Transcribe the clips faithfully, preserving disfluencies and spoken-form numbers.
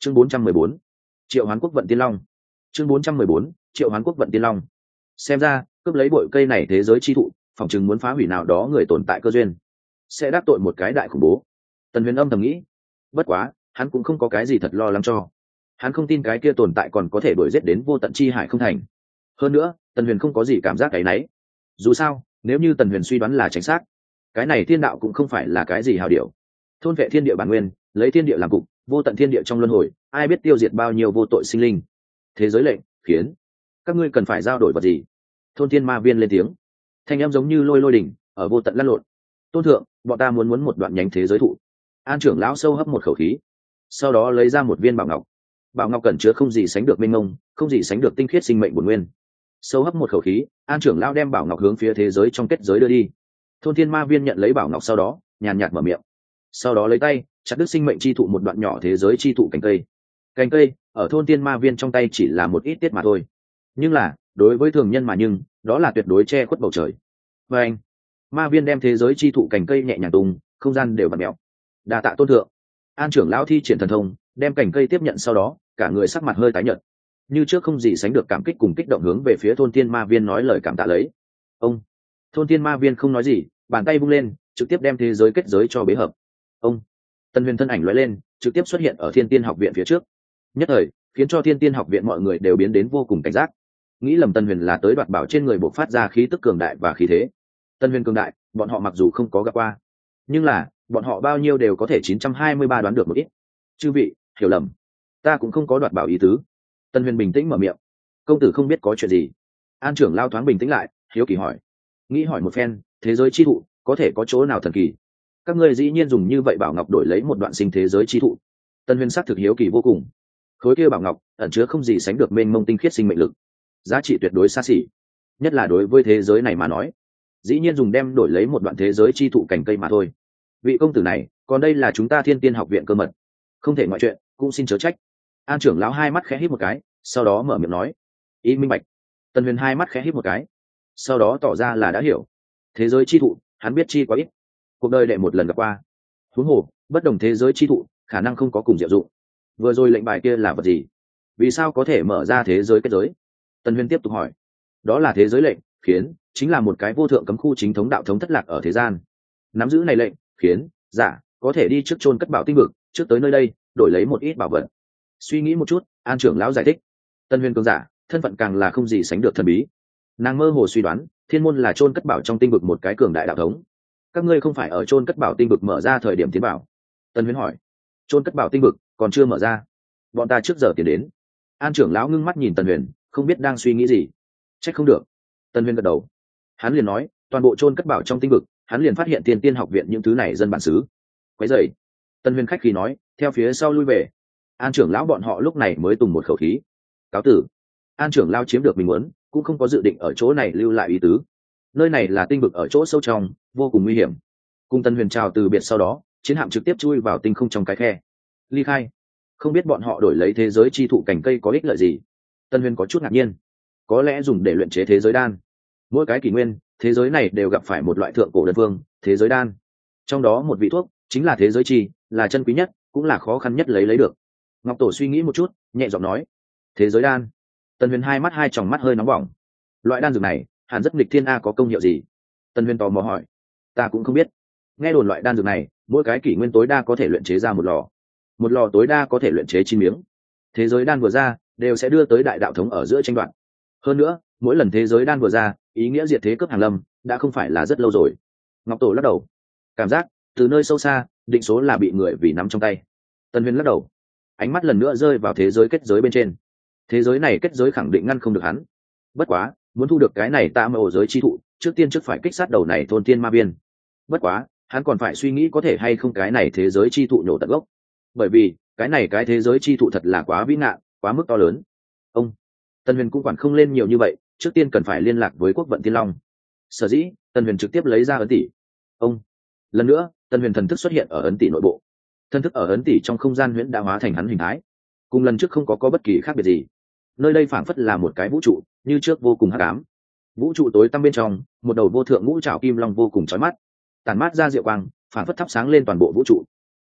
chương bốn trăm mười bốn triệu hoán quốc vận tiên long chương bốn trăm mười bốn triệu hoán quốc vận tiên long xem ra cướp lấy bội cây này thế giới chi thụ phòng chừng muốn phá hủy nào đó người tồn tại cơ duyên, sẽ đắc tội một cái đại khủng bố. Tần Huyền âm thầm nghĩ. Bất quá hắn cũng không có cái gì thật lo lắng cho, hắn không tin cái kia tồn tại còn có thể đuổi giết đến vô tận chi hải không thành. Hơn nữa Tần Huyền không có gì cảm giác cái nấy. Dù sao nếu như Tần Huyền suy đoán là chính xác, cái này thiên đạo cũng không phải là cái gì hào điệu. Thôn vệ thiên địa bản nguyên, lấy thiên địa làm cục, vô tận thiên địa trong luân hồi, ai biết tiêu diệt bao nhiêu vô tội sinh linh. Thế giới lệnh khiến các ngươi cần phải giao đổi vật gì? Thôn thiên ma viên lên tiếng, thanh em giống như lôi lôi đỉnh ở vô tận lăn lộn. Tôn thượng, bọn ta muốn muốn một đoạn nhánh thế giới thụ. An trưởng lão sâu hấp một khẩu khí, sau đó lấy ra một viên bảo ngọc. Bảo ngọc cẩn chứa không gì sánh được mênh mông, không gì sánh được tinh khiết sinh mệnh bổn nguyên. Sâu hấp một khẩu khí, An trưởng lão đem bảo ngọc hướng phía thế giới trong kết giới đưa đi. Thôn thiên ma viên nhận lấy bảo ngọc sau đó nhàn nhạt mở miệng, sau đó lấy tay chặt đứt sinh mệnh chi thụ một đoạn nhỏ thế giới chi thụ cành cây. Cành cây ở thôn thiên ma viên trong tay chỉ là một ít tiết mà thôi, nhưng là đối với thường nhân mà nhưng đó là tuyệt đối che khuất bầu trời. Và anh ma viên đem thế giới chi thụ cành cây nhẹ nhàng tung, không gian đều vặn mèo. Đa tạ tôn thượng. An trưởng lão thi triển thần thông đem cành cây tiếp nhận, sau đó cả người sắc mặt hơi tái nhợt, như trước không gì sánh được cảm kích cùng kích động hướng về phía thôn thiên ma viên nói lời cảm tạ lấy. Ông thôn thiên ma viên không nói gì, bàn tay vung lên trực tiếp đem thế giới kết giới cho bế hợp. Ông Tần Huyền thân ảnh lóe lên trực tiếp xuất hiện ở Thiên Tiên học viện phía trước, nhất thời khiến cho Thiên Tiên học viện mọi người đều biến đến vô cùng cảnh giác, nghĩ lầm Tần Huyền là tới đoạt bảo trên người bộc phát ra khí tức cường đại và khí thế. Tần Huyền cường đại bọn họ mặc dù không có gặp qua, nhưng là bọn họ bao nhiêu đều có thể chín trăm hai mươi ba đoán được một ít. Chư vị hiểu lầm, ta cũng không có đoạt bảo ý tứ. Tần Huyền bình tĩnh mở miệng. Công tử không biết có chuyện gì? An trưởng lao thoáng bình tĩnh lại, hiếu kỳ hỏi. Nghĩ hỏi một phen, thế giới chi thụ có thể có chỗ nào thần kỳ? Các ngươi dĩ nhiên dùng như vậy bảo ngọc đổi lấy một đoạn sinh thế giới chi thụ. Tần Huyền sắc thực hiếu kỳ vô cùng. Khối kia bảo ngọc ẩn chứa không gì sánh được mênh mông tinh khiết sinh mệnh lực, giá trị tuyệt đối xa xỉ, nhất là đối với thế giới này mà nói, dĩ nhiên dùng đem đổi lấy một đoạn thế giới chi thụ cành cây mà thôi. Vị công tử này, còn đây là chúng ta Thiên Tiên học viện cơ mật, không thể ngoại chuyện, cũng xin chớ trách. An trưởng lão hai mắt khẽ híp một cái, sau đó mở miệng nói. Ý minh bạch. Tần Huyền hai mắt khẽ híp một cái, sau đó tỏ ra là đã hiểu. Thế giới chi thụ hắn biết chi quá ít, cuộc đời đệ một lần gặp qua. Huống hồ bất đồng thế giới chi thụ khả năng không có cùng diệu dụng. Vừa rồi lệnh bài kia là vật gì? Vì sao có thể mở ra thế giới kết giới? Tần Huyền tiếp tục hỏi. Đó là thế giới lệnh khiến, chính là một cái vô thượng cấm khu chính thống đạo thống thất lạc ở thế gian. Nắm giữ này lệnh khiến giả có thể đi trước chôn cất bảo tinh vực, trước tới nơi đây đổi lấy một ít bảo vật. Suy nghĩ một chút, An trưởng lão giải thích. Tần Huyền cường giả thân phận càng là không gì sánh được thần bí. Nàng mơ hồ suy đoán thiên môn là chôn cất bảo trong tinh vực một cái cường đại đạo thống. Các ngươi không phải ở chôn cất bảo tinh vực mở ra thời điểm tiến bảo? Tần Huyền hỏi. Chôn cất bảo tinh vực còn chưa mở ra, bọn ta trước giờ tiến đến. An trưởng lão ngưng mắt nhìn Tần Huyền, không biết đang suy nghĩ gì. Trách không được. Tần Huyền gật đầu. Hắn liền nói, toàn bộ chôn cất bảo trong tinh vực, hắn liền phát hiện Tiên Tiên học viện những thứ này dân bản xứ. Quấy rầy. Tần Huyền khách khí nói, theo phía sau lui về. An trưởng lão bọn họ lúc này mới tùng một khẩu khí. Cáo tử. An trưởng lão chiếm được mình muốn, cũng không có dự định ở chỗ này lưu lại ý tứ. Nơi này là tinh vực ở chỗ sâu trong, vô cùng nguy hiểm. Cùng Tần Huyền chào từ biệt sau đó, chiến hạm trực tiếp chui vào tinh không trong cái khe. Ly khai. Không biết bọn họ đổi lấy thế giới chi thụ cành cây có ích lợi gì? Tần Huyền có chút ngạc nhiên. Có lẽ dùng để luyện chế thế giới đan. Mỗi cái kỷ nguyên, thế giới này đều gặp phải một loại thượng cổ đơn phương, thế giới đan. Trong đó một vị thuốc chính là thế giới chi, là chân quý nhất, cũng là khó khăn nhất lấy lấy được. Ngọc Tổ suy nghĩ một chút, nhẹ giọng nói. Thế giới đan. Tần Huyền hai mắt hai tròng mắt hơi nóng bỏng. Loại đan dược này hẳn rất nghịch thiên a, có công hiệu gì? Tần Huyền tò mò hỏi. Ta cũng không biết. Nghe đồn loại đan dược này mỗi cái kỷ nguyên tối đa có thể luyện chế ra một lò, một lò tối đa có thể luyện chế chín miếng. Thế giới đan vừa ra đều sẽ đưa tới đại đạo thống ở giữa tranh đoạt. Hơn nữa mỗi lần thế giới đan vừa ra, ý nghĩa diệt thế cướp hàng lâm đã không phải là rất lâu rồi. Ngọc Tổ lắc đầu, cảm giác từ nơi sâu xa định số là bị người vì nắm trong tay. Tần Huyền lắc đầu, ánh mắt lần nữa rơi vào thế giới kết giới bên trên. Thế giới này kết giới khẳng định ngăn không được hắn. Bất quá muốn thu được cái này tạ mờ ổ giới chi thụ, trước tiên trước phải kích sát đầu này thôn tiên ma viên. Bất quá hắn còn phải suy nghĩ có thể hay không cái này thế giới chi thụ nhổ tận gốc, bởi vì cái này cái thế giới chi thụ thật là quá vĩ ngạn, quá mức to lớn. Ông Tần Huyền cũng quản không lên nhiều như vậy, trước tiên cần phải liên lạc với quốc vận Thiên Long. Sở dĩ Tần Huyền trực tiếp lấy ra ấn tỷ. Ông lần nữa Tần Huyền thần thức xuất hiện ở ấn tỷ nội bộ. Thần thức ở ấn tỷ trong không gian huyễn đã hóa thành hắn hình thái, cùng lần trước không có có bất kỳ khác biệt gì. Nơi đây phảng phất là một cái vũ trụ, như trước vô cùng hắc ám. Vũ trụ tối tăm bên trong, một đầu vô thượng ngũ trảo kim long vô cùng chói mắt, tản mát ra diệu quang, phảng phất thắp sáng lên toàn bộ vũ trụ.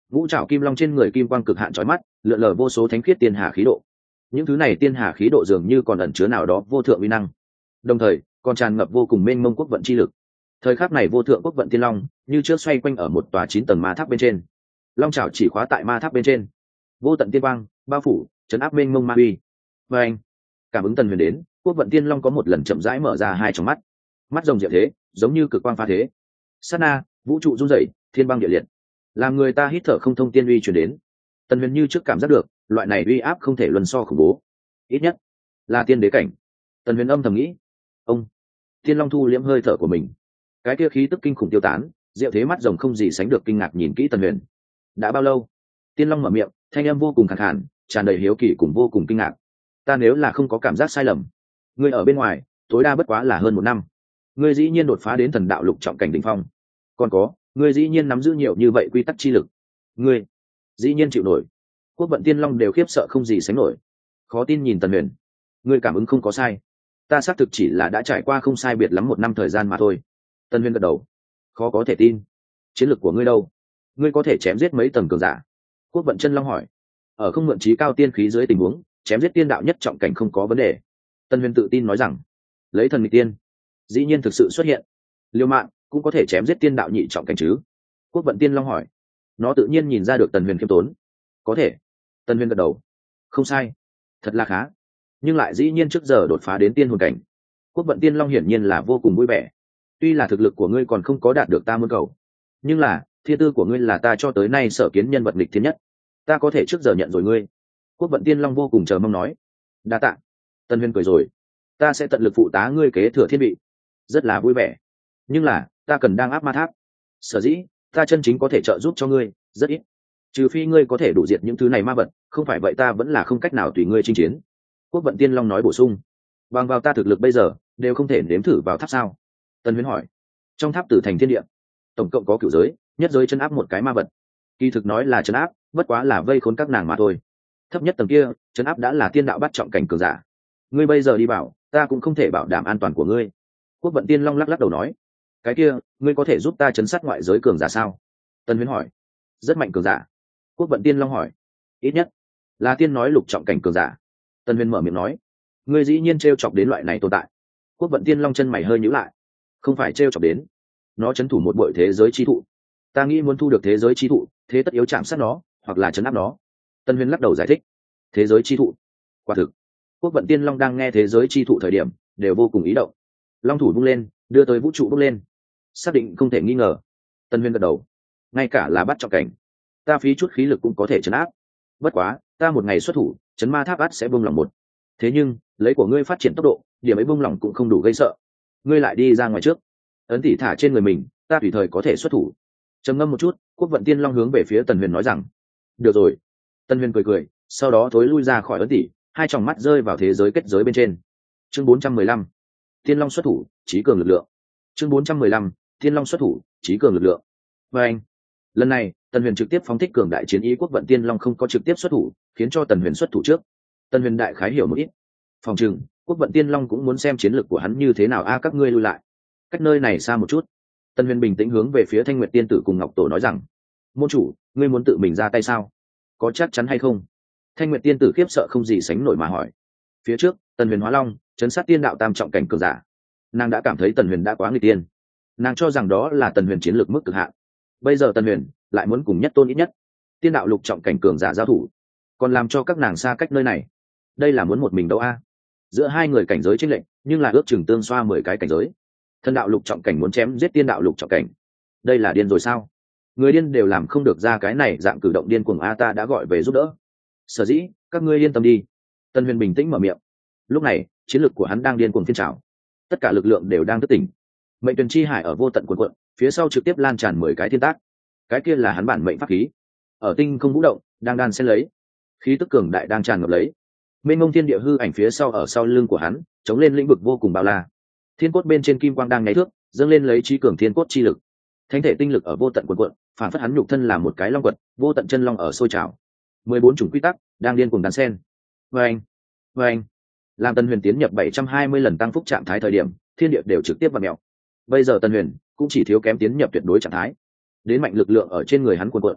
Ngũ trảo kim long trên người kim quang cực hạn chói mắt, lượn lờ vô số thánh khiết tiên hà khí độ. Những thứ này tiên hà khí độ dường như còn ẩn chứa nào đó vô thượng uy năng, đồng thời còn tràn ngập vô cùng mênh mông quốc vận chi lực. Thời khắc này vô thượng quốc vận tiên long như trước xoay quanh ở một tòa chín tầng ma tháp bên trên, long trảo chỉ khóa tại ma tháp bên trên, vô tận tiên quang bao phủ chấn áp mênh mông ma uy. Và anh cảm ứng Tần Huyền đến, quốc vận tiên long có một lần chậm rãi mở ra hai tròng mắt, mắt rồng diệu thế, giống như cực quang pha thế. Sát na, vũ trụ rung rẩy, thiên băng địa liệt, làm người ta hít thở không thông tiên uy truyền đến. Tần Huyền như trước cảm giác được loại này uy áp không thể luân so khủng bố, ít nhất là tiên đế cảnh. Tần Huyền âm thầm nghĩ, ông tiên long thu liễm hơi thở của mình, cái kia khí tức kinh khủng tiêu tán, diệu thế mắt rồng không gì sánh được kinh ngạc nhìn kỹ Tần Huyền. Đã bao lâu? Tiên long mở miệng, thanh âm vô cùng khàn khàn, tràn đầy hiếu kỳ cùng vô cùng kinh ngạc. Ta nếu là không có cảm giác sai lầm, ngươi ở bên ngoài tối đa bất quá là hơn một năm, ngươi dĩ nhiên đột phá đến thần đạo lục trọng cảnh đỉnh phong. Còn có, ngươi dĩ nhiên nắm giữ nhiều như vậy quy tắc chi lực, ngươi dĩ nhiên chịu nổi. Quốc vận tiên long đều khiếp sợ không gì sánh nổi, khó tin nhìn Tần Huyền. Ngươi cảm ứng không có sai, ta xác thực chỉ là đã trải qua không sai biệt lắm một năm thời gian mà thôi. Tần Huyền gật đầu, khó có thể tin. Chiến lược của ngươi đâu? Ngươi có thể chém giết mấy tầng cường giả? Quốc vận chân long hỏi. Ở không mượn trí cao tiên khí dưới tình huống, chém giết tiên đạo nhất trọng cảnh không có vấn đề. Tần Huyền tự tin nói rằng, lấy thần nghịch tiên dĩ nhiên thực sự xuất hiện, liêu mạng cũng có thể chém giết tiên đạo nhị trọng cảnh chứ? Quốc vận tiên long hỏi. Nó tự nhiên nhìn ra được Tần Huyền khiêm tốn. Có thể. Tần Huyền gật đầu. Không sai, thật là khá, nhưng lại dĩ nhiên trước giờ đột phá đến tiên hồn cảnh. Quốc vận tiên long hiển nhiên là vô cùng vui vẻ. Tuy là thực lực của ngươi còn không có đạt được ta muốn cầu, nhưng là thiên tư của ngươi là ta cho tới nay sở kiến nhân vật nghịch thiên nhất, ta có thể trước giờ nhận rồi ngươi. Quốc vận tiên long vô cùng chờ mong nói. Đa tạ. Tần Huyền cười rồi. Ta sẽ tận lực phụ tá ngươi kế thừa thiên vị. Rất là vui vẻ, nhưng là ta cần đang áp ma tháp, sở dĩ ta chân chính có thể trợ giúp cho ngươi rất ít, trừ phi ngươi có thể đủ diệt những thứ này ma vật, không phải vậy ta vẫn là không cách nào tùy ngươi chinh chiến. Quốc vận tiên long nói bổ sung. Bằng vào ta thực lực bây giờ đều không thể nếm thử vào tháp sao? Tần Huyền hỏi. Trong tháp tử thành thiên địa tổng cộng có cửu giới, nhất giới chân áp một cái ma vật, kỳ thực nói là chân áp, bất quá là vây khốn các nàng mà thôi. Thấp nhất tầng kia chân áp đã là tiên đạo bắt trọng cảnh cường giả, ngươi bây giờ đi bảo ta cũng không thể bảo đảm an toàn của ngươi. Quốc vận tiên long lắc lắc đầu nói. Cái kia ngươi có thể giúp ta chấn sát ngoại giới cường giả sao? Tần Huyền hỏi. Rất mạnh cường giả? Quốc vận tiên long hỏi. Ít nhất là tiên nói lục trọng cảnh cường giả. Tần Huyền mở miệng nói. Ngươi dĩ nhiên t r e o chọc đến loại này tồn tại. Quốc vận tiên long chân mày hơi nhíu lại. Không phải t r e o chọc đến, nó chấn thủ một bội thế giới chi thụ, ta nghĩ muốn thu được thế giới chi thụ, thế tất yếu chạm sát nó hoặc là chấn áp nó. Tần Huyền lắc đầu giải thích. Thế giới chi thụ? Quả thực, quốc vận tiên long đang nghe thế giới chi thụ thời điểm đều vô cùng ý động. Long thủ bung lên, đưa tới vũ trụ bốc lên, xác định không thể nghi ngờ. Tần Huyền gật đầu. Ngay cả là bắt trọng cảnh, ta phí chút khí lực cũng có thể chấn áp. Bất quá ta một ngày xuất thủ, chấn ma tháp ắt sẽ buông lỏng một. Thế nhưng lấy của ngươi phát triển tốc độ, điểm ấy buông lỏng cũng không đủ gây sợ. Ngươi lại đi ra ngoài trước, ấn tỷ thả trên người mình, ta tùy thời có thể xuất thủ. Trầm ngâm một chút, quốc vận tiên long hướng về phía Tần Huyền nói rằng. Được rồi. Tần Huyền cười cười, sau đó thối lui ra khỏi ấn tỷ, hai tròng mắt rơi vào thế giới kết giới bên trên. Chương bốn trăm mười lăm. Tiên long xuất thủ, trí cường lực lượng. Chương bốn trăm mười lăm. Tiên long xuất thủ, trí cường lực lượng. Và anh, lần này Tần Huyền trực tiếp phóng thích cường đại chiến ý, quốc vận tiên long không có trực tiếp xuất thủ, khiến cho Tần Huyền xuất thủ trước. Tần Huyền đại khái hiểu một ít, phòng trừng quốc vận tiên long cũng muốn xem chiến lược của hắn như thế nào. A các ngươi lui lại, cách nơi này xa một chút. Tần Huyền bình tĩnh hướng về phía Thanh Nguyệt tiên tử cùng Ngọc Tổ nói rằng. Môn chủ, ngươi muốn tự mình ra tay sao? Có chắc chắn hay không? Thanh Nguyệt tiên tử khiếp sợ không gì sánh nổi mà hỏi. Phía trước Tần Huyền hóa long chấn sát tiên đạo tam trọng cảnh cường giả, nàng đã cảm thấy Tần Huyền đã quá nghịch tiên, nàng cho rằng đó là Tần Huyền chiến lược mức cực hạn. Bây giờ Tần Huyền lại muốn cùng nhất tôn ít nhất tiên đạo lục trọng cảnh cường giả giao thủ, còn làm cho các nàng xa cách nơi này, đây là muốn một mình đâu a? Giữa hai người cảnh giới chênh lệch, nhưng là ước chừng tương xoa mười cái cảnh giới. Thần đạo lục trọng cảnh muốn chém giết tiên đạo lục trọng cảnh, đây là điên rồi sao? Người điên đều làm không được ra cái này dạng cử động điên cuồng. A ta đã gọi về giúp đỡ, sở dĩ các ngươi yên tâm đi. Tần Huyền bình tĩnh mở miệng. Lúc này chiến lược của hắn đang điên cuồng phiên trào, tất cả lực lượng đều đang thức tỉnh. Mệnh tuyển chi hải ở vô tận cuộn cuộn, phía sau trực tiếp lan tràn mười cái thiên tác, cái kia là hắn bản mệnh pháp khí, ở tinh không vũ động, đang đan xen lấy, khí tức cường đại đang tràn ngập lấy. Mênh mông thiên địa hư ảnh phía sau ở sau lưng của hắn, chống lên lĩnh vực vô cùng bao la. Thiên cốt bên trên kim quang đang nháy thước, dâng lên lấy trí cường thiên cốt chi lực. Thánh thể tinh lực ở vô tận cuộn cuộn, phản phất hắn nhục thân là một cái long quật, vô tận chân long ở sôi trào. Mười bốn chủng quy tắc đang điên cuồng đan xen. Vâng, vâng. Làm Tần Huyền tiến nhập bảy trăm hai mươi lần tăng phúc trạng thái thời điểm, thiên địa đều trực tiếp vặn mèo. Bây giờ Tần Huyền cũng chỉ thiếu kém tiến nhập tuyệt đối trạng thái, đến mạnh lực lượng ở trên người hắn cuộn cuộn.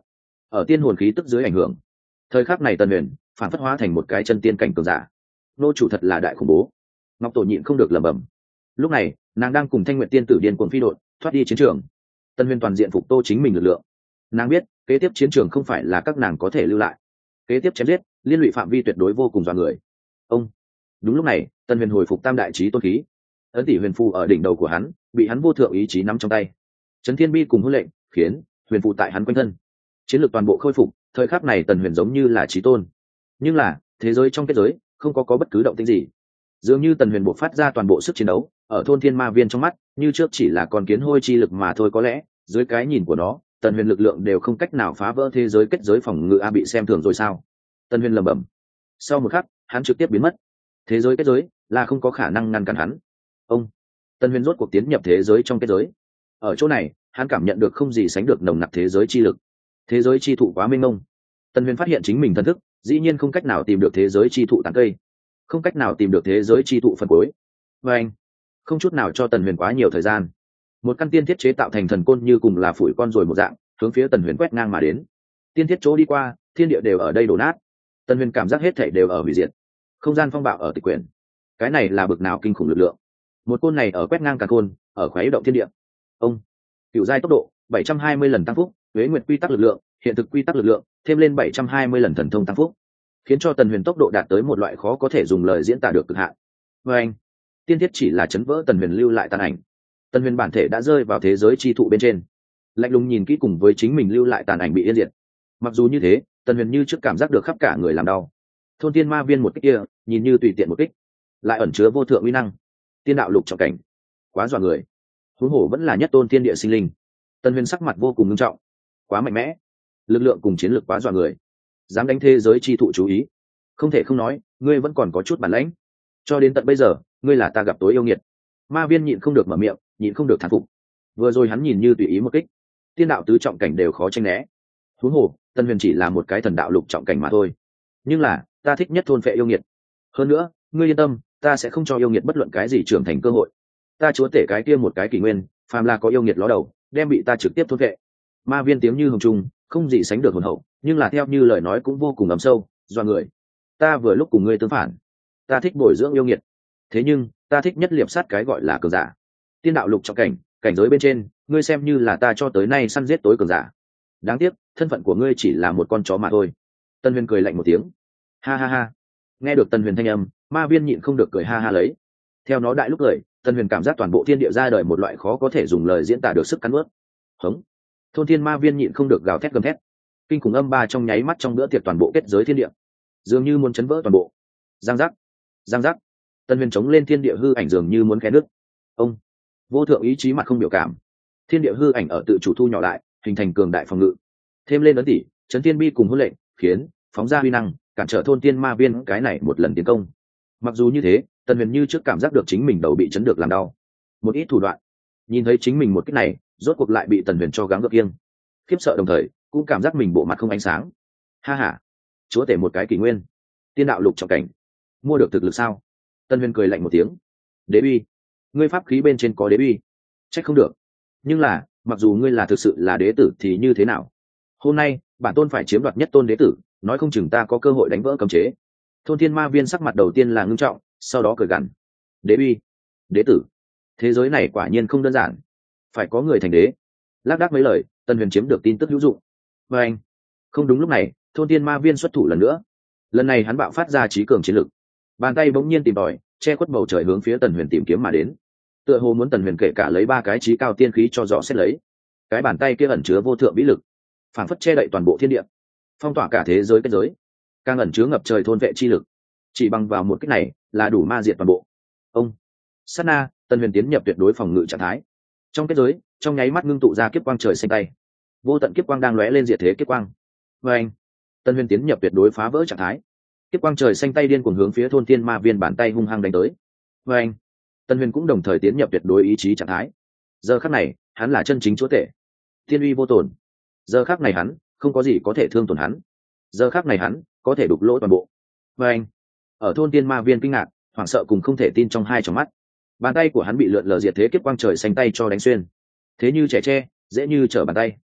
ở tiên hồn khí tức dưới ảnh hưởng, thời khắc này tần huyền phản phất hóa thành một cái chân tiên cảnh cường giả. Nô chủ thật là đại khủng bố. Ngọc Tổ nhịn không được lẩm bẩm. Lúc này nàng đang cùng Thanh Nguyệt tiên tử điên cuồng phi đột thoát đi chiến trường. Tần huyền toàn diện phục tô chính mình lực lượng. Nàng biết kế tiếp chiến trường không phải là các nàng có thể lưu lại, kế tiếp chém giết liên lụy phạm vi tuyệt đối vô cùng dọa người. Ông đúng lúc này tần huyền hồi phục tam đại trí tôn khí, ấn tỷ huyền phù ở đỉnh đầu của hắn bị hắn vô thượng ý chí nắm trong tay. Trấn thiên bi cùng huân lệnh khiến huyền phù tại hắn quanh thân, chiến lược toàn bộ khôi phục. Thời khắc này tần huyền giống như là trí tôn, nhưng là thế giới trong kết giới không có có bất cứ động tĩnh gì. Dường như tần huyền buộc phát ra toàn bộ sức chiến đấu ở thôn thiên ma viên trong mắt như trước chỉ là con kiến hôi chi lực mà thôi. Có lẽ dưới cái nhìn của nó tần huyền lực lượng đều không cách nào phá vỡ thế giới kết giới phòng ngự. A bị xem thường rồi sao? Tần huyền lẩm bẩm. Sau một khắc hắn trực tiếp biến mất. Thế giới kết giới là không có khả năng ngăn cản hắn. Ông tần huyền rốt cuộc tiến nhập thế giới trong kết giới. Ở chỗ này hắn cảm nhận được không gì sánh được nồng nặc thế giới chi lực. Thế giới chi thụ quá mênh mông. Tần huyền phát hiện chính mình thần thức dĩ nhiên không cách nào tìm được thế giới chi thụ tán cây, không cách nào tìm được thế giới chi thụ phần cuối. Và anh không chút nào cho tần huyền quá nhiều thời gian, một căn tiên thiết chế tạo thành thần côn như cùng là phủi con rồi một dạng hướng phía tần huyền quét ngang mà đến. Tiên thiết chỗ đi qua thiên địa đều ở đây đổ nát. Tần huyền cảm giác hết thảy đều ở hủy diệt, không gian phong bạo ở tịch quyển. Cái này là bực nào kinh khủng lực lượng. Một côn này ở quét ngang cả côn, ở khuấy động thiên địa. Ông cựu giai tốc độ bảy trăm hai mươi lần tăng phúc, tuế nguyệt quy tắc lực lượng, hiện thực quy tắc lực lượng thêm lên bảy trăm hai mươi lần thần thông tăng phúc, khiến cho tần huyền tốc độ đạt tới một loại khó có thể dùng lời diễn tả được cực hạn. Và anh tiên thiết chỉ là chấn vỡ tần huyền lưu lại tàn ảnh. Tần huyền bản thể đã rơi vào thế giới chi thụ bên trên, lạnh lùng nhìn kỹ cùng với chính mình lưu lại tàn ảnh bị yên diệt. Mặc dù như thế tần huyền như trước cảm giác được khắp cả người làm đau. Thôn tiên ma viên một kích kia nhìn như tùy tiện một kích, lại ẩn chứa vô thượng uy năng. Tiên đạo lục trọng cảnh, quá dọa người. Huống hồ vẫn là nhất tôn thiên địa sinh linh. Tần huyền sắc mặt vô cùng nghiêm trọng. Quá mạnh mẽ, lực lượng cùng chiến lược quá dọa người, dám đánh thế giới chi thụ chú ý. Không thể không nói ngươi vẫn còn có chút bản lãnh. Cho đến tận bây giờ ngươi là ta gặp tối yêu nghiệt. Ma viên nhịn không được mở miệng, nhịn không được thán phục. Vừa rồi hắn nhìn như tùy ý một kích, tiên đạo tứ trọng cảnh đều khó tranh né. Huống hồ tần huyền chỉ là một cái thần đạo lục trọng cảnh mà thôi. Nhưng là ta thích nhất thôn phệ yêu nghiệt. Hơn nữa ngươi yên tâm, ta sẽ không cho yêu nghiệt bất luận cái gì trưởng thành cơ hội. Ta chúa tể cái kia một cái kỷ nguyên, phàm là có yêu nghiệt ló đầu đem bị ta trực tiếp thôn phệ. Ma viên tiếng như hồng trung, không gì sánh được hồn hậu, nhưng là theo như lời nói cũng vô cùng ấm sâu, do người. Ta vừa lúc cùng ngươi tương phản, ta thích bồi dưỡng yêu nghiệt, thế nhưng ta thích nhất liệp sát cái gọi là cường giả. Tiên đạo lục trọng cảnh, cảnh giới bên trên, ngươi xem như là ta cho tới nay săn giết tối cường giả. Đáng tiếc thân phận của ngươi chỉ là một con chó mà thôi. Tân huyền cười lạnh một tiếng, ha ha ha. Nghe được Tân huyền thanh âm, ma viên nhịn không được cười ha ha lấy. Theo nó đại lúc cười, Tân huyền cảm giác toàn bộ thiên địa ra đời một loại khó có thể dùng lời diễn tả được sức cắn ướt. Hống. Thôn thiên ma viên nhịn không được gào thét gầm thét. Kinh khủng âm ba trong nháy mắt trong bữa tiệc toàn bộ kết giới thiên địa, dường như muốn chấn vỡ toàn bộ. Giang giác, giang giác. Tân huyền chống lên thiên địa hư ảnh dường như muốn khé nứt. Ông vô thượng ý chí mặt không biểu cảm, thiên địa hư ảnh ở tự chủ thu nhỏ lại, hình thành cường đại phòng ngự. Thêm lên ấn tỷ chấn thiên bi cùng huân lệnh khiến phóng ra huy năng cản trở thôn thiên ma viên cái này một lần tiến công. Mặc dù như thế Tân huyền như trước cảm giác được chính mình đầu bị chấn được làm đau. Một ít thủ đoạn, nhìn thấy chính mình một cách này rốt cuộc lại bị Tần huyền cho gắng gượng kiêng. Khiếp sợ đồng thời cũng cảm giác mình bộ mặt không ánh sáng. Ha ha, chúa tể một cái kỷ nguyên, tiên đạo lục trọng cảnh, mua được thực lực sao? Tân huyền cười lạnh một tiếng. Đế uy, ngươi pháp khí bên trên có đế uy, trách không được. Nhưng là mặc dù ngươi là thực sự là đế tử thì như thế nào? Hôm nay bản tôn phải chiếm đoạt nhất tôn đế tử, nói không chừng ta có cơ hội đánh vỡ cấm chế. Thôn thiên ma viên sắc mặt đầu tiên là ngưng trọng, sau đó cười gằn. Đế uy, đế tử, thế giới này quả nhiên không đơn giản, phải có người thành đế. Lác đác mấy lời Tân huyền chiếm được tin tức hữu dụng. Và anh không đúng lúc này thôn thiên ma viên xuất thủ lần nữa. Lần này hắn bạo phát ra trí cường chiến lực, bàn tay bỗng nhiên tìm tòi che khuất bầu trời hướng phía Tần huyền tìm kiếm mà đến, tựa hồ muốn Tần huyền kể cả lấy ba cái trí cao tiên khí cho dò xét lấy. Cái bàn tay kia ẩn chứa vô thượng vĩ lực, phảng phất che đậy toàn bộ thiên địa, phong tỏa cả thế giới kết giới, càng ẩn chứa ngập trời thôn vệ chi lực. Chỉ bằng vào một cách này là đủ ma diệt toàn bộ. Ông sát na Tần huyền tiến nhập tuyệt đối phòng ngự trạng thái. Trong kết giới trong nháy mắt ngưng tụ ra kiếp quang trời xanh tay, vô tận kiếp quang đang lóe lên diệt thế kiếp quang. Và anh Tần huyền tiến nhập tuyệt đối phá vỡ trạng thái. Kiếp quang trời xanh tay điên cuồng hướng phía thôn thiên ma viên bàn tay hung hăng đánh tới. Và anh Tần huyền cũng đồng thời tiến nhập tuyệt đối ý chí trạng thái. Giờ khắc này hắn là chân chính chúa tể, thiên uy vô tổn. Giờ khắc này hắn không có gì có thể thương tổn hắn. Giờ khắc này hắn có thể đục lỗ toàn bộ. Và anh ở thôn thiên ma viên kinh ngạc hoảng sợ cùng không thể tin trong hai tròng mắt, bàn tay của hắn bị lượn lờ diệt thế kiếp quang trời xanh tay cho đánh xuyên. Thế như trẻ tre, dễ như trở bàn tay.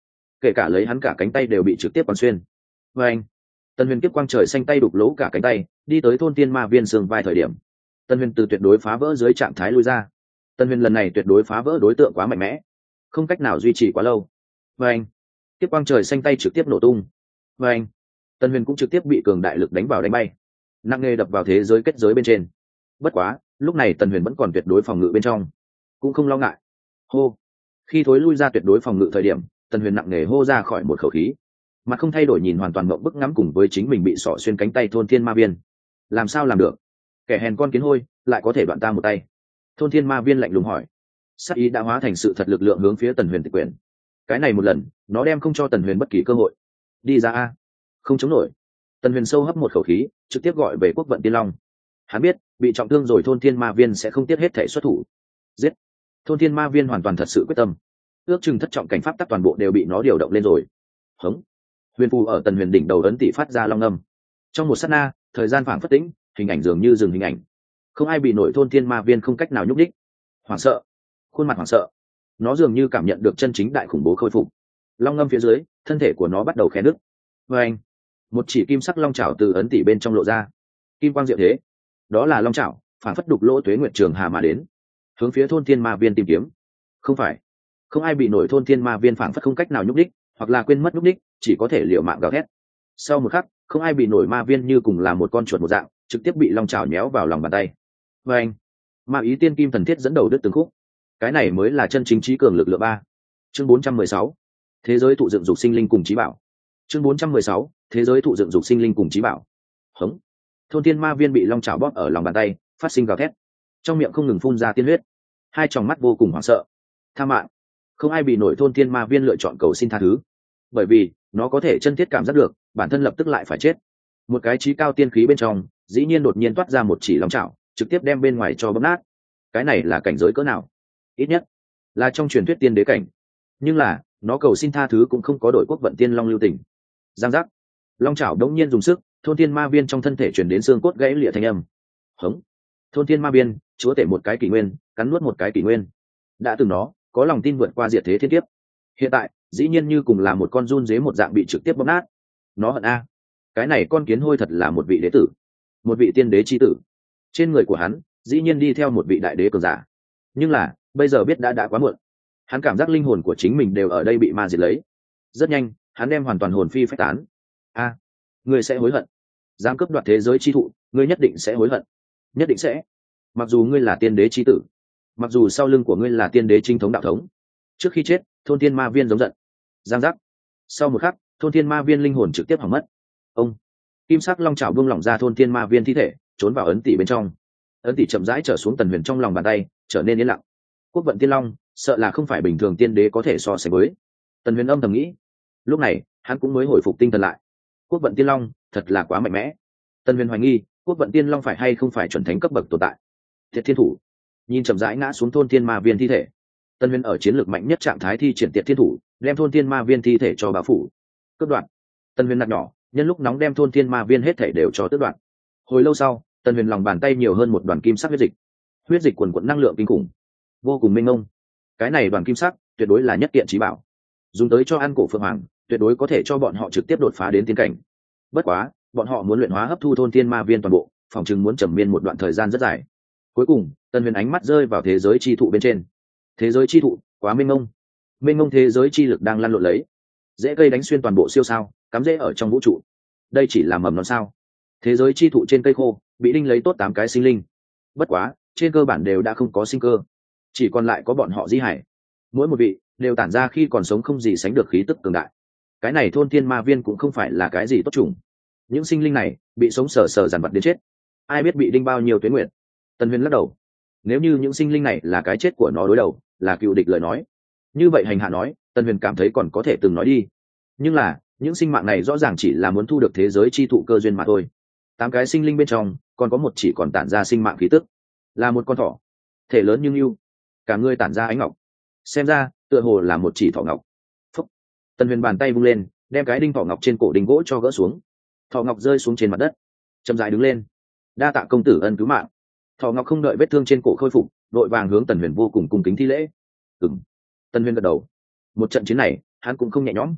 kể cả lấy hắn cả cánh tay đều bị trực tiếp bắn xuyên. Và anh, Tần Huyền kiếp quang trời xanh tay đục lỗ cả cánh tay, đi tới thôn tiên ma viên sườn vai thời điểm, Tần Huyền từ tuyệt đối phá vỡ dưới trạng thái lui ra. Tần Huyền lần này tuyệt đối phá vỡ đối tượng quá mạnh mẽ, không cách nào duy trì quá lâu. Và anh, kiếp quang trời xanh tay trực tiếp nổ tung. Và anh, Tần Huyền cũng trực tiếp bị cường đại lực đánh vào đánh bay, nặng nề đập vào thế giới kết giới bên trên. Bất quá, lúc này Tần Huyền vẫn còn tuyệt đối phòng ngự bên trong, cũng không lo ngại. Hô, khi thối lui ra tuyệt đối phòng ngự thời điểm, Tần Huyền nặng nề hô ra khỏi một khẩu khí, mặt không thay đổi nhìn hoàn toàn mộng bức ngắm cùng với chính mình bị sọ xuyên cánh tay thôn thiên ma viên. Làm sao làm được? Kẻ hèn con kiến hôi lại có thể đoạn ta một tay. Thôn thiên ma viên lạnh lùng hỏi. Sát ý đã hóa thành sự thật lực lượng hướng phía Tần Huyền tịch quyền. Cái này một lần, nó đem không cho Tần Huyền bất kỳ cơ hội. Đi ra a. Không chống nổi. Tần Huyền sâu hấp một khẩu khí, trực tiếp gọi về Quốc vận Tiên Long. Hắn biết, bị trọng thương rồi thôn thiên ma viên sẽ không tiếc hết thể xuất thủ. Giết. Thôn thiên ma viên hoàn toàn thật sự quyết tâm. Ước chừng thất trọng cảnh pháp tắc toàn bộ đều bị nó điều động lên rồi. Hống. Huyền phù ở Tần Huyền đỉnh đầu ấn tỷ phát ra long âm. Trong một sát na, thời gian phảng phất tĩnh, hình ảnh dường như dừng hình ảnh. Không ai bị nổi thôn thiên ma viên không cách nào nhúc nhích. Hoảng sợ, khuôn mặt hoảng sợ. Nó dường như cảm nhận được chân chính đại khủng bố khôi phục. Long ngâm phía dưới, thân thể của nó bắt đầu khẽ nứt. Và anh, một chỉ kim sắc long chảo từ ấn tỷ bên trong lộ ra. Kim quang diệu thế. Đó là long chảo, phản phất đục lỗ tuế nguyệt trường hà mà đến, hướng phía thôn thiên ma viên tìm kiếm. Không phải, không ai bị nổi thôn thiên ma viên phản phất không cách nào nhúc đích, hoặc là quên mất nhúc đích, chỉ có thể liều mạng gào thét. Sau một khắc, không ai bị nổi ma viên như cùng là một con chuột một dạng, trực tiếp bị long chảo nhéo vào lòng bàn tay. Và anh, ma ý tiên kim thần thiết dẫn đầu đứt từng khúc. Cái này mới là chân chính trí cường lực lượng ba. Chương bốn trăm mười sáu, thế giới thụ dựng dục sinh linh cùng trí bảo. Chương bốn trăm mười sáu, thế giới thụ dựng dục sinh linh cùng trí bảo. Hống. Thôn thiên ma viên bị long chảo bóp ở lòng bàn tay, phát sinh gào thét, trong miệng không ngừng phun ra tiên huyết, hai tròng mắt vô cùng hoảng sợ. Tha mạng. Không ai bị nổi thôn thiên ma viên lựa chọn cầu xin tha thứ, bởi vì nó có thể chân thiết cảm giác được bản thân lập tức lại phải chết. Một cái trí cao tiên khí bên trong dĩ nhiên đột nhiên toát ra một chỉ long chảo, trực tiếp đem bên ngoài cho bóp nát. Cái này là cảnh giới cỡ nào? Ít nhất là trong truyền thuyết tiên đế cảnh. Nhưng là nó cầu xin tha thứ cũng không có đổi Quốc vận Tiên Long lưu tình. Giang giác, long chảo đống nhiên dùng sức, thôn thiên ma viên trong thân thể chuyển đến xương cốt gãy lịa thanh âm. Hống. Thôn thiên ma viên chúa tể một cái kỷ nguyên, cắn nuốt một cái kỷ nguyên. Đã từng nó có lòng tin vượt qua diệt thế thiên kiếp, hiện tại dĩ nhiên như cùng là một con run dế một dạng bị trực tiếp bóp nát. Nó hận a, cái này con kiến hôi thật là một vị đế tử, một vị tiên đế chi tử. Trên người của hắn dĩ nhiên đi theo một vị đại đế cường giả, nhưng là bây giờ biết đã đã quá muộn. Hắn cảm giác linh hồn của chính mình đều ở đây bị ma diệt lấy. Rất nhanh hắn đem hoàn toàn hồn phi phách tán. A, à, ngươi sẽ hối hận. Dám cướp đoạt thế giới chi thụ, ngươi nhất định sẽ hối hận. Nhất định sẽ. Mặc dù ngươi là tiên đế chi tử, mặc dù sau lưng của ngươi là tiên đế chính thống đạo thống. Trước khi chết, thôn thiên ma viên giống giận. Giang giác. Sau một khắc, thôn thiên ma viên linh hồn trực tiếp hỏng mất. Ông. Kim sắc long chảo buông lỏng ra thôn thiên ma viên thi thể, trốn vào ấn tỷ bên trong. Ấn tỷ chậm rãi trở xuống Tần Huyền trong lòng bàn tay, trở nên yên lặng. Quốc vận Tiên Long, sợ là không phải bình thường tiên đế có thể so sánh với. Tần Huyền âm thầm nghĩ. Lúc này hắn cũng mới hồi phục tinh thần lại. Quốc vận Tiên Long thật là quá mạnh mẽ. Tần Huyền hoài nghi Quốc vận Tiên Long phải hay không phải chuẩn thánh cấp bậc tồn tại. Tiệt Thiên Thủ nhìn chậm rãi ngã xuống thôn thiên ma viên thi thể. Tần Huyền ở chiến lược mạnh nhất trạng thái thi triển Tiệt Thiên Thủ, đem thôn thiên ma viên thi thể cho bao phủ. Cướp đoạt. Tần Huyền nạt nhỏ, nhân lúc nóng đem thôn thiên ma viên hết thể đều cho tước đoạt. Hồi lâu sau, Tần Huyền lòng bàn tay nhiều hơn một đoàn kim sắc huyết dịch. Huyết dịch quần quần năng lượng kinh khủng, vô cùng mênh mông. Cái này đoàn kim sắc tuyệt đối là nhất kiện chí bảo, dùng tới cho ăn cổ phượng hoàng, tuyệt đối có thể cho bọn họ trực tiếp đột phá đến tiên cảnh. Bất quá bọn họ muốn luyện hóa hấp thu thôn thiên ma viên toàn bộ, phòng chừng muốn trầm miên một đoạn thời gian rất dài. Cuối cùng Tần Huyền ánh mắt rơi vào thế giới chi thụ bên trên. Thế giới chi thụ quá mênh mông, mênh mông thế giới chi lực đang lăn lộn lấy, rễ cây đánh xuyên toàn bộ siêu sao, cắm rễ ở trong vũ trụ. Đây chỉ là mầm non sao? Thế giới chi thụ trên cây khô bị đinh lấy tốt tám cái sinh linh, bất quá trên cơ bản đều đã không có sinh cơ, chỉ còn lại có bọn họ di hải. Mỗi một vị đều tản ra khi còn sống không gì sánh được khí tức cường đại. Cái này thôn thiên ma viên cũng không phải là cái gì tốt chủng. Những sinh linh này bị sống sờ sờ dằn vặt đến chết, ai biết bị đinh bao nhiêu tuyến nguyện. Tần Huyền lắc đầu. Nếu như những sinh linh này là cái chết của nó đối đầu, là cựu địch lời nói, như vậy hành hạ nói, Tần Huyền cảm thấy còn có thể từng nói đi. Nhưng là những sinh mạng này rõ ràng chỉ là muốn thu được thế giới chi thụ cơ duyên mà thôi. Tám cái sinh linh bên trong còn có một chỉ còn tản ra sinh mạng khí tức, là một con thỏ, thể lớn nhưng yêu, cả người tản ra ánh ngọc, xem ra tựa hồ là một chỉ thỏ ngọc. Phúc. Tần Huyền bàn tay vung lên, đem cái đinh thỏ ngọc trên cổ đinh gỗ cho gỡ xuống. Thỏ ngọc rơi xuống trên mặt đất, chậm rãi đứng lên. Đa tạ công tử ân cứu mạng. Thỏ ngọc không đợi vết thương trên cổ khôi phục, đội vàng hướng Tần Huyền vô cùng cung kính thi lễ. Ừm. Tần Huyền gật đầu. Một trận chiến này hắn cũng không nhẹ nhõm.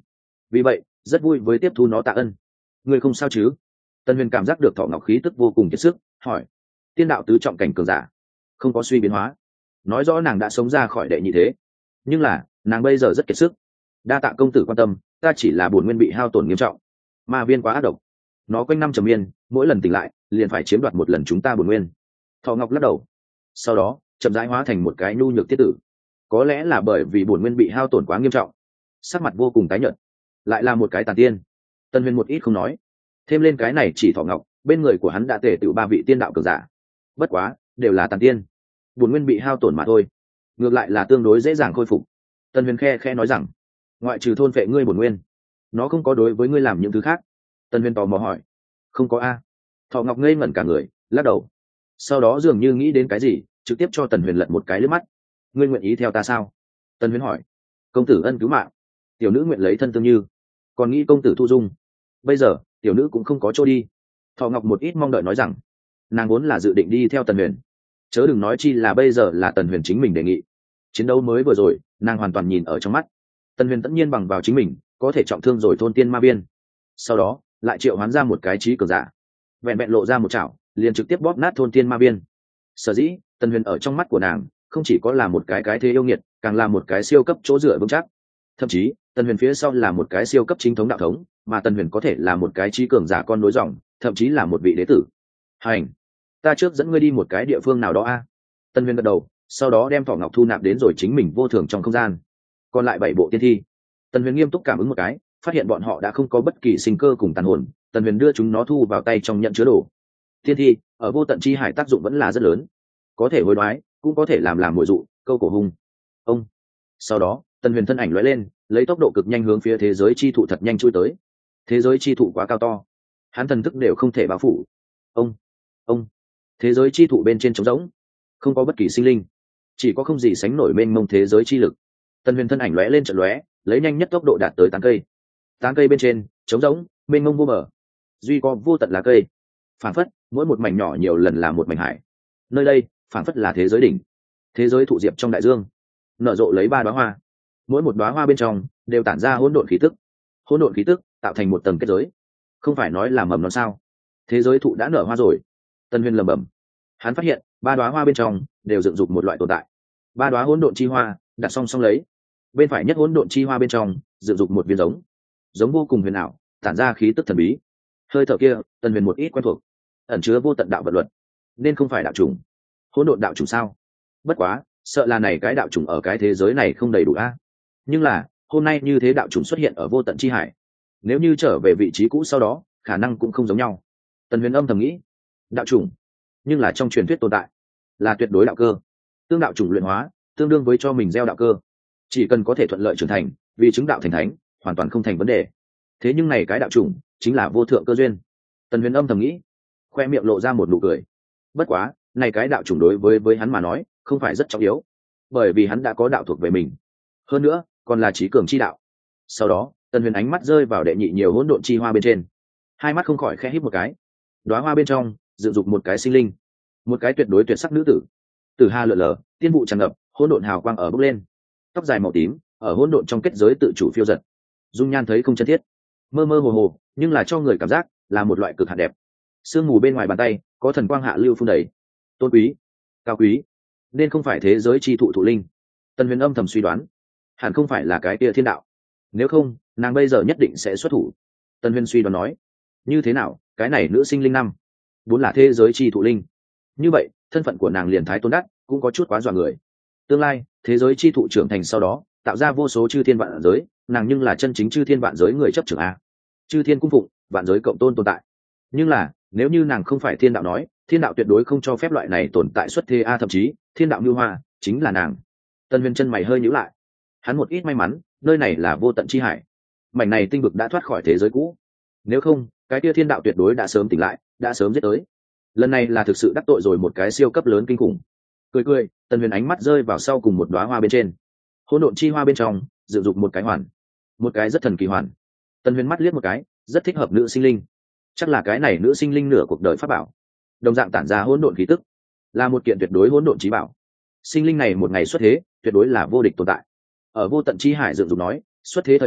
vì vậy rất vui với tiếp thu nó tạ ân. Ngươi không sao chứ? Tần Huyền cảm giác được Thọ Ngọc khí tức vô cùng kiệt sức, hỏi. Tiên đạo tứ trọng cảnh cường giả, không có suy biến hóa, nói rõ nàng đã sống ra khỏi đệ nhị thế, nhưng là nàng bây giờ rất kiệt sức. Đa tạ công tử quan tâm, ta chỉ là bổn nguyên bị hao tổn nghiêm trọng. Ma viên quá ác độc, nó quanh năm trầm miên, mỗi lần tỉnh lại liền phải chiếm đoạt một lần chúng ta bổn nguyên. Thọ Ngọc lắc đầu, sau đó chậm rãi hóa thành một cái nhu nhược tiết tử. Có lẽ là bởi vì bổn nguyên bị hao tổn quá nghiêm trọng, sắc mặt vô cùng tái nhợt. Lại là một cái tàn tiên. Tân Huyền một ít không nói, thêm lên cái này chỉ Thọ Ngọc, bên người của hắn đã tề tựu ba vị tiên đạo cường giả. Bất quá đều là tàn tiên, bổn nguyên bị hao tổn mà thôi, ngược lại là tương đối dễ dàng khôi phục. Tân Huyền khe khe nói rằng, ngoại trừ thôn phệ ngươi bổn nguyên, nó không có đối với ngươi làm những thứ khác. Tân Huyền tò mò hỏi. Không có a. Thọ Ngọc ngây ngẩn cả người, lắc đầu, sau đó dường như nghĩ đến cái gì, trực tiếp cho Tần Huyền lật một cái liếc mắt. Ngươi nguyện ý theo ta sao? Tân Huyền hỏi. Công tử ân cứu mạng, tiểu nữ nguyện lấy thân tương như, còn nghĩ công tử thu dung. Bây giờ tiểu nữ cũng không có chỗ đi. Thọ Ngọc một ít mong đợi nói rằng, nàng vốn là dự định đi theo Tần Huyền, chớ đừng nói chi là bây giờ là Tần Huyền chính mình đề nghị. Chiến đấu mới vừa rồi nàng hoàn toàn nhìn ở trong mắt. Tần Huyền tất nhiên bằng vào chính mình có thể trọng thương rồi thôn tiên ma viên, sau đó lại triệu hoán ra một cái trí cường giả, vẹn vẹn lộ ra một chảo liền trực tiếp bóp nát thôn tiên ma viên. Sở dĩ Tần Huyền ở trong mắt của nàng không chỉ có là một cái cái thế yêu nghiệt, càng là một cái siêu cấp chỗ dựa vững chắc. Thậm chí Tần Huyền phía sau là một cái siêu cấp chính thống đạo thống, mà Tần Huyền có thể là một cái trí cường giả con nối dòng, thậm chí là một vị đế tử. Hành, ta trước dẫn ngươi đi một cái địa phương nào đó a. Tần Huyền gật đầu, sau đó đem Thọ Ngọc thu nạp đến rồi chính mình vô thường trong không gian. Còn lại bảy bộ tiên thi, Tần Huyền nghiêm túc cảm ứng một cái, phát hiện bọn họ đã không có bất kỳ sinh cơ cùng tàn hồn. Tần Huyền đưa chúng nó thu vào tay trong nhận chứa đồ. Tiên thi ở vô tận chi hải tác dụng vẫn là rất lớn, có thể hối đoái, cũng có thể làm làm mồi dụ, câu cổ hung. Ông. Sau đó Tần Huyền thân ảnh lóe lên, lấy tốc độ cực nhanh hướng phía thế giới chi thụ thật nhanh chui tới. Thế giới chi thụ quá cao to, hắn thần thức đều không thể bao phủ. Ông. Ông. Thế giới chi thụ bên trên trống rỗng, không có bất kỳ sinh linh, chỉ có không gì sánh nổi mênh mông thế giới chi lực. Tần Huyền thân ảnh lóe lên trận lóe, lấy nhanh nhất tốc độ đạt tới tán cây. Tán cây bên trên trống rỗng, mênh mông vô bờ, duy có vô tận lá cây, phản phất mỗi một mảnh nhỏ nhiều lần là một mảnh hải. Nơi đây phản phất là thế giới đỉnh, thế giới thụ diệp trong đại dương, nở rộ lấy ba đóa hoa, mỗi một đóa hoa bên trong đều tản ra hỗn độn khí tức. Hỗn độn khí tức tạo thành một tầng kết giới, không phải nói là mầm non sao? Thế giới thụ đã nở hoa rồi. Tân Huyền lẩm bẩm, hắn phát hiện ba đóa hoa bên trong đều dựng dục một loại tồn tại. Ba đóa hỗn độn chi hoa đặt song song lấy, bên phải nhất hỗn độn chi hoa bên trong dựng dục một viên giống, giống vô cùng huyền ảo, tản ra khí tức thần bí. Hơi thở kia Tần Huyền một ít quen thuộc, ẩn chứa vô tận đạo vận luật, nên không phải đạo chủng. Hỗn độn đạo chủng sao? Bất quá sợ là này cái đạo chủng ở cái thế giới này không đầy đủ a. Nhưng là hôm nay như thế đạo chủng xuất hiện ở vô tận chi hải, nếu như trở về vị trí cũ sau đó khả năng cũng không giống nhau. Tần Huyền âm thầm nghĩ, đạo chủng nhưng là trong truyền thuyết tồn tại, là tuyệt đối đạo cơ. Tương đạo chủng luyện hóa tương đương với cho mình gieo đạo cơ, chỉ cần có thể thuận lợi trưởng thành, vì chứng đạo thành thánh hoàn toàn không thành vấn đề. Thế nhưng này cái đạo chủng chính là vô thượng cơ duyên. Tần Huyền âm thầm nghĩ, khoe miệng lộ ra một nụ cười. Bất quá này cái đạo chủng đối với với hắn mà nói không phải rất trọng yếu, bởi vì hắn đã có đạo thuộc về mình, hơn nữa còn là trí cường chi đạo. Sau đó Tần Huyền ánh mắt rơi vào đệ nhị nhiều hỗn độn chi hoa bên trên, hai mắt không khỏi khẽ híp một cái. Đóa hoa bên trong dựng dục một cái sinh linh, một cái tuyệt đối tuyệt sắc nữ tử. Tử hà lượn lờ, tiên vụ tràn ngập, hỗn độn hào quang ở bốc lên, tóc dài màu tím ở hỗn độn trong kết giới tự chủ phiêu dật, dung nhan thấy không chân thiết, mơ mơ hồ hồ, nhưng là cho người cảm giác là một loại cực hạt đẹp. Sương mù bên ngoài bàn tay có thần quang hạ lưu phun đầy, tôn quý, cao quý, nên không phải thế giới chi thụ thụ linh. Tần Huyền âm thầm suy đoán, hẳn không phải là cái kia thiên đạo, nếu không nàng bây giờ nhất định sẽ xuất thủ. Tần Huyền suy đoán nói, như thế nào cái này nữ sinh linh năm vốn là thế giới chi thụ linh, như vậy thân phận của nàng liền thái tôn đắc cũng có chút quá dọa người. Tương lai thế giới chi thụ trưởng thành sau đó tạo ra vô số chư thiên vạn giới, nàng nhưng là chân chính chư thiên vạn giới người chấp trưởng a, chư thiên cung phụng, vạn giới cộng tôn tồn tại. Nhưng là nếu như nàng không phải thiên đạo nói, thiên đạo tuyệt đối không cho phép loại này tồn tại xuất thế a, thậm chí thiên đạo như hoa chính là nàng. Tần Huyền chân mày hơi nhíu lại, hắn một ít may mắn nơi này là vô tận chi hải, mảnh này tinh vực đã thoát khỏi thế giới cũ, nếu không cái kia thiên đạo tuyệt đối đã sớm tỉnh lại, đã sớm giết tới. Lần này là thực sự đắc tội rồi một cái siêu cấp lớn kinh khủng. Cười cười, Tần Huyền ánh mắt rơi vào sau cùng một đóa hoa bên trên, hỗn độn chi hoa bên trong dựng dục một cái hoàn, một cái rất thần kỳ hoàn. Tần Huyền mắt liếc một cái, rất thích hợp nữ sinh linh, chắc là cái này nữ sinh linh nửa cuộc đời pháp bảo, đồng dạng tản ra hỗn độn khí tức, là một kiện tuyệt đối hỗn độn chí bảo. Sinh linh này một ngày xuất thế tuyệt đối là vô địch tồn tại. Ở vô tận chi hải dựng dục nói, xuất thế thời điểm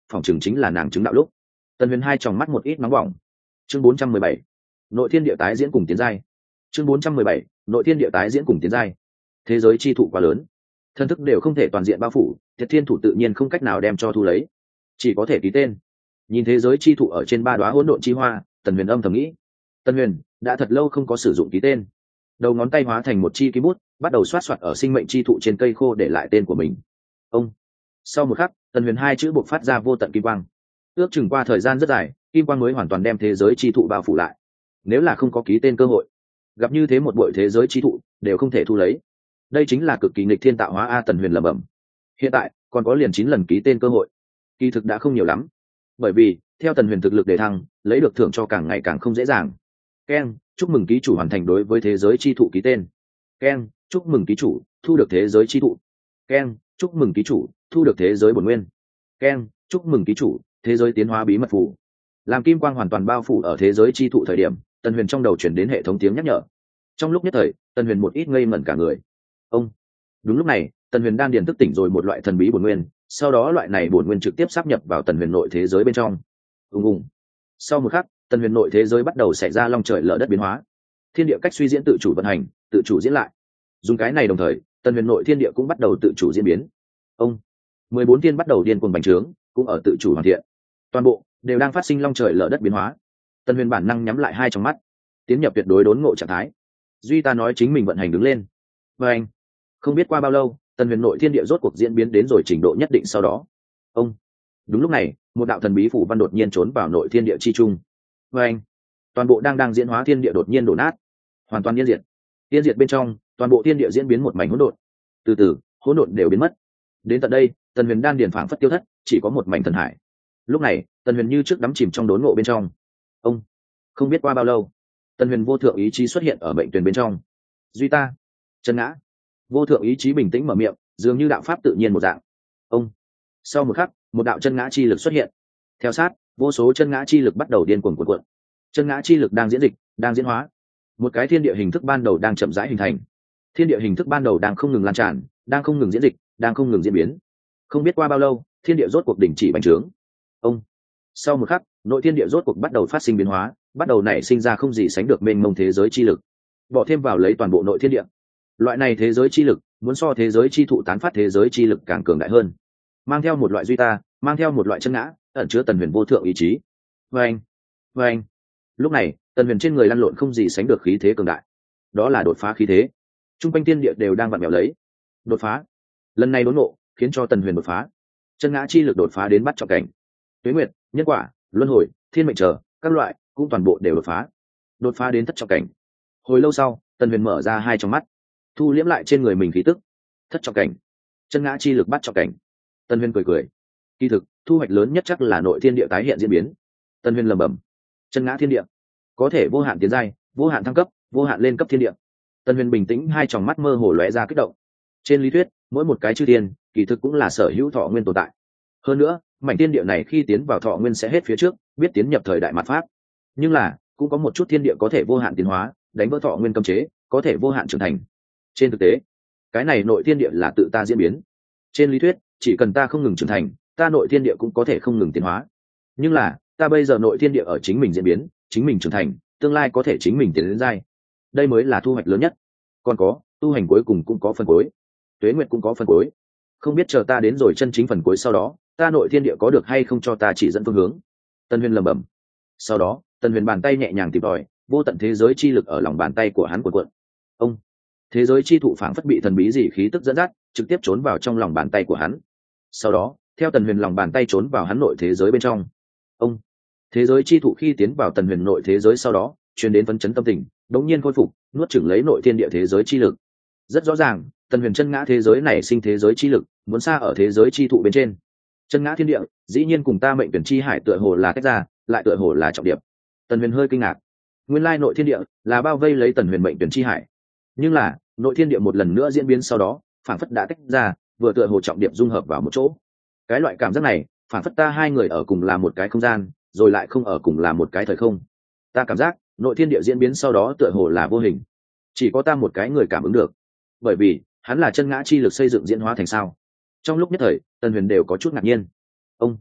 phỏng chừng chính là nàng chứng đạo lúc. Tần Huyền hai tròng mắt một ít nóng bỏng. Chương bốn trăm mười bảy, nội thiên địa tái diễn cùng tiến giai. Chương bốn trăm mười bảy, nội thiên địa tái diễn cùng tiến giai. Thế giới chi thụ quá lớn, thân thức đều không thể toàn diện bao phủ, Thiệt Thiên thủ tự nhiên không cách nào đem cho thu lấy, chỉ có thể ký tên. Nhìn thế giới chi thụ ở trên ba đóa hỗn độn chi hoa, Tần Huyền âm thầm nghĩ, Tần Huyền đã thật lâu không có sử dụng ký tên. Đầu ngón tay hóa thành một chi ký bút, bắt đầu xoát xoát ở sinh mệnh chi thụ trên cây khô để lại tên của mình. Ông. Sau một khắc, Tần Huyền hai chữ bộc phát ra vô tận kim quang. Ước chừng qua thời gian rất dài, kim quang mới hoàn toàn đem thế giới chi thụ bao phủ lại. Nếu là không có ký tên cơ hội, gặp như thế một bội thế giới chi thụ đều không thể thu lấy. Đây chính là cực kỳ nghịch thiên tạo hóa a. Tần Huyền lẩm bẩm. Hiện tại còn có liền chín lần ký tên cơ hội, kỳ thực đã không nhiều lắm, bởi vì theo Tần Huyền thực lực đề thăng, lấy được thưởng cho càng ngày càng không dễ dàng. Ken, chúc mừng ký chủ hoàn thành đối với thế giới chi thụ ký tên. Ken, chúc mừng ký chủ thu được thế giới chi thụ. Ken, chúc mừng ký chủ thu được thế giới bổn nguyên. Ken, chúc mừng ký chủ thế giới tiến hóa bí mật phù. Làm kim quang hoàn toàn bao phủ ở thế giới chi thụ thời điểm, Tần Huyền trong đầu chuyển đến hệ thống tiếng nhắc nhở. Trong lúc nhất thời, Tần Huyền một ít ngây ngẩn cả người. Ông. Đúng lúc này, Tần Huyền đang điền thức tỉnh rồi một loại thần bí bổn nguyên, sau đó loại này bổn nguyên trực tiếp sáp nhập vào Tần Huyền nội thế giới bên trong. Ùng ùng. Sau một khắc, Tần Huyền nội thế giới bắt đầu xảy ra long trời lở đất biến hóa. Thiên địa cách suy diễn tự chủ vận hành, tự chủ diễn lại. Dùng cái này đồng thời, Tần Huyền nội thiên địa cũng bắt đầu tự chủ diễn biến. Ông. mười bốn thiên bắt đầu điên cuồng bành trướng, cũng ở tự chủ hoàn thiện. Toàn bộ đều đang phát sinh long trời lở đất biến hóa. Tần Huyền bản năng nhắm lại hai tròng mắt, tiến nhập tuyệt đối đốn ngộ trạng thái. Duy ta nói chính mình vận hành đứng lên. Và anh, không biết qua bao lâu, Tần Huyền nội thiên địa rốt cuộc diễn biến đến rồi trình độ nhất định sau đó. Ông. Đúng lúc này, một đạo thần bí phủ văn đột nhiên trốn vào nội thiên địa chi trung. Và anh, toàn bộ đang đang diễn hóa thiên địa đột nhiên đổ nát, hoàn toàn yên diệt. Yên diệt bên trong, toàn bộ thiên địa diễn biến một mảnh hỗn độn. Từ từ, hỗn độn đều biến mất. Đến tận đây, Tần Huyền đan điền phảng phất tiêu thất, chỉ có một mảnh thần hải. Lúc này, Tần Huyền như trước đắm chìm trong đốn ngộ bên trong. Ông. Không biết qua bao lâu, Tần Huyền vô thượng ý chí xuất hiện ở mệnh tuyển bên trong. Duy ta, chân ngã. Vô thượng ý chí bình tĩnh mở miệng, dường như đạo pháp tự nhiên một dạng. Ông. Sau một khắc, một đạo chân ngã chi lực xuất hiện. Theo sát, vô số chân ngã chi lực bắt đầu điên cuồng cuộn cuộn. Chân ngã chi lực đang diễn dịch, đang diễn hóa. Một cái thiên địa hình thức ban đầu đang chậm rãi hình thành. Thiên địa hình thức ban đầu đang không ngừng lan tràn, đang không ngừng diễn dịch, đang không ngừng diễn biến. Không biết qua bao lâu, thiên địa rốt cuộc đình chỉ bành trướng. Ông. Sau một khắc, nội thiên địa rốt cuộc bắt đầu phát sinh biến hóa, bắt đầu nảy sinh ra không gì sánh được mênh mông thế giới chi lực. Bỏ thêm vào lấy toàn bộ nội thiên địa. Loại này thế giới chi lực, muốn so thế giới chi thụ tán phát thế giới chi lực càng cường đại hơn. Mang theo một loại duy ta, mang theo một loại chân ngã, ẩn chứa Tần Huyền vô thượng ý chí. Vâng, vâng. Lúc này, Tần Huyền trên người lăn lộn không gì sánh được khí thế cường đại. Đó là đột phá khí thế. Trung quanh thiên địa đều đang vặn vẹo lấy. Đột phá. Lần này đốn ngộ, khiến cho Tần Huyền đột phá. Chân ngã chi lực đột phá đến bắt trọng cảnh. Tuế nguyệt, nhân quả, luân hồi, thiên mệnh chờ, các loại cũng toàn bộ đều đột phá. Đột phá đến thất trọng cảnh. Hồi lâu sau, Tần Huyền mở ra hai tròng mắt, thu liễm lại trên người mình khí tức. Thất trọng cảnh, chân ngã chi lực bắt trọng cảnh. Tần Huyền cười cười. Kỳ thực, thu hoạch lớn nhất chắc là nội thiên địa tái hiện diễn biến. Tần Huyền lẩm bẩm. Chân ngã thiên địa, có thể vô hạn tiến giai, vô hạn thăng cấp, vô hạn lên cấp thiên địa. Tần Huyền bình tĩnh, hai tròng mắt mơ hồ lóe ra kích động. Trên lý thuyết, mỗi một cái chư thiên, kỳ thực cũng là sở hữu thọ nguyên tồn tại. Hơn nữa, mảnh thiên địa này khi tiến vào thọ nguyên sẽ hết phía trước, biết tiến nhập thời đại mạt pháp. Nhưng là, cũng có một chút thiên địa có thể vô hạn tiến hóa, đánh vỡ thọ nguyên cấm chế, có thể vô hạn trưởng thành. Trên thực tế, cái này nội thiên địa là tự ta diễn biến. Trên lý thuyết, chỉ cần ta không ngừng trưởng thành, ta nội thiên địa cũng có thể không ngừng tiến hóa. Nhưng là, ta bây giờ nội thiên địa ở chính mình diễn biến, chính mình trưởng thành, tương lai có thể chính mình tiến đến giai. Đây mới là thu hoạch lớn nhất. Còn có, tu hành cuối cùng cũng có phần cuối, tuế nguyệt cũng có phần cuối. Không biết chờ ta đến rồi chân chính phần cuối sau đó, ta nội thiên địa có được hay không cho ta chỉ dẫn phương hướng. Tần Huyền lẩm bẩm. Sau đó, Tần Huyền bàn tay nhẹ nhàng tìm tòi, vô tận thế giới chi lực ở lòng bàn tay của hắn cuộn cuộn. Ông. Thế giới chi thụ phảng phất bị thần bí gì khí tức dẫn dắt, trực tiếp trốn vào trong lòng bàn tay của hắn. Sau đó, theo Tần Huyền lòng bàn tay trốn vào hắn nội thế giới bên trong. Ông. Thế giới chi thụ khi tiến vào Tần Huyền nội thế giới sau đó, truyền đến phấn chấn tâm tình, đống nhiên khôi phục, nuốt chửng lấy nội thiên địa thế giới chi lực. Rất rõ ràng, Tần Huyền chân ngã thế giới này sinh thế giới chi lực, muốn xa ở thế giới chi thụ bên trên. Chân ngã thiên địa, dĩ nhiên cùng ta mệnh tuyển chi hải tựa hồ là tách ra, lại tựa hồ là trọng điệp. Tần Huyền hơi kinh ngạc. Nguyên lai nội thiên địa là bao vây lấy Tần Huyền mệnh tuyển chi hải. Nhưng là, nội thiên địa một lần nữa diễn biến sau đó, phản phất đã tách ra, vừa tựa hồ trọng điệp dung hợp vào một chỗ. Cái loại cảm giác này, phản phất ta hai người ở cùng là một cái không gian, rồi lại không ở cùng là một cái thời không. Ta cảm giác, nội thiên địa diễn biến sau đó tựa hồ là vô hình, chỉ có ta một cái người cảm ứng được. Bởi vì, hắn là chân ngã chi lực xây dựng diễn hóa thành sao. Trong lúc nhất thời, Tần Huyền đều có chút ngạc nhiên. Ông.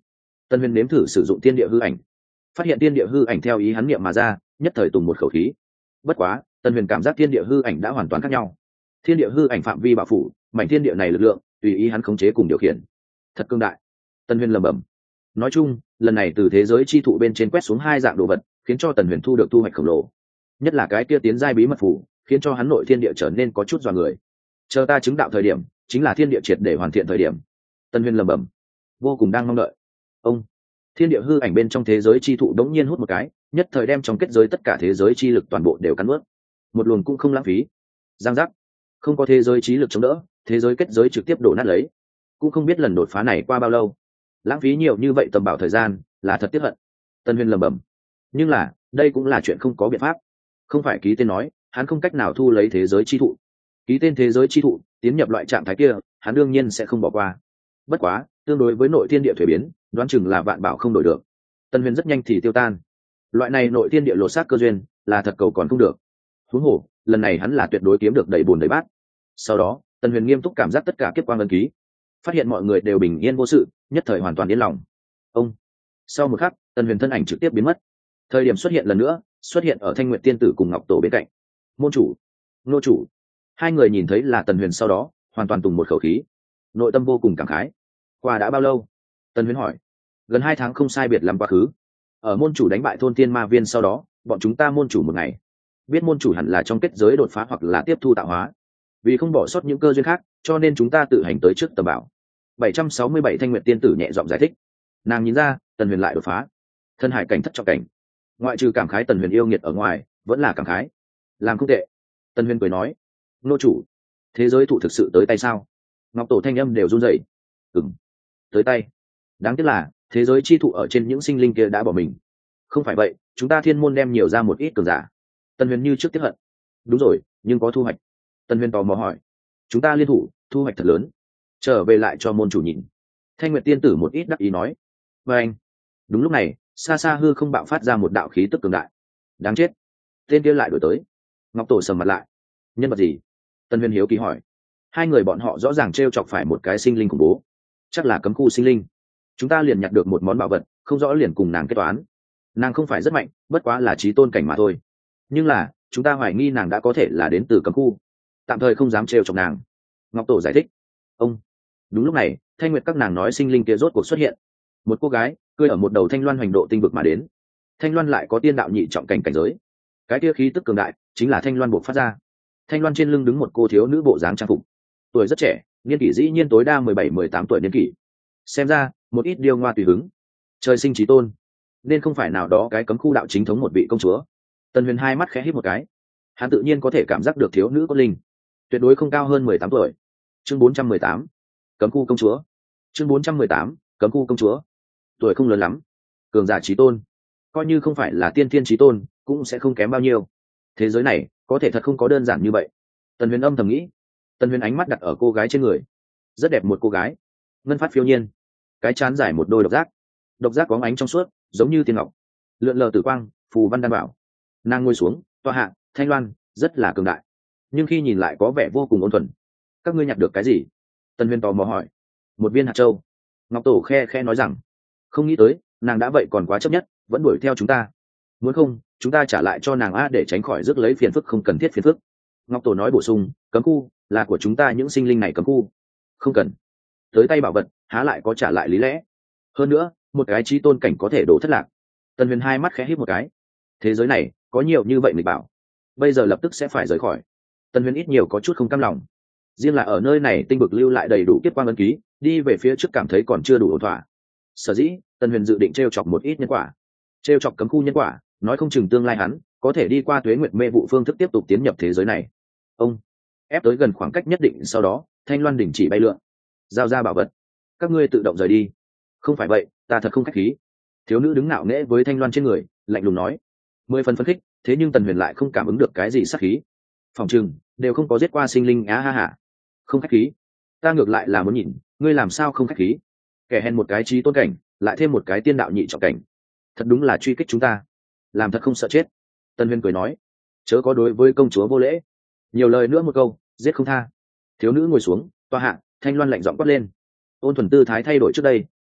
Tần Huyền nếm thử sử dụng thiên địa hư ảnh, phát hiện thiên địa hư ảnh theo ý hắn niệm mà ra, nhất thời tùng một khẩu khí. Bất quá Tần Huyền cảm giác thiên địa hư ảnh đã hoàn toàn khác nhau. Thiên địa hư ảnh phạm vi bao phủ mảnh thiên địa này lực lượng tùy ý hắn khống chế cùng điều khiển, thật cương đại. Tần Huyền lẩm bẩm. Nói chung lần này từ thế giới chi thụ bên trên quét xuống hai dạng đồ vật, khiến cho Tần Huyền thu được thu hoạch khổng lồ, nhất là cái kia tiến giai bí mật phủ, khiến cho hắn nội thiên địa trở nên có chút dọa người. Chờ ta chứng đạo thời điểm chính là thiên địa triệt để hoàn thiện thời điểm. Tần Huyền lẩm bẩm, vô cùng đang mong đợi. Ông thiên địa hư ảnh bên trong thế giới chi thụ đống nhiên hút một cái, nhất thời đem trong kết giới tất cả thế giới chi lực toàn bộ đều cắn nuốt, một luồng cũng không lãng phí. Giang giác, không có thế giới trí lực chống đỡ, thế giới kết giới trực tiếp đổ nát lấy. Cũng không biết lần đột phá này qua bao lâu, lãng phí nhiều như vậy tầm bảo thời gian, là thật tiếc hận. Tân Huyền lẩm bẩm. Nhưng là đây cũng là chuyện không có biện pháp, không phải ký tên nói hắn không cách nào thu lấy thế giới chi thụ. Ký tên thế giới chi thụ tiến nhập loại trạng thái kia, hắn đương nhiên sẽ không bỏ qua. Bất quá tương đối với nội thiên địa thuế biến, đoán chừng là vạn bảo không đổi được. Tân Huyền rất nhanh thì tiêu tan. Loại này nội thiên địa lột xác cơ duyên là thật cầu còn không được. Huống hồ lần này hắn là tuyệt đối kiếm được đầy bùn đầy bát. Sau đó Tân Huyền nghiêm túc cảm giác tất cả kiếp quang ấn ký, phát hiện mọi người đều bình yên vô sự, nhất thời hoàn toàn yên lòng. Ông sau một khắc Tân Huyền thân ảnh trực tiếp biến mất. Thời điểm xuất hiện lần nữa, xuất hiện ở Thanh Nguyệt tiên tử cùng Ngọc Tổ bên cạnh. Môn chủ, nô chủ. Hai người nhìn thấy là Tần Huyền sau đó hoàn toàn tùng một khẩu khí, nội tâm vô cùng cảm khái. Qua đã bao lâu? Tần Huyền hỏi. Gần hai tháng không sai biệt lắm quá khứ. Ở môn chủ đánh bại thôn tiên ma viên sau đó, bọn chúng ta môn chủ một ngày biết môn chủ hẳn là trong kết giới đột phá hoặc là tiếp thu tạo hóa, vì không bỏ sót những cơ duyên khác, cho nên chúng ta tự hành tới trước tầm bảo. bảy trăm sáu mươi bảy Thanh Nguyệt tiên tử nhẹ giọng giải thích. Nàng nhìn ra Tần Huyền lại đột phá, thân hải cảnh thất trọng cảnh. Ngoại trừ cảm khái Tần Huyền yêu nghiệt ở ngoài, vẫn là cảm khái làm không tệ. Tần Huyền cười nói, nô chủ, thế giới thụ thực sự tới tay sao? Ngọc Tổ thanh âm đều run rẩy. Ừm, tới tay. Đáng tiếc là thế giới chi thụ ở trên những sinh linh kia đã bỏ mình. Không phải vậy chúng ta thiên môn đem nhiều ra một ít cường giả. Tần Huyền như trước tiếc hận. Đúng rồi, nhưng có thu hoạch. Tần Huyền tò mò hỏi. Chúng ta liên thủ, thu hoạch thật lớn. Trở về lại cho môn chủ nhìn. Thanh Nguyệt tiên tử một ít đắc ý nói. Và anh. Đúng lúc này xa xa hư không bạo phát ra một đạo khí tức cường đại. Đáng chết, tên kia lại đổi tới. Ngọc Tổ sầm mặt lại. Nhân vật gì? Tần Huyền hiếu kỳ hỏi. Hai người bọn họ rõ ràng t r e o chọc phải một cái sinh linh khủng bố, chắc là cấm khu sinh linh. Chúng ta liền nhặt được một món bảo vật, không rõ liền cùng nàng kết toán. Nàng không phải rất mạnh, bất quá là trí tôn cảnh mà thôi. Nhưng là chúng ta hoài nghi nàng đã có thể là đến từ cấm khu, tạm thời không dám t r e o chọc nàng. Ngọc Tổ giải thích. Ông đúng lúc này Thanh Nguyệt các nàng nói sinh linh kia rốt cuộc xuất hiện. Một cô gái cười ở một đầu thanh loan hoành độ tinh vực mà đến. Thanh loan lại có tiên đạo nhị trọng cảnh cảnh giới, cái kia khí tức cường đại chính là thanh loan buộc phát ra. Thanh loan trên lưng đứng một cô thiếu nữ bộ dáng trang phục, tuổi rất trẻ, niên kỷ dĩ nhiên tối đa mười bảy mười tám tuổi niên kỷ. Xem ra một ít điêu ngoa tùy hứng, trời sinh trí tôn, nên không phải nào đó cái cấm khu đạo chính thống một vị công chúa. Tần Huyền hai mắt khẽ hít một cái, hắn tự nhiên có thể cảm giác được thiếu nữ có linh tuyệt đối không cao hơn mười tám tuổi. Chương bốn trăm mười tám cấm khu công chúa. Chương bốn trăm mười tám cấm khu công chúa. Tuổi không lớn lắm, cường giả trí tôn, coi như không phải là tiên thiên trí tôn cũng sẽ không kém bao nhiêu. Thế giới này có thể thật không có đơn giản như vậy. Tần Huyền âm thầm nghĩ. Tần Huyền ánh mắt đặt ở cô gái trên người, rất đẹp một cô gái, ngân phát phiêu nhiên, cái chán dài một đôi độc giác, độc giác có ánh trong suốt giống như tiên ngọc, lượn lờ tử quang, phù văn đan bảo. Nàng ngồi xuống tọa hạ, thanh loan rất là cường đại, nhưng khi nhìn lại có vẻ vô cùng ôn thuần. Các ngươi nhặt được cái gì? Tần Huyền tò mò hỏi. Một viên hạt châu. Ngọc Tổ khe khe nói rằng, không nghĩ tới nàng đã vậy còn quá chấp nhất, vẫn đuổi theo chúng ta. Muốn không chúng ta trả lại cho nàng a, để tránh khỏi rước lấy phiền phức không cần thiết phiền phức. Ngọc Tổ nói bổ sung, cấm khu là của chúng ta những sinh linh này cấm khu, không cần. Tới tay bảo vật há lại có trả lại lý lẽ. Hơn nữa một cái trí tôn cảnh có thể đổ thất lạc. Tần Huyền hai mắt khẽ híp một cái. Thế giới này có nhiều như vậy nghịch bảo, bây giờ lập tức sẽ phải rời khỏi. Tần Huyền ít nhiều có chút không cam lòng. Riêng là ở nơi này tinh vực lưu lại đầy đủ kiếp quang ấn ký, đi về phía trước cảm thấy còn chưa đủ ổn thỏa. Sở dĩ Tần Huyền dự định t r e o chọc một ít nhân quả, t r e o chọc cấm khu nhân quả, nói không chừng tương lai hắn có thể đi qua tuế nguyệt mê vụ phương thức tiếp tục tiến nhập thế giới này. Ông ép tới gần khoảng cách nhất định sau đó, thanh loan đỉnh chỉ bay lượn, giao ra bảo vật. Các ngươi tự động rời đi. Không phải vậy ta thật không khách khí. Thiếu nữ đứng ngạo nghễ với thanh loan trên người, lạnh lùng nói. Mười phần phấn khích, thế nhưng Tần Huyền lại không cảm ứng được cái gì sát khí. Phòng chừng đều không có giết qua sinh linh á ha hả. Không khách khí, ta ngược lại là muốn nhìn ngươi làm sao không khách khí. Kẻ hèn một cái trí tôn cảnh, lại thêm một cái tiên đạo nhị trọng cảnh, thật đúng là truy kích chúng ta, làm thật không sợ chết. Tân Huyền cười nói, chớ có đối với công chúa vô lễ, nhiều lời nữa một câu giết không tha. Thiếu nữ ngồi xuống tòa hạ, thanh loan lạnh giọng quát lên. Ôn thuần tư thái thay đổi trước đây,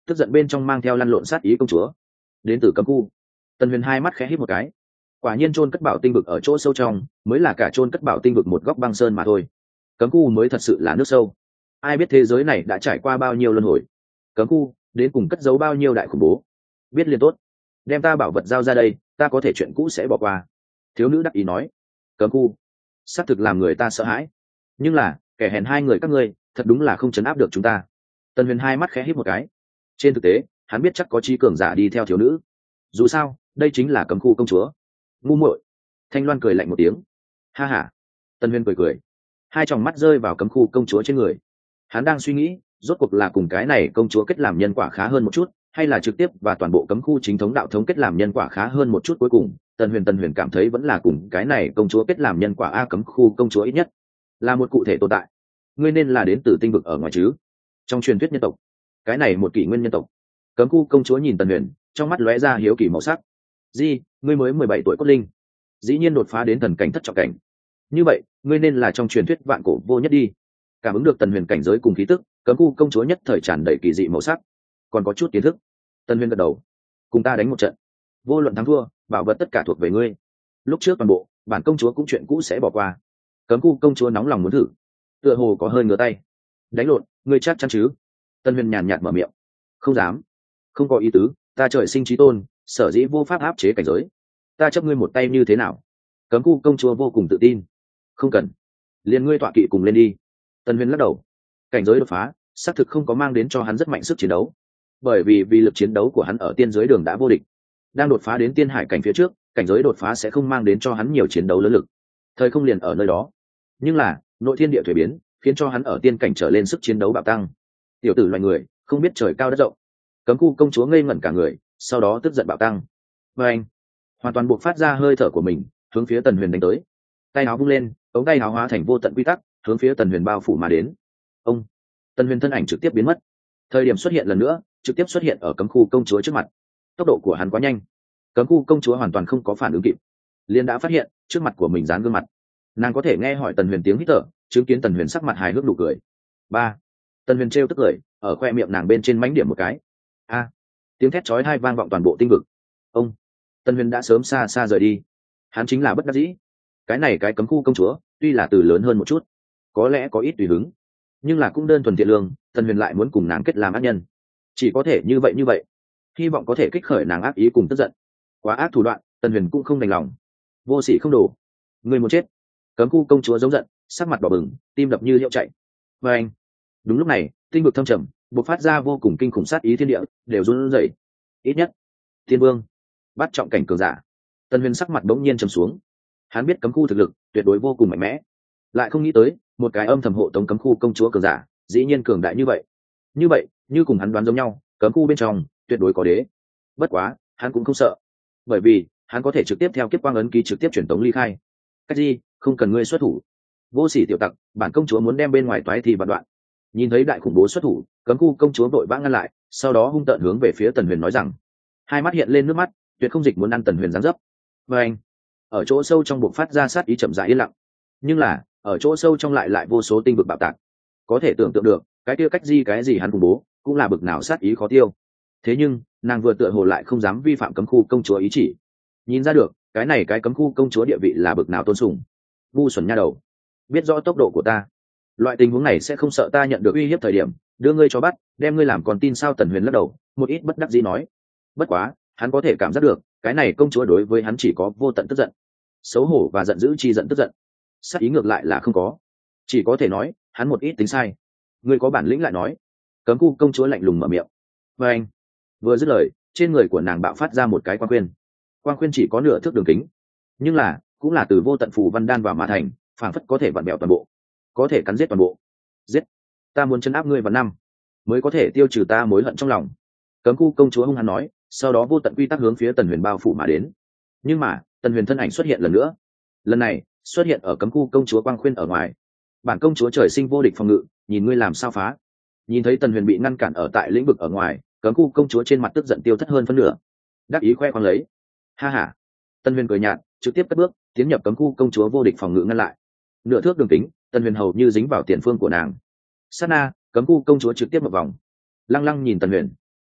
tức giận bên trong mang theo lăn lộn sát ý công chúa đến từ cấm khu. Tần Huyền hai mắt khẽ hít một cái, quả nhiên chôn cất bảo tinh vực ở chỗ sâu trong mới là cả chôn cất bảo tinh vực một góc băng sơn mà thôi, cấm khu mới thật sự là nước sâu. Ai biết thế giới này đã trải qua bao nhiêu luân hồi, cấm khu đến cùng cất giấu bao nhiêu đại khủng bố. Biết liền tốt, đem ta bảo vật giao ra đây, ta có thể chuyện cũ sẽ bỏ qua. Thiếu nữ đắc ý nói. Cấm khu xác thực làm người ta sợ hãi, nhưng là kẻ hèn hai người các ngươi thật đúng là không chấn áp được chúng ta. Tần Huyền hai mắt khẽ hít một cái, trên thực tế hắn biết chắc có trí cường giả đi theo thiếu nữ, dù sao đây chính là cấm khu công chúa. Ngu muội. Thanh Loan cười lạnh một tiếng. Ha ha. Tần Huyền cười cười, hai tròng mắt rơi vào cấm khu công chúa trên người. Hắn đang suy nghĩ rốt cuộc là cùng cái này công chúa kết làm nhân quả khá hơn một chút, hay là trực tiếp và toàn bộ cấm khu chính thống đạo thống kết làm nhân quả khá hơn một chút. Cuối cùng Tần Huyền Tần Huyền cảm thấy vẫn là cùng cái này công chúa kết làm nhân quả. A, cấm khu công chúa ít nhất là một cụ thể tồn tại, ngươi nên là đến từ tinh vực ở ngoài chứ, trong truyền thuyết nhân tộc, cái này một kỷ nguyên nhân tộc. Cấm khu công chúa nhìn Tần Huyền, trong mắt lóe ra hiếu kỳ màu sắc. Di, ngươi mới mười bảy tuổi cốt linh, dĩ nhiên đột phá đến thần cảnh thất trọng cảnh, như vậy ngươi nên là trong truyền thuyết vạn cổ vô nhất đi. Cảm ứng được Tần Huyền cảnh giới cùng khí tức, cấm khu công chúa nhất thời tràn đầy kỳ dị màu sắc. Còn có chút kiến thức. Tần Huyền gật đầu. Cùng ta đánh một trận, vô luận thắng thua, bảo vật tất cả thuộc về ngươi. Lúc trước toàn bộ bản công chúa cũng chuyện cũ sẽ bỏ qua. Cấm khu công chúa nóng lòng muốn thử, tựa hồ có hơi ngửa tay. Đánh lộn, ngươi chắc chắn chứ? Tần Huyền nhàn nhạt mở miệng. Không dám, không có ý tứ, ta trời sinh chí tôn, sở dĩ vô pháp áp chế cảnh giới. Ta chấp ngươi một tay như thế nào? Cấm khu công chúa vô cùng tự tin. Không cần, liền ngươi tọa kỵ cùng lên đi. Tần Huyền lắc đầu. Cảnh giới đột phá xác thực không có mang đến cho hắn rất mạnh sức chiến đấu, bởi vì vì lực chiến đấu của hắn ở tiên giới đường đã vô địch. Đang đột phá đến tiên hải cảnh phía trước, cảnh giới đột phá sẽ không mang đến cho hắn nhiều chiến đấu lớn lực, thời không liền ở nơi đó. Nhưng là nội thiên địa thuế biến khiến cho hắn ở tiên cảnh trở lên sức chiến đấu bạo tăng. Tiểu tử loài người không biết trời cao đất rộng. Cấm khu công chúa ngây ngẩn cả người, sau đó tức giận bạo tăng, và anh hoàn toàn buộc phát ra hơi thở của mình, hướng phía Tần Huyền đánh tới. Tay áo vung lên, ống tay áo hóa thành vô tận quy tắc, hướng phía Tần Huyền bao phủ mà đến. Ông Tần Huyền thân ảnh trực tiếp biến mất, thời điểm xuất hiện lần nữa trực tiếp xuất hiện ở cấm khu công chúa trước mặt. Tốc độ của hắn quá nhanh, cấm khu công chúa hoàn toàn không có phản ứng kịp, liền đã phát hiện trước mặt của mình dán gương mặt. Nàng có thể nghe hỏi Tần Huyền tiếng hít thở, chứng kiến Tần Huyền sắc mặt hài hước nụ cười. Ba. Tần Huyền trêu tức cười, ở khoe miệng nàng bên trên mánh điểm một cái. A. Tiếng thét chói tai vang vọng toàn bộ tinh vực. Ông Tần Huyền đã sớm xa xa rời đi, hắn chính là bất đắc dĩ. Cái này cái cấm khu công chúa tuy là từ lớn hơn một chút, có lẽ có ít tùy hứng, nhưng là cũng đơn thuần thiện lương. Tần Huyền lại muốn cùng nàng kết làm ác nhân, chỉ có thể như vậy như vậy, hy vọng có thể kích khởi nàng ác ý cùng tức giận. Quá ác thủ đoạn, Tần Huyền cũng không đành lòng. Vô sỉ không đủ, người muốn chết. Cấm khu công chúa giống giận, sắc mặt đỏ bừng, tim đập như liễu chạy. Và anh đúng lúc này tinh vực thâm trầm bộc phát ra vô cùng kinh khủng sát ý, thiên địa đều run rẩy. Ít nhất thiên vương bắt trọng cảnh cường giả. Tần Huyền sắc mặt bỗng nhiên trầm xuống, hắn biết cấm khu thực lực tuyệt đối vô cùng mạnh mẽ, lại không nghĩ tới một cái âm thầm hộ tống cấm khu công chúa cường giả dĩ nhiên cường đại như vậy. Như vậy như cùng hắn đoán giống nhau, cấm khu bên trong tuyệt đối có đế. Bất quá hắn cũng không sợ, bởi vì hắn có thể trực tiếp theo kiếp quang ấn ký trực tiếp truyền tống ly khai. Cách gì không cần ngươi xuất thủ, vô sỉ tiểu tặc, bản công chúa muốn đem bên ngoài toái thì vạn đoạn. Nhìn thấy đại khủng bố xuất thủ, cấm khu công chúa vội vã ngăn lại, sau đó hung tợn hướng về phía Tần Huyền nói rằng, hai mắt hiện lên nước mắt, tuyệt không dịch muốn ăn Tần Huyền giáng dấp. Và anh ở chỗ sâu trong buộc phát ra sát ý chậm rãi yên lặng, nhưng là ở chỗ sâu trong lại lại vô số tinh vực bạo tạc. Có thể tưởng tượng được cái kia cách gì cái gì hắn khủng bố cũng là bực nào sát ý khó tiêu. Thế nhưng nàng vừa tựa hồ lại không dám vi phạm cấm khu công chúa ý chỉ, nhìn ra được cái này cái cấm khu công chúa địa vị là bực nào tôn sùng. Ngu xuẩn nha đầu, biết rõ tốc độ của ta, loại tình huống này sẽ không sợ ta nhận được uy hiếp thời điểm đưa ngươi cho bắt, đem ngươi làm con tin sao? Tần Huyền lắc đầu, một ít bất đắc dĩ nói. Bất quá hắn có thể cảm giác được cái này công chúa đối với hắn chỉ có vô tận tức giận, xấu hổ và giận dữ chi giận tức giận, sát ý ngược lại là không có, chỉ có thể nói hắn một ít tính sai. Ngươi có bản lĩnh lại nói. Cấm khu công chúa lạnh lùng mở miệng. Và anh vừa dứt lời, trên người của nàng bạo phát ra một cái quang khuyên. Quang khuyên chỉ có nửa thước đường kính, nhưng là cũng là từ vô tận phù văn đan vào mà thành, phảng phất có thể vặn bẹo toàn bộ, có thể cắn giết toàn bộ. Giết, ta muốn chấn áp ngươi vào năm mới có thể tiêu trừ ta mối hận trong lòng. Cấm khu công chúa hung hăng nói, sau đó vô tận quy tắc hướng phía Tần Huyền bao phủ mà đến. Nhưng mà Tần Huyền thân ảnh xuất hiện lần nữa, lần này xuất hiện ở cấm khu công chúa quang khuyên ở ngoài. Bản công chúa trời sinh vô địch phòng ngự, nhìn ngươi làm sao phá. Nhìn thấy Tần Huyền bị ngăn cản ở tại lĩnh vực ở ngoài, cấm khu công chúa trên mặt tức giận tiêu thất hơn phân nửa, đắc ý khoe khoang lấy. Ha ha. Tần Huyền cười nhạt, trực tiếp cất bước tiến nhập cấm khu công chúa vô địch phòng ngự ngăn lại. Nửa thước đường kính, Tần Huyền hầu như dính vào tiền phương của nàng. Sát na, cấm khu công chúa trực tiếp một vòng, lăng lăng nhìn Tần Huyền.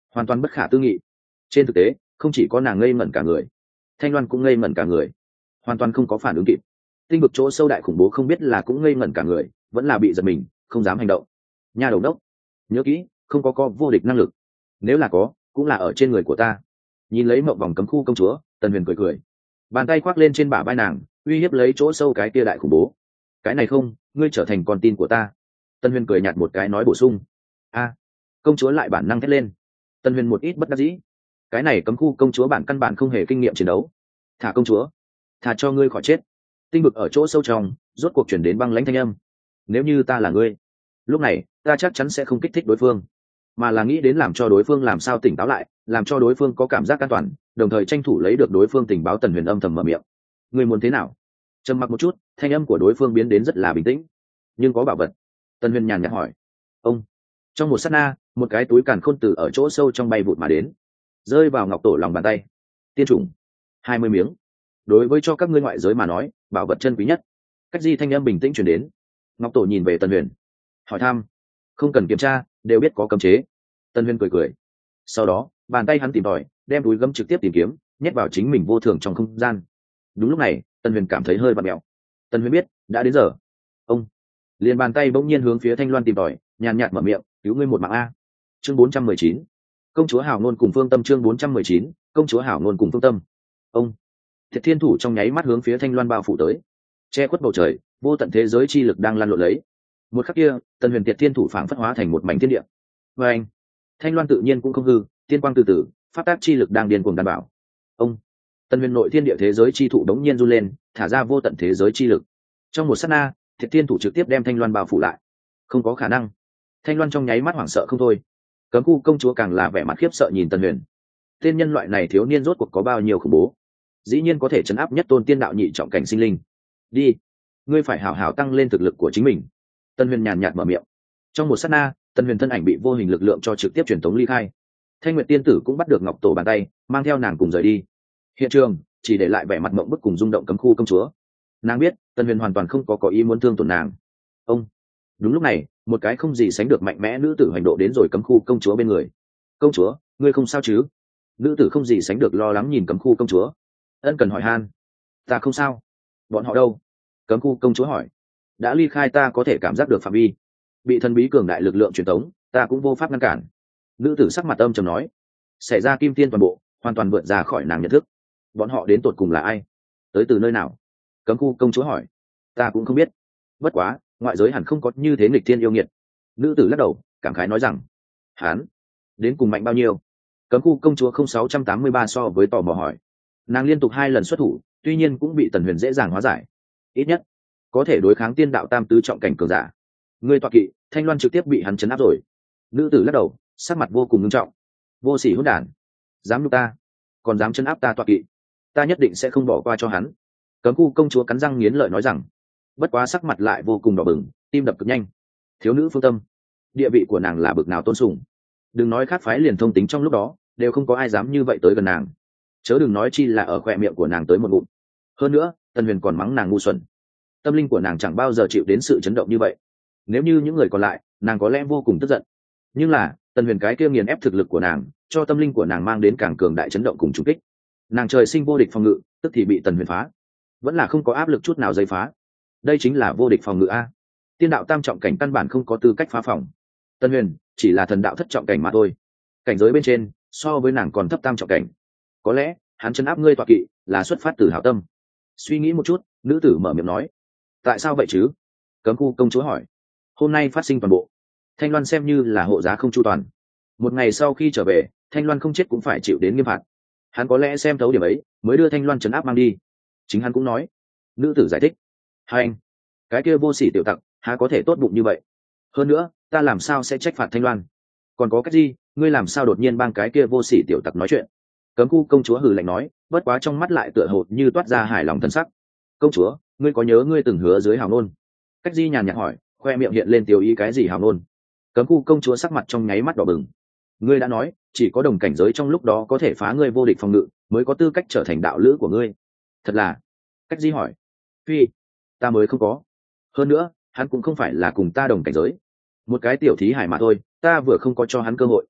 hoàn toàn bất khả tư nghị. Trên thực tế không chỉ có nàng ngây ngẩn cả người, Thanh Loan cũng ngây ngẩn cả người, hoàn toàn không có phản ứng kịp. Tinh vực chỗ sâu đại khủng bố không biết là cũng ngây ngẩn cả người, vẫn là bị giật mình không dám hành động. Nha đầu đốc, nhớ kỹ, không có có vô địch năng lực, nếu là có cũng là ở trên người của ta. Nhìn lấy mộng vòng cấm khu công chúa, Tần Huyền cười cười, bàn tay khoác lên trên bả vai nàng, uy hiếp lấy chỗ sâu cái kia đại khủng bố. Cái này không, ngươi trở thành con tin của ta. Tần Huyền cười nhạt một cái nói bổ sung. A, công chúa lại bản năng thét lên. Tần Huyền một ít bất đắc dĩ, cái này cấm khu công chúa bản căn bản không hề kinh nghiệm chiến đấu. Thả công chúa, thả cho ngươi khỏi chết. Tinh vực ở chỗ sâu trong rốt cuộc chuyển đến băng lãnh thanh âm. Nếu như ta là ngươi, lúc này ta chắc chắn sẽ không kích thích đối phương, mà là nghĩ đến làm cho đối phương làm sao tỉnh táo lại, làm cho đối phương có cảm giác an toàn, đồng thời tranh thủ lấy được đối phương tình báo. Tần Huyền âm thầm mở miệng. Ngươi muốn thế nào? Trầm mặc một chút, thanh âm của đối phương biến đến rất là bình tĩnh. Nhưng có bảo vật? Tần Huyền nhàn nhạt hỏi. Ông. Trong một sát na, một cái túi càn khôn tử ở chỗ sâu trong bay vụt mà đến, rơi vào Ngọc Tổ lòng bàn tay. Tiên chủng, hai mươi miếng. Đối với cho các ngươi ngoại giới mà nói, bảo vật chân quý nhất. Cách Di thanh âm bình tĩnh truyền đến. Ngọc Tổ nhìn về Tần Huyền, hỏi thăm. Không cần kiểm tra, đều biết có cấm chế. Tần Huyền cười cười. Sau đó bàn tay hắn tìm tòi, đem túi gấm trực tiếp tìm kiếm, nhét vào chính mình vô thường trong không gian. Đúng lúc này Tần Huyền cảm thấy hơi vặn mèo. Tần Huyền biết đã đến giờ. Ông liền bàn tay bỗng nhiên hướng phía Thanh Loan tìm tòi, nhàn nhạt mở miệng. Cứu ngươi một mạng a. Chương bốn trăm mười chín, công chúa hảo ngôn cùng phương tâm. Chương bốn trăm mười chín, công chúa hảo ngôn cùng phương tâm. Ông Thiệt Thiên Thủ trong nháy mắt hướng phía Thanh Loan bao phủ tới, che khuất bầu trời, vô tận thế giới chi lực đang lan lộn lấy. Một khắc kia, Tần Huyền Thiệt Thiên Thủ phảng phất hóa thành một mảnh thiên địa. Và anh, Thanh Loan tự nhiên cũng không hư, tiên quang từ từ, pháp tác chi lực đang điên cuồng đảm bảo. Ông Tần Huyền nội thiên địa thế giới chi thụ đống nhiên run lên, thả ra vô tận thế giới chi lực. Trong một sát na, Thiệt Thiên Thủ trực tiếp đem Thanh Loan bao phủ lại. Không có khả năng. Thanh Loan trong nháy mắt hoảng sợ không thôi. Cấm khu công chúa càng là vẻ mặt khiếp sợ nhìn Tần Huyền. Tên nhân loại này thiếu niên rốt cuộc có bao nhiêu khủng bố, dĩ nhiên có thể chấn áp nhất tôn tiên đạo nhị trọng cảnh sinh linh. Đi, ngươi phải hảo hảo tăng lên thực lực của chính mình. Tần Huyền nhàn nhạt mở miệng. Trong một sát na, Tần Huyền thân ảnh bị vô hình lực lượng cho trực tiếp truyền tống ly khai. Thanh Nguyệt tiên tử cũng bắt được Ngọc Tổ bàn tay, mang theo nàng cùng rời đi. Hiện trường chỉ để lại vẻ mặt mộng bức cùng rung động cấm khu công chúa. Nàng biết Tần Huyền hoàn toàn không có có ý muốn thương tổn nàng. Ông đúng lúc này, một cái không gì sánh được mạnh mẽ nữ tử hành độ đến rồi cấm khu công chúa bên người. Công chúa, ngươi không sao chứ? Nữ tử không gì sánh được lo lắng nhìn cấm khu công chúa, ân cần hỏi han. Ta không sao. Bọn họ đâu? Cấm khu công chúa hỏi. Đã ly khai, ta có thể cảm giác được phạm vi, bị thần bí cường đại lực lượng truyền tống, ta cũng vô pháp ngăn cản. Nữ tử sắc mặt âm trầm nói. Xảy ra kim tiên toàn bộ, hoàn toàn vượt ra khỏi nàng nhận thức. Bọn họ đến tột cùng là ai, tới từ nơi nào? Cấm khu công chúa hỏi. Ta cũng không biết, bất quá ngoại giới hẳn không có như thế nghịch thiên yêu nghiệt. Nữ tử lắc đầu cảm khái nói rằng. Hán đến cùng mạnh bao nhiêu? Cấm khu công chúa không sáu trăm tám mươi ba so với tò mò hỏi. Nàng liên tục hai lần xuất thủ, tuy nhiên cũng bị Tần Huyền dễ dàng hóa giải. Ít nhất có thể đối kháng tiên đạo tam tứ trọng cảnh cường giả. Ngươi tọa kỵ Thanh Loan trực tiếp bị hắn chấn áp rồi. Nữ tử lắc đầu sắc mặt vô cùng nghiêm trọng. Vô sỉ hỗn đản, dám nhục ta, còn dám chấn áp ta tọa kỵ, ta nhất định sẽ không bỏ qua cho hắn. Cấm khu công chúa cắn răng nghiến lợi nói rằng. Bất quá sắc mặt lại vô cùng đỏ bừng, tim đập cực nhanh. Thiếu nữ phương tâm, địa vị của nàng là bực nào tôn sùng. Đừng nói khác phái liền thông tính trong lúc đó đều không có ai dám như vậy tới gần nàng, chớ đừng nói chi là ở khoe miệng của nàng tới một ngụm. Hơn nữa Tần Huyền còn mắng nàng ngu xuẩn. Tâm linh của nàng chẳng bao giờ chịu đến sự chấn động như vậy. Nếu như những người còn lại, nàng có lẽ vô cùng tức giận, nhưng là Tần Huyền cái kia nghiền ép thực lực của nàng, cho tâm linh của nàng mang đến càng cường đại chấn động cùng trùng kích. Nàng trời sinh vô địch phòng ngự, tức thì bị Tần Huyền phá, vẫn là không có áp lực chút nào dây phá. Đây chính là vô địch phòng ngự a. Tiên đạo tam trọng cảnh căn bản không có tư cách phá phòng. Tần Huyền chỉ là thần đạo thất trọng cảnh mà thôi, cảnh giới bên trên so với nàng còn thấp tam trọng cảnh. Có lẽ hắn chấn áp ngươi tọa kỵ là xuất phát từ hảo tâm. Suy nghĩ một chút, nữ tử mở miệng nói. Tại sao vậy chứ? Cấm khu công chúa hỏi. Hôm nay phát sinh toàn bộ, Thanh Loan xem như là hộ giá không chu toàn. Một ngày sau khi trở về, Thanh Loan không chết cũng phải chịu đến nghiêm phạt. Hắn có lẽ xem thấu điểm ấy, mới đưa Thanh Loan trấn áp mang đi. Chính hắn cũng nói. Nữ tử giải thích. Hai anh, cái kia vô sỉ tiểu tặc, há có thể tốt bụng như vậy? Hơn nữa, ta làm sao sẽ trách phạt Thanh Loan? Còn có cách gì, ngươi làm sao đột nhiên bang cái kia vô sỉ tiểu tặc nói chuyện? Cấm khu công chúa hừ lạnh nói, bất quá trong mắt lại tựa hồ như toát ra hài lòng thân sắc. Công chúa, ngươi có nhớ ngươi từng hứa dưới hào ngôn? Cách Di nhàn nhạt hỏi, khoe miệng hiện lên tiêu ý cái gì hào ngôn? Cấm khu công chúa sắc mặt trong nháy mắt đỏ bừng. Ngươi đã nói, chỉ có đồng cảnh giới trong lúc đó có thể phá ngươi vô địch phòng ngự, mới có tư cách trở thành đạo lữ của ngươi. Thật là? Cách Di hỏi. Phi, ta mới không có. Hơn nữa, hắn cũng không phải là cùng ta đồng cảnh giới, một cái tiểu thí hải mà thôi, ta vừa không có cho hắn cơ hội.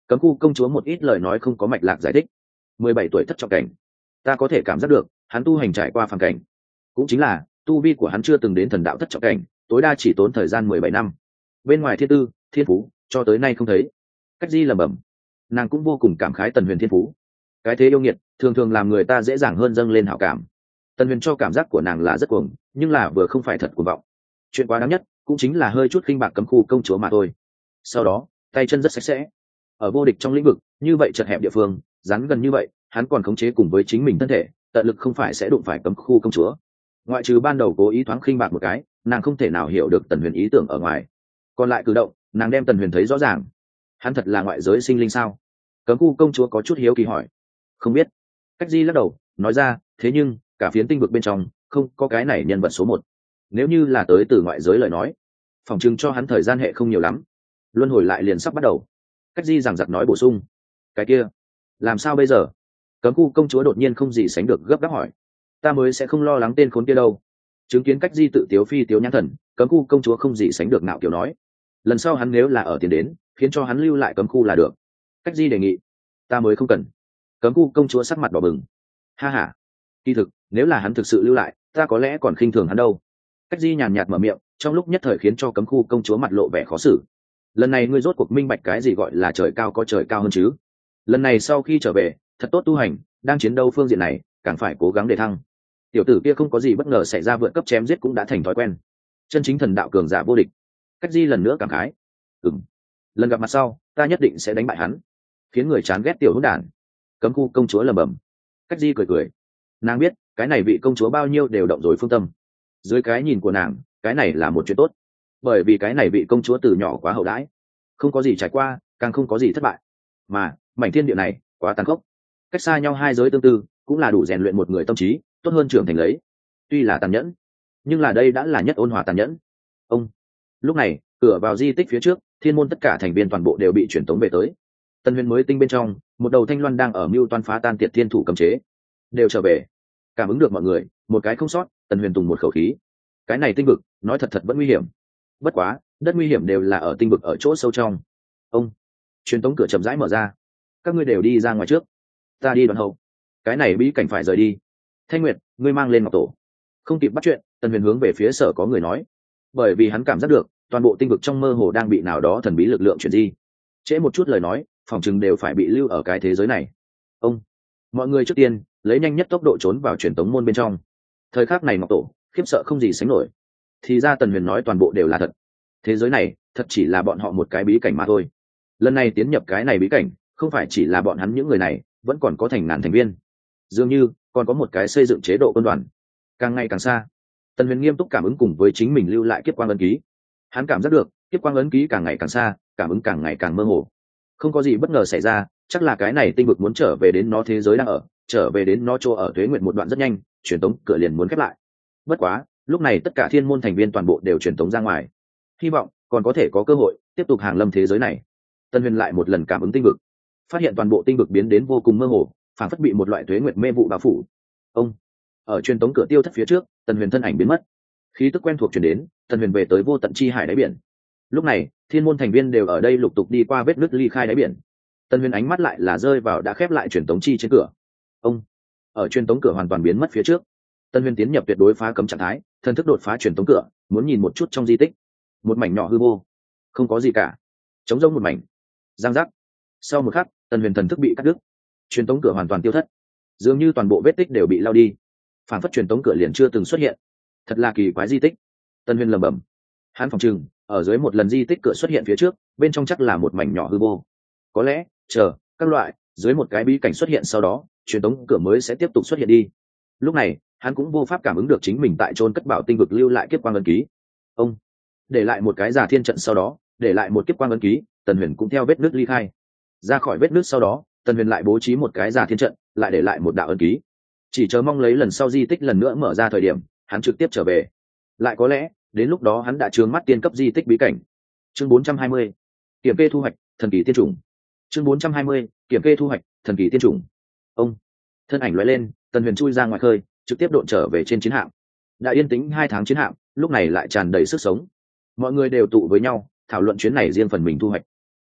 Cấm khu công chúa một ít lời nói không có mạch lạc giải thích. Mười bảy tuổi thất trọng cảnh, ta có thể cảm giác được hắn tu hành trải qua phàm cảnh, cũng chính là tu vi của hắn chưa từng đến thần đạo thất trọng cảnh, tối đa chỉ tốn thời gian mười bảy năm. Bên ngoài thiên tư thiên phú cho tới nay không thấy. Cách Di lẩm bẩm, nàng cũng vô cùng cảm khái Tần Huyền thiên phú. Cái thế yêu nghiệt thường thường làm người ta dễ dàng hơn dâng lên hảo cảm. Tần Huyền cho cảm giác của nàng là rất cuồng, nhưng là vừa không phải thật cuồng vọng. Chuyện quá đáng nhất cũng chính là hơi chút khinh bạc cấm khu công chúa mà thôi. Sau đó tay chân rất sạch sẽ, ở vô địch trong lĩnh vực như vậy chật hẹp địa phương, rắn gần như vậy, hắn còn khống chế cùng với chính mình thân thể, tận lực không phải sẽ đụng phải cấm khu công chúa. Ngoại trừ ban đầu cố ý thoáng khinh bạc một cái, nàng không thể nào hiểu được Tần Huyền ý tưởng ở ngoài. Còn lại cử động, nàng đem Tần Huyền thấy rõ ràng. Hắn thật là ngoại giới sinh linh sao? Cấm khu công chúa có chút hiếu kỳ hỏi. Không biết. Cách Di lắc đầu nói ra, thế nhưng cả phiến tinh vực bên trong không có cái này nhân vật số một. Nếu như là tới từ ngoại giới lời nói, phòng trưng cho hắn thời gian hệ không nhiều lắm, luân hồi lại liền sắp bắt đầu. Cách Di giằng giặc nói bổ sung, cái kia làm sao bây giờ? Cấm khu công chúa đột nhiên không gì sánh được gấp gáp hỏi. Ta mới sẽ không lo lắng tên khốn kia đâu. Chứng kiến Cách Di tự tiếu phi tiếu nhãn thần, cấm khu công chúa không gì sánh được nạo kiểu nói, lần sau hắn nếu là ở tiền đến, khiến cho hắn lưu lại cấm khu là được. Cách Di đề nghị, ta mới không cần. Cấm khu công chúa sắc mặt đỏ bừng. Ha ha, kỳ thực nếu là hắn thực sự lưu lại, ta có lẽ còn khinh thường hắn đâu. Cách Di nhàn nhạt mở miệng, trong lúc nhất thời khiến cho cấm khu công chúa mặt lộ vẻ khó xử. Lần này ngươi rốt cuộc minh bạch cái gì gọi là trời cao có trời cao hơn chứ? Lần này sau khi trở về, thật tốt tu hành, đang chiến đấu phương diện này, càng phải cố gắng để thăng. Tiểu tử kia không có gì bất ngờ xảy ra, vượt cấp chém giết cũng đã thành thói quen. Chân chính thần đạo cường giả vô địch. Cách Di lần nữa cảm khái. Ừm, lần gặp mặt sau, ta nhất định sẽ đánh bại hắn, khiến người chán ghét tiểu hỗn đản. Cấm khu công chúa lẩm bẩm. Cách Di cười cười. Nàng biết, cái này vị công chúa bao nhiêu đều động rồi phương tâm. Dưới cái nhìn của nàng, cái này là một chuyện tốt, bởi vì cái này vị công chúa từ nhỏ quá hậu đãi, không có gì trải qua, càng không có gì thất bại, mà mảnh thiên địa này quá tàn khốc, cách xa nhau hai giới tương tư cũng là đủ rèn luyện một người tâm trí, tốt hơn trưởng thành lấy. Tuy là tàn nhẫn, nhưng là đây đã là nhất ôn hòa tàn nhẫn. Ông lúc này cửa vào di tích phía trước, thiên môn tất cả thành viên toàn bộ đều bị chuyển tống về tới. Tân Huyền mới tinh bên trong, một đầu thanh loan đang ở mưu toan phá tan tiệt thiên thủ cấm chế, đều trở về. Cảm ứng được mọi người, một cái không sót, Tân Huyền tùng một khẩu khí. Cái này tinh vực nói thật thật vẫn nguy hiểm, bất quá đất nguy hiểm đều là ở tinh vực ở chỗ sâu trong. Ông truyền tống cửa chậm rãi mở ra, các ngươi đều đi ra ngoài trước, ta đi đoạn hậu. Cái này bí cảnh phải rời đi. Thanh Nguyệt, ngươi mang lên ngọc tổ. Không kịp bắt chuyện, Tân Huyền hướng về phía sở có người nói, bởi vì hắn cảm giác được toàn bộ tinh vực trong mơ hồ đang bị nào đó thần bí lực lượng chuyển di. Trễ một chút lời nói, phòng chừng đều phải bị lưu ở cái thế giới này. Ông mọi người trước tiên lấy nhanh nhất tốc độ trốn vào truyền tống môn bên trong. Thời khắc này ngọc tổ khiếp sợ không gì sánh nổi. Thì ra Tần Huyền nói toàn bộ đều là thật. Thế giới này thật chỉ là bọn họ một cái bí cảnh mà thôi. Lần này tiến nhập cái này bí cảnh, không phải chỉ là bọn hắn những người này, vẫn còn có thành ngàn thành viên. Dường như còn có một cái xây dựng chế độ quân đoàn. Càng ngày càng xa, Tần Huyền nghiêm túc cảm ứng cùng với chính mình lưu lại kiếp quang ấn ký. Hắn cảm giác được kiếp quang ấn ký càng ngày càng xa, cảm ứng càng ngày càng mơ hồ. Không có gì bất ngờ xảy ra, chắc là cái này tinh vực muốn trở về đến nó thế giới đang ở, trở về đến nó chỗ ở Tuế Nguyệt một đoạn rất nhanh, truyền tống cửa liền muốn khép lại. Bất quá lúc này tất cả thiên môn thành viên toàn bộ đều truyền tống ra ngoài, hy vọng còn có thể có cơ hội tiếp tục hàng lâm thế giới này. Tân Huyền lại một lần cảm ứng tinh vực, phát hiện toàn bộ tinh vực biến đến vô cùng mơ hồ, phản phất bị một loại tuế nguyệt mê vụ bao phủ. Ông ở truyền tống cửa tiêu thất phía trước, Tần Huyền thân ảnh biến mất, khí tức quen thuộc truyền đến. Tần Huyền về tới vô tận chi hải đáy biển. Lúc này thiên môn thành viên đều ở đây lục tục đi qua vết nứt ly khai đáy biển. Tần Huyền ánh mắt lại là rơi vào đã khép lại truyền tống chi trên cửa. Ông ở truyền tống cửa hoàn toàn biến mất phía trước, Tần Huyền tiến nhập tuyệt đối phá cấm trạng thái, thần thức đột phá truyền tống cửa, muốn nhìn một chút trong di tích. Một mảnh nhỏ hư vô, không có gì cả, trống rỗng một mảnh. Giang giác. Sau một khắc, Tần Huyền thần thức bị cắt đứt, truyền tống cửa hoàn toàn tiêu thất, dường như toàn bộ vết tích đều bị lao đi, phản phất truyền tống cửa liền chưa từng xuất hiện. Thật là kỳ quái di tích. Tần Huyền lẩm bẩm. Hắn phòng trừng ở dưới một lần di tích cửa xuất hiện phía trước, bên trong chắc là một mảnh nhỏ hư vô. Có lẽ chờ các loại dưới một cái bí cảnh xuất hiện sau đó, truyền tống cửa mới sẽ tiếp tục xuất hiện đi. Lúc này hắn cũng vô pháp cảm ứng được chính mình tại chôn cất bảo tinh vực lưu lại kiếp quang ấn ký. Ông để lại một cái giả thiên trận, sau đó để lại một kiếp quang ấn ký. Tần Huyền cũng theo vết nước ly khai ra khỏi vết nước, sau đó Tần Huyền lại bố trí một cái giả thiên trận, lại để lại một đạo ấn ký, chỉ chờ mong lấy lần sau di tích lần nữa mở ra thời điểm hắn trực tiếp trở về. Lại có lẽ đến lúc đó hắn đã trướng mắt tiên cấp di tích bí cảnh. Chương bốn trăm hai mươi kiểm kê thu hoạch thần kỳ tiên chủng. Chương bốn trăm hai mươi kiểm kê thu hoạch thần kỳ tiên chủng. Ông thân ảnh lóe lên, Tần Huyền chui ra ngoài khơi, trực tiếp độn trở về trên chiến hạm. Đã yên tĩnh hai tháng chiến hạm lúc này lại tràn đầy sức sống. Mọi người đều tụ với nhau thảo luận chuyến này riêng phần mình thu hoạch.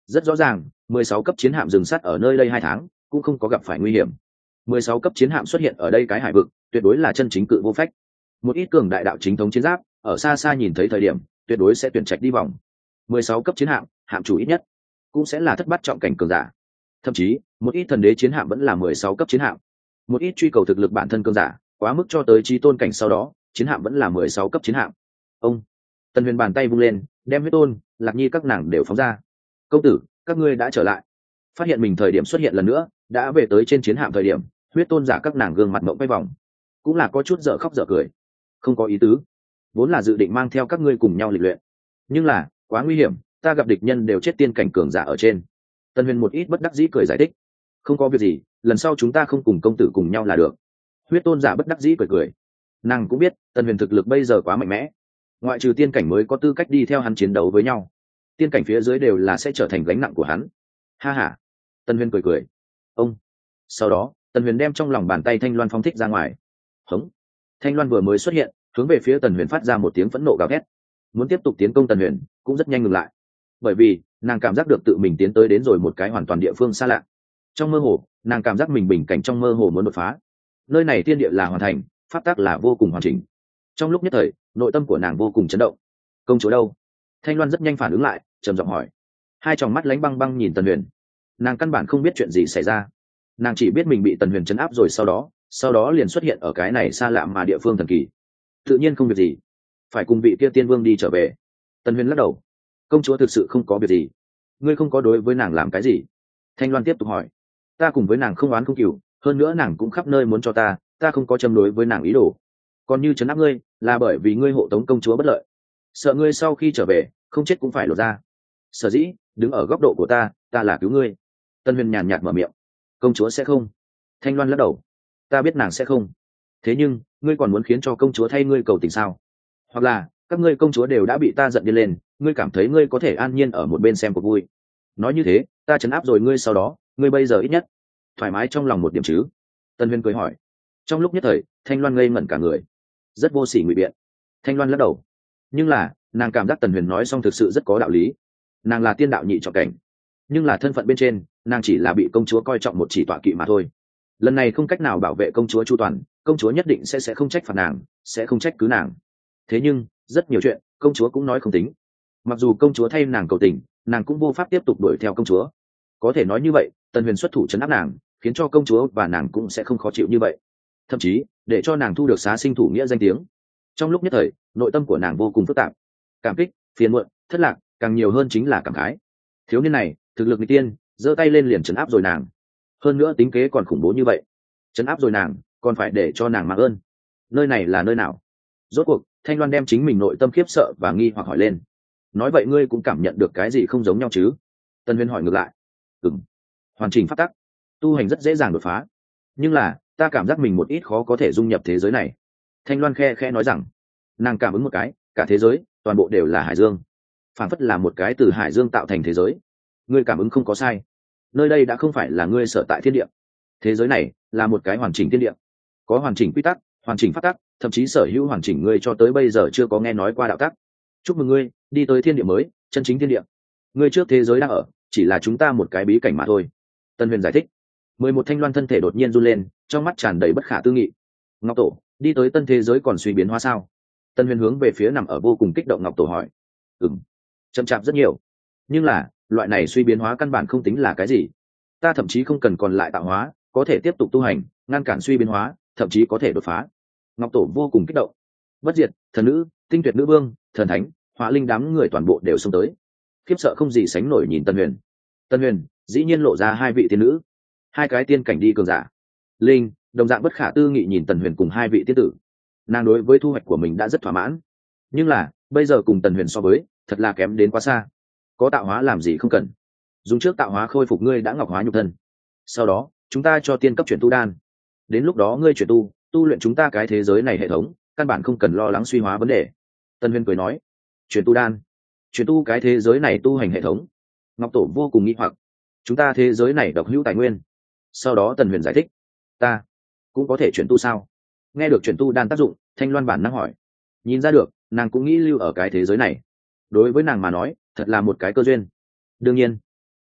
rất rõ ràng mười sáu cấp chiến hạm dừng sát ở nơi đây hai tháng cũng không có gặp phải nguy hiểm. mười sáu cấp chiến hạm xuất hiện ở đây cái hải vực tuyệt đối là chân chính cự vô phách. Một ít cường đại đạo chính thống chiến giáp ở xa xa nhìn thấy thời điểm tuyệt đối sẽ tuyển trạch đi vòng. mười sáu cấp chiến hạm, hạm chủ ít nhất cũng sẽ là thất bát trọng cảnh cường giả. Thậm chí một ít thần đế chiến hạm vẫn là mười sáu cấp chiến hạm. Một ít truy cầu thực lực bản thân cường giả quá mức cho tới chí tôn cảnh sau đó chiến hạm vẫn là mười sáu cấp chiến hạm. Ông Tần Huyền bàn tay vung lên đem huyết tôn Lạc Nhi các nàng đều phóng ra. Công tử, các ngươi đã trở lại. Phát hiện mình thời điểm xuất hiện lần nữa đã về tới trên chiến hạm thời điểm huyết tôn giả các nàng gương mặt mộng quay vòng cũng là có chút dở khóc dở cười. Không có ý tứ, vốn là dự định mang theo các ngươi cùng nhau lịch luyện, nhưng là quá nguy hiểm, ta gặp địch nhân đều chết tiên cảnh cường giả ở trên. Tần Huyền một ít bất đắc dĩ cười giải thích. Không có việc gì, lần sau chúng ta không cùng công tử cùng nhau là được. Huyết tôn giả bất đắc dĩ cười cười. Nàng cũng biết Tần Huyền thực lực bây giờ quá mạnh mẽ, ngoại trừ tiên cảnh mới có tư cách đi theo hắn chiến đấu với nhau, tiên cảnh phía dưới đều là sẽ trở thành gánh nặng của hắn. Ha ha. Tần Huyền cười cười. Ông sau đó Tần Huyền đem trong lòng bàn tay thanh loan phóng thích ra ngoài. Hống. Thanh loan vừa mới xuất hiện hướng về phía Tần Huyền phát ra một tiếng phẫn nộ gào thét, muốn tiếp tục tiến công Tần Huyền cũng rất nhanh ngừng lại, bởi vì nàng cảm giác được tự mình tiến tới đến rồi một cái hoàn toàn địa phương xa lạ. Trong mơ hồ nàng cảm giác mình bình cảnh trong mơ hồ muốn đột phá. Nơi này tiên địa là hoàn thành, pháp tắc là vô cùng hoàn chỉnh. Trong lúc nhất thời nội tâm của nàng vô cùng chấn động. Công chúa đâu? Thanh loan rất nhanh phản ứng lại, trầm giọng hỏi. Hai tròng mắt lánh băng băng nhìn Tần Huyền. Nàng căn bản không biết chuyện gì xảy ra, nàng chỉ biết mình bị Tần Huyền chấn áp rồi sau đó sau đó liền xuất hiện ở cái này xa lạ mà địa phương thần kỳ. Tự nhiên không việc gì, phải cùng vị kia tiên vương đi trở về. Tần Huyền lắc đầu. Công chúa thực sự không có việc gì. Ngươi không có đối với nàng làm cái gì? Thanh loan tiếp tục hỏi. Ta cùng với nàng không oán không cừu, hơn nữa nàng cũng khắp nơi muốn cho ta ta không có châm đối với nàng ý đồ. Còn như trấn áp ngươi là bởi vì ngươi hộ tống công chúa bất lợi, sợ ngươi sau khi trở về không chết cũng phải lột ra. Sở dĩ đứng ở góc độ của ta ta là cứu ngươi. Tân Huyền nhàn nhạt mở miệng. Công chúa sẽ không. Thanh loan lắc đầu. Ta biết nàng sẽ không, thế nhưng ngươi còn muốn khiến cho công chúa thay ngươi cầu tình sao? Hoặc là các ngươi công chúa đều đã bị ta giận điên lên, ngươi cảm thấy ngươi có thể an nhiên ở một bên xem cuộc vui? Nói như thế ta trấn áp rồi ngươi sau đó ngươi bây giờ ít nhất thoải mái trong lòng một điểm chứ? Tân Huyền cười hỏi. Trong lúc nhất thời Thanh loan ngây ngẩn cả người, rất vô sỉ ngụy biện. Thanh loan lắc đầu, nhưng là nàng cảm giác Tần Huyền nói xong thực sự rất có đạo lý. Nàng là tiên đạo nhị trọng cảnh, nhưng là thân phận bên trên nàng chỉ là bị công chúa coi trọng một chỉ tọa kỵ mà thôi. Lần này không cách nào bảo vệ công chúa chu toàn, công chúa nhất định sẽ sẽ không trách phạt nàng, sẽ không trách cứ nàng. Thế nhưng rất nhiều chuyện công chúa cũng nói không tính. Mặc dù công chúa thay nàng cầu tình, nàng cũng vô pháp tiếp tục đuổi theo công chúa. Có thể nói như vậy Tần Huyền xuất thủ trấn áp nàng, khiến cho công chúa và nàng cũng sẽ không khó chịu như vậy, thậm chí để cho nàng thu được xá sinh thủ nghĩa danh tiếng. Trong lúc nhất thời nội tâm của nàng vô cùng phức tạp, cảm kích, phiền muộn, thất lạc, càng nhiều hơn chính là cảm khái. Thiếu niên này thực lực nghịch tiên, giơ tay lên liền trấn áp rồi nàng, hơn nữa tính kế còn khủng bố như vậy. Trấn áp rồi nàng còn phải để cho nàng mang ơn. Nơi này là nơi nào? Rốt cuộc Thanh loan đem chính mình nội tâm khiếp sợ và nghi hoặc hỏi lên. Nói vậy ngươi cũng cảm nhận được cái gì không giống nhau chứ? Tân Huyền hỏi ngược lại. Ừm, hoàn chỉnh pháp tắc, tu hành rất dễ dàng đột phá, nhưng là ta cảm giác mình một ít khó có thể dung nhập thế giới này. Thanh loan khe khẽ nói rằng. Nàng cảm ứng một cái, cả thế giới toàn bộ đều là hải dương, phản phất là một cái từ hải dương tạo thành thế giới. Ngươi cảm ứng không có sai, nơi đây đã không phải là ngươi sở tại thiên địa. Thế giới này là một cái hoàn chỉnh thiên địa, có hoàn chỉnh quy tắc, hoàn chỉnh pháp tắc, thậm chí sở hữu hoàn chỉnh ngươi cho tới bây giờ chưa có nghe nói qua đạo tắc. Chúc mừng ngươi đi tới thiên địa mới, chân chính thiên địa. Ngươi trước thế giới đang ở chỉ là chúng ta một cái bí cảnh mà thôi. Tân Huyền giải thích. Mười một Thanh loan thân thể đột nhiên run lên, trong mắt tràn đầy bất khả tư nghị. Ngọc Tổ đi tới tân thế giới còn suy biến hóa sao? Tân Huyền hướng về phía nằm ở vô cùng kích động Ngọc Tổ hỏi. Ừm, chậm chạp rất nhiều, nhưng là loại này suy biến hóa căn bản không tính là cái gì. Ta thậm chí không cần còn lại tạo hóa, có thể tiếp tục tu hành, ngăn cản suy biến hóa, thậm chí có thể đột phá. Ngọc Tổ vô cùng kích động. Bất diệt, thần nữ, tinh tuyệt nữ vương, thần thánh, hỏa linh đám người toàn bộ đều xông tới, khiếp sợ không gì sánh nổi nhìn Tân Huyền. Tân Huyền dĩ nhiên lộ ra hai vị tiên nữ, hai cái tiên cảnh đi cường giả. Linh đồng dạng bất khả tư nghị nhìn Tần Huyền cùng hai vị tiên tử. Nàng đối với thu hoạch của mình đã rất thỏa mãn, nhưng là bây giờ cùng Tần Huyền so với thật là kém đến quá xa. Có tạo hóa làm gì không cần, dùng trước tạo hóa khôi phục ngươi đã ngọc hóa nhục thân, sau đó chúng ta cho tiên cấp chuyển tu đan, đến lúc đó ngươi chuyển tu tu luyện chúng ta cái thế giới này hệ thống, căn bản không cần lo lắng suy hóa vấn đề. Tân Huyền cười nói. Chuyển tu đan, chuyển tu cái thế giới này tu hành hệ thống? Ngọc Tổ vô cùng nghi hoặc. Chúng ta thế giới này độc hữu tài nguyên. Sau đó Tần Huyền giải thích. Ta cũng có thể chuyển tu sao? Nghe được chuyển tu đan tác dụng, Thanh loan bản năng hỏi. Nhìn ra được nàng cũng nghĩ lưu ở cái thế giới này, đối với nàng mà nói thật là một cái cơ duyên. Đương nhiên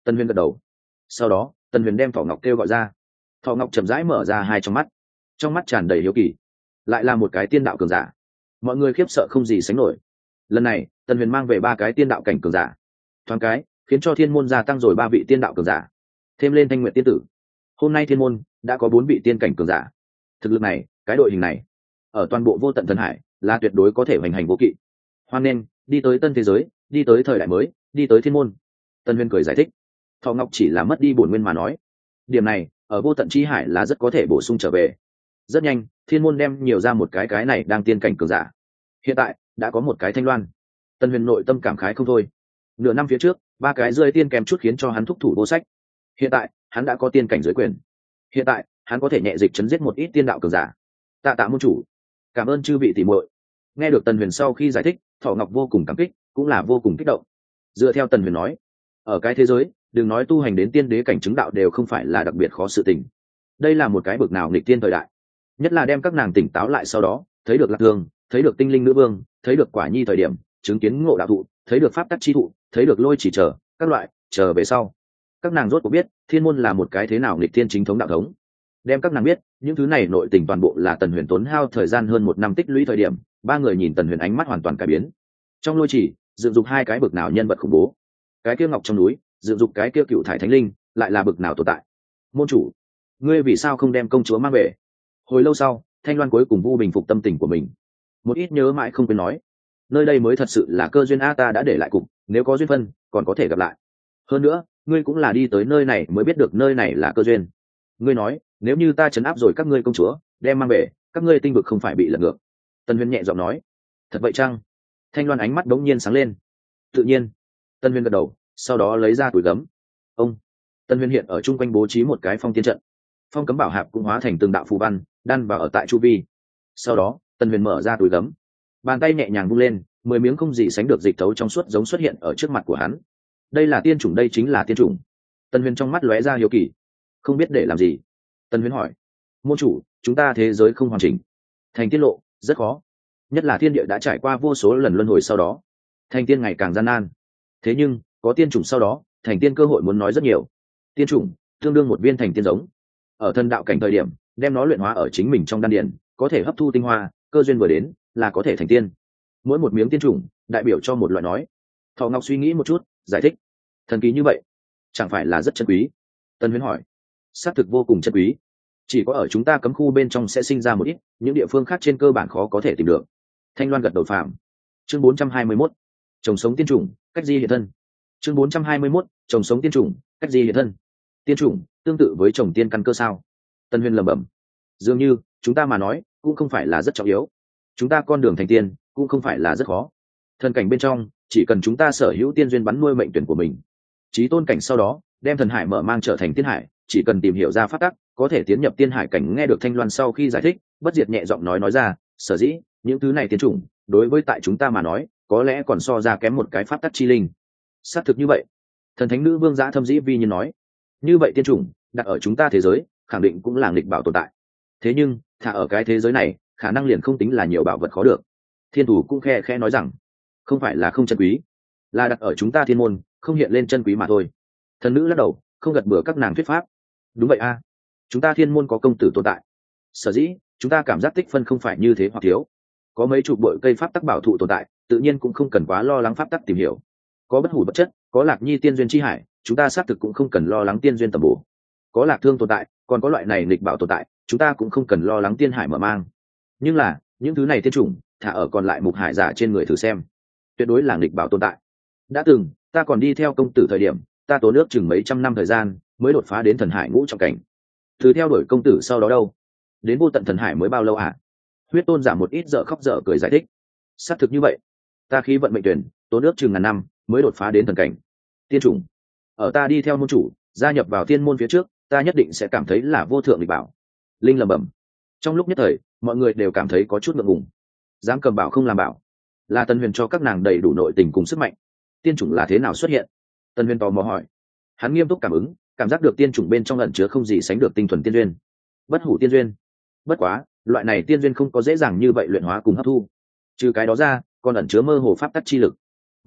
Tân Huyền gật đầu. Sau đó Tân Huyền đem Thỏ Ngọc kêu gọi ra. Thỏ Ngọc chậm rãi mở ra hai trong mắt, trong mắt tràn đầy hiếu kỳ. Lại là một cái tiên đạo cường giả. Mọi người khiếp sợ không gì sánh nổi. Lần này Tân Huyền mang về ba cái tiên đạo cảnh cường giả, thoáng cái khiến cho thiên môn gia tăng rồi ba vị tiên đạo cường giả, thêm lên Thanh Nguyệt tiên tử. Hôm nay thiên môn đã có bốn vị tiên cảnh cường giả. Thực lực này, cái đội hình này ở toàn bộ vô tận thần hải là tuyệt đối có thể hoành hành vô kỵ. Hoan nên đi tới tân thế giới, đi tới thời đại mới, đi tới thiên môn. Tân Huyền cười giải thích. Thọ Ngọc chỉ là mất đi bổn nguyên mà nói, điểm này ở vô tận chi hải là rất có thể bổ sung trở về. Rất nhanh thiên môn đem nhiều ra một cái cái này đang tiên cảnh cường giả. Hiện tại đã có một cái Thanh Loan. Tân Huyền nội tâm cảm khái không thôi. Nửa năm phía trước ba cái rơi tiên kèm chút khiến cho hắn thúc thủ vô sách. Hiện tại hắn đã có tiên cảnh dưới quyền. Hiện tại hắn có thể nhẹ dịch chấn giết một ít tiên đạo cường giả. Tạ tạ môn chủ, cảm ơn chư vị tỷ muội. Nghe được Tần Huyền sau khi giải thích, Thọ Ngọc vô cùng cảm kích, cũng là vô cùng kích động. Dựa theo Tần Huyền nói, ở cái thế giới đừng nói tu hành đến tiên đế cảnh chứng đạo đều không phải là đặc biệt khó sự tình. Đây là một cái bực nào nghịch tiên thời đại, nhất là đem các nàng tỉnh táo lại sau đó thấy được Lạc Thương, thấy được tinh linh nữ vương, thấy được Quả Nhi thời điểm chứng kiến ngộ đạo thụ, thấy được pháp tắc chi thụ, thấy được lôi chỉ chờ các loại chờ về sau, các nàng rốt cuộc biết thiên môn là một cái thế nào nghịch thiên chính thống đạo thống. Đem các nàng biết những thứ này nội tình toàn bộ là Tần Huyền tốn hao thời gian hơn một năm tích lũy thời điểm. Ba người nhìn Tần Huyền ánh mắt hoàn toàn cải biến. Trong lôi chỉ dựng dục hai cái bực nào nhân vật khủng bố, cái kia ngọc trong núi dựng dục cái kia cựu thải thánh linh lại là bực nào tồn tại. Môn chủ, ngươi vì sao không đem công chúa mang về? Hồi lâu sau Thanh Loan cuối cùng vu bình phục tâm tình của mình, một ít nhớ mãi không quên nói, nơi đây mới thật sự là cơ duyên a, ta đã để lại cục, nếu có duyên phân còn có thể gặp lại. Hơn nữa ngươi cũng là đi tới nơi này mới biết được nơi này là cơ duyên. Ngươi nói nếu như ta trấn áp rồi các ngươi công chúa đem mang về, các ngươi tinh vực không phải bị lật ngược. Tân Huyền nhẹ giọng nói. Thật vậy chăng? Thanh Loan ánh mắt đống nhiên sáng lên. Tự nhiên. Tân Huyền gật đầu, sau đó lấy ra túi gấm. Ông. Tân Huyền hiện ở chung quanh bố trí một cái phong tiên trận, phong cấm bảo hạp cũng hóa thành từng đạo phù văn đan vào ở tại chu vi. Sau đó Tân Huyền mở ra túi gấm, bàn tay nhẹ nhàng vung lên, mười miếng không gì sánh được dịch thấu trong suốt giống xuất hiện ở trước mặt của hắn. Đây là tiên chủng, đây chính là tiên chủng. Tân Huyền trong mắt lóe ra hiếu kỳ, không biết để làm gì. Tân Huyền hỏi, môn chủ, chúng ta thế giới không hoàn chỉnh, thành tiết lộ rất khó, nhất là thiên địa đã trải qua vô số lần luân hồi sau đó thành tiên ngày càng gian nan. Thế nhưng có tiên chủng sau đó thành tiên cơ hội muốn nói rất nhiều. Tiên chủng tương đương một viên thành tiên giống, ở thân đạo cảnh thời điểm đem nó luyện hóa ở chính mình trong đan điển, có thể hấp thu tinh hoa, cơ duyên vừa đến là có thể thành tiên. Mỗi một miếng tiên chủng đại biểu cho một loại nói. Thọ Ngọc suy nghĩ một chút giải thích, thần kỳ như vậy chẳng phải là rất chân quý? Tân Huyền hỏi. Xác thực vô cùng chân quý, chỉ có ở chúng ta cấm khu bên trong sẽ sinh ra một ít, những địa phương khác trên cơ bản khó có thể tìm được. Thanh Loan gật đầu phạm. Chương bốn trăm hai mươi mốt, trồng sống tiên chủng, cách di hiện thân. Chương bốn trăm hai mươi mốt, trồng sống tiên chủng, cách di hiện thân. Tiên chủng tương tự với trồng tiên căn cơ sao? Tân Huyền lẩm bẩm. Dường như chúng ta mà nói cũng không phải là rất trọng yếu, chúng ta con đường thành tiên cũng không phải là rất khó. Thần cảnh bên trong chỉ cần chúng ta sở hữu tiên duyên bắn nuôi mệnh tuyển của mình, chí tôn cảnh sau đó đem thần hải mở mang trở thành tiên hải, chỉ cần tìm hiểu ra pháp tắc có thể tiến nhập tiên hải cảnh. Nghe được Thanh Loan sau khi giải thích, Bất Diệt nhẹ giọng nói nói ra, sở dĩ những thứ này tiên chủng đối với tại chúng ta mà nói có lẽ còn so ra kém một cái pháp tắc chi linh. Xác thực như vậy. Thần thánh nữ vương Giã Thâm Dĩ Vi nhiên nói, như vậy tiên chủng đặt ở chúng ta thế giới khẳng định cũng là nghịch bảo tồn tại, thế nhưng thả ở cái thế giới này khả năng liền không tính là nhiều bảo vật khó được. Thiên thủ cũng khe khe nói rằng, không phải là không chân quý, là đặt ở chúng ta thiên môn không hiện lên chân quý mà thôi. Thần nữ lắc đầu, không gật bừa các nàng thuyết pháp. Đúng vậy a, chúng ta thiên môn có công tử tồn tại, sở dĩ chúng ta cảm giác tích phân không phải như thế hoặc thiếu. Có mấy chục bội cây pháp tắc bảo thụ tồn tại, tự nhiên cũng không cần quá lo lắng pháp tắc tìm hiểu. Có bất hủ bất chất, có Lạc Nhi tiên duyên chi hải, chúng ta xác thực cũng không cần lo lắng tiên duyên tầm bổ. Có Lạc Thương tồn tại, còn có loại này nghịch bảo tồn tại, chúng ta cũng không cần lo lắng tiên hải mở mang. Nhưng là những thứ này tiên chủng thả ở còn lại mục hải giả trên người thử xem, tuyệt đối là nghịch bảo tồn tại. Đã từng ta còn đi theo công tử thời điểm, ta tốn nước chừng mấy trăm năm thời gian mới đột phá đến thần hải ngũ trọng cảnh. Từ theo đuổi công tử sau đó đâu, đến vô tận thần hải mới bao lâu à? Huyết tôn giả một ít dở khóc dở cười giải thích. Xác thực như vậy, ta khí vận mệnh tuyển tốn nước chừng ngàn năm mới đột phá đến thần cảnh. Tiên chủng ở ta đi theo môn chủ gia nhập vào tiên môn phía trước, ta nhất định sẽ cảm thấy là vô thượng nghịch bảo. Linh lẩm bẩm. Trong lúc nhất thời mọi người đều cảm thấy có chút ngượng ngùng. Dám cầm bảo không làm bảo, là Tân Huyền cho các nàng đầy đủ nội tình cùng sức mạnh. Tiên chủng là thế nào xuất hiện? Tân Huyền tò mò hỏi. Hắn nghiêm túc cảm ứng, cảm giác được tiên chủng bên trong ẩn chứa không gì sánh được tinh thuần tiên duyên, bất hủ tiên duyên. Bất quá loại này tiên duyên không có dễ dàng như vậy luyện hóa cùng hấp thu, trừ cái đó ra còn ẩn chứa mơ hồ pháp tắc chi lực. Mặt khác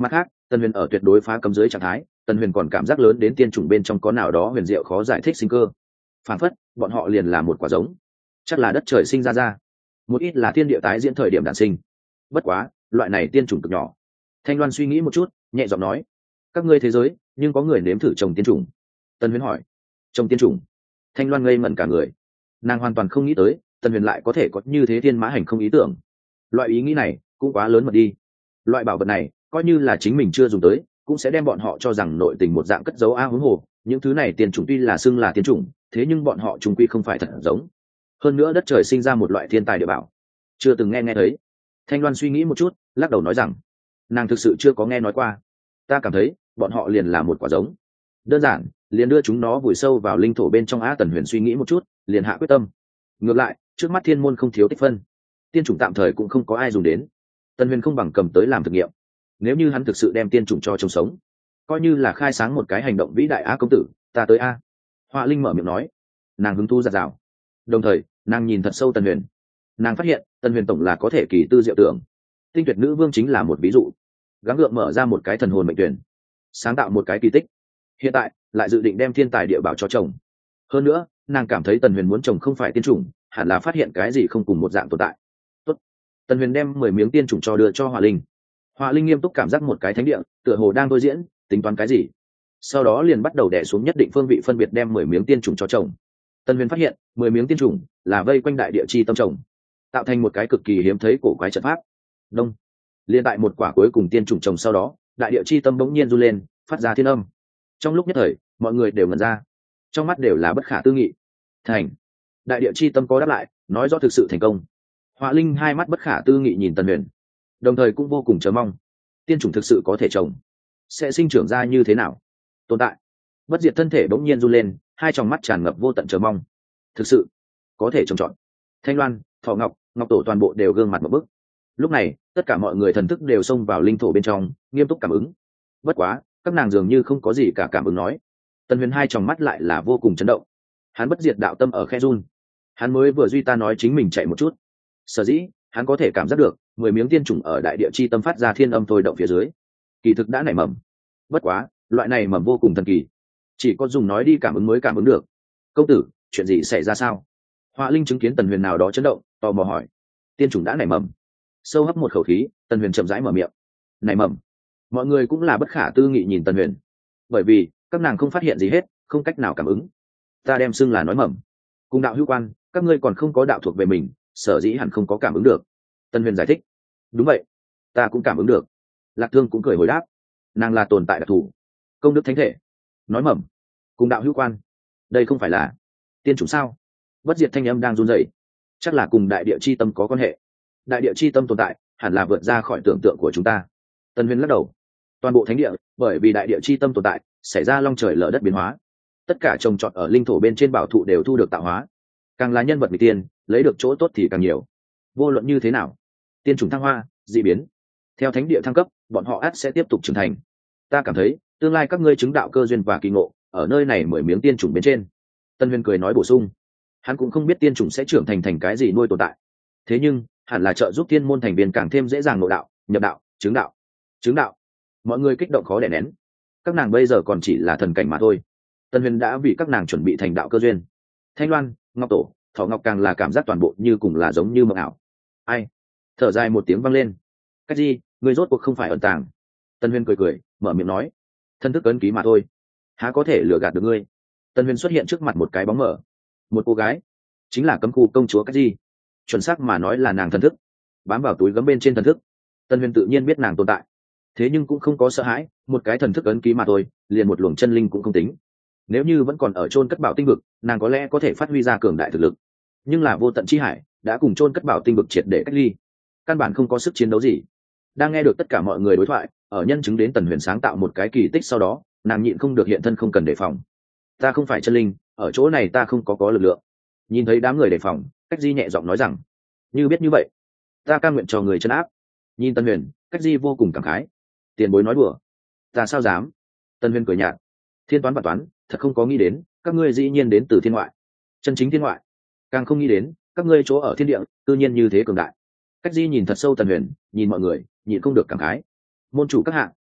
Tần Huyền ở tuyệt đối phá cấm dưới trạng thái, Tần Huyền còn cảm giác lớn đến tiên chủng bên trong có nào đó huyền diệu khó giải thích sinh cơ. Phản phất, bọn họ liền là một quả giống, chắc là đất trời sinh ra ra, một ít là thiên địa tái diễn thời điểm đản sinh. Bất quá, loại này tiên chủng cực nhỏ. Thanh Loan suy nghĩ một chút, nhẹ giọng nói: các ngươi thế giới, nhưng có người nếm thử trồng tiên chủng? Tần Huyền hỏi. Trồng tiên chủng? Thanh Loan ngây ngẩn cả người. Nàng hoàn toàn không nghĩ tới, Tần Huyền lại có thể có như thế thiên mã hành không ý tưởng. Loại ý nghĩ này cũng quá lớn mật đi. Loại bảo vật này, coi như là chính mình chưa dùng tới, cũng sẽ đem bọn họ cho rằng nội tình một dạng cất giấu a huống hồ. Những thứ này tiên chủng tuy là xưng là tiên chủng, thế nhưng bọn họ trùng quy không phải thật giống. Hơn nữa đất trời sinh ra một loại thiên tài địa bảo, chưa từng nghe nghe thấy. Thanh Loan suy nghĩ một chút, lắc đầu nói rằng, nàng thực sự chưa có nghe nói qua. Ta cảm thấy bọn họ liền là một quả giống, đơn giản liền đưa chúng nó vùi sâu vào linh thổ bên trong. Á Tần Huyền suy nghĩ một chút, liền hạ quyết tâm. Ngược lại, trước mắt thiên môn không thiếu tích phân, tiên chủng tạm thời cũng không có ai dùng đến. Tần Huyền không bằng cầm tới làm thực nghiệm. Nếu như hắn thực sự đem tiên chủng cho trông sống, coi như là khai sáng một cái hành động vĩ đại. Á công tử, ta tới a. Họa Linh mở miệng nói. Nàng hứng thú giạt rào, đồng thời nàng nhìn thật sâu Tần Huyền. Nàng phát hiện Tần Huyền tổng là có thể kỳ tư diệu tưởng. Tinh tuyệt nữ vương chính là một ví dụ, gắng gượng mở ra một cái thần hồn mệnh tuyển, sáng tạo một cái kỳ tích. Hiện tại lại dự định đem thiên tài địa bảo cho chồng. Hơn nữa, nàng cảm thấy Tần Huyền muốn chồng không phải tiên chủng, hẳn là phát hiện cái gì không cùng một dạng tồn tại. Tốt. Tần Huyền đem mười miếng tiên chủng cho đưa cho Họa Linh. Họa Linh nghiêm túc cảm giác một cái thánh địa, tựa hồ đang đối diễn, tính toán cái gì. Sau đó liền bắt đầu đè xuống nhất định phương vị, phân biệt đem mười miếng tiên chủng cho chồng. Tần Huyền phát hiện, mười miếng tiên chủng là vây quanh đại địa chi tâm chồng, tạo thành một cái cực kỳ hiếm thấy cổ quái trận pháp. Đông. Liên tại một quả cuối cùng tiên chủng trồng sau đó, đại địa chi tâm bỗng nhiên run lên, phát ra thiên âm. Trong lúc nhất thời, mọi người đều ngẩn ra, trong mắt đều là bất khả tư nghị. Thành. Đại địa chi tâm có đáp lại, nói rõ thực sự thành công. Họa Linh hai mắt bất khả tư nghị nhìn Tần Huyền, đồng thời cũng vô cùng chờ mong, tiên chủng thực sự có thể trồng, sẽ sinh trưởng ra như thế nào, tồn tại. Bất diệt thân thể bỗng nhiên run lên, hai tròng mắt tràn ngập vô tận chờ mong. Thực sự có thể trồng trọt. Thanh Loan, Thọ Ngọc, Ngọc Tổ toàn bộ đều gương mặt một bức. Lúc này, tất cả mọi người thần thức đều xông vào linh thổ bên trong, nghiêm túc cảm ứng. Bất quá, các nàng dường như không có gì cả cảm ứng nói. Tần Huyền hai tròng mắt lại là vô cùng chấn động. Hắn bất diệt đạo tâm ở khe run. Hắn mới vừa duy ta nói chính mình chạy một chút. Sở dĩ, hắn có thể cảm giác được mười miếng tiên chủng ở đại địa chi tâm phát ra thiên âm thôi động phía dưới, kỳ thực đã nảy mầm. Bất quá, loại này mầm vô cùng thần kỳ, chỉ có dùng nói đi cảm ứng mới cảm ứng được. Công tử, chuyện gì xảy ra sao? Họa Linh chứng kiến Tần Huyền nào đó chấn động, tò mò hỏi. Tiên chủng đã nảy mầm. Sâu hấp một khẩu khí, Tần Huyền chậm rãi mở miệng. Nảy mầm. Mọi người cũng là bất khả tư nghị nhìn Tần Huyền, bởi vì các nàng không phát hiện gì hết, không cách nào cảm ứng. Ta đem xưng là nói mầm. Cùng đạo hữu quan, các ngươi còn không có đạo thuộc về mình, sở dĩ hẳn không có cảm ứng được. Tần Huyền giải thích. Đúng vậy, ta cũng cảm ứng được. Lạc Thương cũng cười hồi đáp. Nàng là tồn tại đặc thù, công đức thánh thể. Nói mầm, cùng đạo hữu quan, đây không phải là tiên chủng sao? Bất diệt thanh âm đang run rẩy, chắc là cùng đại địa chi tâm có quan hệ. Đại địa chi tâm tồn tại hẳn là vượt ra khỏi tưởng tượng của chúng ta. Tần Huyền lắc đầu. Toàn bộ thánh địa, bởi vì đại địa chi tâm tồn tại, xảy ra long trời lở đất biến hóa. Tất cả trồng trọt ở linh thổ bên trên bảo thụ đều thu được tạo hóa. Càng là nhân vật người tiên, lấy được chỗ tốt thì càng nhiều. Vô luận như thế nào, tiên chủng thăng hoa, dị biến, theo thánh địa thăng cấp, bọn họ ắt sẽ tiếp tục trưởng thành. Ta cảm thấy, tương lai các ngươi chứng đạo cơ duyên và kỳ ngộ, ở nơi này mười miếng tiên chủng bên trên. Tân Huyền cười nói bổ sung. Hắn cũng không biết tiên chủng sẽ trưởng thành thành cái gì nuôi tồn tại. Thế nhưng, hẳn là trợ giúp thiên môn thành viên càng thêm dễ dàng nội đạo, nhập đạo, chứng đạo. Chứng đạo. Mọi người kích động khó đè nén. Các nàng bây giờ còn chỉ là thần cảnh mà thôi. Tân Huyền đã vì các nàng chuẩn bị thành đạo cơ duyên. Thanh Loan, Ngọc Tổ, Thọ Ngọc càng là cảm giác toàn bộ như cùng là giống như mộng ảo. Ai? Thở dài một tiếng vang lên. Cái gì? Ngươi rốt cuộc không phải ẩn tàng. Tân Huyền cười cười, mở miệng nói. Thân thức ấn ký mà thôi. Há có thể lừa gạt được ngươi? Tân Huyền xuất hiện trước mặt một cái bóng mờ. Một cô gái, chính là cấm khu công chúa Cái gì? Chuẩn xác mà nói là nàng thần thức, bám vào túi gấm bên trên thần thức. Tân Huyền tự nhiên biết nàng tồn tại, thế nhưng cũng không có sợ hãi, một cái thần thức ấn ký mà thôi, liền một luồng chân linh cũng không tính. Nếu như vẫn còn ở chôn cất bảo tinh vực, nàng có lẽ có thể phát huy ra cường đại thực lực. Nhưng là vô tận chi hải đã cùng chôn cất bảo tinh vực triệt để cách ly, căn bản không có sức chiến đấu gì. Đang nghe được tất cả mọi người đối thoại, ở nhân chứng đến Tần Huyền sáng tạo một cái kỳ tích sau đó, nàng nhịn không được hiện thân, không cần đề phòng. Ta không phải chân linh, ở chỗ này ta không có có lực lượng. Nhìn thấy đám người đề phòng, Cách Di nhẹ giọng nói rằng, như biết như vậy, ta cam nguyện cho người chân áp. Nhìn Tần Huyền, Cách Di vô cùng cảm khái. Tiền bối nói đùa, ta sao dám? Tần Huyền cười nhạt, thiên toán và toán, thật không có nghĩ đến, các ngươi dĩ nhiên đến từ thiên ngoại, chân chính thiên ngoại, càng không nghĩ đến, các ngươi chỗ ở thiên địa, tự nhiên như thế cường đại. Cách Di nhìn thật sâu Tần Huyền, nhìn mọi người, nhịn không được cảm khái. Môn chủ các hạ,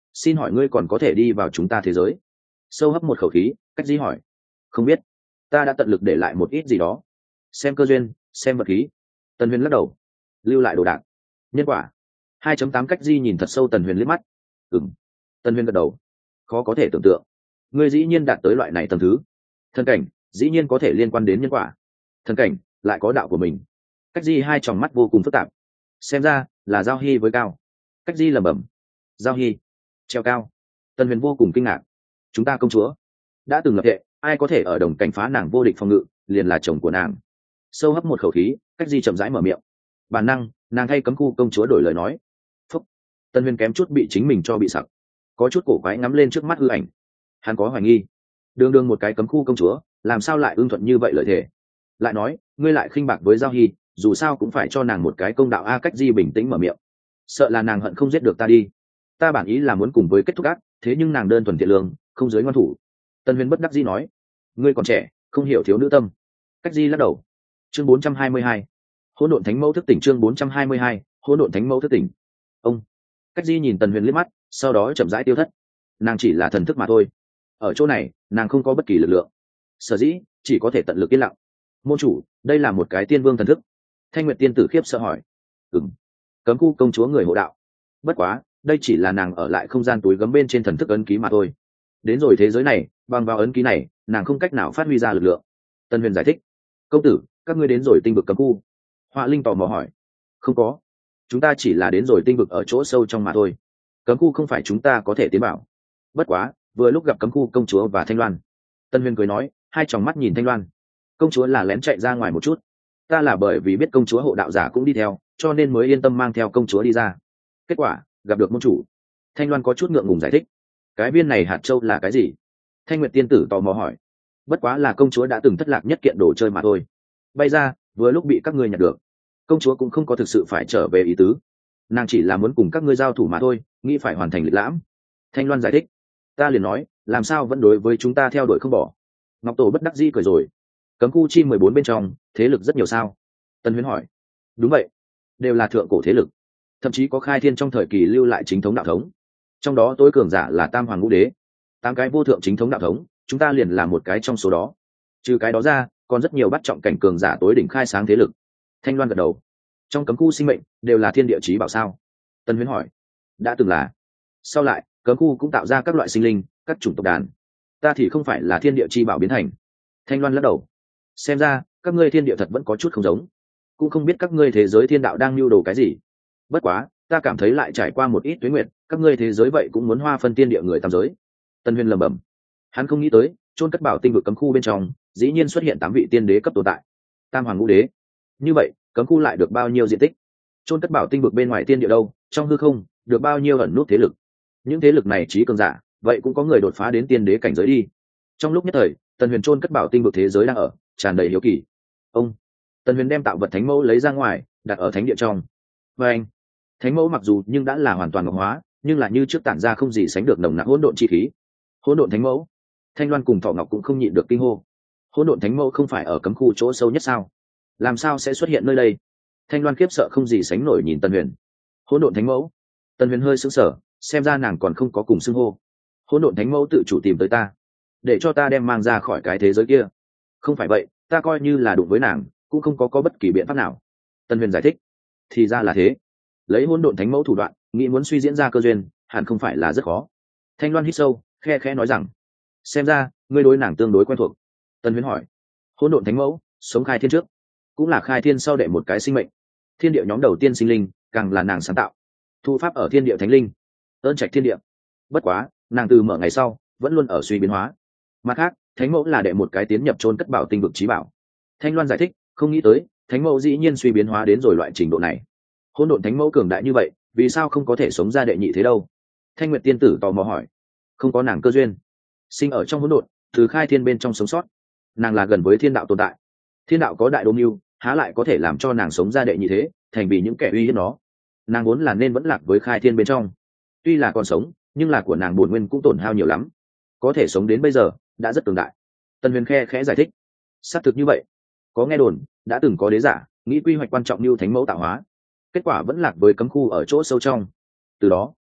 xin hỏi ngươi còn có thể đi vào chúng ta thế giới? Sâu hấp một khẩu khí, Cách Di hỏi. Không biết, ta đã tận lực để lại một ít gì đó, xem cơ duyên, xem vật khí. Tần Huyền lắc đầu. Lưu lại đồ đạc, nhân quả. hai chấm tám Cách Di nhìn thật sâu Tần Huyền liếc mắt. Ừm. Tần Huyền gật đầu. Khó có thể tưởng tượng, ngươi dĩ nhiên đạt tới loại này tầng thứ. Thần cảnh dĩ nhiên có thể liên quan đến nhân quả. Thần cảnh lại có đạo của mình. Cách Di hai tròng mắt vô cùng phức tạp. Xem ra là Giao Hy với Cao. Cách Di lẩm bẩm. Giao Hy treo cao. Tần Huyền vô cùng kinh ngạc. Chúng ta công chúa đã từng lập hệ, ai có thể ở đồng cảnh phá nàng vô địch phòng ngự, liền là chồng của nàng. Sâu hấp một khẩu khí, Cách Di chậm rãi mở miệng. Bản năng, nàng thay cấm khu công chúa đổi lời nói. Phúc. Tần Huyền kém chút bị chính mình cho bị sặc, có chút cổ quái ngắm lên trước mắt hư ảnh. Hắn có hoài nghi, đường đường một cái cấm khu công chúa, làm sao lại ưng thuận như vậy lợi thể? Lại nói, ngươi lại khinh bạc với Giao Hy, dù sao cũng phải cho nàng một cái công đạo a. Cách Di bình tĩnh mở miệng. Sợ là nàng hận không giết được ta đi. Ta bản ý là muốn cùng với kết thúc ác, thế nhưng nàng đơn thuần thiện lương, không giới ngoan thủ. Tần Huyền bất đắc dĩ nói. Ngươi còn trẻ, không hiểu thiếu nữ tâm. Cách Di lắc đầu. Chương bốn trăm hai mươi hai, hỗn độn thánh mẫu thức tỉnh. Chương bốn trăm hai mươi hai, hỗn độn thánh mẫu thức tỉnh. Ông. Cách Di nhìn Tần Huyền liếc mắt, sau đó chậm rãi tiêu thất. Nàng chỉ là thần thức mà thôi, ở chỗ này nàng không có bất kỳ lực lượng, sở dĩ chỉ có thể tận lực yên lặng. Môn chủ, đây là một cái tiên vương thần thức. Thanh Nguyệt tiên tử khiếp sợ hỏi. Ừm. Cấm khu công chúa người hộ đạo. Bất quá, đây chỉ là nàng ở lại không gian túi gấm bên trên thần thức ấn ký mà thôi. Đến rồi thế giới này, bằng vào ấn ký này, nàng không cách nào phát huy ra lực lượng. Tân Huyền giải thích. Công tử, các ngươi đến rồi tinh vực cấm khu? Họa Linh tò mò hỏi. Không có, chúng ta chỉ là đến rồi tinh vực ở chỗ sâu trong mà thôi. Cấm khu không phải chúng ta có thể tiến vào. Bất quá, vừa lúc gặp cấm khu công chúa và Thanh Loan. Tân Huyền cười nói, hai tròng mắt nhìn Thanh Loan. Công chúa là lén chạy ra ngoài một chút, ta là bởi vì biết công chúa hộ đạo giả cũng đi theo, cho nên mới yên tâm mang theo công chúa đi ra. Kết quả gặp được môn chủ. Thanh Loan có chút ngượng ngùng giải thích. Cái viên này hạt châu là cái gì? Thanh Nguyệt tiên tử tò mò hỏi. Bất quá là công chúa đã từng thất lạc nhất kiện đồ chơi mà thôi, bay ra vừa lúc bị các ngươi nhặt được. Công chúa cũng không có thực sự phải trở về ý tứ, nàng chỉ là muốn cùng các ngươi giao thủ mà thôi, nghĩ phải hoàn thành lịch lãm. Thanh Loan giải thích. Ta liền nói, làm sao vẫn đối với chúng ta theo đuổi không bỏ. Ngọc Tổ bất đắc dĩ cười rồi. Cấm khu chi mười bốn bên trong thế lực rất nhiều sao? Tân Huyên hỏi. Đúng vậy, đều là thượng cổ thế lực, thậm chí có khai thiên trong thời kỳ lưu lại chính thống đạo thống, trong đó tối cường giả là Tam Hoàng Ngũ Đế. Tám cái vô thượng chính thống đạo thống, chúng ta liền là một cái trong số đó. Trừ cái đó ra, còn rất nhiều bắt trọng cảnh cường giả tối đỉnh khai sáng thế lực. Thanh Loan gật đầu. Trong cấm khu sinh mệnh đều là thiên địa chí bảo sao? Tân Huyên hỏi. Đã từng là, sau lại cấm khu cũng tạo ra các loại sinh linh, các chủng tộc đàn. Ta thì không phải là thiên địa chi bảo biến thành. Thanh Loan lắc đầu. Xem ra các ngươi thiên địa thật vẫn có chút không giống, cũng không biết các ngươi thế giới thiên đạo đang lưu đồ cái gì. Bất quá ta cảm thấy lại trải qua một ít tuế nguyệt, các ngươi thế giới vậy cũng muốn hoa phân tiên địa người tam giới. Tân Huyên lẩm bẩm. Hắn không nghĩ tới chôn cất bảo tinh vực cấm khu bên trong dĩ nhiên xuất hiện tám vị tiên đế cấp tồn tại. Tam Hoàng Ngũ Đế, như vậy cấm khu lại được bao nhiêu diện tích? Chôn cất bảo tinh vực bên ngoài tiên địa đâu, trong hư không được bao nhiêu ẩn nút thế lực? Những thế lực này trí cường giả, vậy cũng có người đột phá đến tiên đế cảnh giới đi. Trong lúc nhất thời, Tần Huyền chôn cất bảo tinh vực thế giới đang ở tràn đầy hiếu kỳ. Ông Tần Huyền đem tạo vật thánh mẫu lấy ra ngoài, đặt ở thánh địa trong. Và anh, thánh mẫu mặc dù nhưng đã là hoàn toàn ngọc hóa, nhưng là như trước tản ra không gì sánh được nồng nặc hỗn độn chi khí. Hỗn độn thánh mẫu. Thanh Loan cùng Thọ Ngọc cũng không nhịn được kinh hô. Hỗn độn thánh mẫu không phải ở cấm khu chỗ sâu nhất sao? Làm sao sẽ xuất hiện nơi đây? Thanh Loan khiếp sợ không gì sánh nổi nhìn Tần Huyền. Hỗn độn thánh mẫu. Tần Huyền hơi sững sờ, xem ra nàng còn không có cùng xưng hô. Hỗn độn thánh mẫu tự chủ tìm tới ta, để cho ta đem mang ra khỏi cái thế giới kia. Không phải vậy, ta coi như là đụng với nàng, cũng không có có bất kỳ biện pháp nào. Tần Huyền giải thích. Thì ra là thế, lấy hỗn độn thánh mẫu thủ đoạn, nghĩ muốn suy diễn ra cơ duyên, hẳn không phải là rất khó. Thanh Loan hít sâu, khe khẽ nói rằng, xem ra ngươi đối nàng tương đối quen thuộc. Tần Huyền hỏi. Hỗn độn thánh mẫu sống khai thiên trước, cũng là khai thiên sau đệ một cái sinh mệnh, thiên địa nhóm đầu tiên sinh linh, càng là nàng sáng tạo. Thu pháp ở thiên địa thánh linh, ơn trạch thiên địa. Bất quá nàng từ mở ngày sau vẫn luôn ở suy biến hóa. Mặt khác, thánh mẫu là đệ một cái tiến nhập chôn cất bảo tinh vực trí bảo. Thanh Loan giải thích, không nghĩ tới thánh mẫu dĩ nhiên suy biến hóa đến rồi loại trình độ này. Hỗn độn thánh mẫu cường đại như vậy, vì sao không có thể sống ra đệ nhị thế đâu? Thanh Nguyệt tiên tử tò mò hỏi. Không có nàng cơ duyên, sinh ở trong hỗn độn, từ khai thiên bên trong sống sót. Nàng là gần với thiên đạo tồn tại, thiên đạo có đại đô mưu, há lại có thể làm cho nàng sống ra đệ nhị thế, thành vì những kẻ uy hiếp nó. Nàng vốn là nên vẫn lạc với khai thiên bên trong, tuy là còn sống, nhưng là của nàng bổn nguyên cũng tổn hao nhiều lắm, có thể sống đến bây giờ đã rất cường đại. Tần Huyền khe khẽ giải thích. Xác thực như vậy, có nghe đồn đã từng có đế giả nghĩ quy hoạch quan trọng như thánh mẫu tạo hóa, kết quả vẫn lạc với cấm khu ở chỗ sâu trong. Từ đó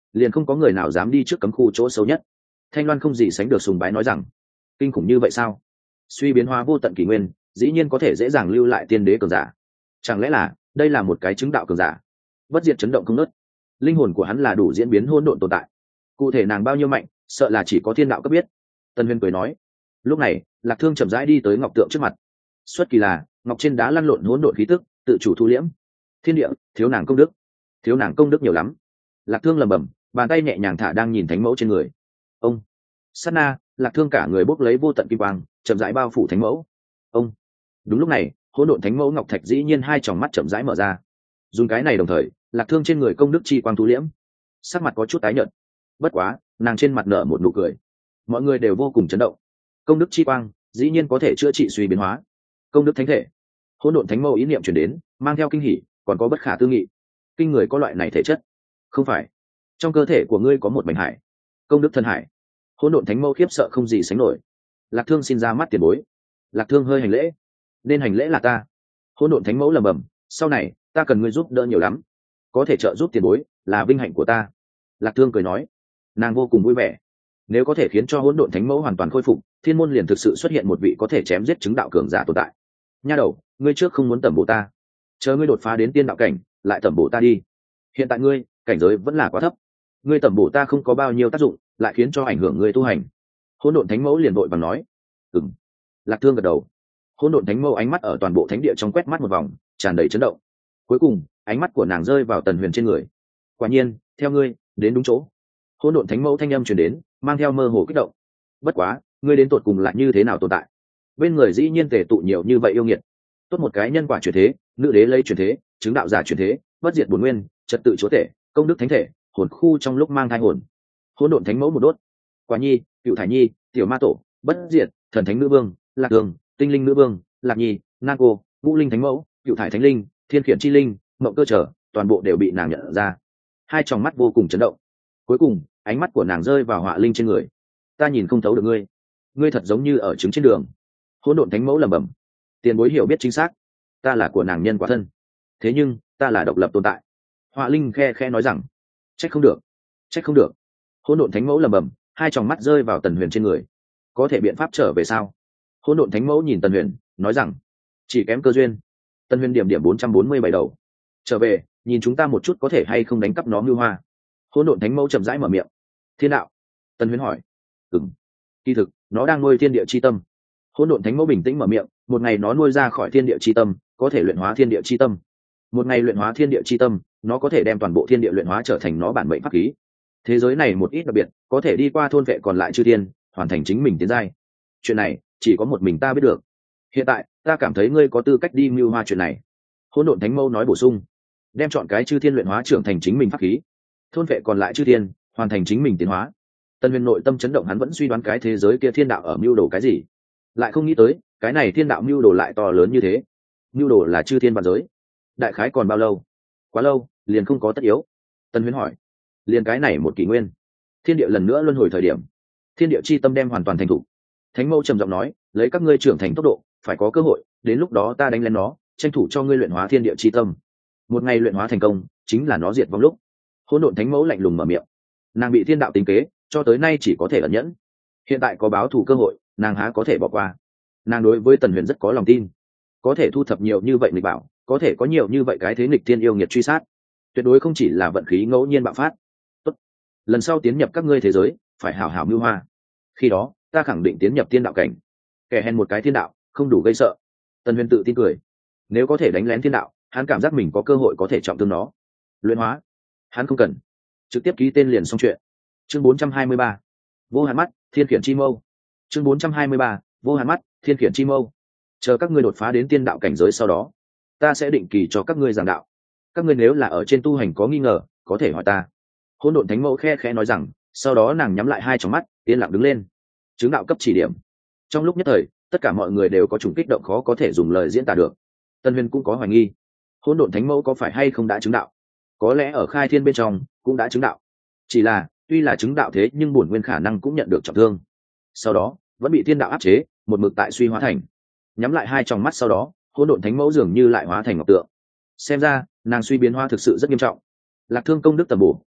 liền không có người nào dám đi trước cấm khu chỗ xấu nhất. Thanh Loan không gì sánh được sùng bái nói rằng, kinh khủng như vậy sao? Suy biến hóa vô tận kỷ nguyên, dĩ nhiên có thể dễ dàng lưu lại tiên đế cường giả. Chẳng lẽ là đây là một cái chứng đạo cường giả? Bất diệt chấn động không nớt. Linh hồn của hắn là đủ diễn biến hỗn độn tồn tại. Cụ thể nàng bao nhiêu mạnh, sợ là chỉ có thiên đạo cấp biết. Tân Huyền cười nói. Lúc này, Lạc Thương chậm rãi đi tới ngọc tượng trước mặt. Xuất kỳ là, ngọc trên đá lăn lộn hỗn độn khí tức, tự chủ thu liễm. Thiên địa, thiếu nàng công đức, thiếu nàng công đức nhiều lắm. Lạc Thương lẩm bẩm, bàn tay nhẹ nhàng thả đang nhìn thánh mẫu trên người. Ông, sát na, Lạc Thương cả người bốc lấy vô tận kim quang, chậm rãi bao phủ thánh mẫu. Ông, đúng lúc này, hỗn độn thánh mẫu ngọc thạch dĩ nhiên hai tròng mắt chậm rãi mở ra. Dùng cái này đồng thời, Lạc Thương trên người công đức chi quang thu liễm, sắc mặt có chút tái nhợt. Bất quá, nàng trên mặt nở một nụ cười. Mọi người đều vô cùng chấn động. Công đức chi quang dĩ nhiên có thể chữa trị suy biến hóa. Công đức thánh thể. Hỗn độn thánh mẫu ý niệm truyền đến, mang theo kinh hỉ, còn có bất khả tư nghị. Kinh người có loại này thể chất. Không phải, trong cơ thể của ngươi có một mảnh hải, công đức thần hải. Hỗn độn thánh mẫu khiếp sợ không gì sánh nổi. Lạc Thương xin ra mắt tiền bối. Lạc Thương hơi hành lễ. Nên hành lễ là ta. Hỗn độn thánh mẫu lẩm bẩm, sau này ta cần ngươi giúp đỡ nhiều lắm, có thể trợ giúp tiền bối là vinh hạnh của ta. Lạc Thương cười nói. Nàng vô cùng vui vẻ. Nếu có thể khiến cho hỗn độn thánh mẫu hoàn toàn khôi phục, thiên môn liền thực sự xuất hiện một vị có thể chém giết chứng đạo cường giả tồn tại. Nha đầu, ngươi trước không muốn tẩm bổ ta, chờ ngươi đột phá đến tiên đạo cảnh lại tẩm bổ ta đi. Hiện tại ngươi cảnh giới vẫn là quá thấp, ngươi tẩm bổ ta không có bao nhiêu tác dụng, lại khiến cho ảnh hưởng ngươi tu hành. Hỗn độn thánh mẫu liền vội bằng nói. Ừm. Lạc Thương gật đầu. Hỗn độn thánh mẫu ánh mắt ở toàn bộ thánh địa trong quét mắt một vòng, tràn đầy chấn động. Cuối cùng ánh mắt của nàng rơi vào Tần Huyền trên người. Quả nhiên, theo ngươi đến đúng chỗ. Hỗn độn thánh mẫu thanh âm truyền đến, mang theo mơ hồ kích động. Bất quá, ngươi đến tột cùng lại như thế nào tồn tại? Bên người dĩ nhiên tề tụ nhiều như vậy yêu nghiệt. Tốt một cái nhân quả chuyển thế, nữ đế lấy chuyển thế, chứng đạo giả chuyển thế, bất diệt bổn nguyên, trật tự chúa tể, công đức thánh thể, hồn khu trong lúc mang thai hồn. Hỗn độn thánh mẫu một đốt. Quả nhi, cựu thải nhi, tiểu ma tổ, bất diệt, thần thánh nữ vương, lạc đường, tinh linh nữ vương, lạc nhi, nan cô, ngũ linh thánh mẫu, cựu thải thánh linh, thiên khiển chi linh, mộng cơ trở, toàn bộ đều bị nàng nhận ra. Hai tròng mắt vô cùng chấn động. Cuối cùng ánh mắt của nàng rơi vào họa linh trên người. Ta nhìn không thấu được ngươi, ngươi thật giống như ở trứng trên đường. Hỗn độn thánh mẫu lẩm bẩm. Tiền bối hiểu biết chính xác, ta là của nàng nhân quả thân, thế nhưng ta là độc lập tồn tại. Họa linh khe khe nói rằng. Trách không được, trách không được. Hỗn độn thánh mẫu lẩm bẩm, hai tròng mắt rơi vào Tần Huyền trên người. Có thể biện pháp trở về sao? Hỗn độn thánh mẫu nhìn Tần Huyền, nói rằng. Chỉ kém cơ duyên. Tần Huyền điểm điểm bốn trăm bốn mươi bảy đầu. Trở về, nhìn chúng ta một chút có thể hay không đánh cắp nó mưu hoa. Hỗn độn thánh mẫu chậm rãi mở miệng. Thiên đạo. Tần Huyền hỏi. Ừm. Kỳ thực, nó đang nuôi thiên địa chi tâm. Hỗn độn thánh mẫu bình tĩnh mở miệng. Một ngày nó nuôi ra khỏi thiên địa chi tâm, có thể luyện hóa thiên địa chi tâm. Một ngày luyện hóa thiên địa chi tâm, nó có thể đem toàn bộ thiên địa luyện hóa trở thành nó bản mệnh pháp khí. Thế giới này một ít đặc biệt, có thể đi qua thôn vệ còn lại chư thiên, hoàn thành chính mình tiến giai. Chuyện này chỉ có một mình ta biết được. Hiện tại, ta cảm thấy ngươi có tư cách đi mưu hoa chuyện này. Hỗn độn thánh mẫu nói bổ sung. Đem chọn cái chư thiên luyện hóa trưởng thành chính mình pháp khí, thôn vệ còn lại chư thiên, hoàn thành chính mình tiến hóa. Tần Huyền nội tâm chấn động, hắn vẫn suy đoán cái thế giới kia thiên đạo ở mưu đồ cái gì, lại không nghĩ tới cái này thiên đạo mưu đồ lại to lớn như thế. Mưu đồ là chư thiên vạn giới, đại khái còn bao lâu? Quá lâu, liền không có tất yếu. Tần Huyền hỏi. Liền cái này một kỷ nguyên, thiên địa lần nữa luân hồi thời điểm, thiên địa chi tâm đem hoàn toàn thành thủ. Thánh mẫu trầm giọng nói, lấy các ngươi trưởng thành tốc độ, phải có cơ hội, đến lúc đó ta đánh lên nó, tranh thủ cho ngươi luyện hóa thiên địa chi tâm. Một ngày luyện hóa thành công, chính là nó diệt vong lúc. Hỗn độn thánh mẫu lạnh lùng mở miệng. Nàng bị thiên đạo tính kế, cho tới nay chỉ có thể ẩn nhẫn. Hiện tại có báo thù cơ hội, nàng há có thể bỏ qua. Nàng đối với Tần Huyền rất có lòng tin, có thể thu thập nhiều như vậy nghịch bảo, có thể có nhiều như vậy cái thế nghịch thiên yêu nghiệt truy sát, tuyệt đối không chỉ là vận khí ngẫu nhiên bạo phát. Tốt, lần sau tiến nhập các ngươi thế giới, phải hảo hảo mưu hoa. Khi đó, ta khẳng định tiến nhập tiên đạo cảnh. Kẻ hèn một cái thiên đạo, không đủ gây sợ. Tần Huyền tự tin cười. Nếu có thể đánh lén thiên đạo, hắn cảm giác mình có cơ hội có thể trọng thương nó. Luyện hóa, hắn không cần, trực tiếp ký tên liền xong chuyện. Chương bốn trăm hai mươi ba, vô hạn mắt, thiên khiển chi mâu. Chương bốn trăm hai mươi ba, vô hạn mắt, thiên khiển chi mâu. Chờ các ngươi đột phá đến tiên đạo cảnh giới sau đó, ta sẽ định kỳ cho các ngươi giảng đạo. Các ngươi nếu là ở trên tu hành có nghi ngờ, có thể hỏi ta. Hỗn độn thánh mẫu khe khẽ nói rằng, sau đó nàng nhắm lại hai tròng mắt, yên lặng đứng lên. Chứng đạo cấp chỉ điểm. Trong lúc nhất thời, tất cả mọi người đều có chủng kích động khó có thể dùng lời diễn tả được. Tần Huyền cũng có hoài nghi, hỗn độn thánh mẫu có phải hay không đã chứng đạo? Có lẽ ở khai thiên bên trong cũng đã chứng đạo, chỉ là tuy là chứng đạo thế nhưng bổn nguyên khả năng cũng nhận được trọng thương, sau đó vẫn bị thiên đạo áp chế, một mực tại suy hóa thành. Nhắm lại hai tròng mắt sau đó, hỗn độn thánh mẫu dường như lại hóa thành ngọc tượng. Xem ra nàng suy biến hóa thực sự rất nghiêm trọng. Lạc Thương công đức tầm bổ,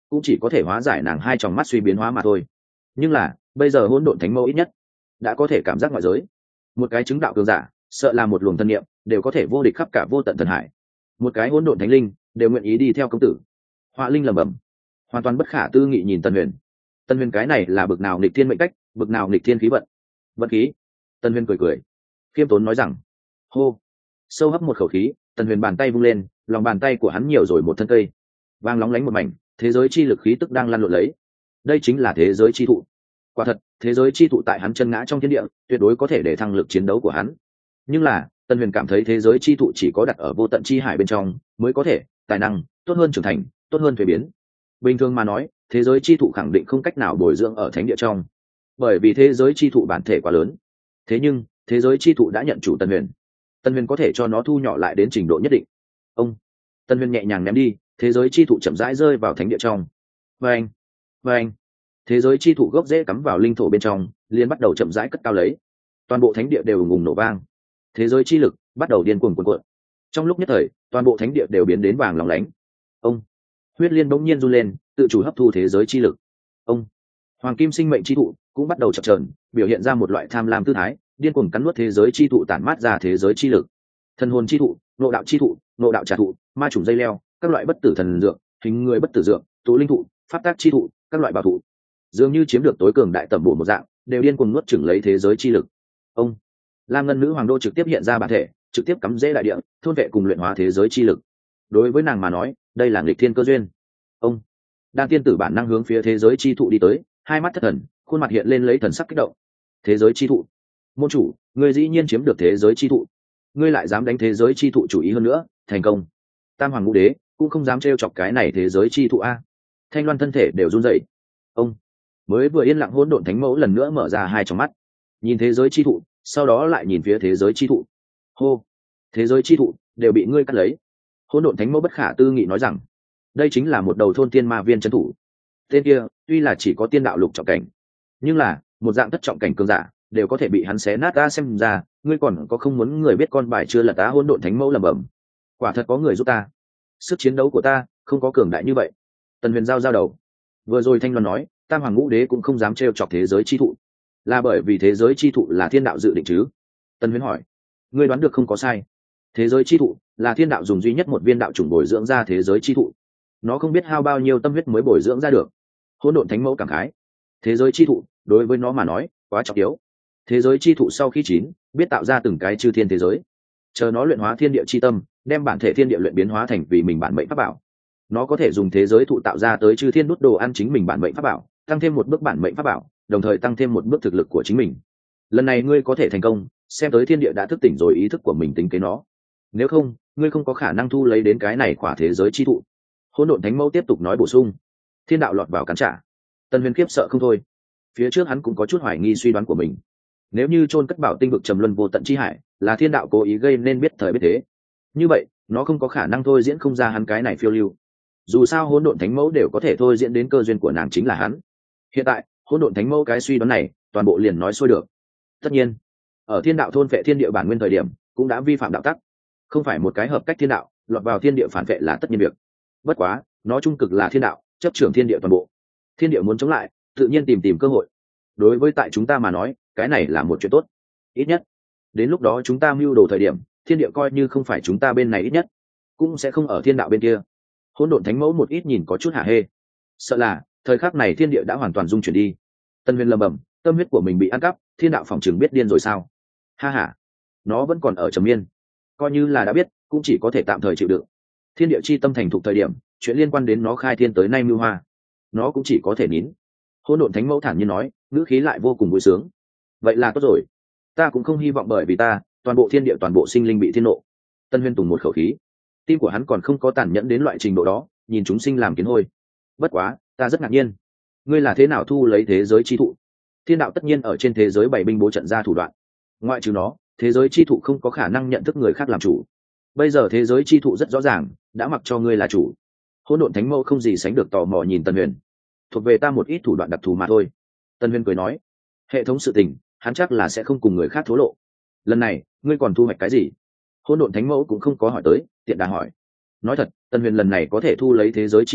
cũng chỉ có thể hóa giải nàng hai tròng mắt suy biến hóa mà thôi. Nhưng là bây giờ hỗn độn thánh mẫu ít nhất đã có thể cảm giác ngoại giới, một cái chứng đạo cường giả sợ là một luồng thân niệm đều có thể vô địch khắp cả vô tận thần hải, một cái hỗn độn thánh linh đều nguyện ý đi theo công tử. Họa linh lẩm bẩm, hoàn toàn bất khả tư nghị nhìn Tân Huyền. Tân Huyền cái này là bực nào nghịch thiên mệnh cách, bực nào nghịch thiên khí vận. Vận khí. Tân Huyền cười cười, khiêm tốn nói rằng, hô, sâu hấp một khẩu khí, Tân Huyền bàn tay vung lên, lòng bàn tay của hắn nhiều rồi một thân cây, vang lóng lánh một mảnh, thế giới chi lực khí tức đang lăn lộn lấy. Đây chính là thế giới chi thụ. Quả thật, thế giới chi thụ tại hắn chân ngã trong thiên địa, tuyệt đối có thể để thăng lực chiến đấu của hắn. Nhưng là, Tân Huyền cảm thấy thế giới chi thụ chỉ có đặt ở vô tận chi hải bên trong mới có thể tài năng tốt hơn trưởng thành, tốt hơn thuế biến. Bình thường mà nói, thế giới chi thụ khẳng định không cách nào bồi dưỡng ở thánh địa trong, bởi vì thế giới chi thụ bản thể quá lớn. Thế nhưng, thế giới chi thụ đã nhận chủ Tân Huyền. Tân Huyền có thể cho nó thu nhỏ lại đến trình độ nhất định. Ông, Tân Huyền nhẹ nhàng ném đi, thế giới chi thụ chậm rãi rơi vào thánh địa trong. Vâng, vâng. Thế giới chi thụ gốc rễ cắm vào linh thổ bên trong, liền bắt đầu chậm rãi cất cao lấy. Toàn bộ thánh địa đều ùng ùng nổ vang. Thế giới chi lực bắt đầu điên cuồng cuộn cuộn. Trong lúc nhất thời, toàn bộ thánh địa đều biến đến vàng lóng lánh. Ông, huyết liên bỗng nhiên run lên, tự chủ hấp thu thế giới chi lực. Ông, hoàng kim sinh mệnh chi thụ cũng bắt đầu chập chờn, biểu hiện ra một loại tham lam tư thái, điên cuồng cắn nuốt thế giới chi thụ tản mát ra thế giới chi lực. Thần hồn chi thụ, nộ đạo chi thụ, nộ đạo trà thụ, ma trùng dây leo, các loại bất tử thần dược, hình người bất tử dược, tụ linh thụ, pháp tác chi thụ, các loại bảo thụ, dường như chiếm được tối cường đại tẩm bổ một dạng, đều điên cuồng nuốt chửng lấy thế giới chi lực. Ông, lam ngân nữ hoàng đô trực tiếp hiện ra bản thể, trực tiếp cắm rễ đại địa, thôn vệ cùng luyện hóa thế giới chi lực. Đối với nàng mà nói, đây là nghịch thiên cơ duyên. Ông, đan tiên tử bản năng hướng phía thế giới chi thụ đi tới, hai mắt thất thần, khuôn mặt hiện lên lấy thần sắc kích động. Thế giới chi thụ, môn chủ, ngươi dĩ nhiên chiếm được thế giới chi thụ, ngươi lại dám đánh thế giới chi thụ chủ ý hơn nữa, thành công. Tam hoàng ngũ đế cũng không dám trêu chọc cái này thế giới chi thụ a. Thanh Loan thân thể đều run rẩy. Ông, mới vừa yên lặng hỗn độn thánh mẫu lần nữa mở ra hai tròng mắt, nhìn thế giới chi thụ, sau đó lại nhìn phía thế giới chi thụ. Hô, thế giới chi thụ đều bị ngươi cắt lấy. Hỗn độn thánh mẫu bất khả tư nghị nói rằng, đây chính là một đầu thôn tiên ma viên trấn thủ. Tên kia tuy là chỉ có tiên đạo lục trọng cảnh, nhưng là một dạng thất trọng cảnh cường giả đều có thể bị hắn xé nát. Ta xem ra ngươi còn có không muốn người biết con bài chưa lật. Tá hỗn độn thánh mẫu lẩm bẩm, quả thật có người giúp ta, sức chiến đấu của ta không có cường đại như vậy. Tần Huyền giao giao đầu, vừa rồi Thanh Loan nói tam hoàng ngũ đế cũng không dám trêu chọc thế giới chi thụ, là bởi vì thế giới chi thụ là thiên đạo dự định chứ? Tần Huyền hỏi. Ngươi đoán được không có sai, thế giới chi thụ là thiên đạo dùng duy nhất một viên đạo chủng bồi dưỡng ra thế giới chi thụ, nó không biết hao bao nhiêu tâm huyết mới bồi dưỡng ra được. Hỗn độn thánh mẫu cảm khái, thế giới chi thụ đối với nó mà nói quá trọng yếu. Thế giới chi thụ sau khi chín biết tạo ra từng cái chư thiên thế giới, chờ nó luyện hóa thiên địa chi tâm, đem bản thể thiên địa luyện biến hóa thành vì mình bản mệnh pháp bảo. Nó có thể dùng thế giới thụ tạo ra tới chư thiên đút đồ ăn chính mình bản mệnh pháp bảo, tăng thêm một bước bản mệnh pháp bảo, đồng thời tăng thêm một bước thực lực của chính mình. Lần này ngươi có thể thành công, xem tới thiên địa đã thức tỉnh rồi ý thức của mình tính kế nó. Nếu không, ngươi không có khả năng thu lấy đến cái này khỏa thế giới chi thụ. Hỗn độn thánh mẫu tiếp tục nói bổ sung. Thiên đạo lọt vào cắn trả. Tần Huyền khiếp sợ không thôi. Phía trước hắn cũng có chút hoài nghi suy đoán của mình. Nếu như chôn cất bảo tinh vực trầm luân vô tận chi hải là thiên đạo cố ý gây nên biết thời biết thế, như vậy nó không có khả năng thôi diễn không ra hắn cái này phiêu lưu. Dù sao hỗn độn thánh mẫu đều có thể thôi diễn đến cơ duyên của nàng chính là hắn. Hiện tại hỗn độn thánh mẫu cái suy đoán này toàn bộ liền nói xuôi được. Tất nhiên, ở thiên đạo thôn phệ thiên địa bản nguyên thời điểm cũng đã vi phạm đạo tắc, không phải một cái hợp cách thiên đạo lọt vào thiên địa phản vệ là tất nhiên việc. Bất quá nó trung cực là thiên đạo chấp trưởng thiên địa toàn bộ, thiên địa muốn chống lại tự nhiên tìm tìm cơ hội. Đối với tại chúng ta mà nói cái này là một chuyện tốt, ít nhất đến lúc đó chúng ta mưu đồ thời điểm thiên địa coi như không phải chúng ta bên này, ít nhất cũng sẽ không ở thiên đạo bên kia. Hỗn độn thánh mẫu một ít nhìn có chút hả hê, sợ là thời khắc này thiên địa đã hoàn toàn dung chuyển đi. Tân Huyền lầm bầm, tâm huyết của mình bị ăn cắp, thiên đạo phòng trường biết điên rồi sao? Ha ha, nó vẫn còn ở trầm miên, coi như là đã biết cũng chỉ có thể tạm thời chịu đựng. Thiên địa chi tâm thành thục thời điểm, chuyện liên quan đến nó khai thiên tới nay mưu hoa, nó cũng chỉ có thể nín. Hỗn độn thánh mẫu thản nhiên nói, ngữ khí lại vô cùng vui sướng. Vậy là tốt rồi, ta cũng không hy vọng bởi vì ta toàn bộ thiên địa toàn bộ sinh linh bị thiên nộ. Tân Huyền tùng một khẩu khí, tim của hắn còn không có tàn nhẫn đến loại trình độ đó, nhìn chúng sinh làm kiến hôi. Bất quá ta rất ngạc nhiên, ngươi là thế nào thu lấy thế giới chi thụ? Thiên đạo tất nhiên ở trên thế giới bày binh bố trận ra thủ đoạn, ngoại trừ nó thế giới chi thụ không có khả năng nhận thức người khác làm chủ. Bây giờ thế giới chi thụ rất rõ ràng đã mặc cho ngươi là chủ. Hỗn độn thánh mẫu không gì sánh được tò mò nhìn Tân Huyền. Thuộc về ta một ít thủ đoạn đặc thù mà thôi. Tân Huyền cười nói, hệ thống sự tình hắn chắc là sẽ không cùng người khác thổ lộ. Lần này ngươi còn thu hoạch cái gì? Hỗn độn thánh mẫu cũng không có hỏi tới, tiện đà hỏi. Nói thật, Tân Huyền lần này có thể thu lấy thế giới chi thụ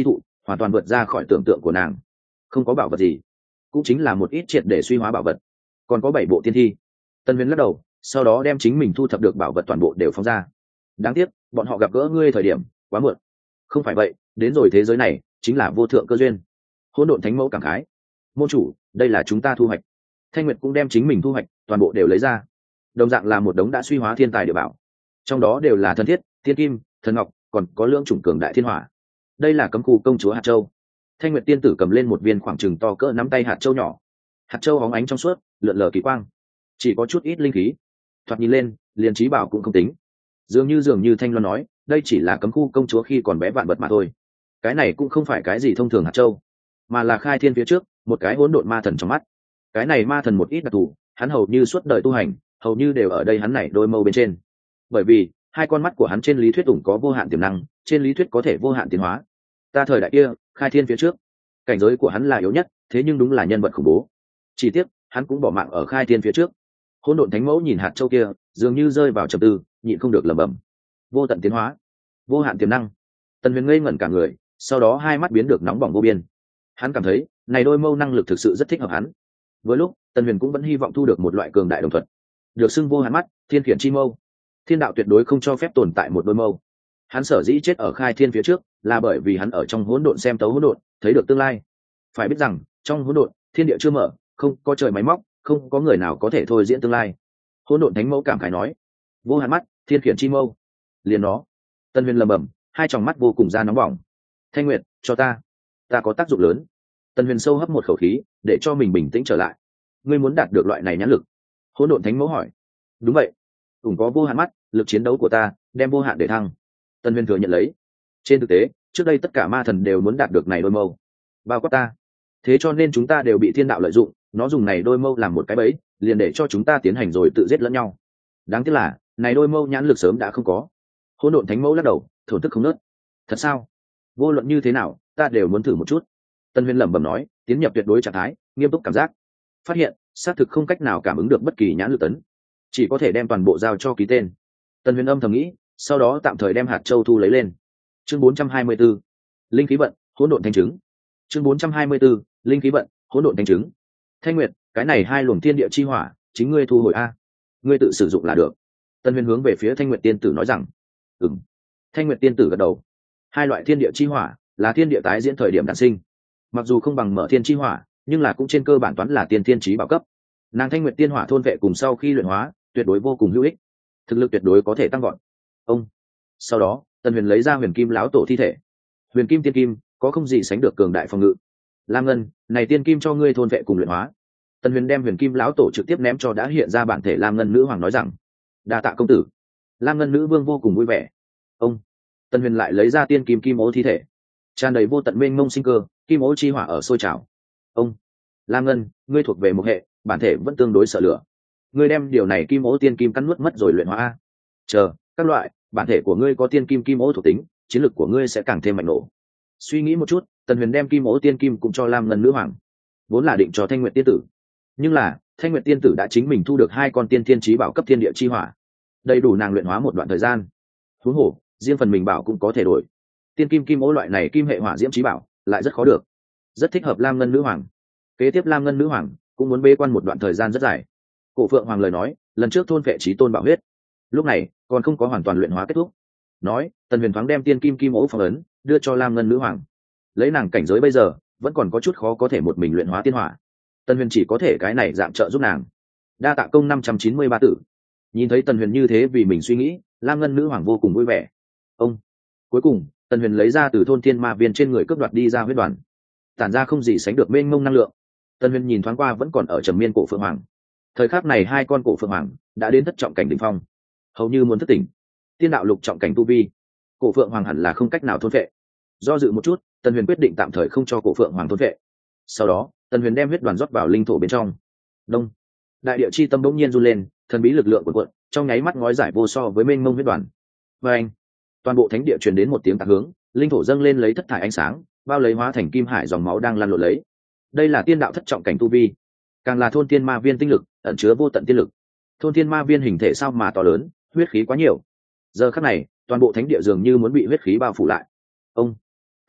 hoàn toàn vượt ra khỏi tưởng tượng của nàng. Không có bảo vật gì, cũng chính là một ít triệt để suy hóa bảo vật. Còn có bảy bộ tiên thi. Tân Huyền lắc đầu, sau đó đem chính mình thu thập được bảo vật toàn bộ đều phóng ra. Đáng tiếc, bọn họ gặp gỡ ngươi thời điểm quá muộn. Không phải vậy, đến rồi thế giới này chính là vô thượng cơ duyên. Hỗn độn thánh mẫu cảm khái. Môn chủ, đây là chúng ta thu hoạch. Thanh Nguyệt cũng đem chính mình thu hoạch toàn bộ đều lấy ra. Đồng dạng là một đống đã suy hóa thiên tài địa bảo, trong đó đều là thần thiết, thiên kim, thần ngọc, còn có lưỡng chủng cường đại thiên hỏa. Đây là cấm khu công chúa hạt châu. Thanh Nguyệt tiên tử cầm lên một viên khoảng chừng to cỡ nắm tay hạt châu nhỏ. Hạt châu óng ánh trong suốt, lượn lờ kỳ quang, chỉ có chút ít linh khí. Thoạt nhìn lên, liền trí bảo cũng không tính. Dường như dường như Thanh Loan nói, đây chỉ là cấm khu công chúa khi còn bé vạn vật mà thôi. Cái này cũng không phải cái gì thông thường hạt châu, mà là khai thiên phía trước một cái hỗn độn ma thần trong mắt. Cái này ma thần một ít đặc thù, hắn hầu như suốt đời tu hành hầu như đều ở đây hắn này đôi mâu bên trên. Bởi vì hai con mắt của hắn trên lý thuyết ủng có vô hạn tiềm năng, trên lý thuyết có thể vô hạn tiến hóa. Ta thời đại kia khai thiên phía trước, cảnh giới của hắn là yếu nhất, thế nhưng đúng là nhân vật khủng bố. Chỉ tiếc hắn cũng bỏ mạng ở khai thiên phía trước. Hỗn độn thánh mẫu nhìn hạt châu kia, dường như rơi vào trầm tư, nhịn không được lẩm bẩm: vô tận tiến hóa, vô hạn tiềm năng. Tần Huyền ngây ngẩn cả người, sau đó hai mắt biến được nóng bỏng vô biên. Hắn cảm thấy này đôi mâu năng lực thực sự rất thích hợp hắn. Với lúc Tần Huyền cũng vẫn hy vọng thu được một loại cường đại đồng thuật, được xưng vô hạn mắt, thiên khiển chi mâu. Thiên đạo tuyệt đối không cho phép tồn tại một đôi mâu. Hắn sở dĩ chết ở khai thiên phía trước là bởi vì hắn ở trong hỗn độn xem tấu hỗn độn, thấy được tương lai. Phải biết rằng trong hỗn độn, thiên địa chưa mở, không có trời máy móc, không có người nào có thể thôi diễn tương lai. Hỗn độn thánh mẫu cảm khái nói: vô hạn mắt, thiên khiển chi mâu. Liền nó. Tân Huyền lẩm bẩm, hai tròng mắt vô cùng da nóng bỏng. Thanh Nguyệt, cho ta, ta có tác dụng lớn. Tân Huyền sâu hấp một khẩu khí, để cho mình bình tĩnh trở lại. Ngươi muốn đạt được loại này nhãn lực? Hỗn độn thánh mẫu hỏi. Đúng vậy, ủng có vô hạn mắt, lực chiến đấu của ta đem vô hạn để thăng. Tân Huyền thừa nhận lấy. Trên thực tế, trước đây tất cả ma thần đều muốn đạt được này đôi mâu, bao quát ta. Thế cho nên chúng ta đều bị thiên đạo lợi dụng, nó dùng này đôi mâu làm một cái bẫy, liền để cho chúng ta tiến hành rồi tự giết lẫn nhau. Đáng tiếc là này đôi mâu nhãn lực sớm đã không có. Hỗn độn thánh mẫu lắc đầu, thổn thức không nớt. Thật sao? Vô luận như thế nào, ta đều muốn thử một chút. Tân Huyền lẩm bẩm nói, tiến nhập tuyệt đối trạng thái, nghiêm túc cảm giác. Phát hiện xác thực không cách nào cảm ứng được bất kỳ nhãn lực tấn, chỉ có thể đem toàn bộ giao cho ký tên. Tân Huyền âm thầm nghĩ, sau đó tạm thời đem hạt châu thu lấy lên. Chương bốn trăm hai mươi 4, linh khí vận, hỗn độn thanh chứng. Chương bốn trăm hai mươi 4, linh khí vận, hỗn độn thanh chứng. Thanh Nguyệt, cái này hai luồng thiên địa chi hỏa, chính ngươi thu hồi a, ngươi tự sử dụng là được. Tân Huyền hướng về phía Thanh Nguyệt tiên tử nói rằng. Ừm. Thanh Nguyệt tiên tử gật đầu. Hai loại thiên địa chi hỏa là thiên địa tái diễn thời điểm đản sinh, mặc dù không bằng mở thiên chi hỏa, nhưng là cũng trên cơ bản toán là tiên thiên chí bảo cấp. Nàng Thanh Nguyệt tiên hỏa thôn vệ cùng sau khi luyện hóa, tuyệt đối vô cùng hữu ích, thực lực tuyệt đối có thể tăng gọn. Ông. Sau đó, Tân Huyền lấy ra Huyền Kim lão tổ thi thể. Huyền Kim tiên kim, có không gì sánh được cường đại phòng ngự. Lam Ngân, này tiên kim cho ngươi thôn vệ cùng luyện hóa. Tân Huyền đem Huyền Kim lão tổ trực tiếp ném cho đã hiện ra bản thể Lam Ngân nữ hoàng nói rằng: đa tạ công tử. Lam Ngân nữ vương vô cùng vui vẻ. Ông. Tân Huyền lại lấy ra tiên kim kim ố thi thể, tràn đầy vô tận mênh mông sinh cơ, kim ố chi hỏa ở sôi trào. Ông. Lam Ngân, ngươi thuộc về một hệ, bản thể vẫn tương đối sợ lửa. Ngươi đem điều này kim ố tiên kim cắn nuốt mất rồi luyện hóa. Chờ, các loại, bản thể của ngươi có tiên kim kim ố thuộc tính, chiến lực của ngươi sẽ càng thêm mạnh nổ. Suy nghĩ một chút, Tần Huyền đem kim ố tiên kim cũng cho Lam Ngân nữ hoàng, vốn là định cho Thanh Nguyệt tiên tử, nhưng là Thanh Nguyệt tiên tử đã chính mình thu được hai con tiên thiên chí bảo cấp thiên địa chi hỏa, đầy đủ nàng luyện hóa một đoạn thời gian. Huống hồ, riêng phần mình bảo cũng có thể đổi. Tiên kim kim ố loại này kim hệ hỏa diễm chí bảo lại rất khó được, rất thích hợp Lam Ngân nữ hoàng. Kế tiếp Lam Ngân nữ hoàng cũng muốn bế quan một đoạn thời gian rất dài. Cổ Phượng hoàng lời nói, lần trước thôn vệ chí tôn bảo huyết, lúc này còn không có hoàn toàn luyện hóa kết thúc. Nói, Tần Huyền thoáng đem tiên kim kim ố phong ấn đưa cho Lam Ngân nữ hoàng. Lấy nàng cảnh giới bây giờ, vẫn còn có chút khó có thể một mình luyện hóa tiên hỏa. Tần Huyền chỉ có thể cái này dạng trợ giúp nàng. Đa tạ công năm trăm chín mươi ba tử. Nhìn thấy Tần Huyền như thế vì mình suy nghĩ, Lam Ngân nữ hoàng vô cùng vui vẻ. Ông. Cuối cùng, Tần Huyền lấy ra từ thôn thiên ma viên trên người cướp đoạt đi ra huyết đoàn, tản ra không gì sánh được mênh mông năng lượng. Tần Huyền nhìn thoáng qua vẫn còn ở trầm miên cổ Phượng hoàng. Thời khắc này hai con cổ Phượng hoàng đã đến thất trọng cảnh đỉnh phong, hầu như muốn thức tỉnh. Tiên đạo lục trọng cảnh tu vi, cổ Phượng hoàng hẳn là không cách nào thôn vệ. Do dự một chút, Tần Huyền quyết định tạm thời không cho cổ Phượng hoàng thôn vệ. Sau đó, Tần Huyền đem huyết đoàn rót vào linh thổ bên trong. Đông. Đại địa chi tâm bỗng nhiên run lên, thần bí lực lượng cuộn cuộn, trong nháy mắt ngói giải vô so với mênh mông huyết đoàn. Và anh, toàn bộ thánh địa truyền đến một tiếng tạc hướng, linh thổ dâng lên lấy thất thải ánh sáng, bao lấy hóa thành kim hải dòng máu đang lan lộn lấy. Đây là tiên đạo thất trọng cảnh tu vi, càng là thôn tiên ma viên tinh lực, ẩn chứa vô tận tiên lực. Thôn tiên ma viên hình thể sao mà to lớn, huyết khí quá nhiều. Giờ khắc này, toàn bộ thánh địa dường như muốn bị huyết khí bao phủ lại. Ông.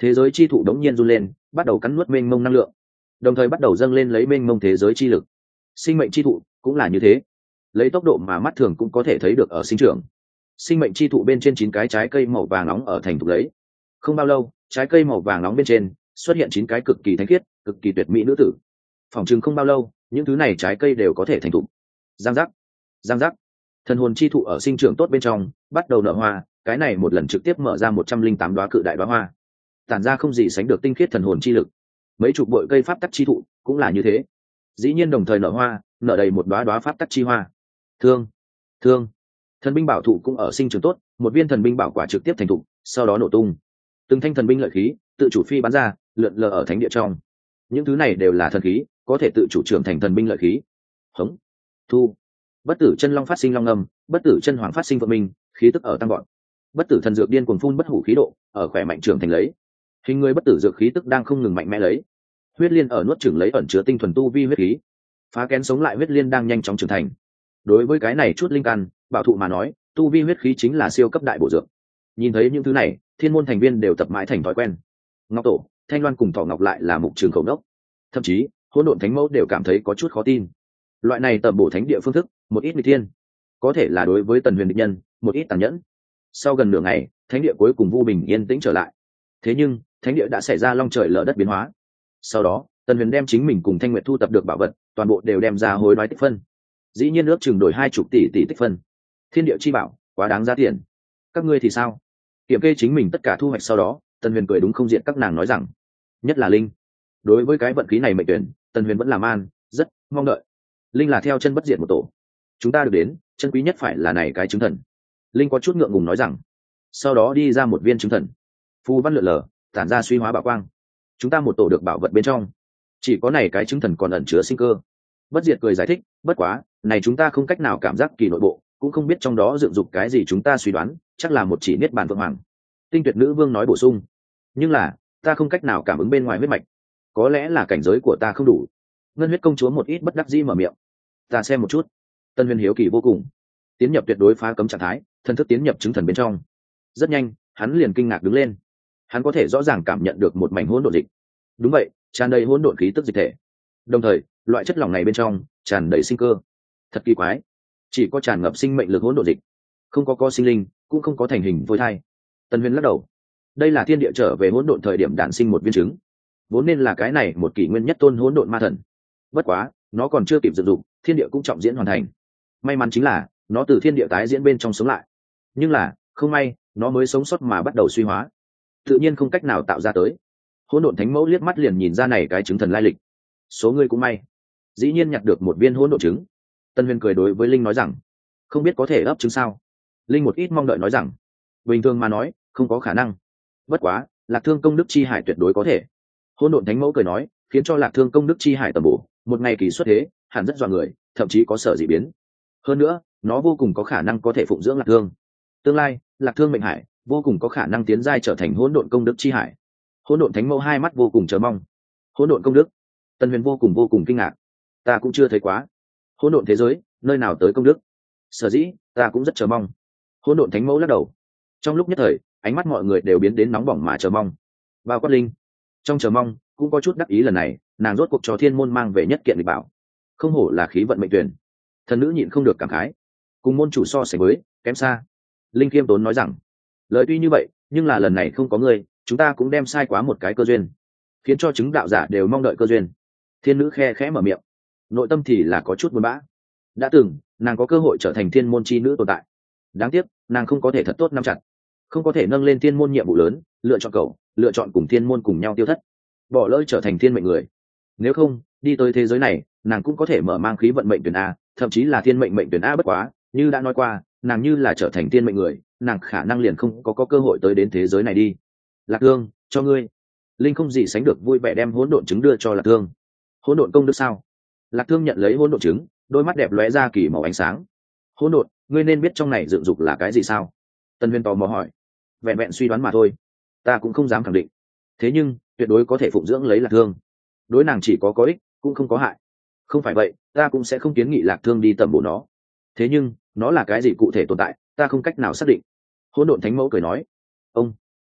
thế giới chi thụ đống nhiên run lên, bắt đầu cắn nuốt mênh mông năng lượng, đồng thời bắt đầu dâng lên lấy mênh mông thế giới chi lực. Sinh mệnh chi thụ cũng là như thế, lấy tốc độ mà mắt thường cũng có thể thấy được ở sinh trưởng. Sinh mệnh chi thụ bên trên chín cái trái cây màu vàng nóng ở thành thục lấy. Không bao lâu, trái cây màu vàng nóng bên trên xuất hiện chín cái cực kỳ thánh khiết, cực kỳ tuyệt mỹ nữ tử. Phỏng chừng không bao lâu, những thứ này trái cây đều có thể thành thục. Giang giác, giang giác. Thần hồn chi thụ ở sinh trưởng tốt bên trong, bắt đầu nở hoa, cái này một lần trực tiếp mở ra một trăm linh tám đóa cự đại đóa hoa, tản ra không gì sánh được tinh khiết thần hồn chi lực. Mấy chục bội cây pháp tắc chi thụ cũng là như thế, dĩ nhiên đồng thời nở hoa, nở đầy một đóa đóa pháp tắc chi hoa. Thương, thương. Thần binh bảo thụ cũng ở sinh trưởng tốt, một viên thần binh bảo quả trực tiếp thành thụ, sau đó nổ tung. Từng thanh thần binh lợi khí tự chủ phi bắn ra, lượn lờ ở thánh địa trong. Những thứ này đều là thần khí, có thể tự chủ trưởng thành thần binh lợi khí. Hống, thu. Bất tử chân long phát sinh long ngầm, bất tử chân hoàng phát sinh vợ mình, khí tức ở tăng gọn. Bất tử thần dược điên cuồng phun bất hủ khí độ, ở khỏe mạnh trưởng thành lấy. Hình người bất tử dược khí tức đang không ngừng mạnh mẽ lấy. Huyết liên ở nuốt chửng lấy ẩn chứa tinh thuần tu vi huyết khí. Phá kén sống lại huyết liên đang nhanh chóng trưởng thành. Đối với cái này chút linh căn, bảo thụ mà nói, tu vi huyết khí chính là siêu cấp đại bổ dược. Nhìn thấy những thứ này, thiên môn thành viên đều tập mãi thành thói quen. Ngọc tổ, Thanh Loan cùng Thỏ Ngọc lại là mục trường khẩu đốc. Thậm chí, hỗn độn thánh mẫu đều cảm thấy có chút khó tin. Loại này tầm bổ thánh địa phương thức, một ít nghịch thiên, có thể là đối với Tần Huyền địch nhân, một ít tàn nhẫn. Sau gần nửa ngày, thánh địa cuối cùng vô bình yên tĩnh trở lại. Thế nhưng, thánh địa đã xảy ra long trời lở đất biến hóa. Sau đó, Tần Huyền đem chính mình cùng Thanh Nguyệt thu tập được bảo vật, toàn bộ đều đem ra hối đoái tích phân. Dĩ nhiên ước chừng đổi hai chục tỷ tỷ tích phân. Thiên địa chi bảo, quá đáng giá tiền. Các ngươi thì sao? Kiểm kê chính mình tất cả thu hoạch sau đó, Tần Huyền cười đúng không diện các nàng nói rằng, nhất là Linh. Đối với cái vận khí này mệnh tuyển, Tần Huyền vẫn làm an, rất mong đợi. Linh là theo chân bất diệt một tổ. Chúng ta được đến, chân quý nhất phải là này cái chứng thần. Linh có chút ngượng ngùng nói rằng. Sau đó đi ra một viên chứng thần. Phù văn lượn lờ, tản ra suy hóa bảo quang. Chúng ta một tổ được bảo vật bên trong. Chỉ có này cái chứng thần còn ẩn chứa sinh cơ. Bất diệt cười giải thích, bất quá, này chúng ta không cách nào cảm giác kỳ nội bộ, cũng không biết trong đó dựng dục cái gì chúng ta suy đoán, chắc là một chỉ niết bàn vượng hoàng. Tinh tuyệt nữ vương nói bổ sung. Nhưng là, ta không cách nào cảm ứng bên ngoài huyết mạch. Có lẽ là cảnh giới của ta không đủ. Ngân huyết công chúa một ít bất đắc dĩ mở miệng. Ta xem một chút. Tân Huyền hiếu kỳ vô cùng. Tiến nhập tuyệt đối phá cấm trạng thái, thần thức tiến nhập chứng thần bên trong. Rất nhanh, hắn liền kinh ngạc đứng lên. Hắn có thể rõ ràng cảm nhận được một mảnh hỗn độn dịch. Đúng vậy, tràn đầy hỗn độn khí tức dịch thể. Đồng thời, loại chất lỏng này bên trong tràn đầy sinh cơ. Thật kỳ quái, chỉ có tràn ngập sinh mệnh lực hỗn độn dịch, không có có sinh linh, cũng không có thành hình phôi thai. Tân Huyền lắc đầu. Đây là thiên địa trở về hỗn độn thời điểm đản sinh một viên trứng, vốn nên là cái này một kỷ nguyên nhất tôn hỗn độn ma thần. Bất quá, nó còn chưa kịp dựng dụng, thiên địa cũng trọng diễn hoàn thành. May mắn chính là nó từ thiên địa tái diễn bên trong sống lại, nhưng là không may, nó mới sống sót mà bắt đầu suy hóa, tự nhiên không cách nào tạo ra tới. Hỗn độn thánh mẫu liếc mắt liền nhìn ra này cái trứng thần lai lịch. Số ngươi cũng may, dĩ nhiên nhặt được một viên hỗn độn trứng. Tân Huyền cười đối với Linh nói rằng, không biết có thể ấp trứng sao? Linh một ít mong đợi nói rằng, bình thường mà nói, không có khả năng. Bất quá, Lạc Thương công đức chi hải tuyệt đối có thể. Hỗn độn thánh mẫu cười nói, khiến cho Lạc Thương công đức chi hải tầm bổ, một ngày kỳ xuất thế, hẳn rất dọa người, thậm chí có sở dị biến. Hơn nữa, nó vô cùng có khả năng có thể phụng dưỡng Lạc Thương. Tương lai, Lạc Thương mệnh hải vô cùng có khả năng tiến giai trở thành hỗn độn công đức chi hải. Hỗn độn thánh mẫu hai mắt vô cùng chờ mong. Hỗn độn công đức? Tân Huyền vô cùng vô cùng kinh ngạc. Ta cũng chưa thấy quá. Hỗn độn thế giới, nơi nào tới công đức? Sở dĩ, ta cũng rất chờ mong. Hỗn độn thánh mẫu lắc đầu. Trong lúc nhất thời, ánh mắt mọi người đều biến đến nóng bỏng mà chờ mong. Bao quát Linh, trong chờ mong cũng có chút đắc ý, lần này nàng rốt cuộc cho thiên môn mang về nhất kiện lịch bảo. Không hổ là khí vận mệnh tuyển. Thần nữ nhịn không được cảm khái, cùng môn chủ so sánh với kém xa. Linh khiêm tốn nói rằng, lời tuy như vậy, nhưng là lần này không có ngươi, chúng ta cũng đem sai quá một cái cơ duyên, khiến cho chứng đạo giả đều mong đợi cơ duyên. Thiên nữ khe khẽ mở miệng, nội tâm thì là có chút buồn bã. Đã từng nàng có cơ hội trở thành thiên môn chi nữ tồn tại, đáng tiếc nàng không có thể thật tốt nắm chặt, không có thể nâng lên thiên môn nhiệm vụ lớn, lựa chọn cậu, lựa chọn cùng thiên môn cùng nhau tiêu thất, bỏ lỡ trở thành thiên mệnh người. Nếu không, đi tới thế giới này, nàng cũng có thể mở mang khí vận mệnh tuyển a, thậm chí là thiên mệnh mệnh tuyển a. Bất quá, như đã nói qua, nàng như là trở thành thiên mệnh người, nàng khả năng liền không có, có cơ hội tới đến thế giới này đi. Lạc Thương, cho ngươi. Linh không gì sánh được vui vẻ đem hỗn độn trứng đưa cho Lạc Thương. Hỗn độn công đức sao? Lạc Thương nhận lấy hỗn độn trứng, đôi mắt đẹp lóe ra kỳ màu ánh sáng. Hỗn độn, ngươi nên biết trong này dựng dục là cái gì sao? Tân Huyền tò mò hỏi. Vẹn vẹn suy đoán mà thôi, ta cũng không dám khẳng định. Thế nhưng, tuyệt đối có thể phụng dưỡng lấy Lạc Thương. Đối nàng chỉ có có ích, cũng không có hại. Không phải vậy, ta cũng sẽ không kiến nghị Lạc Thương đi tầm bổ nó. Thế nhưng, nó là cái gì cụ thể tồn tại, ta không cách nào xác định. Hỗn độn thánh mẫu cười nói. Ông,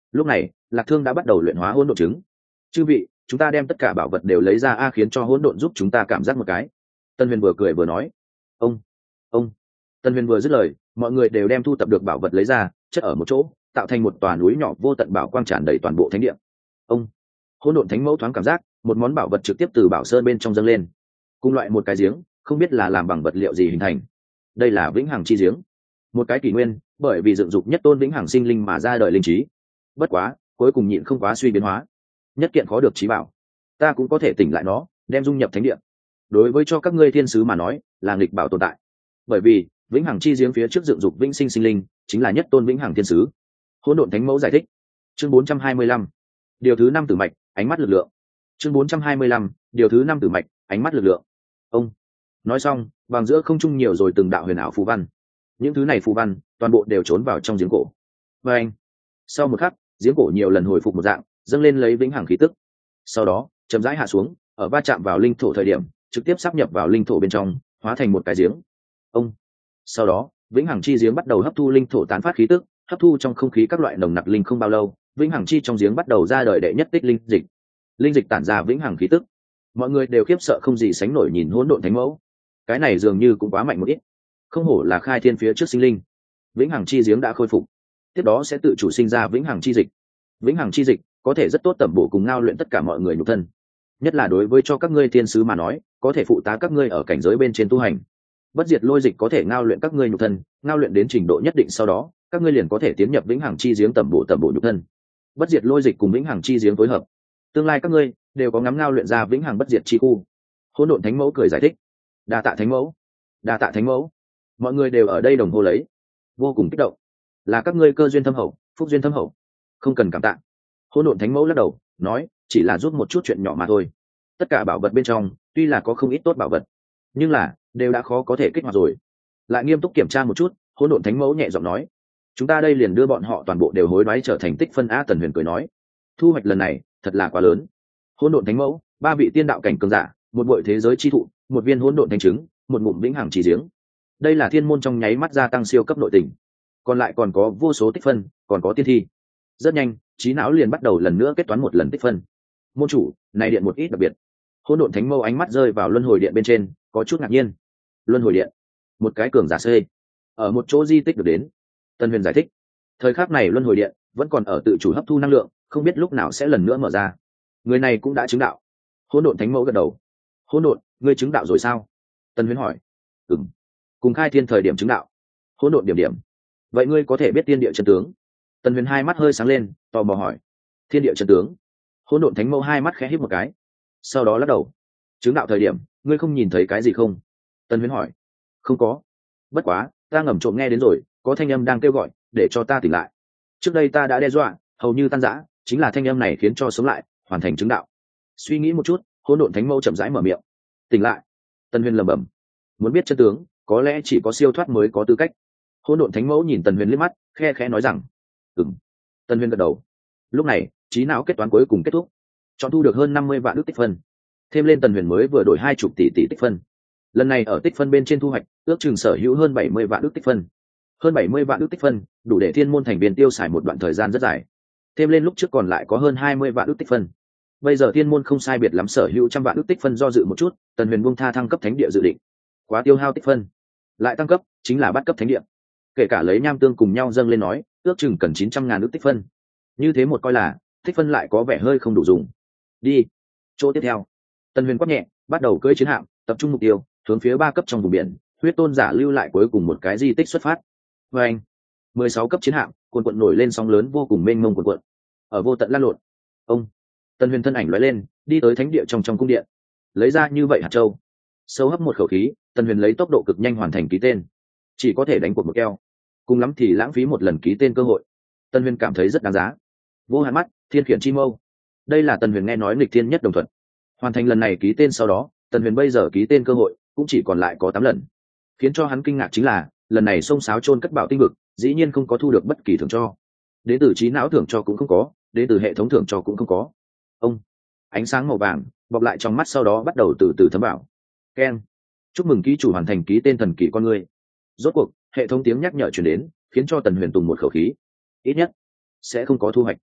Lúc này Lạc Thương đã bắt đầu luyện hóa hỗn độn trứng. Chư vị, chúng ta đem tất cả bảo vật đều lấy ra a, khiến cho hỗn độn giúp chúng ta cảm giác một cái. Tân Huyền vừa cười vừa nói. Ông, ông. Tân Huyền vừa dứt lời, mọi người đều đem thu tập được bảo vật lấy ra, chất ở một chỗ, tạo thành một tòa núi nhỏ vô tận bảo quang tràn đầy toàn bộ thánh địa. Ông. Hỗn độn thánh mẫu thoáng cảm giác, một món bảo vật trực tiếp từ bảo sơn bên trong dâng lên. Cùng loại một cái giếng, không biết là làm bằng vật liệu gì hình thành. Đây là vĩnh hằng chi giếng, một cái kỷ nguyên, bởi vì dựng dục nhất tôn vĩnh hằng sinh linh mà ra đời linh trí. Bất quá, cuối cùng nhịn không quá suy biến hóa. Nhất kiện khó được trí bảo, ta cũng có thể tỉnh lại nó, đem dung nhập thánh địa. Đối với cho các ngươi thiên sứ mà nói, là nghịch bảo tồn tại. Bởi vì vĩnh hằng chi giếng phía trước dựng dục vĩnh sinh sinh linh, chính là nhất tôn vĩnh hằng thiên sứ. Hỗn độn thánh mẫu giải thích. Chương bốn trăm hai mươi lăm, điều thứ năm tử mạch, ánh mắt lực lượng. Chương bốn trăm hai mươi lăm, điều thứ năm tử mạch, ánh mắt lực lượng. Ông nói xong, vàng giữa không trung nhiều rồi từng đạo huyền ảo phù văn. Những thứ này phù văn toàn bộ đều trốn vào trong giếng cổ. Và anh, sau một khắc, giếng cổ nhiều lần hồi phục một dạng, dâng lên lấy vĩnh hằng khí tức. Sau đó chậm rãi hạ xuống, ở va chạm vào linh thổ thời điểm trực tiếp sáp nhập vào linh thổ bên trong, hóa thành một cái giếng. Ông sau đó vĩnh hằng chi giếng bắt đầu hấp thu linh thổ tán phát khí tức, hấp thu trong không khí các loại nồng nặc linh. Không bao lâu, vĩnh hằng chi trong giếng bắt đầu ra đời đệ nhất tích linh dịch. Linh dịch tản ra vĩnh hằng khí tức, mọi người đều khiếp sợ không gì sánh nổi nhìn hỗn độn thánh mẫu. Cái này dường như cũng quá mạnh một ít, không hổ là khai thiên phía trước sinh linh. Vĩnh hằng chi giếng đã khôi phục, tiếp đó sẽ tự chủ sinh ra vĩnh hằng chi dịch. Vĩnh hằng chi dịch có thể rất tốt tẩm bổ cùng ngao luyện tất cả mọi người nhục thân, nhất là đối với cho các ngươi thiên sứ mà nói, có thể phụ tá các ngươi ở cảnh giới bên trên tu hành. Bất diệt lôi dịch có thể ngao luyện các ngươi nhục thân, ngao luyện đến trình độ nhất định sau đó, các ngươi liền có thể tiến nhập vĩnh hằng chi giếng tẩm bổ tẩm bổ nhục thân. Bất diệt lôi dịch cùng vĩnh hằng chi giếng phối hợp, tương lai các ngươi đều có ngắm ngao luyện ra vĩnh hằng bất diệt chi khu. Hỗn độn thánh mẫu cười giải thích. Đa tạ thánh mẫu, đa tạ thánh mẫu. Mọi người đều ở đây đồng hô lấy, vô cùng kích động. Là các ngươi cơ duyên thâm hậu, phúc duyên thâm hậu, không cần cảm tạ. Hỗn độn thánh mẫu lắc đầu nói, chỉ là giúp một chút chuyện nhỏ mà thôi. Tất cả bảo vật bên trong tuy là có không ít tốt bảo vật, nhưng là đều đã khó có thể kích hoạt rồi. Lại nghiêm túc kiểm tra một chút, hỗn độn thánh mẫu nhẹ giọng nói, chúng ta đây liền đưa bọn họ toàn bộ đều hối đoái trở thành tích phân a. Tần Huyền cười nói, thu hoạch lần này thật là quá lớn. Hỗn độn thánh mẫu, ba vị tiên đạo cảnh cường giả, một bội thế giới chi thụ, một viên hỗn độn thánh trứng, một ngụm vĩnh hằng chi giếng. Đây là thiên môn trong nháy mắt gia tăng siêu cấp nội tình. Còn lại còn có vô số tích phân, còn có tiên thi. Rất nhanh, trí não liền bắt đầu lần nữa kết toán một lần tích phân. Môn chủ, này điện một ít đặc biệt. Hỗn độn thánh mâu ánh mắt rơi vào luân hồi điện bên trên, có chút ngạc nhiên. Luân hồi điện, một cái cường giả xê ở một chỗ di tích được đến. Tân Huyền giải thích, thời khắc này luân hồi điện vẫn còn ở tự chủ hấp thu năng lượng, không biết lúc nào sẽ lần nữa mở ra. Người này cũng đã chứng đạo. Hỗn độn thánh mẫu gật đầu. Hỗn độn, ngươi chứng đạo rồi sao? Tân Huyền hỏi. Ừm, cùng khai thiên thời điểm chứng đạo. Hỗn độn điểm điểm, vậy ngươi có thể biết thiên địa chân tướng? Tân Huyền hai mắt hơi sáng lên, tò mò hỏi. Thiên địa chân tướng? Hỗn độn thánh mẫu hai mắt khẽ híp một cái, sau đó lắc đầu. Chứng đạo thời điểm ngươi không nhìn thấy cái gì không? Tân Huyền hỏi. Không có, bất quá ta ngầm trộm nghe đến rồi, có thanh âm đang kêu gọi để cho ta tỉnh lại. Trước đây ta đã đe dọa hầu như tan rã, chính là thanh âm này khiến cho sống lại, hoàn thành chứng đạo. Suy nghĩ một chút, hỗn độn thánh mẫu chậm rãi mở miệng. Tỉnh lại. Tân Huyền lẩm bẩm, muốn biết chân tướng có lẽ chỉ có siêu thoát mới có tư cách. Hỗn độn thánh mẫu nhìn Tần Huyền liếc mắt, khe khẽ nói rằng, ừm. Tần Huyền gật đầu. Lúc này trí não kết toán cuối cùng kết thúc, chọn thu được hơn năm mươi vạn ước tích phân, thêm lên Tần Huyền mới vừa đổi hai chục tỷ tỷ tích phân. Lần này ở tích phân bên trên thu hoạch ước chừng sở hữu hơn bảy mươi vạn ước tích phân. Hơn bảy mươi vạn ước tích phân đủ để thiên môn thành viên tiêu xài một đoạn thời gian rất dài, thêm lên lúc trước còn lại có hơn hai mươi vạn ước tích phân. Bây giờ thiên môn không sai biệt lắm sở hữu trăm vạn ước tích phân. Do dự một chút, Tần Huyền buông tha thăng cấp thánh địa dự định. Quá tiêu hao tích phân, lại tăng cấp chính là bắt cấp thánh địa, kể cả lấy nham tương cùng nhau dâng lên nói, ước chừng cần chín trăm ngàn ước tích phân. Như thế một coi là tích phân lại có vẻ hơi không đủ dùng. Đi chỗ tiếp theo. Tần Huyền quát nhẹ, bắt đầu cưỡi chiến hạm, tập trung mục tiêu, hướng phía ba cấp trong vùng biển, huyết tôn giả lưu lại cuối cùng một cái di tích xuất phát. Và anh, mười sáu cấp chiến hạm cuồn cuộn nổi lên sóng lớn vô cùng mênh mông cuồn cuộn, ở vô tận lan lộn. Ông Tần Huyền thân ảnh lóe lên, đi tới thánh địa trong trong cung điện, lấy ra như vậy hạt châu, sâu hấp một khẩu khí. Tần Huyền lấy tốc độ cực nhanh hoàn thành ký tên, chỉ có thể đánh cuộc một keo, cùng lắm thì lãng phí một lần ký tên cơ hội. Tần Huyền cảm thấy rất đáng giá. Vô hạn mắt, thiên khiển chi mâu, đây là Tần Huyền nghe nói nghịch thiên nhất đồng thuận. Hoàn thành lần này ký tên sau đó, Tần Huyền bây giờ ký tên cơ hội cũng chỉ còn lại có tám lần. Khiến cho hắn kinh ngạc chính là, lần này sông sáo chôn cất bảo tinh vực dĩ nhiên không có thu được bất kỳ thưởng cho. Đến từ trí não thưởng cho cũng không có, đến từ hệ thống thưởng cho cũng không có. Ông ánh sáng màu vàng bọc lại trong mắt, sau đó bắt đầu từ từ thấm vào. Keng, chúc mừng ký chủ hoàn thành ký tên thần kỳ con người. Rốt cuộc hệ thống tiếng nhắc nhở truyền đến, khiến cho Tần Huyền tùng một khẩu khí, ít nhất sẽ không có thu hoạch.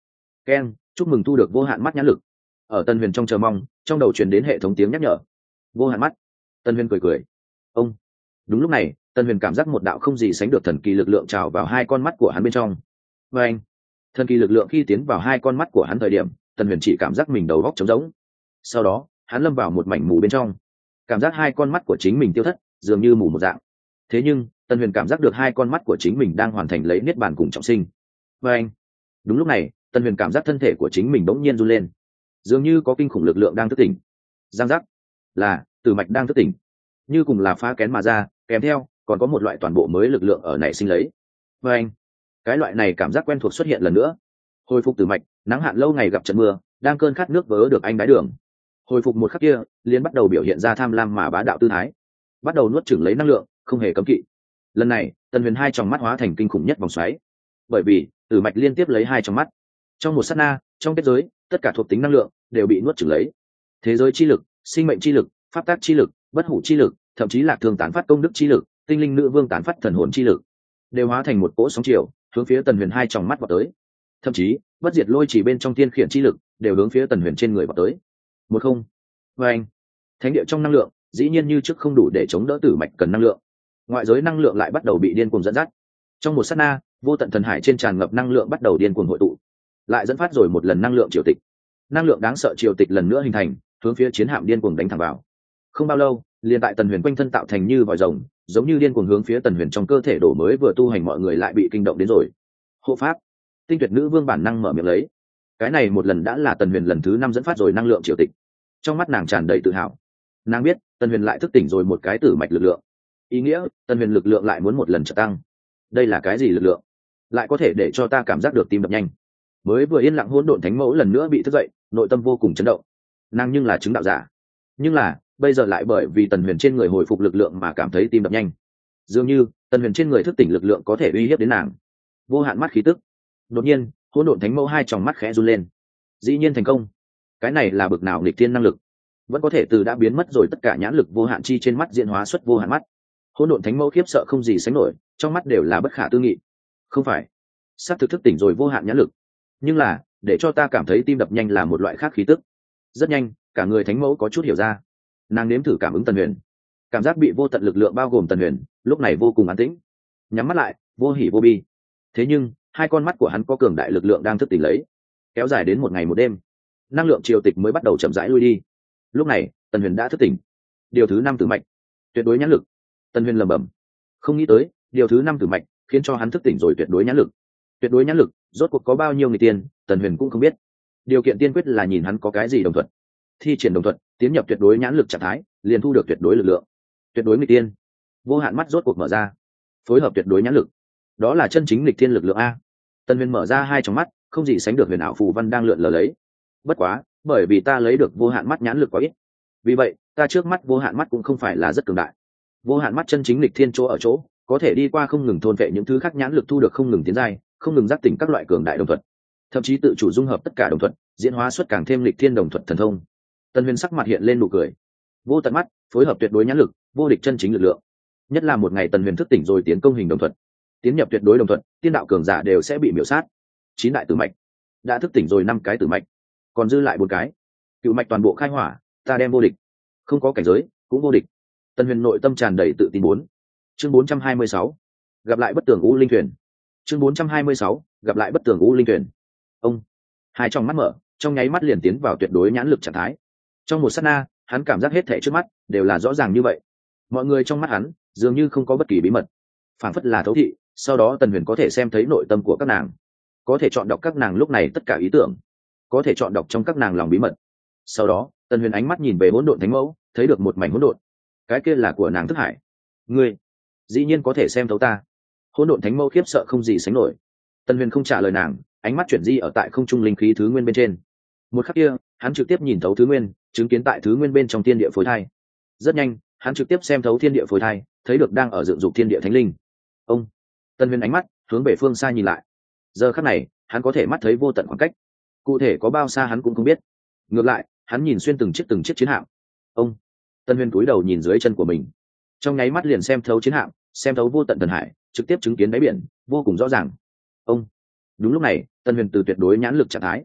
keng, chúc mừng thu được vô hạn mắt nhãn lực. Ở Tần Huyền trong chờ mong, trong đầu truyền đến hệ thống tiếng nhắc nhở. Vô hạn mắt. Tần Huyền cười cười. Ông. Đúng lúc này, Tần Huyền cảm giác một đạo không gì sánh được thần kỳ lực lượng trào vào hai con mắt của hắn bên trong. Và anh. Thần kỳ lực lượng khi tiến vào hai con mắt của hắn thời điểm, Tần Huyền chỉ cảm giác mình đầu óc trống rỗng. Sau đó, hắn lâm vào một mảnh mù bên trong. Cảm giác hai con mắt của chính mình tiêu thất, dường như mù một dạng. Thế nhưng, Tần Huyền cảm giác được hai con mắt của chính mình đang hoàn thành lấy niết bàn cùng trọng sinh. Và anh. Đúng lúc này, Tần Huyền cảm giác thân thể của chính mình bỗng nhiên run lên, dường như có kinh khủng lực lượng đang thức tỉnh. Giang giác. Là tử mạch đang thức tỉnh, như cùng là phá kén mà ra, kèm theo còn có một loại toàn bộ mới lực lượng ở nảy sinh lấy. Và anh. Cái loại này cảm giác quen thuộc xuất hiện lần nữa. Hồi phục tử mạch, nắng hạn lâu ngày gặp trận mưa, đang cơn khát nước vớ được anh đái đường. Hồi phục một khắc kia, liền bắt đầu biểu hiện ra tham lam mà bá đạo tư thái, bắt đầu nuốt chửng lấy năng lượng, không hề cấm kỵ. Lần này, Tần Huyền hai tròng mắt hóa thành kinh khủng nhất vòng xoáy, bởi vì tử mạch liên tiếp lấy hai tròng mắt. Trong một sát na, trong kết giới, tất cả thuộc tính năng lượng đều bị nuốt chửng lấy. Thế giới chi lực, sinh mệnh chi lực, pháp tác chi lực, bất hủ chi lực, thậm chí là thường tán phát công đức chi lực, tinh linh nữ vương tán phát thần hồn chi lực, đều hóa thành một cỗ sóng chiều, hướng phía Tần Huyền hai tròng mắt vào tới. Thậm chí, bất diệt lôi chỉ bên trong tiên khiển chi lực đều hướng phía Tần Huyền trên người vào tới. Một không. Và anh. Thánh địa trong năng lượng, dĩ nhiên như trước không đủ để chống đỡ tử mạch cần năng lượng. Ngoại giới năng lượng lại bắt đầu bị điên cuồng dẫn dắt. Trong một sát na, vô tận thần hải trên tràn ngập năng lượng bắt đầu điên cuồng hội tụ, lại dẫn phát rồi một lần năng lượng triều tịch. Năng lượng đáng sợ triều tịch lần nữa hình thành, hướng phía chiến hạm điên cuồng đánh thẳng vào. Không bao lâu, liền tại Tần Huyền quanh thân tạo thành như vòi rồng, giống như điên cuồng hướng phía Tần Huyền trong cơ thể đổ mới vừa tu hành mọi người lại bị kinh động đến rồi. Hộ pháp. Tinh tuyệt nữ vương bản năng mở miệng lấy. Cái này một lần đã là Tần Huyền lần thứ năm dẫn phát rồi năng lượng triều tịch. Trong mắt nàng tràn đầy tự hào. Nàng biết, Tần Huyền lại thức tỉnh rồi một cái tử mạch lực lượng. Ý nghĩa, Tần Huyền lực lượng lại muốn một lần trợ tăng. Đây là cái gì lực lượng? Lại có thể để cho ta cảm giác được tim đập nhanh. Mới vừa yên lặng hỗn độn thánh mẫu lần nữa bị thức dậy, nội tâm vô cùng chấn động. Nàng nhưng là chứng đạo giả, nhưng là bây giờ lại bởi vì Tần Huyền trên người hồi phục lực lượng mà cảm thấy tim đập nhanh. Dường như Tần Huyền trên người thức tỉnh lực lượng có thể uy hiếp đến nàng. Vô hạn mắt khí tức. Đột nhiên, hỗn độn thánh mẫu hai tròng mắt khẽ run lên. Dĩ nhiên thành công. Cái này là bực nào nghịch thiên năng lực, vẫn có thể từ đã biến mất rồi tất cả nhãn lực vô hạn chi trên mắt diễn hóa xuất vô hạn mắt. Hỗn độn thánh mẫu khiếp sợ không gì sánh nổi, trong mắt đều là bất khả tư nghị. Không phải, sắp thực thức tỉnh rồi vô hạn nhãn lực, nhưng là để cho ta cảm thấy tim đập nhanh là một loại khác khí tức. Rất nhanh, cả người thánh mẫu có chút hiểu ra. Nàng nếm thử cảm ứng Tần Huyền, cảm giác bị vô tận lực lượng bao gồm Tần Huyền lúc này vô cùng an tĩnh, nhắm mắt lại, vô hỉ vô bi. Thế nhưng hai con mắt của hắn có cường đại lực lượng đang thức tỉnh lấy, kéo dài đến một ngày một đêm, năng lượng triều tịch mới bắt đầu chậm rãi lui đi. Lúc này Tần Huyền đã thức tỉnh. Điều thứ năm tử mạch, tuyệt đối nhãn lực. Tần Huyền lẩm bẩm, không nghĩ tới điều thứ năm tử mạch khiến cho hắn thức tỉnh rồi tuyệt đối nhãn lực. Tuyệt đối nhãn lực rốt cuộc có bao nhiêu người tiền, Tần Huyền cũng không biết. Điều kiện tiên quyết là nhìn hắn có cái gì đồng thuận. Thi triển đồng thuận, tiến nhập tuyệt đối nhãn lực trạng thái, liền thu được tuyệt đối lực lượng. Tuyệt đối nghịch tiên, vô hạn mắt rốt cuộc mở ra, phối hợp tuyệt đối nhãn lực, đó là chân chính nghịch thiên lực lượng a. Tần Huyền mở ra hai tròng mắt, không gì sánh được huyền ảo phù văn đang lượn lờ lấy. Bất quá, bởi vì ta lấy được vô hạn mắt nhãn lực quá ít, vì vậy ta trước mắt vô hạn mắt cũng không phải là rất cường đại. Vô hạn mắt chân chính nghịch thiên chỗ ở chỗ, có thể đi qua không ngừng thôn vệ những thứ khác nhãn lực thu được không ngừng tiến giai, không ngừng giác tỉnh các loại cường đại đồng thuận, thậm chí tự chủ dung hợp tất cả đồng thuận, diễn hóa xuất càng thêm nghịch thiên đồng thuận thần thông. Tần Huyền sắc mặt hiện lên nụ cười. Vô tận mắt phối hợp tuyệt đối nhãn lực, vô địch chân chính lực lượng. Nhất là một ngày Tần Huyền thức tỉnh rồi tiến công hình đồng thuận, tiến nhập tuyệt đối đồng thuận, tiên đạo cường giả đều sẽ bị miểu sát. Chín đại tử mạch đã thức tỉnh rồi năm cái tử mạch, còn dư lại bốn cái. Cựu mạch toàn bộ khai hỏa, ta đem vô địch, không có cảnh giới cũng vô địch. Tần Huyền nội tâm tràn đầy tự tin. Bốn chương bốn trăm hai mươi sáu, gặp lại bất tường u linh thuyền. Chương bốn trăm hai mươi sáu, gặp lại bất tường u linh thuyền. Ông hai trong mắt mở, trong nháy mắt liền tiến vào tuyệt đối nhãn lực trạng thái. Trong một sát na, hắn cảm giác hết thảy trước mắt đều là rõ ràng như vậy. Mọi người trong mắt hắn dường như không có bất kỳ bí mật, phảng phất là thấu thị. Sau đó Tần Huyền có thể xem thấy nội tâm của các nàng, có thể chọn đọc các nàng lúc này tất cả ý tưởng, có thể chọn đọc trong các nàng lòng bí mật. Sau đó Tần Huyền ánh mắt nhìn về hỗn độn thánh mẫu, thấy được một mảnh hỗn độn. Cái kia là của nàng thức hải. Ngươi dĩ nhiên có thể xem thấu ta. Hỗn độn thánh mẫu khiếp sợ không gì sánh nổi. Tần Huyền không trả lời nàng, ánh mắt chuyển di ở tại không trung linh khí thứ nguyên bên trên. Một khắc kia, hắn trực tiếp nhìn thấu thứ nguyên, chứng kiến tại thứ nguyên bên trong thiên địa phối thai. Rất nhanh, hắn trực tiếp xem thấu thiên địa phối thai, thấy được đang ở dựng dục thiên địa thánh linh. Ông Tần Huyền ánh mắt hướng về phương xa nhìn lại. Giờ khắc này, hắn có thể mắt thấy vô tận khoảng cách, cụ thể có bao xa hắn cũng không biết. Ngược lại, hắn nhìn xuyên từng chiếc từng chiếc chiến hạm. Ông Tần Huyền cúi đầu nhìn dưới chân của mình, trong nháy mắt liền xem thấu chiến hạm, xem thấu vô tận thần hải, trực tiếp chứng kiến đáy biển vô cùng rõ ràng. Ông đúng lúc này, Tần Huyền từ tuyệt đối nhãn lực trạng thái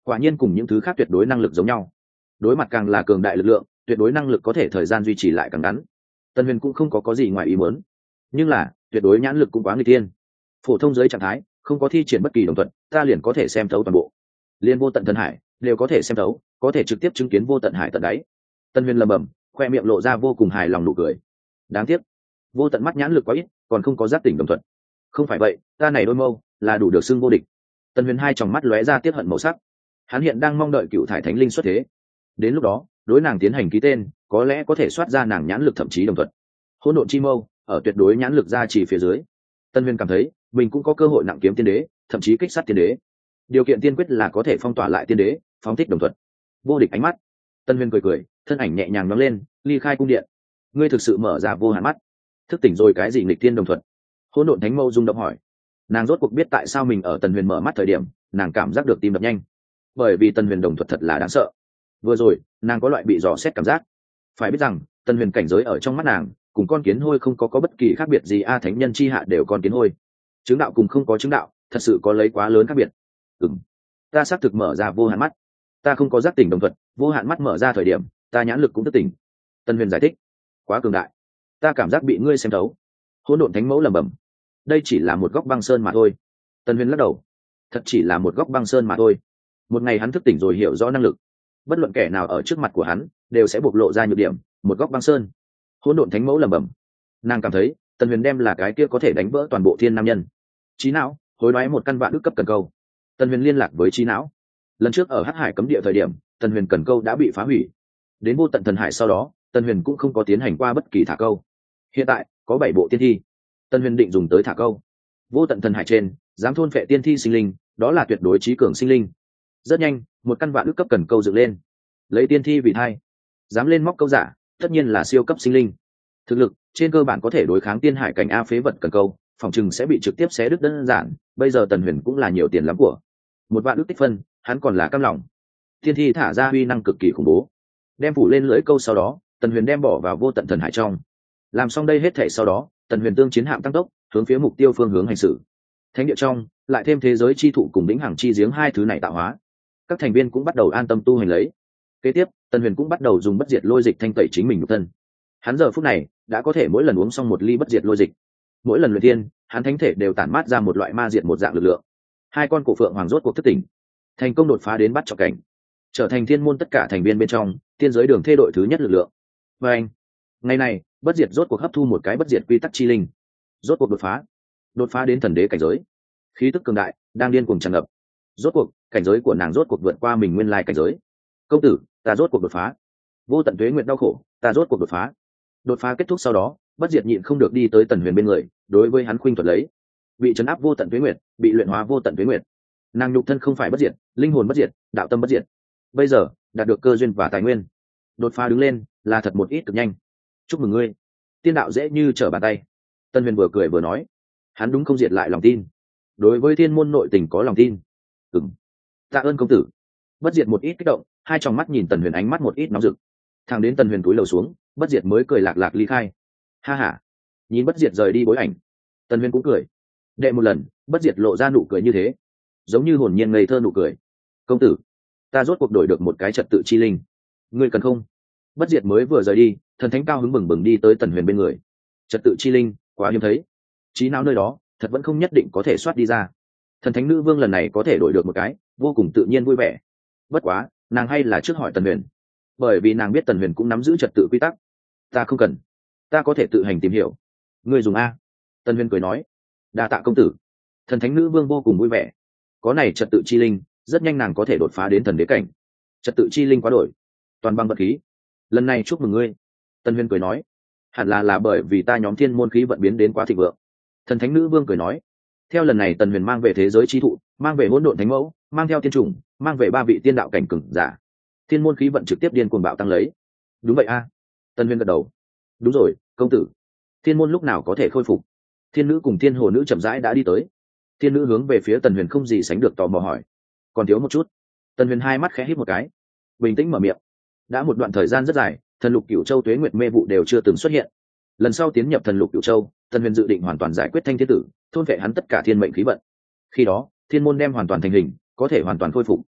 quả nhiên cùng những thứ khác tuyệt đối năng lực giống nhau. Đối mặt càng là cường đại lực lượng, tuyệt đối năng lực có thể thời gian duy trì lại càng ngắn. Tần Huyền cũng không có có gì ngoài ý muốn, nhưng là tuyệt đối nhãn lực cũng quá người tiên. Phổ thông giới trạng thái không có thi triển bất kỳ đồng thuận, ta liền có thể xem thấu toàn bộ, liên vô tận thần hải đều có thể xem thấu, có thể trực tiếp chứng kiến vô tận hải tận đáy. Tần Huyền lẩm bẩm, khoe miệng lộ ra vô cùng hài lòng nụ cười. Đáng tiếc vô tận mắt nhãn lực quá ít, còn không có giác tỉnh đồng thuận. Không phải vậy, ta này đôi mâu là đủ được xưng vô địch. Tần Huyền hai tròng mắt lóe ra tiết hận màu sắc, hắn hiện đang mong đợi cựu thải thánh linh xuất thế. Đến lúc đó đối nàng tiến hành ký tên, có lẽ có thể soát ra nàng nhãn lực thậm chí đồng thuận. Hỗn độn chi mâu ở tuyệt đối nhãn lực ra chỉ phía dưới, Tân Huyền cảm thấy mình cũng có cơ hội nặng kiếm tiên đế, thậm chí kích sát tiên đế. Điều kiện tiên quyết là có thể phong tỏa lại tiên đế, phóng thích đồng thuận. Vô địch ánh mắt. Tân Huyền cười cười, thân ảnh nhẹ nhàng nhoáng lên, ly khai cung điện. Ngươi thực sự mở ra vô hạn mắt, thức tỉnh rồi cái gì nghịch tiên đồng thuận? Hỗn độn thánh mâu rung động hỏi. Nàng rốt cuộc biết tại sao mình ở Tần Huyền mở mắt thời điểm, nàng cảm giác được tim đập nhanh. Bởi vì Tần Huyền đồng thuận thật là đáng sợ. Vừa rồi nàng có loại bị dò xét cảm giác. Phải biết rằng Tần Huyền cảnh giới ở trong mắt nàng cùng con kiến hôi không có có bất kỳ khác biệt gì. A thánh nhân chi hạ đều con kiến hôi, chứng đạo cùng không có chứng đạo thật sự có lấy quá lớn khác biệt. Ừm, ta xác thực mở ra vô hạn mắt, ta không có giác tỉnh đồng thuận, vô hạn mắt mở ra thời điểm ta nhãn lực cũng thức tỉnh. Tần Huyền giải thích. Quá cường đại, ta cảm giác bị ngươi xem thấu. Hỗn độn thánh mẫu lẩm bẩm. Đây chỉ là một góc băng sơn mà thôi. Tần Huyền lắc đầu. Thật chỉ là một góc băng sơn mà thôi. Một ngày hắn thức tỉnh rồi hiểu rõ năng lực, bất luận kẻ nào ở trước mặt của hắn đều sẽ bộc lộ ra nhược điểm. Một góc băng sơn. Hỗn độn thánh mẫu lẩm bẩm. Nàng cảm thấy Tần Huyền đem là cái kia có thể đánh vỡ toàn bộ thiên nam nhân. Trí não hối đoái một căn vạn đức cấp cần câu. Tần Huyền liên lạc với trí não. Lần trước ở Hắc Hải cấm địa thời điểm, Tần Huyền cần câu đã bị phá hủy. Đến vô tận thần hải sau đó, Tần Huyền cũng không có tiến hành qua bất kỳ thả câu. Hiện tại có bảy bộ tiên thi, Tần Huyền định dùng tới thả câu. Vô tận thần hải trên dám thôn phệ tiên thi sinh linh, đó là tuyệt đối trí cường sinh linh. Rất nhanh một căn vạn đức cấp cần câu dựng lên, lấy tiên thi vì thai, dám lên móc câu giả tất nhiên là siêu cấp sinh linh. Thực lực trên cơ bản có thể đối kháng tiên hải cảnh a phế vật cần câu, phòng chừng sẽ bị trực tiếp xé đứt đơn giản. Bây giờ Tần Huyền cũng là nhiều tiền lắm của, một vạn ước tích phân hắn còn là cam lòng. Tiên thi thả ra uy năng cực kỳ khủng bố, đem phủ lên lưỡi câu sau đó Tần Huyền đem bỏ vào vô tận thần hải trong. Làm xong đây hết thể sau đó, Tần Huyền tương chiến hạm tăng tốc hướng phía mục tiêu phương hướng hành xử. Thánh địa trong lại thêm thế giới chi thụ cùng lĩnh hằng chi giếng hai thứ này tạo hóa, các thành viên cũng bắt đầu an tâm tu hành lấy. Kế tiếp Tần Huyền cũng bắt đầu dùng bất diệt lôi dịch thanh tẩy chính mình nhục thân. Hắn giờ phút này đã có thể mỗi lần uống xong một ly bất diệt lôi dịch, mỗi lần luyện thiên hắn thánh thể đều tản mát ra một loại ma diệt một dạng lực lượng. Hai con cổ phượng hoàng rốt cuộc thức tỉnh, thành công đột phá đến bắt trọng cảnh, trở thành thiên môn tất cả thành viên bên trong tiên giới đường thê đội thứ nhất lực lượng. Và anh ngày này bất diệt rốt cuộc hấp thu một cái bất diệt quy tắc chi linh, rốt cuộc đột phá đột phá đến thần đế cảnh giới. Khí tức cường đại đang điên cuồng tràn ngập. Rốt cuộc cảnh giới của nàng rốt cuộc vượt qua mình nguyên lai cảnh giới. Công tử, ta rốt cuộc đột phá. Vô tận tuế nguyệt đau khổ, ta rốt cuộc đột phá. Đột phá kết thúc sau đó, bất diệt nhịn không được đi tới Tần Huyền bên người, đối với hắn khuynh thuật lấy. Bị trấn áp vô tận tuế nguyệt, bị luyện hóa vô tận tuế nguyệt. Nàng nhục thân không phải bất diệt, linh hồn bất diệt, đạo tâm bất diệt. Bây giờ đạt được cơ duyên và tài nguyên, đột phá đứng lên là thật một ít cực nhanh. Chúc mừng ngươi, tiên đạo dễ như trở bàn tay. Tân Huyền vừa cười vừa nói, hắn đúng không diệt lại lòng tin, đối với thiên môn nội tình có lòng tin. Ừm, tạ ơn công tử. Bất diệt một ít kích động, hai tròng mắt nhìn Tần Huyền ánh mắt một ít nóng rực. Thằng đến Tần Huyền túi lầu xuống, bất diệt mới cười lạc lạc ly khai. Ha ha, nhìn bất diệt rời đi bối ảnh, Tần Huyền cũng cười. Đệ một lần bất diệt lộ ra nụ cười như thế, giống như hồn nhiên ngây thơ nụ cười. Công tử, ta rốt cuộc đổi được một cái trật tự chi linh, ngươi cần không? Bất diệt mới vừa rời đi, thần thánh cao hứng bừng bừng đi tới Tần Huyền bên người. Trật tự chi linh quá hiếm thấy, trí não nơi đó thật vẫn không nhất định có thể soát đi ra. Thần thánh nữ vương lần này có thể đổi được một cái, vô cùng tự nhiên vui vẻ. Bất quá nàng hay là trước hỏi Tần Huyền, bởi vì nàng biết Tần Huyền cũng nắm giữ trật tự quy tắc. Ta không cần, ta có thể tự hành tìm hiểu. Ngươi dùng a. Tần Huyền cười nói. Đa tạ công tử. Thần thánh nữ vương vô cùng vui vẻ, có này trật tự chi linh, rất nhanh nàng có thể đột phá đến thần đế cảnh. Trật tự chi linh quá đổi, toàn bằng vật khí. Lần này chúc mừng ngươi. Tần Huyền cười nói. Hẳn là là bởi vì ta nhóm thiên môn khí vận biến đến quá thịnh vượng. Thần thánh nữ vương cười nói. Theo lần này Tần Huyền mang về thế giới chi thụ, mang về hỗn độn thánh mẫu, mang theo tiên trùng, mang về ba vị tiên đạo cảnh cường giả, thiên môn khí vận trực tiếp điên cuồng bạo tăng lấy. Đúng vậy a. À. Tần Huyền gật đầu. Đúng rồi công tử, thiên môn lúc nào có thể khôi phục? Thiên nữ cùng thiên hồ nữ chậm rãi đã đi tới. Thiên nữ hướng về phía Tần Huyền không gì sánh được tò mò hỏi. Còn thiếu một chút. Tần Huyền hai mắt khẽ híp một cái, bình tĩnh mở miệng. Đã một đoạn thời gian rất dài, thần lục cửu châu tuế nguyệt mê vụ đều chưa từng xuất hiện. Lần sau tiến nhập thần lục cửu châu, Tần Huyền dự định hoàn toàn giải quyết thanh thiên tử, thôn vệ hắn tất cả thiên mệnh khí vận. Khi đó thiên môn đem hoàn toàn thành hình, có thể hoàn toàn khôi phục.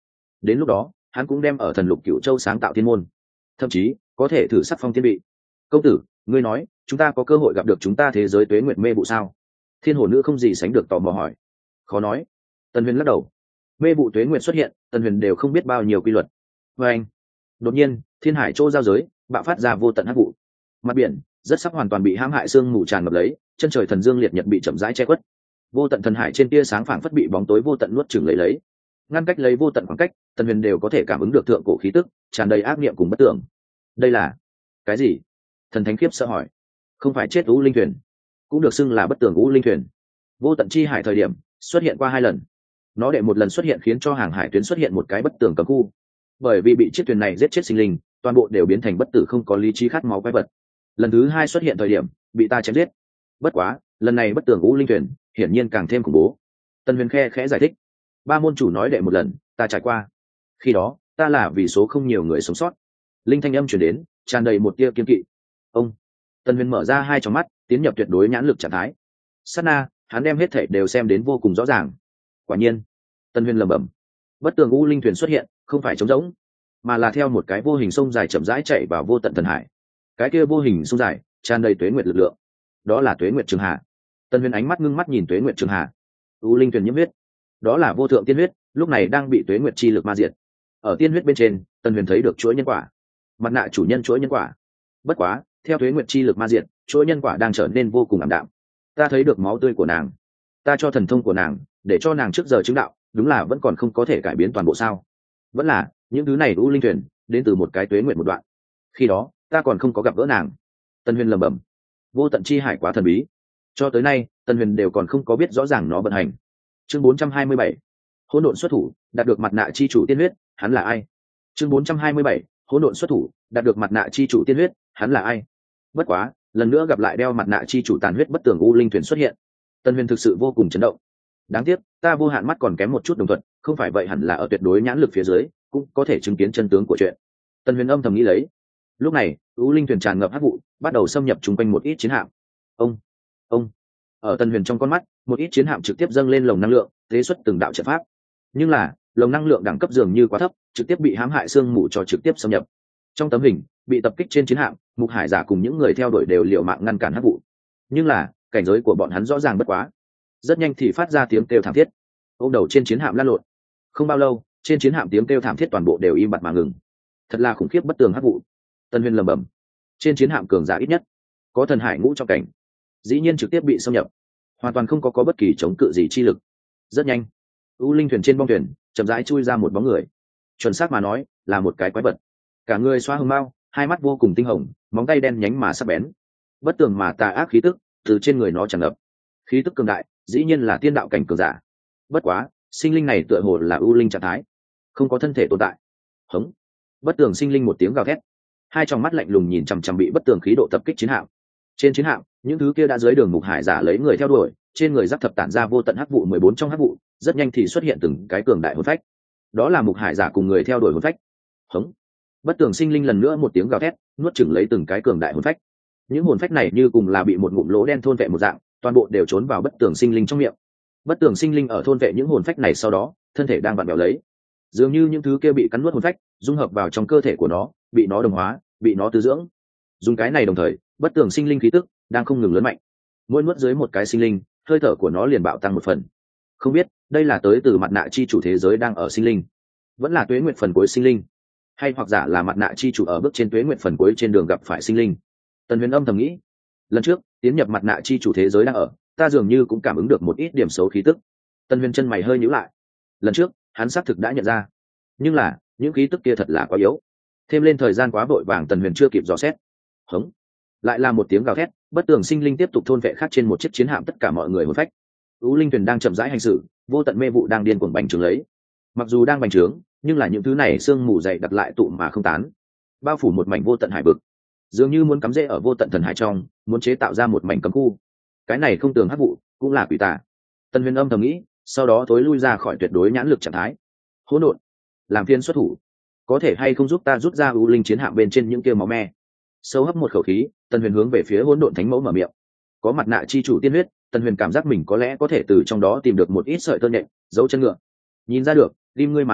đến lúc đó hắn cũng đem ở thần lục cửu châu sáng tạo thiên môn, thậm chí có thể thử sắc phong thiên vị. Công tử, ngươi nói chúng ta có cơ hội gặp được chúng ta thế giới tuế nguyệt mê vụ sao? Thiên hồ nữ không gì sánh được tò mò hỏi. Khó nói. Tần Huyền lắc đầu. Mê vụ tuế nguyệt xuất hiện, Tần Huyền đều không biết bao nhiêu quy luật. Và anh, đột nhiên thiên hải chỗ giao giới bạo phát ra vô tận hắc vụ, mặt biển rất sắp hoàn toàn bị hãm hại sương mù tràn ngập lấy, chân trời thần dương liệt nhật bị chậm rãi che khuất, vô tận thần hải trên tia sáng phảng phất bị bóng tối vô tận nuốt chửng lấy lấy, ngăn cách lấy vô tận khoảng cách. Tần Huyền đều có thể cảm ứng được thượng cổ khí tức tràn đầy ác niệm cùng bất tưởng. Đây là cái gì? Thần thánh khiếp sợ hỏi. Không phải chết u linh thuyền, cũng được xưng là bất tường u linh thuyền. Vô tận chi hải thời điểm xuất hiện qua hai lần, nó đệ một lần xuất hiện khiến cho hàng hải tuyến xuất hiện một cái bất tường cấm khu, bởi vì bị chiếc thuyền này giết chết sinh linh, toàn bộ đều biến thành bất tử không có lý trí khát máu quái vật. Lần thứ hai xuất hiện thời điểm bị ta chém giết. Bất quá lần này bất tường u linh thuyền hiển nhiên càng thêm khủng bố. Tần Huyền khe khẽ giải thích. Ba môn chủ nói đệ một lần ta trải qua, khi đó ta là vì số không nhiều người sống sót. Linh thanh âm chuyển đến tràn đầy một tia kiên kỵ. Ông Tần Huyền mở ra hai tròng mắt, tiến nhập tuyệt đối nhãn lực trạng thái. Sát na hắn đem hết thảy đều xem đến vô cùng rõ ràng. Quả nhiên, Tần Huyền lẩm bẩm, bất tường u linh thuyền xuất hiện không phải trống rỗng, mà là theo một cái vô hình sông dài chậm rãi chạy vào vô tận thần hải. Cái kia vô hình sông dài tràn đầy tuế nguyệt lực lượng, đó là tuế nguyệt trường hà. Tần Huyền ánh mắt ngưng mắt nhìn tuế nguyệt trường hà. U linh thuyền nhiễm huyết, đó là vô thượng tiên huyết, lúc này đang bị tuế nguyệt chi lực ma diệt. Ở tiên huyết bên trên, Tần Huyền thấy được chuỗi nhân quả, mặt nạ chủ nhân chuỗi nhân quả. Bất quá theo tuế nguyệt chi lực ma diệt, chuỗi nhân quả đang trở nên vô cùng ảm đạm. Ta thấy được máu tươi của nàng, ta cho thần thông của nàng để cho nàng trước giờ chứng đạo, đúng là vẫn còn không có thể cải biến toàn bộ sao? Vẫn là những thứ này u linh thuyền đến từ một cái tuế nguyệt một đoạn, khi đó ta còn không có gặp gỡ nàng. Tần Huyền lẩm bẩm. Vô tận chi hải quá thần bí, cho tới nay Tần Huyền đều còn không có biết rõ ràng nó vận hành. Chương bốn trăm hai mươi bảy, hỗn độn xuất thủ, đạt được mặt nạ chi chủ tiên huyết, hắn là ai? Chương bốn trăm hai mươi bảy, hỗn độn xuất thủ, đạt được mặt nạ chi chủ tiên huyết, hắn là ai? Bất quá lần nữa gặp lại đeo mặt nạ chi chủ tàn huyết bất tường u linh thuyền xuất hiện, Tần Huyền thực sự vô cùng chấn động. Đáng tiếc ta vô hạn mắt còn kém một chút đồng thuận, không phải vậy hẳn là ở tuyệt đối nhãn lực phía dưới cũng có thể chứng kiến chân tướng của chuyện. Tần Huyền âm thầm nghĩ lấy. Lúc này u linh thuyền tràn ngập hắc vụ, bắt đầu xâm nhập chung quanh một ít chiến hạm. Ông ông ở Tần Huyền trong con mắt, một ít chiến hạm trực tiếp dâng lên lồng năng lượng, tế xuất từng đạo trận pháp. Nhưng là lồng năng lượng đẳng cấp dường như quá thấp, trực tiếp bị hãm hại xương mù cho trực tiếp xâm nhập. Trong tấm hình bị tập kích trên chiến hạm, Mục Hải Giả cùng những người theo đuổi đều liều mạng ngăn cản hắc vụ, nhưng là cảnh giới của bọn hắn rõ ràng bất quá, rất nhanh thì phát ra tiếng kêu thảm thiết. Ôm đầu trên chiến hạm lăn lộn. Không bao lâu trên chiến hạm tiếng kêu thảm thiết toàn bộ đều im bặt mà ngừng. Thật là khủng khiếp bất tường hắc vụ. Tần Huyền lẩm bẩm. Trên chiến hạm cường giả ít nhất có thần hải ngũ trong cảnh, dĩ nhiên trực tiếp bị xâm nhập, hoàn toàn không có có bất kỳ chống cự gì chi lực. Rất nhanh u linh thuyền trên bong thuyền chậm rãi chui ra một bóng người, chuẩn xác mà nói là một cái quái vật, cả người xoa hừng mau, hai mắt vô cùng tinh hồng, móng tay đen nhánh mà sắc bén, bất tường mà tà ác khí tức từ trên người nó tràn ngập. Khí tức cường đại, dĩ nhiên là tiên đạo cảnh cường giả. Bất quá sinh linh này tựa hồ là u linh trạng thái, không có thân thể tồn tại. Hống. Bất tường sinh linh một tiếng gào thét, hai tròng mắt lạnh lùng nhìn chằm chằm bị bất tường khí độ tập kích chiến hạm. Trên chiến hạm những thứ kia đã dưới đường Mục Hải Giả lấy người theo đuổi, trên người giáp thập tản ra vô tận hắc vụ mười bốn trong hắc vụ, rất nhanh thì xuất hiện từng cái cường đại hồn phách. Đó là Mục Hải Giả cùng người theo đuổi hồn phách. Hống. Bất tường sinh linh lần nữa một tiếng gào thét, nuốt chửng lấy từng cái cường đại hồn phách. Những hồn phách này như cùng là bị một ngụm lỗ đen thôn vệ một dạng, toàn bộ đều trốn vào bất tường sinh linh trong miệng. Bất tường sinh linh ở thôn vệ những hồn phách này sau đó, thân thể đang vặn vẹo lấy, dường như những thứ kia bị cắn nuốt hồn phách dung hợp vào trong cơ thể của nó, bị nó đồng hóa, bị nó tư dưỡng. Dùng cái này đồng thời, bất tường sinh linh khí tức đang không ngừng lớn mạnh, mỗi nuốt dưới một cái sinh linh, hơi thở của nó liền bạo tăng một phần. Không biết đây là tới từ mặt nạ chi chủ thế giới đang ở sinh linh, vẫn là tuế nguyệt phần cuối sinh linh, hay hoặc giả là mặt nạ chi chủ ở bước trên tuế nguyệt phần cuối trên đường gặp phải sinh linh. Tần Huyền âm thầm nghĩ. Lần trước tiến nhập mặt nạ chi chủ thế giới đang ở, ta dường như cũng cảm ứng được một ít điểm xấu khí tức. Tần Huyền chân mày hơi nhíu lại. Lần trước hắn xác thực đã nhận ra, nhưng là những khí tức kia thật là quá yếu, thêm lên thời gian quá vội vàng, Tần Huyền chưa kịp dò xét. Hống. Lại là một tiếng gào thét, bất tường sinh linh tiếp tục thôn vệ khác trên một chiếc chiến hạm tất cả mọi người hồn phách. U linh thuyền đang chậm rãi hành sự, vô tận mê vụ đang điên cuồng bành trướng lấy. Mặc dù đang bành trướng, nhưng là những thứ này sương mù dày đặt lại tụ mà không tán, bao phủ một mảnh vô tận hải vực, dường như muốn cắm rễ ở vô tận thần hải trong, muốn chế tạo ra một mảnh cấm khu. Cái này không tường hắc vụ, cũng là quỷ tà. Tần Huyền âm thầm nghĩ, sau đó tối lui ra khỏi tuyệt đối nhãn lực trạng thái. Hỗn độn, làm phiên xuất thủ, có thể hay không giúp ta rút ra u linh chiến hạm bên trên những kia máu me? Sâu hấp một khẩu khí, Tần Huyền hướng về phía hỗn độn thánh mẫu mở miệng. Có mặt nạ chi chủ tiên huyết, Tần Huyền cảm giác mình có lẽ có thể từ trong đó tìm được một ít sợi tơ nhện, dấu chân ngựa. Nhìn ra được, Lim ngươi mà nói,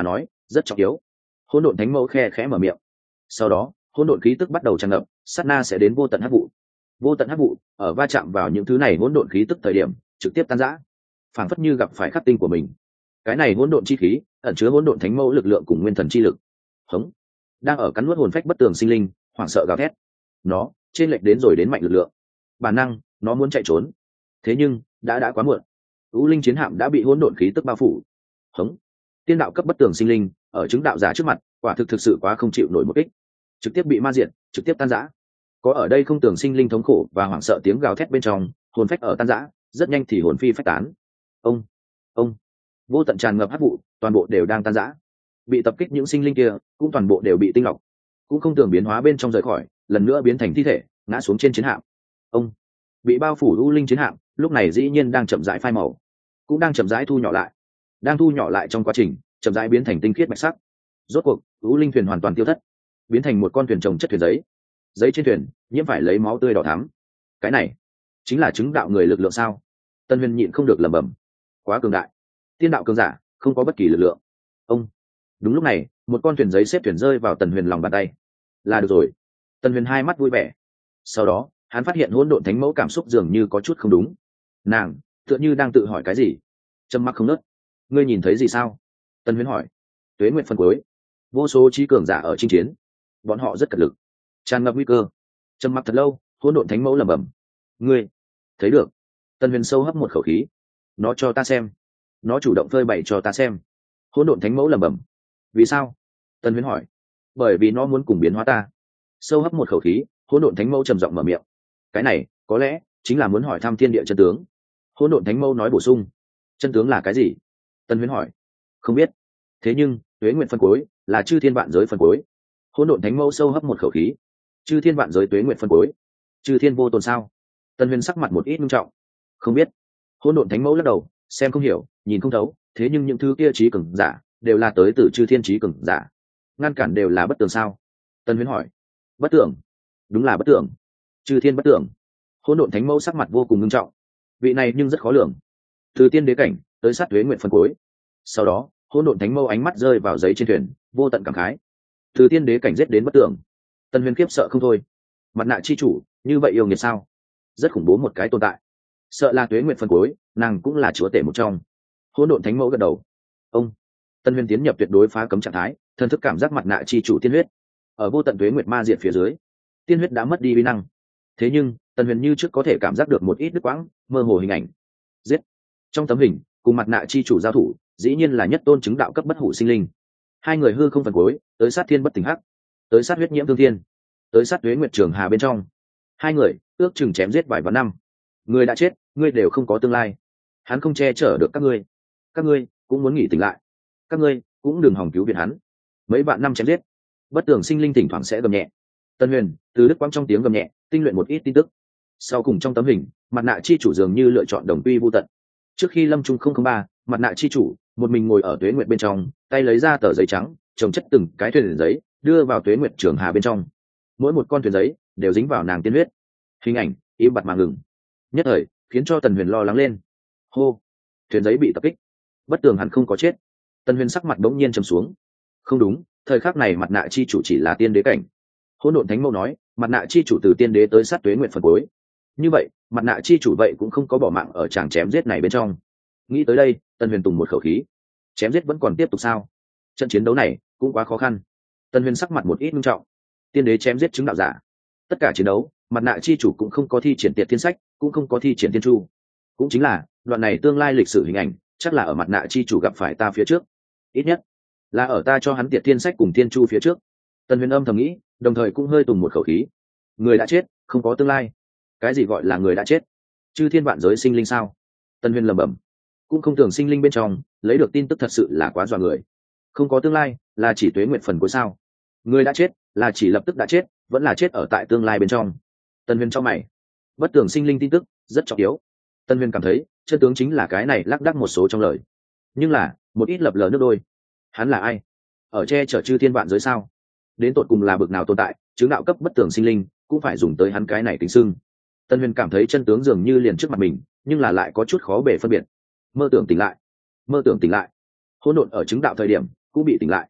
rất trọng yếu. Hỗn độn thánh mẫu khe khẽ mở miệng, sau đó hỗn độn khí tức bắt đầu tràn ngập, sát na sẽ đến vô tận hắc vụ. Vô tận hắc vụ ở va chạm vào những thứ này hỗn độn khí tức thời điểm trực tiếp tan rã, phảng phất như gặp phải khắc tinh của mình. Cái này hỗn độn chi khí ẩn chứa hỗn độn thánh mẫu lực lượng cùng nguyên thần chi lực. Hống, đang ở cắn nuốt hồn phách bất tường sinh linh hoảng sợ gào thét. Nó trên lệch đến rồi đến mạnh lực lượng, bản năng nó muốn chạy trốn, thế nhưng đã đã quá muộn. U linh chiến hạm đã bị hỗn độn khí tức bao phủ. Hống, tiên đạo cấp bất tường sinh linh ở chứng đạo giả trước mặt quả thực thực sự quá không chịu nổi một kích, trực tiếp bị ma diệt, trực tiếp tan rã. Có ở đây không tường sinh linh thống khổ và hoảng sợ tiếng gào thét bên trong, hồn phách ở tan rã, rất nhanh thì hồn phi phách tán. Ông, ông, vô tận tràn ngập hắc vụ, toàn bộ đều đang tan rã. Bị tập kích những sinh linh kia cũng toàn bộ đều bị tinh lọc, cũng không tưởng biến hóa bên trong rời khỏi, lần nữa biến thành thi thể, ngã xuống trên chiến hạm. Ông, bị bao phủ u linh chiến hạm, lúc này dĩ nhiên đang chậm rãi phai màu, cũng đang chậm rãi thu nhỏ lại. Đang thu nhỏ lại trong quá trình, chậm rãi biến thành tinh khiết bạch sắc. Rốt cuộc, u linh thuyền hoàn toàn tiêu thất, biến thành một con thuyền trồng chất thuyền giấy. Giấy trên thuyền nhiễm phải lấy máu tươi đỏ thắm. Cái này chính là chứng đạo người lực lượng sao? Tân Huyền nhịn không được lẩm bẩm. Quá cường đại, tiên đạo cường giả không có bất kỳ lực lượng. Ông, đúng lúc này, một con thuyền giấy xếp thuyền rơi vào Tần Huyền lòng bàn tay. Là được rồi. Tần Huyền hai mắt vui vẻ. Sau đó, hắn phát hiện hỗn độn thánh mẫu cảm xúc dường như có chút không đúng. Nàng tựa như đang tự hỏi cái gì, trầm mặc không nớt. Ngươi nhìn thấy gì sao? Tần Huyền hỏi. Tuế nguyện phân cuối, vô số trí cường giả ở chinh chiến, bọn họ rất cật lực, tràn ngập nguy cơ. Trầm mặc thật lâu, hỗn độn thánh mẫu lẩm bẩm. Ngươi thấy được? Tần Huyền sâu hấp một khẩu khí. Nó cho ta xem. Nó chủ động phơi bày cho ta xem. Hỗn độn thánh mẫu lẩm bẩm. Vì sao? Tần Huyền hỏi. Bởi vì nó muốn cùng biến hóa ta. Sâu hấp một khẩu khí, hỗn độn thánh mẫu trầm giọng mở miệng. Cái này có lẽ chính là muốn hỏi thăm thiên địa chân tướng. Hỗn độn thánh mẫu nói bổ sung. Chân tướng là cái gì? Tần Huyền hỏi. Không biết. Thế nhưng tuế nguyện phân cuối là chư thiên vạn giới phân cuối. Hỗn độn thánh mẫu sâu hấp một khẩu khí. Chư thiên vạn giới tuế nguyện phân cuối, chư thiên vô tồn sao? Tần Huyền sắc mặt một ít nghiêm trọng. Không biết. Hỗn độn thánh mẫu lắc đầu, xem không hiểu, nhìn không thấu. Thế nhưng những thứ kia trí cường giả đều là tới từ chư thiên trí cường giả, ngăn cản đều là bất tường sao? Tần Huyền hỏi. Bất tường? Đúng là bất tường. Chư thiên bất tường. Hỗn độn thánh mẫu sắc mặt vô cùng nghiêm trọng. Vị này nhưng rất khó lường. Từ tiên đế cảnh tới sát tuế nguyện phân cuối. Sau đó, hỗn độn thánh mẫu ánh mắt rơi vào giấy trên thuyền, vô tận cảm khái. Từ tiên đế cảnh giết đến bất tường. Tần Huyền khiếp sợ không thôi. Mặt nạ chi chủ như vậy yêu nghiệt sao? Rất khủng bố một cái tồn tại. Sợ là tuế nguyện phân cuối, nàng cũng là chúa tể một trong. Hỗn độn thánh mẫu gật đầu. Ông. Tần Huyền tiến nhập tuyệt đối phá cấm trạng thái, thần thức cảm giác mặt nạ chi chủ tiên huyết. Ở vô tận tuế nguyệt ma diệt phía dưới, tiên huyết đã mất đi uy năng. Thế nhưng Tần Huyền như trước có thể cảm giác được một ít đứt quãng, mơ hồ hình ảnh. Giết. Trong tấm hình, cùng mặt nạ chi chủ giao thủ, dĩ nhiên là nhất tôn chứng đạo cấp bất hủ sinh linh. Hai người hư không phần cuối, tới sát thiên bất tỉnh hắc, tới sát huyết nhiễm thương thiên, tới sát tuế nguyệt trường hà bên trong. Hai người ước chừng chém giết vài vạn năm. Người đã chết, ngươi đều không có tương lai. Hắn không che chở được các ngươi, các ngươi cũng muốn nghỉ tỉnh lại, các ngươi cũng đừng hòng cứu viện hắn. Mấy vạn năm chém giết, bất tường sinh linh thỉnh thoảng sẽ gầm nhẹ. Tân Huyền từ đức quang trong tiếng gầm nhẹ tinh luyện một ít tin tức. Sau cùng trong tấm hình, mặt nạ chi chủ dường như lựa chọn đồng quy vô tận. Trước khi lâm trung không không ba, mặt nạ chi chủ một mình ngồi ở tuế nguyệt bên trong, tay lấy ra tờ giấy trắng, trồng chất từng cái thuyền giấy đưa vào tuế nguyệt trường hà bên trong. Mỗi một con thuyền giấy đều dính vào nàng tiên huyết. Hình ảnh im bặt mà ngừng, nhất thời khiến cho Tần Huyền lo lắng lên. Hô, thuyền giấy bị tập kích, bất tường hẳn không có chết. Tần Huyền sắc mặt bỗng nhiên trầm xuống. Không đúng, thời khắc này mặt nạ chi chủ chỉ là tiên đế cảnh. Hỗn độn thánh mẫu nói, mặt nạ chi chủ từ tiên đế tới sát tuế nguyệt phần cuối. Như vậy, mặt nạ chi chủ vậy cũng không có bỏ mạng ở tràng chém giết này bên trong. Nghĩ tới đây, Tần Huyền tùng một khẩu khí. Chém giết vẫn còn tiếp tục sao? Trận chiến đấu này cũng quá khó khăn. Tần Huyền sắc mặt một ít nghiêm trọng. Tiên đế chém giết chứng đạo giả, tất cả chiến đấu, mặt nạ chi chủ cũng không có thi triển tiệt thiên sách, cũng không có thi triển tiên chu. Cũng chính là đoạn này tương lai lịch sử hình ảnh, chắc là ở mặt nạ chi chủ gặp phải ta phía trước, ít nhất là ở ta cho hắn tiệt thiên sách cùng tiên chu phía trước. Tần Huyền âm thầm nghĩ, đồng thời cũng hơi tùng một khẩu khí. Người đã chết, không có tương lai. Cái gì gọi là người đã chết? Chư thiên vạn giới sinh linh sao? Tần Huyền lẩm bẩm. Cũng không tưởng sinh linh bên trong lấy được tin tức thật sự là quá dọa người. Không có tương lai là chỉ tuế nguyện phần cuối sao? Người đã chết là chỉ lập tức đã chết, vẫn là chết ở tại tương lai bên trong. Tần Huyền trong mày. Bất tưởng sinh linh tin tức rất trọng yếu. Tần Huyền cảm thấy chân tướng chính là cái này lác đác một số trong lời, nhưng là một ít lập lờ nước đôi. Hắn là ai? Ở che chở chư thiên vạn giới sao? Đến tột cùng là bực nào tồn tại, chứng đạo cấp bất tưởng sinh linh cũng phải dùng tới hắn cái này tính xưng. Tần Huyền cảm thấy chân tướng dường như liền trước mặt mình, nhưng là lại có chút khó bề phân biệt. Mơ tưởng tỉnh lại, mơ tưởng tỉnh lại. Hỗn độn ở chứng đạo thời điểm cũng bị tỉnh lại,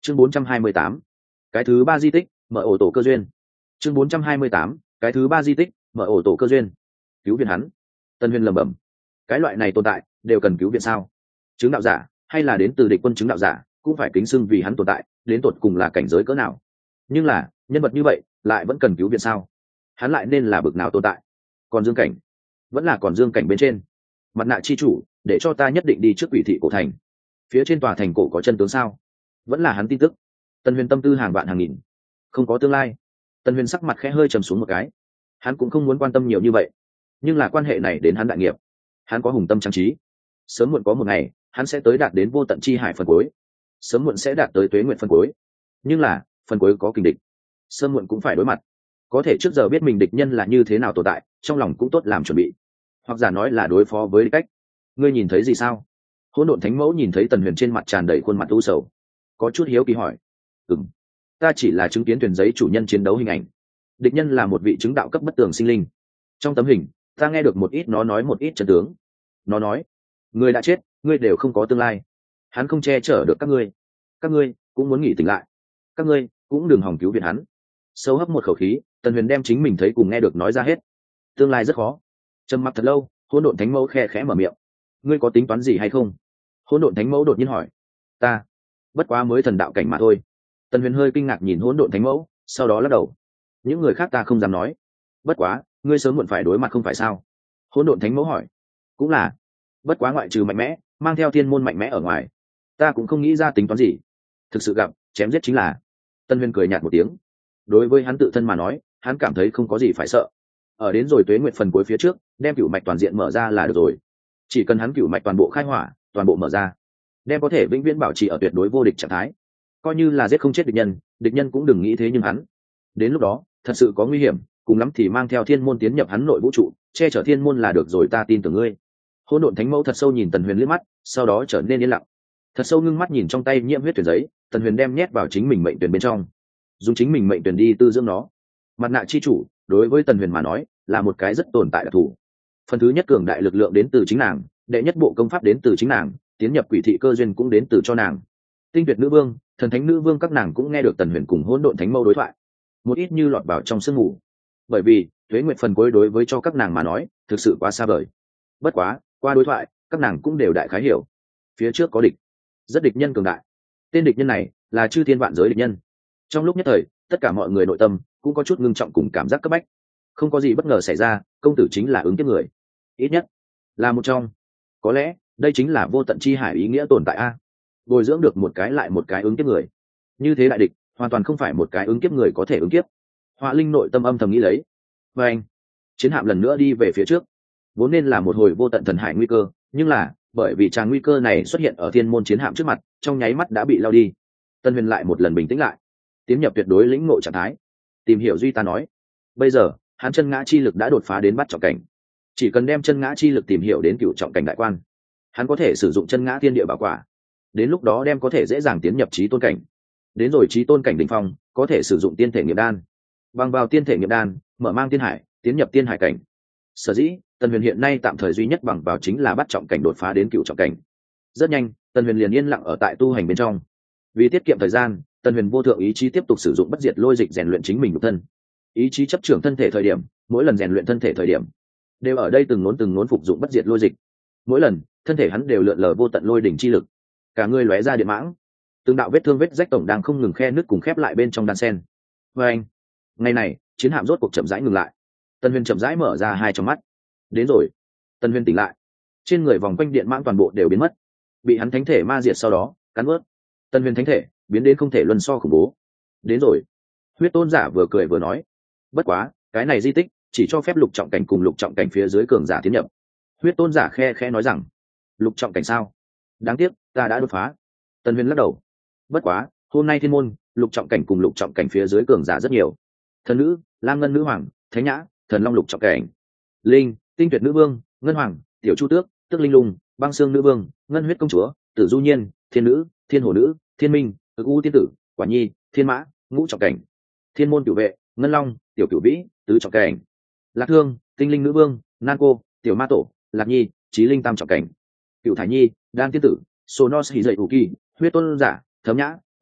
chương bốn trăm hai mươi tám, cái thứ ba di tích mở ổ tổ cơ duyên. chương bốn trăm hai mươi tám, cái thứ ba di tích mở ổ tổ cơ duyên. Cứu viện hắn. Tân Huyền lẩm bẩm, cái loại này tồn tại đều cần cứu viện sao? Chứng đạo giả hay là đến từ địch quân chứng đạo giả cũng phải kính xưng vì hắn tồn tại, đến tột cùng là cảnh giới cỡ nào. Nhưng là nhân vật như vậy lại vẫn cần cứu viện sao? Hắn lại nên là bực nào tồn tại? Còn dương cảnh, vẫn là còn dương cảnh bên trên. Mặt nạ chi chủ, để cho ta nhất định đi trước quỷ thị cổ thành. Phía trên tòa thành cổ có chân tướng sao? Vẫn là hắn tin tức. Tân Huyền tâm tư hàng vạn hàng nghìn, không có tương lai. Tân Huyền sắc mặt khẽ hơi trầm xuống một cái. Hắn cũng không muốn quan tâm nhiều như vậy, nhưng là quan hệ này đến hắn đại nghiệp. Hắn có hùng tâm trang trí, sớm muộn có một ngày hắn sẽ tới đạt đến vô tận chi hải phần cuối, sớm muộn sẽ đạt tới tuế nguyện phần cuối. Nhưng là phần cuối có kình địch, sớm muộn cũng phải đối mặt. Có thể trước giờ biết mình địch nhân là như thế nào tồn tại, trong lòng cũng tốt làm chuẩn bị, hoặc giả nói là đối phó với cách. Ngươi nhìn thấy gì sao? Hỗn độn thánh mẫu nhìn thấy Tần Huyền trên mặt tràn đầy khuôn mặt u sầu, có chút hiếu kỳ hỏi. Ừm, ta chỉ là chứng kiến thuyền giấy chủ nhân chiến đấu hình ảnh, địch nhân là một vị chứng đạo cấp bất tường sinh linh. Trong tấm hình ta nghe được một ít nó nói một ít chân tướng. Nó nói người đã chết, ngươi đều không có tương lai, hắn không che chở được các ngươi, các ngươi cũng muốn nghỉ tỉnh lại, các ngươi cũng đừng hòng cứu viện hắn. Sâu hấp một khẩu khí, Tần Huyền đem chính mình thấy cùng nghe được nói ra hết. Tương lai rất khó. Trầm mặc thật lâu, hỗn độn thánh mẫu khe khẽ mở miệng. Ngươi có tính toán gì hay không? Hỗn độn thánh mẫu đột nhiên hỏi. Ta bất quá mới thần đạo cảnh mà thôi. Tần Huyền hơi kinh ngạc nhìn hỗn độn thánh mẫu, sau đó lắc đầu. Những người khác ta không dám nói. Bất quá ngươi sớm muộn phải đối mặt không phải sao? Hỗn độn thánh mẫu hỏi. Cũng là. Bất quá ngoại trừ mạnh mẽ mang theo thiên môn mạnh mẽ ở ngoài, ta cũng không nghĩ ra tính toán gì. Thực sự gặp chém giết chính là. Tân Huyền cười nhạt một tiếng. Đối với hắn tự thân mà nói, hắn cảm thấy không có gì phải sợ. Ở đến rồi tuế nguyện phần cuối phía trước, đem cửu mạch toàn diện mở ra là được rồi. Chỉ cần hắn cửu mạch toàn bộ khai hỏa, toàn bộ mở ra, đem có thể vĩnh viễn bảo trì ở tuyệt đối vô địch trạng thái. Coi như là giết không chết địch nhân, địch nhân cũng đừng nghĩ thế nhưng hắn. Đến lúc đó, thật sự có nguy hiểm, cùng lắm thì mang theo thiên môn tiến nhập hắn nội vũ trụ, che chở thiên môn là được rồi, ta tin tưởng ngươi. Hỗn độn thánh mẫu thật sâu nhìn Tần Huyền liếc mắt, sau đó trở nên yên lặng. Thật sâu ngưng mắt nhìn trong tay nhiễm huyết tuyển giấy, Tần Huyền đem nhét vào chính mình mệnh tuyển bên trong, dùng chính mình mệnh tuyển đi tư dưỡng nó. Mặt nạ chi chủ đối với Tần Huyền mà nói là một cái rất tồn tại đặc thù. Phần thứ nhất cường đại lực lượng đến từ chính nàng, đệ nhất bộ công pháp đến từ chính nàng, tiến nhập quỷ thị cơ duyên cũng đến từ cho nàng. Tinh tuyệt nữ vương, thần thánh nữ vương các nàng cũng nghe được Tần Huyền cùng hỗn độn thánh mẫu đối thoại, một ít như lọt vào trong sương mù. Bởi vì tuế nguyệt phần cuối đối với cho các nàng mà nói thực sự quá xa vời. Bất quá qua đối thoại, các nàng cũng đều đại khái hiểu, phía trước có địch, rất địch nhân cường đại. Tên địch nhân này là chư thiên vạn giới địch nhân. Trong lúc nhất thời, tất cả mọi người nội tâm cũng có chút ngưng trọng cùng cảm giác cấp bách. Không có gì bất ngờ xảy ra, công tử chính là ứng kiếp người, ít nhất là một trong. Có lẽ đây chính là vô tận chi hải ý nghĩa tồn tại a, bồi dưỡng được một cái lại một cái ứng kiếp người. Như thế đại địch hoàn toàn không phải một cái ứng kiếp người có thể ứng kiếp. Họa Linh nội tâm âm thầm nghĩ lấy. Và anh, chiến hạm lần nữa đi về phía trước, vốn nên là một hồi vô tận thần hải nguy cơ, nhưng là bởi vì tràng nguy cơ này xuất hiện ở thiên môn chiến hạm trước mặt, trong nháy mắt đã bị lao đi. Tân Huyền lại một lần bình tĩnh lại, tiến nhập tuyệt đối lĩnh ngộ trạng thái. Tìm hiểu duy ta nói, bây giờ hắn chân ngã chi lực đã đột phá đến bắt trọng cảnh, chỉ cần đem chân ngã chi lực tìm hiểu đến cửu trọng cảnh đại quan, hắn có thể sử dụng chân ngã thiên địa bảo quả, đến lúc đó đem có thể dễ dàng tiến nhập chí tôn cảnh. Đến rồi chí tôn cảnh đỉnh phong, có thể sử dụng tiên thể nghiệp đan, bằng vào tiên thể nghiệp đan mở mang tiên hải, tiến nhập tiên hải cảnh. Sở dĩ Tần Huyền hiện nay tạm thời duy nhất bằng vào chính là bắt trọng cảnh đột phá đến cửu trọng cảnh. Rất nhanh, Tần Huyền liền yên lặng ở tại tu hành bên trong. Vì tiết kiệm thời gian, Tần Huyền vô thượng ý chí tiếp tục sử dụng bất diệt lôi dịch rèn luyện chính mình nhục thân. Ý chí chấp trưởng thân thể thời điểm, mỗi lần rèn luyện thân thể thời điểm, đều ở đây từng nốn từng nốn phục dụng bất diệt lôi dịch. Mỗi lần, thân thể hắn đều lượn lờ vô tận lôi đỉnh chi lực, cả người lóe ra điện mãng. Từng đạo vết thương vết rách tổng đang không ngừng khe nứt cùng khép lại bên trong đan sen. Và anh, ngày này, chiến hạm rốt cuộc chậm rãi ngừng lại. Tần Huyền chậm rãi mở ra hai trong mắt. Đến rồi. Tần Huyền tỉnh lại, trên người vòng quanh điện mãng toàn bộ đều biến mất, bị hắn thánh thể ma diệt sau đó cắn ướt. Tần Huyền thánh thể biến đến không thể luân so khủng bố. Đến rồi. Huyết tôn giả vừa cười vừa nói, bất quá cái này di tích chỉ cho phép lục trọng cảnh cùng lục trọng cảnh phía dưới cường giả tiến nhập. Huyết tôn giả khe khe nói rằng, lục trọng cảnh sao? Đáng tiếc ta đã đột phá. Tần Huyền lắc đầu, bất quá hôm nay thiên môn lục trọng cảnh cùng lục trọng cảnh phía dưới cường giả rất nhiều. Thần nữ, lam ngân nữ hoàng, thánh nhã, thần long lục trọng cảnh, linh, tinh tuyệt nữ vương, ngân hoàng, tiểu chu tước, tức linh lung, băng xương nữ vương, ngân huyết công chúa, tử du nhiên, thiên nữ, thiên hồ nữ, thiên minh, cực u tiên tử, quả nhi, thiên mã, ngũ trọng cảnh, thiên môn cửu vệ, ngân long, tiểu cửu vĩ, tứ trọng cảnh, lạc thương, tinh linh nữ vương, nan cô, tiểu ma tổ, lạc nhi, trí linh tam trọng cảnh, cửu thải nhi, đan tiên tử, sonos hỉ dậy ủ kỳ, huyết tôn giả, thấm nhã,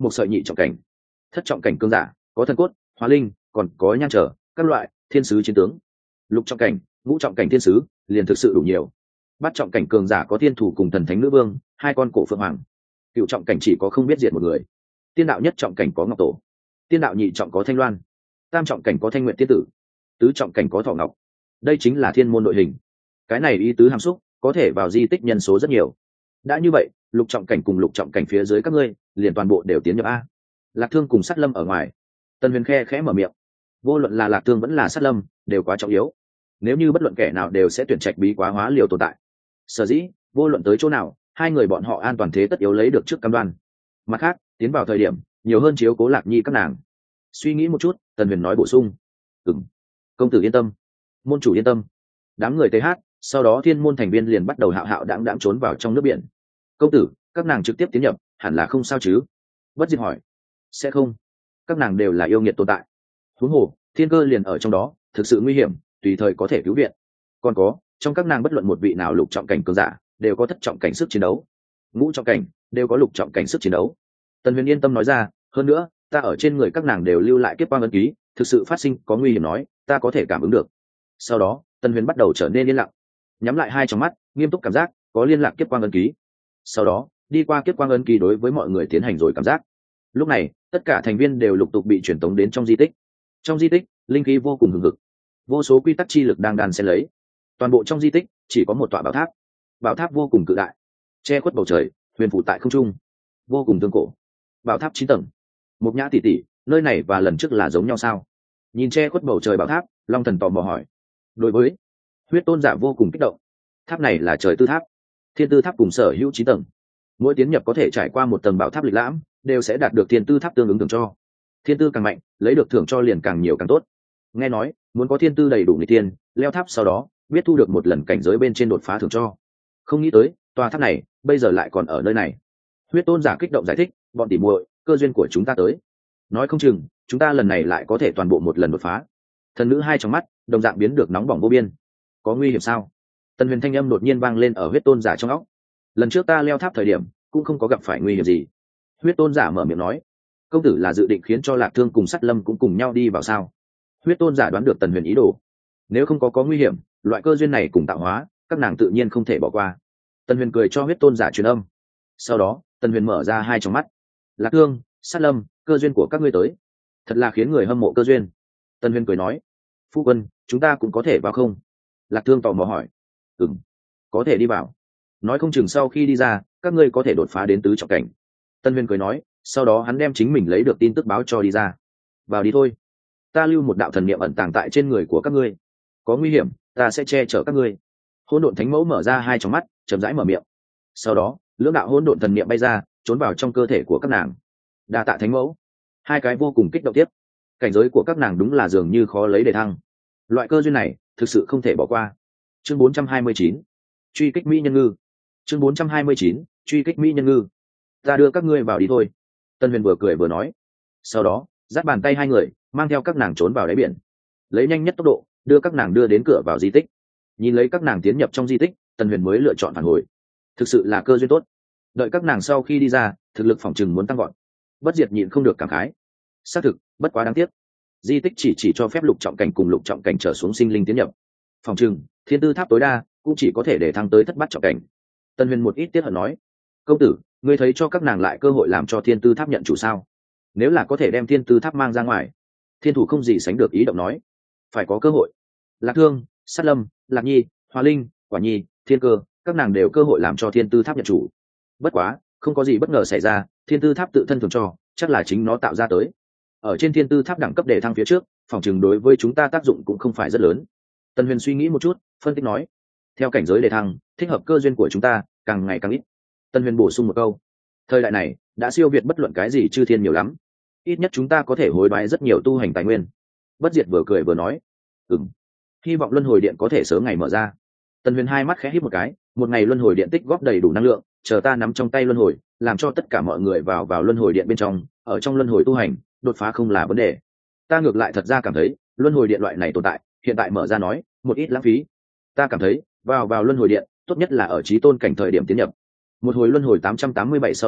một sợi nhị trọng cảnh, thất trọng cảnh cương giả, có thần cốt, hóa linh, còn có nhan trở các loại thiên sứ chiến tướng. Lục trọng cảnh, ngũ trọng cảnh thiên sứ liền thực sự đủ nhiều. Bát trọng cảnh cường giả có thiên thủ cùng thần thánh nữ vương, hai con cổ phượng hoàng. Cựu trọng cảnh chỉ có không biết diệt một người. Tiên đạo nhất trọng cảnh có ngọc tổ. Tiên đạo nhị trọng có thanh loan. Tam trọng cảnh có thanh nguyện tiên tử. Tứ trọng cảnh có thọ ngọc. Đây chính là thiên môn đội hình. Cái này ý tứ hàm xúc, có thể vào di tích nhân số rất nhiều. Đã như vậy, lục trọng cảnh cùng lục trọng cảnh phía dưới các ngươi liền toàn bộ đều tiến nhập a. Lạc Thương cùng Sát Lâm ở ngoài. Tần Huyền khe khẽ mở miệng. Vô luận là Lạc Thương vẫn là Sát Lâm đều quá trọng yếu. Nếu như bất luận kẻ nào đều sẽ tuyển trạch bí quá hóa liều tồn tại. Sở dĩ vô luận tới chỗ nào, hai người bọn họ an toàn thế tất yếu lấy được trước cam đoan. Mặt khác, tiến vào thời điểm nhiều hơn chiếu cố Lạc Nhi các nàng. Suy nghĩ một chút, Tần Huyền nói bổ sung. Ừm, công tử yên tâm, môn chủ yên tâm. Đám người tê hát, sau đó thiên môn thành viên liền bắt đầu hạo hạo đãng đãng trốn vào trong nước biển. Công tử, các nàng trực tiếp tiến nhập hẳn là không sao chứ? Bất diệt hỏi. Sẽ không, các nàng đều là yêu nghiệt tồn tại. Huống hồ thiên cơ liền ở trong đó, thực sự nguy hiểm, tùy thời có thể cứu viện. Còn có, trong các nàng bất luận một vị nào lục trọng cảnh cường giả đều có thất trọng cảnh sức chiến đấu, ngũ trọng cảnh đều có lục trọng cảnh sức chiến đấu. Tần Huyền yên tâm nói ra, hơn nữa ta ở trên người các nàng đều lưu lại kiếp quang ấn ký, thực sự phát sinh có nguy hiểm nói ta có thể cảm ứng được. Sau đó Tần Huyền bắt đầu trở nên yên lặng, nhắm lại hai tròng mắt, nghiêm túc cảm giác có liên lạc kiếp quang ấn ký. Sau đó đi qua kiếp quang ấn ký đối với mọi người tiến hành rồi cảm giác. Lúc này tất cả thành viên đều lục tục bị truyền tống đến trong di tích. Trong di tích linh khí vô cùng hùng hực, vô số quy tắc chi lực đang đan xen lấy. Toàn bộ trong di tích chỉ có một tọa bảo tháp. Bảo tháp vô cùng cự đại, che khuất bầu trời, huyền phủ tại không trung, vô cùng tương cổ. Bảo tháp chín tầng. Một nhã tỷ tỷ, nơi này và lần trước là giống nhau sao? Nhìn che khuất bầu trời bảo tháp, Long Thần tò mò hỏi. Đối với huyết tôn giả vô cùng kích động. Tháp này là trời tư tháp, thiên tư tháp cùng sở hữu chín tầng. Mỗi tiến nhập có thể trải qua một tầng bảo tháp lịch lãm, đều sẽ đạt được thiên tư tháp tương ứng thưởng cho. Thiên tư càng mạnh, lấy được thưởng cho liền càng nhiều càng tốt. Nghe nói muốn có thiên tư đầy đủ người tiên, leo tháp sau đó biết thu được một lần cảnh giới bên trên đột phá thưởng cho. Không nghĩ tới tòa tháp này bây giờ lại còn ở nơi này. Huyết tôn giả kích động giải thích, bọn tỉ muội, cơ duyên của chúng ta tới. Nói không chừng chúng ta lần này lại có thể toàn bộ một lần đột phá. Thần nữ hai trong mắt đồng dạng biến được nóng bỏng vô biên. Có nguy hiểm sao? Tần Huyền thanh âm đột nhiên vang lên ở huyết tôn giả trong óc. Lần trước ta leo tháp thời điểm cũng không có gặp phải nguy hiểm gì. Huyết tôn giả mở miệng nói. Công tử là dự định khiến cho Lạc Thương cùng Sắt Lâm cũng cùng nhau đi vào sao? Huyết tôn giả đoán được Tần Huyền ý đồ. Nếu không có có nguy hiểm, loại cơ duyên này cùng tạo hóa, các nàng tự nhiên không thể bỏ qua. Tần Huyền cười cho huyết tôn giả truyền âm. Sau đó Tần Huyền mở ra hai tròng mắt. Lạc Thương, Sát Lâm, cơ duyên của các ngươi tới, thật là khiến người hâm mộ cơ duyên. Tần Huyền cười nói. Phu quân, chúng ta cũng có thể vào không? Lạc Thương tò mò hỏi. Ừm, có thể đi vào. Nói không chừng sau khi đi ra các ngươi có thể đột phá đến tứ trọng cảnh. Tần Huyền cười nói, sau đó hắn đem chính mình lấy được tin tức báo cho đi ra. Vào đi thôi, ta lưu một đạo thần niệm ẩn tàng tại trên người của các ngươi, có nguy hiểm ta sẽ che chở các ngươi. Hỗn độn thánh mẫu mở ra hai tròng mắt, chậm rãi mở miệng. Sau đó lưỡng đạo hỗn độn thần niệm bay ra, trốn vào trong cơ thể của các nàng. Đa tạ thánh mẫu. Hai cái vô cùng kích động tiếp. Cảnh giới của các nàng đúng là dường như khó lấy để thăng. Loại cơ duyên này thực sự không thể bỏ qua. Chương bốn trăm hai mươi chín, truy kích mỹ nhân ngư. Chương bốn trăm hai mươi chín, truy kích mỹ nhân ngư. Ta đưa các ngươi vào đi thôi. Tân Huyền vừa cười vừa nói. Sau đó giắt bàn tay hai người mang theo các nàng trốn vào đáy biển, lấy nhanh nhất tốc độ đưa các nàng đưa đến cửa vào di tích. Nhìn lấy các nàng tiến nhập trong di tích, Tần Huyền mới lựa chọn phản hồi. Thực sự là cơ duyên tốt. Đợi các nàng sau khi đi ra, thực lực phỏng chừng muốn tăng gọn. Bất diệt nhịn không được cảm khái. Xác thực bất quá đáng tiếc, di tích chỉ chỉ cho phép lục trọng cảnh cùng lục trọng cảnh trở xuống sinh linh tiến nhập. Phỏng chừng thiên tư tháp tối đa cũng chỉ có thể để thăng tới thất bát trọng cảnh. Tần Huyền một ít tiếc hận nói. Công tử, ngươi thấy cho các nàng lại cơ hội làm cho thiên tư tháp nhận chủ sao? Nếu là có thể đem thiên tư tháp mang ra ngoài, thiên thủ không gì sánh được ý động nói. Phải có cơ hội. Lạc Thương, Sát Lâm, Lạc Nhi, Hoa Linh, Quả Nhi, Thiên Cơ, các nàng đều cơ hội làm cho thiên tư tháp nhận chủ. Bất quá không có gì bất ngờ xảy ra, thiên tư tháp tự thân thường cho, chắc là chính nó tạo ra tới. Ở trên thiên tư tháp đẳng cấp để thăng phía trước, phòng chừng đối với chúng ta tác dụng cũng không phải rất lớn. Tần Huyền suy nghĩ một chút, phân tích nói. Theo cảnh giới để thăng, thích hợp cơ duyên của chúng ta càng ngày càng ít. Tần Huyền bổ sung một câu. Thời đại này đã siêu việt bất luận cái gì chư thiên nhiều lắm, ít nhất chúng ta có thể hối đoái rất nhiều tu hành tài nguyên. Bất diệt vừa cười vừa nói. Ừm, hy vọng luân hồi điện có thể sớm ngày mở ra. Tần Huyền hai mắt khẽ híp một cái, một ngày luân hồi điện tích góp đầy đủ năng lượng, chờ ta nắm trong tay luân hồi, làm cho tất cả mọi người vào vào luân hồi điện bên trong, ở trong luân hồi tu hành, đột phá không là vấn đề. Ta ngược lại thật ra cảm thấy luân hồi điện loại này tồn tại, hiện tại mở ra nói một ít lãng phí. Ta cảm thấy vào vào luân hồi điện tốt nhất là ở chí tôn cảnh thời điểm tiến nhập. Một hồi luân hồi tám trăm tám mươi bảy sau đó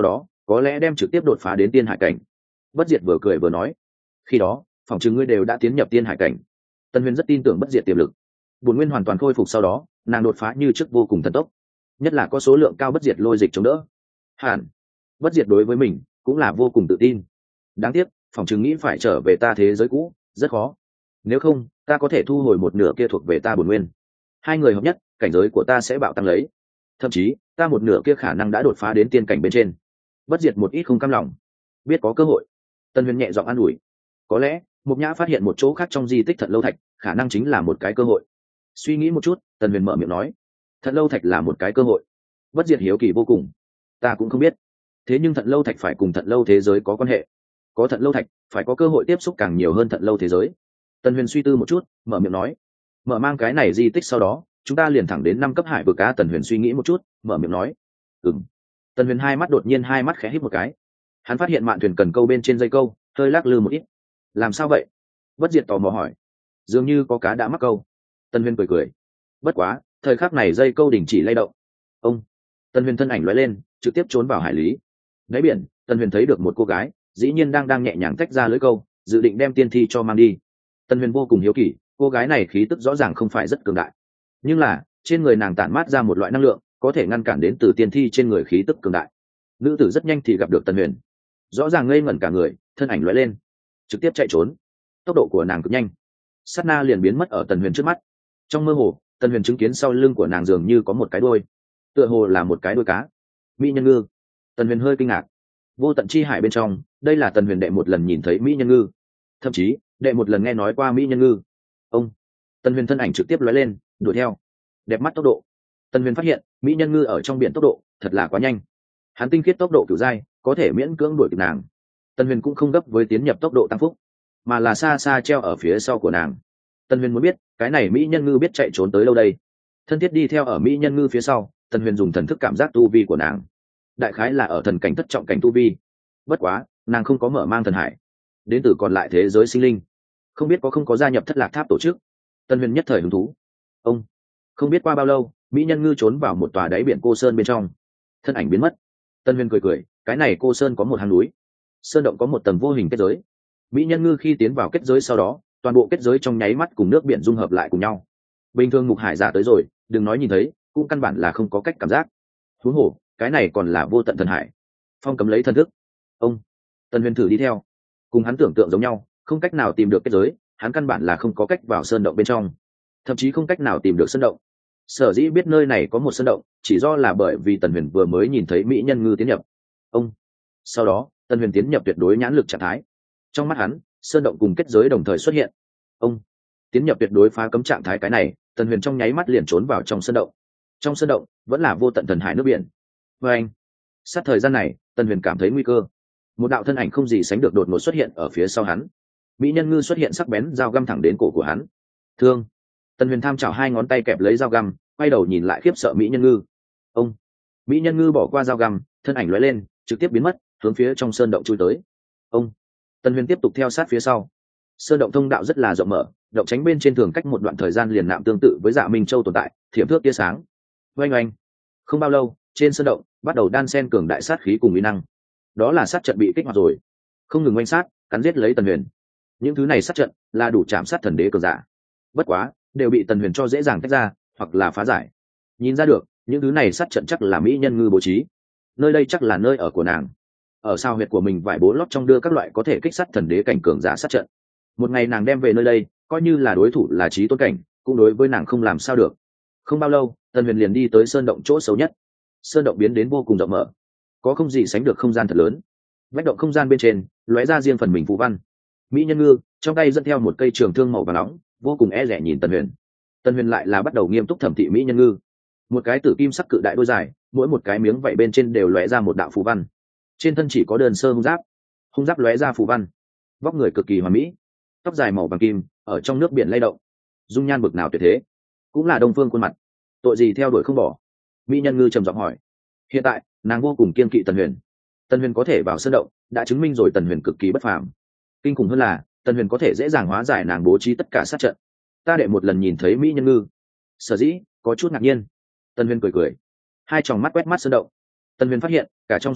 có lẽ đem trực tiếp đột phá đến tiên hải cảnh. Bất diệt vừa cười vừa nói, khi đó phòng chừng ngươi đều đã tiến nhập tiên hải cảnh. Tân huyền rất tin tưởng bất diệt tiềm lực. Bổn nguyên hoàn toàn khôi phục sau đó, nàng đột phá như trước vô cùng thần tốc, nhất là có số lượng cao bất diệt lôi dịch chống đỡ. Hẳn bất diệt đối với mình cũng là vô cùng tự tin. Đáng tiếc phòng chừng nghĩ phải trở về ta thế giới cũ rất khó, nếu không ta có thể thu hồi một nửa kia thuộc về ta bổn nguyên, hai người hợp nhất cảnh giới của ta sẽ bạo tăng lấy, thậm chí ta một nửa kia khả năng đã đột phá đến tiên cảnh bên trên. Bất diệt một ít không cam lòng, biết có cơ hội. Tân huyền nhẹ giọng an ủi, có lẽ Mục Nhã phát hiện một chỗ khác trong di tích Thận Lâu Thạch, khả năng chính là một cái cơ hội. Suy nghĩ một chút, Tân huyền mở miệng nói, Thận Lâu Thạch là một cái cơ hội. Bất diệt hiếu kỳ vô cùng, ta cũng không biết, thế nhưng Thận Lâu Thạch phải cùng Thận Lâu thế giới có quan hệ, có Thận Lâu Thạch phải có cơ hội tiếp xúc càng nhiều hơn Thận Lâu thế giới. Tân huyền suy tư một chút, mở miệng nói, mở mang cái này di tích sau đó chúng ta liền thẳng đến năm cấp hải vực. Cá Tần huyền suy nghĩ một chút, mở miệng nói, ừng. Tần huyền hai mắt đột nhiên hai mắt khẽ hít một cái, hắn phát hiện mạn thuyền cần câu bên trên dây câu hơi lắc lư một ít. Làm sao vậy? Bất diệt tò mò hỏi. Dường như có cá đã mắc câu. Tần huyền cười cười, bất quá thời khắc này dây câu đình chỉ lay động. Ông. Tần huyền thân ảnh lóe lên, trực tiếp trốn vào hải lý. Đáy biển, Tần huyền thấy được một cô gái, dĩ nhiên đang đang nhẹ nhàng tách ra lưới câu, dự định đem tiên thi cho mang đi. Tần huyền vô cùng hiếu kỳ, cô gái này khí tức rõ ràng không phải rất cường đại, nhưng là trên người nàng tản mát ra một loại năng lượng có thể ngăn cản đến từ tiên thi trên người khí tức cường đại. Nữ tử rất nhanh thì gặp được Tần huyền, rõ ràng ngây ngẩn cả người, thân ảnh lóe lên trực tiếp chạy trốn. Tốc độ của nàng cực nhanh, sát na liền biến mất ở Tần huyền trước mắt. Trong mơ hồ, Tần huyền chứng kiến sau lưng của nàng dường như có một cái đuôi, tựa hồ là một cái đuôi cá. Mỹ nhân ngư. Tần huyền hơi kinh ngạc. Vô tận chi hải bên trong, đây là Tần huyền đệ một lần nhìn thấy Mỹ nhân ngư, thậm chí đệ một lần nghe nói qua Mỹ nhân ngư. Ông. Tần huyền thân ảnh trực tiếp lóe lên đuổi theo, đẹp mắt tốc độ. Tần huyền phát hiện Mỹ nhân ngư ở trong biển tốc độ thật là quá nhanh, hắn tinh khiết tốc độ cửu giai có thể miễn cưỡng đuổi kịp nàng. Tần huyền cũng không gấp với tiến nhập tốc độ tăng phúc, mà là xa xa treo ở phía sau của nàng. Tần huyền muốn biết cái này Mỹ nhân ngư biết chạy trốn tới đâu đây. Thân thiết đi theo ở Mỹ nhân ngư phía sau, Tần huyền dùng thần thức cảm giác tu vi của nàng, đại khái là ở thần cảnh thất trọng cảnh tu vi. Bất quá nàng không có mở mang thần hải, đến từ còn lại thế giới sinh linh, không biết có không có gia nhập Thất Lạc Tháp tổ chức. Tần huyền nhất thời hứng thú. Ông. Không biết qua bao lâu, Mỹ nhân ngư trốn vào một tòa đáy biển cô sơn bên trong, thân ảnh biến mất. Tần huyền cười cười, cái này cô sơn có một hang núi, sơn động có một tầng vô hình kết giới. Mỹ nhân ngư khi tiến vào kết giới sau đó, toàn bộ kết giới trong nháy mắt cùng nước biển dung hợp lại cùng nhau. Bình thường Ngục Hải giả tới rồi, đừng nói nhìn thấy, cũng căn bản là không có cách cảm giác. Huống hồ, cái này còn là vô tận thần hải. Phong cấm lấy thần thức. Ông. Tần huyền thử đi theo, cùng hắn tưởng tượng giống nhau, không cách nào tìm được kết giới, hắn căn bản là không có cách vào sơn động bên trong, thậm chí không cách nào tìm được sơn động. Sở dĩ biết nơi này có một sơn động, chỉ do là bởi vì Tần huyền vừa mới nhìn thấy Mỹ nhân ngư tiến nhập. Ông. Sau đó Tần huyền tiến nhập tuyệt đối nhãn lực trạng thái, trong mắt hắn sơn động cùng kết giới đồng thời xuất hiện. Ông. Tiến nhập tuyệt đối phá cấm trạng thái, cái này Tần huyền trong nháy mắt liền trốn vào trong sơn động. Trong sơn động vẫn là vô tận thần hải nước biển. Và anh. Sát thời gian này Tần huyền cảm thấy nguy cơ, một đạo thân ảnh không gì sánh được đột ngột xuất hiện ở phía sau hắn. Mỹ nhân ngư xuất hiện sắc bén dao găm thẳng đến cổ của hắn. Thương. Tần huyền tham chảo hai ngón tay kẹp lấy dao găm, quay đầu nhìn lại khiếp sợ Mỹ nhân ngư. Ông. Mỹ nhân ngư bỏ qua dao găm, thân ảnh lóe lên trực tiếp biến mất, hướng phía trong sơn động chui tới. Ông. Tần huyền tiếp tục theo sát phía sau. Sơn động thông đạo rất là rộng mở, động tránh bên trên thường cách một đoạn thời gian liền nạm tương tự với Dạ Minh Châu tồn tại, thiểm thước tia sáng. Oanh oanh. Không bao lâu, trên sơn động bắt đầu đan sen cường đại sát khí cùng uy năng. Đó là sát trận bị kích hoạt rồi, không ngừng oanh sát cắn giết lấy Tần huyền. Những thứ này sát trận là đủ chạm sát thần đế cường giả, bất quá đều bị Tần huyền cho dễ dàng tách ra hoặc là phá giải. Nhìn ra được những thứ này sát trận chắc là Mỹ nhân ngư bố trí, nơi đây chắc là nơi ở của nàng. Ở sao huyệt của mình vải bố lót trong đưa các loại có thể kích sát thần đế cảnh cường giả sát trận. Một ngày nàng đem về nơi đây, coi như là đối thủ là trí tôn cảnh, cũng đối với nàng không làm sao được. Không bao lâu Tần huyền liền đi tới sơn động chỗ xấu nhất. Sơn động biến đến vô cùng rộng mở, có không gì sánh được không gian thật lớn. Vách động không gian bên trên lóe ra riêng phần mình phù văn. Mỹ nhân ngư trong tay dẫn theo một cây trường thương màu vàng nóng, vô cùng e rẻ nhìn Tần huyền. Tần huyền lại là bắt đầu nghiêm túc thẩm thị Mỹ nhân ngư. Một cái tử kim sắc cự đại đôi dài, mỗi một cái miếng vảy bên trên đều lóe ra một đạo phù văn. Trên thân chỉ có đơn sơ hung giáp, hung giáp lóe ra phù văn. Vóc người cực kỳ hoàn mỹ, tóc dài màu vàng kim ở trong nước biển lay động, dung nhan bực nào tuyệt thế, cũng là đông phương khuôn mặt. Tội gì theo đuổi không bỏ? Mỹ nhân ngư trầm giọng hỏi. Hiện tại nàng vô cùng kiên kỵ Tần huyền. Tần huyền có thể vào sơn động đã chứng minh rồi Tần huyền cực kỳ bất phàm. Kinh khủng hơn là Tần huyền có thể dễ dàng hóa giải nàng bố trí tất cả sát trận. Ta đệ một lần nhìn thấy Mỹ nhân ngư, sở dĩ có chút ngạc nhiên. Tần huyền cười cười, hai tròng mắt quét mắt sơn động. Tần huyền phát hiện cả trong sơn động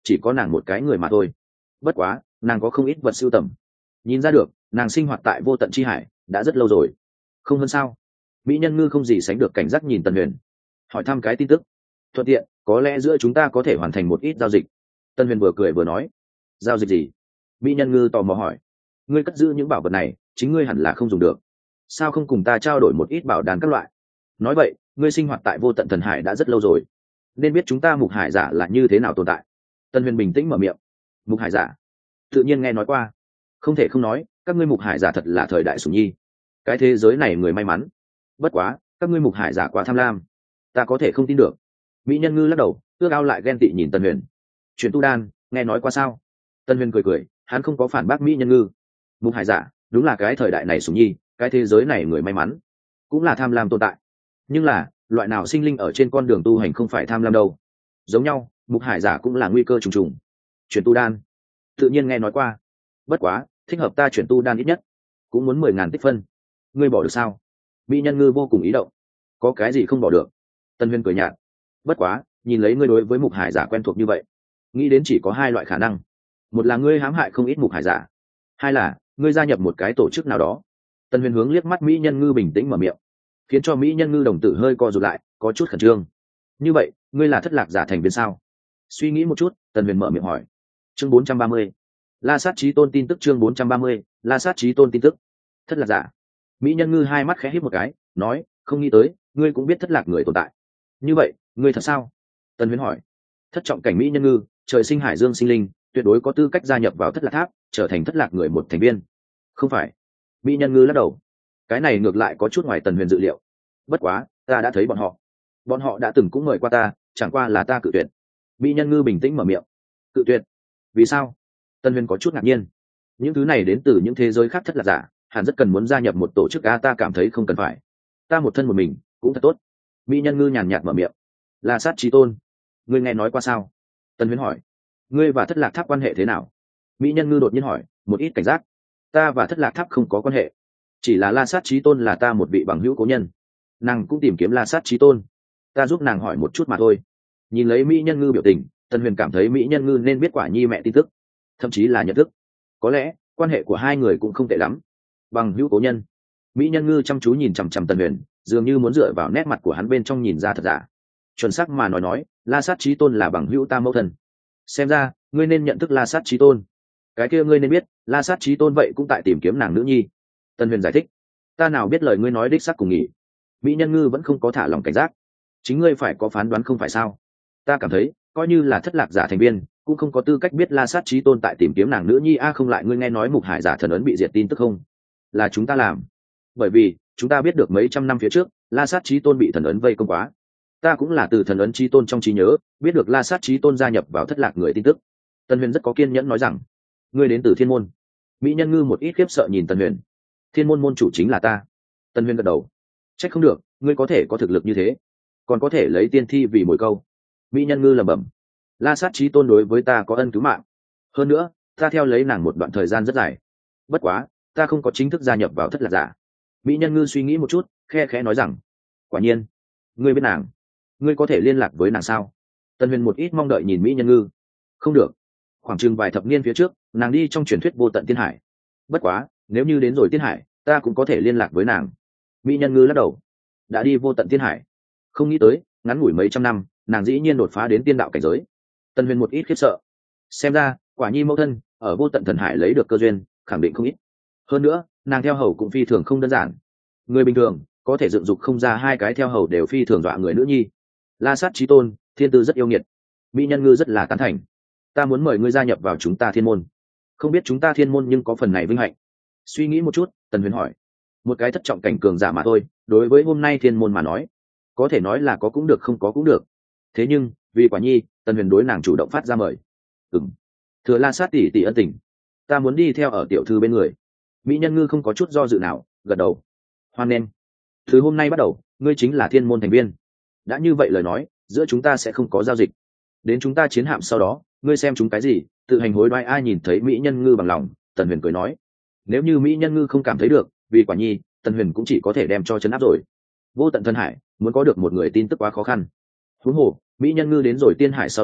chỉ có nàng một cái người mà thôi. Bất quá nàng có không ít vật sưu tầm, nhìn ra được nàng sinh hoạt tại vô tận chi hải đã rất lâu rồi. Không hơn sao? Mỹ nhân ngư không gì sánh được cảnh giác nhìn Tần Huyền, hỏi thăm cái tin tức thuận tiện, có lẽ giữa chúng ta có thể hoàn thành một ít giao dịch. Tần Huyền vừa cười vừa nói. Giao dịch gì? Mỹ nhân ngư tò mò hỏi. Ngươi cất giữ những bảo vật này chính ngươi hẳn là không dùng được, sao không cùng ta trao đổi một ít bảo đàn các loại? Nói vậy ngươi sinh hoạt tại vô tận thần hải đã rất lâu rồi, nên biết chúng ta mục hải giả là như thế nào tồn tại. Tần Huyền bình tĩnh mở miệng. Mục hải giả? Tự nhiên nghe nói qua. Không thể không nói các ngươi mục hải giả thật là thời đại sủng nhi, cái thế giới này người may mắn. Bất quá các ngươi mục hải giả quá tham lam, ta có thể không tin được. Mỹ nhân ngư lắc đầu, ước ao lại ghen tị nhìn Tần Huyền. Chuyện tu đan nghe nói qua sao? Tần Huyền cười cười, hắn không có phản bác Mỹ nhân ngư. Mục hải giả đúng là cái thời đại này sủng nhi, cái thế giới này người may mắn, cũng là tham lam tồn tại. Nhưng là loại nào sinh linh ở trên con đường tu hành không phải tham lam đâu? Giống nhau, mục hải giả cũng là nguy cơ trùng trùng. Chuyển tu đan tự nhiên nghe nói qua, bất quá thích hợp ta chuyển tu đan ít nhất cũng muốn mười ngàn tích phân. Ngươi bỏ được sao? Mỹ nhân ngư vô cùng ý động. Có cái gì không bỏ được? Tân Huyên cười nhạt. Bất quá nhìn lấy ngươi đối với mục hải giả quen thuộc như vậy, nghĩ đến chỉ có hai loại khả năng. Một là ngươi hãm hại không ít mục hải giả, hai là ngươi gia nhập một cái tổ chức nào đó. Tân Huyền hướng liếc mắt Mỹ nhân ngư bình tĩnh mở miệng, khiến cho Mỹ nhân ngư đồng tử hơi co rụt lại, có chút khẩn trương. Như vậy ngươi là thất lạc giả thành viên sao? Suy nghĩ một chút, Tân Huyền mở miệng hỏi. Chương bốn trăm ba mươi, La Sát Chí Tôn tin tức. Chương bốn trăm ba mươi, La Sát Chí Tôn tin tức. Thất lạc giả? Mỹ nhân ngư hai mắt khẽ híp một cái, nói, không nghĩ tới ngươi cũng biết thất lạc người tồn tại. Như vậy ngươi thật sao? Tân Huyền hỏi. Thất trọng cảnh Mỹ nhân ngư, trời sinh hải dương sinh linh, tuyệt đối có tư cách gia nhập vào thất lạc tháp, trở thành thất lạc người một thành viên. Không phải. Mỹ nhân ngư lắc đầu. Cái này ngược lại có chút ngoài Tần Huyền dự liệu. Bất quá ta đã thấy bọn họ, bọn họ đã từng cũng mời qua ta, chẳng qua là ta cự tuyệt. Mỹ nhân ngư bình tĩnh mở miệng. Cự tuyệt? Vì sao? Tần Huyền có chút ngạc nhiên. Những thứ này đến từ những thế giới khác thất lạc giả, hẳn rất cần muốn gia nhập một tổ chức a, ta cảm thấy không cần phải, ta một thân một mình cũng thật tốt. Mỹ nhân ngư nhàn nhạt mở miệng. La Sát Chí Tôn, ngươi nghe nói qua sao? Tần Huyền hỏi. Ngươi và thất lạc tháp quan hệ thế nào? Mỹ nhân ngư đột nhiên hỏi, một ít cảnh giác. Ta và thất lạc tháp không có quan hệ, chỉ là La Sát Chí Tôn là ta một vị bằng hữu cố nhân, nàng cũng tìm kiếm La Sát Chí Tôn, ta giúp nàng hỏi một chút mà thôi. Nhìn lấy Mỹ nhân ngư biểu tình, Tần Huyền cảm thấy Mỹ nhân ngư nên biết quả nhi mẹ tin tức, thậm chí là nhận thức. Có lẽ quan hệ của hai người cũng không tệ lắm. Bằng hữu cố nhân? Mỹ nhân ngư chăm chú nhìn chằm chằm Tần Huyền, dường như muốn dựa vào nét mặt của hắn bên trong nhìn ra thật giả. Chuẩn xác mà nói nói, La Sát Chí Tôn là bằng hữu ta mẫu thân. Xem ra ngươi nên nhận thức La Sát Chí Tôn. Cái kia ngươi nên biết, La Sát Chí Tôn vậy cũng tại tìm kiếm nàng nữ nhi. Tần Huyền giải thích. Ta nào biết lời ngươi nói đích xác cùng nghỉ. Mỹ nhân ngư vẫn không có thả lòng cảnh giác. Chính ngươi phải có phán đoán không phải sao? Ta cảm thấy coi như là thất lạc giả thành viên cũng không có tư cách biết La Sát Chí Tôn tại tìm kiếm nàng nữ nhi a. Không lại ngươi nghe nói mục hải giả thần ấn bị diệt tin tức không? Là chúng ta làm. Bởi vì chúng ta biết được mấy trăm năm phía trước La Sát Chí Tôn bị thần ấn vây công quá, ta cũng là từ thần ấn Chí Tôn trong trí nhớ biết được La Sát Chí Tôn gia nhập vào thất lạc người tin tức. Tần Huyền rất có kiên nhẫn nói rằng, ngươi đến từ thiên môn? Mỹ nhân ngư một ít khiếp sợ nhìn Tần Huyền. Thiên môn môn chủ chính là ta. Tần Huyền gật đầu. Trách không được ngươi có thể có thực lực như thế, còn có thể lấy tiên thi vì mồi câu. Mỹ nhân ngư lẩm bẩm. La Sát Chí Tôn đối với ta có ân cứu mạng, hơn nữa ta theo lấy nàng một đoạn thời gian rất dài. Bất quá ta không có chính thức gia nhập vào thất lạc giả. Mỹ nhân ngư suy nghĩ một chút, khe khẽ nói rằng, quả nhiên ngươi biết nàng, ngươi có thể liên lạc với nàng sao? Tần Huyền một ít mong đợi nhìn Mỹ nhân ngư. Không được, khoảng chừng vài thập niên phía trước nàng đi trong truyền thuyết vô tận tiên hải. Bất quá nếu như đến rồi tiên hải ta cũng có thể liên lạc với nàng. Mỹ nhân ngư lắc đầu. Đã đi vô tận tiên hải? Không nghĩ tới ngắn ngủi mấy trăm năm nàng dĩ nhiên đột phá đến tiên đạo cảnh giới. Tần Huyền một ít khiếp sợ. Xem ra quả nhi mẫu thân ở vô tận thần hải lấy được cơ duyên khẳng định không ít. Hơn nữa nàng theo hầu cũng phi thường không đơn giản. Người bình thường có thể dựng dục không ra hai cái theo hầu đều phi thường dọa người nữ nhi. La Sát Chí Tôn thiên tư rất yêu nghiệt. Mỹ nhân ngư rất là tán thành. Ta muốn mời ngươi gia nhập vào chúng ta thiên môn. Không biết chúng ta thiên môn nhưng có phần này vinh hạnh. Suy nghĩ một chút, Tần Huyền hỏi. Một cái thất trọng cảnh cường giả mà thôi, đối với hôm nay thiên môn mà nói, có thể nói là có cũng được không có cũng được. Thế nhưng vì quả nhi, Tần Huyền đối nàng chủ động phát ra mời. Ừm, thừa La Sát tỷ tỷ ân tình, ta muốn đi theo ở tiểu thư bên người. Mỹ nhân ngư không có chút do dự nào, gật đầu. Hoan nghênh. Từ hôm nay bắt đầu ngươi chính là thiên môn thành viên. Đã như vậy lời nói, giữa chúng ta sẽ không có giao dịch. Đến chúng ta chiến hạm sau đó, ngươi xem chúng cái gì tự hành hối đoái. Ai nhìn thấy Mỹ nhân ngư bằng lòng, Tần Huyền cười nói. Nếu như Mỹ nhân ngư không cảm thấy được, vì quả nhi, Tần Huyền cũng chỉ có thể đem cho chấn áp rồi. Vô tận thần hải muốn có được một người tin tức quá khó khăn. Huống hồ Mỹ nhân ngư đến rồi tiên hải sau đó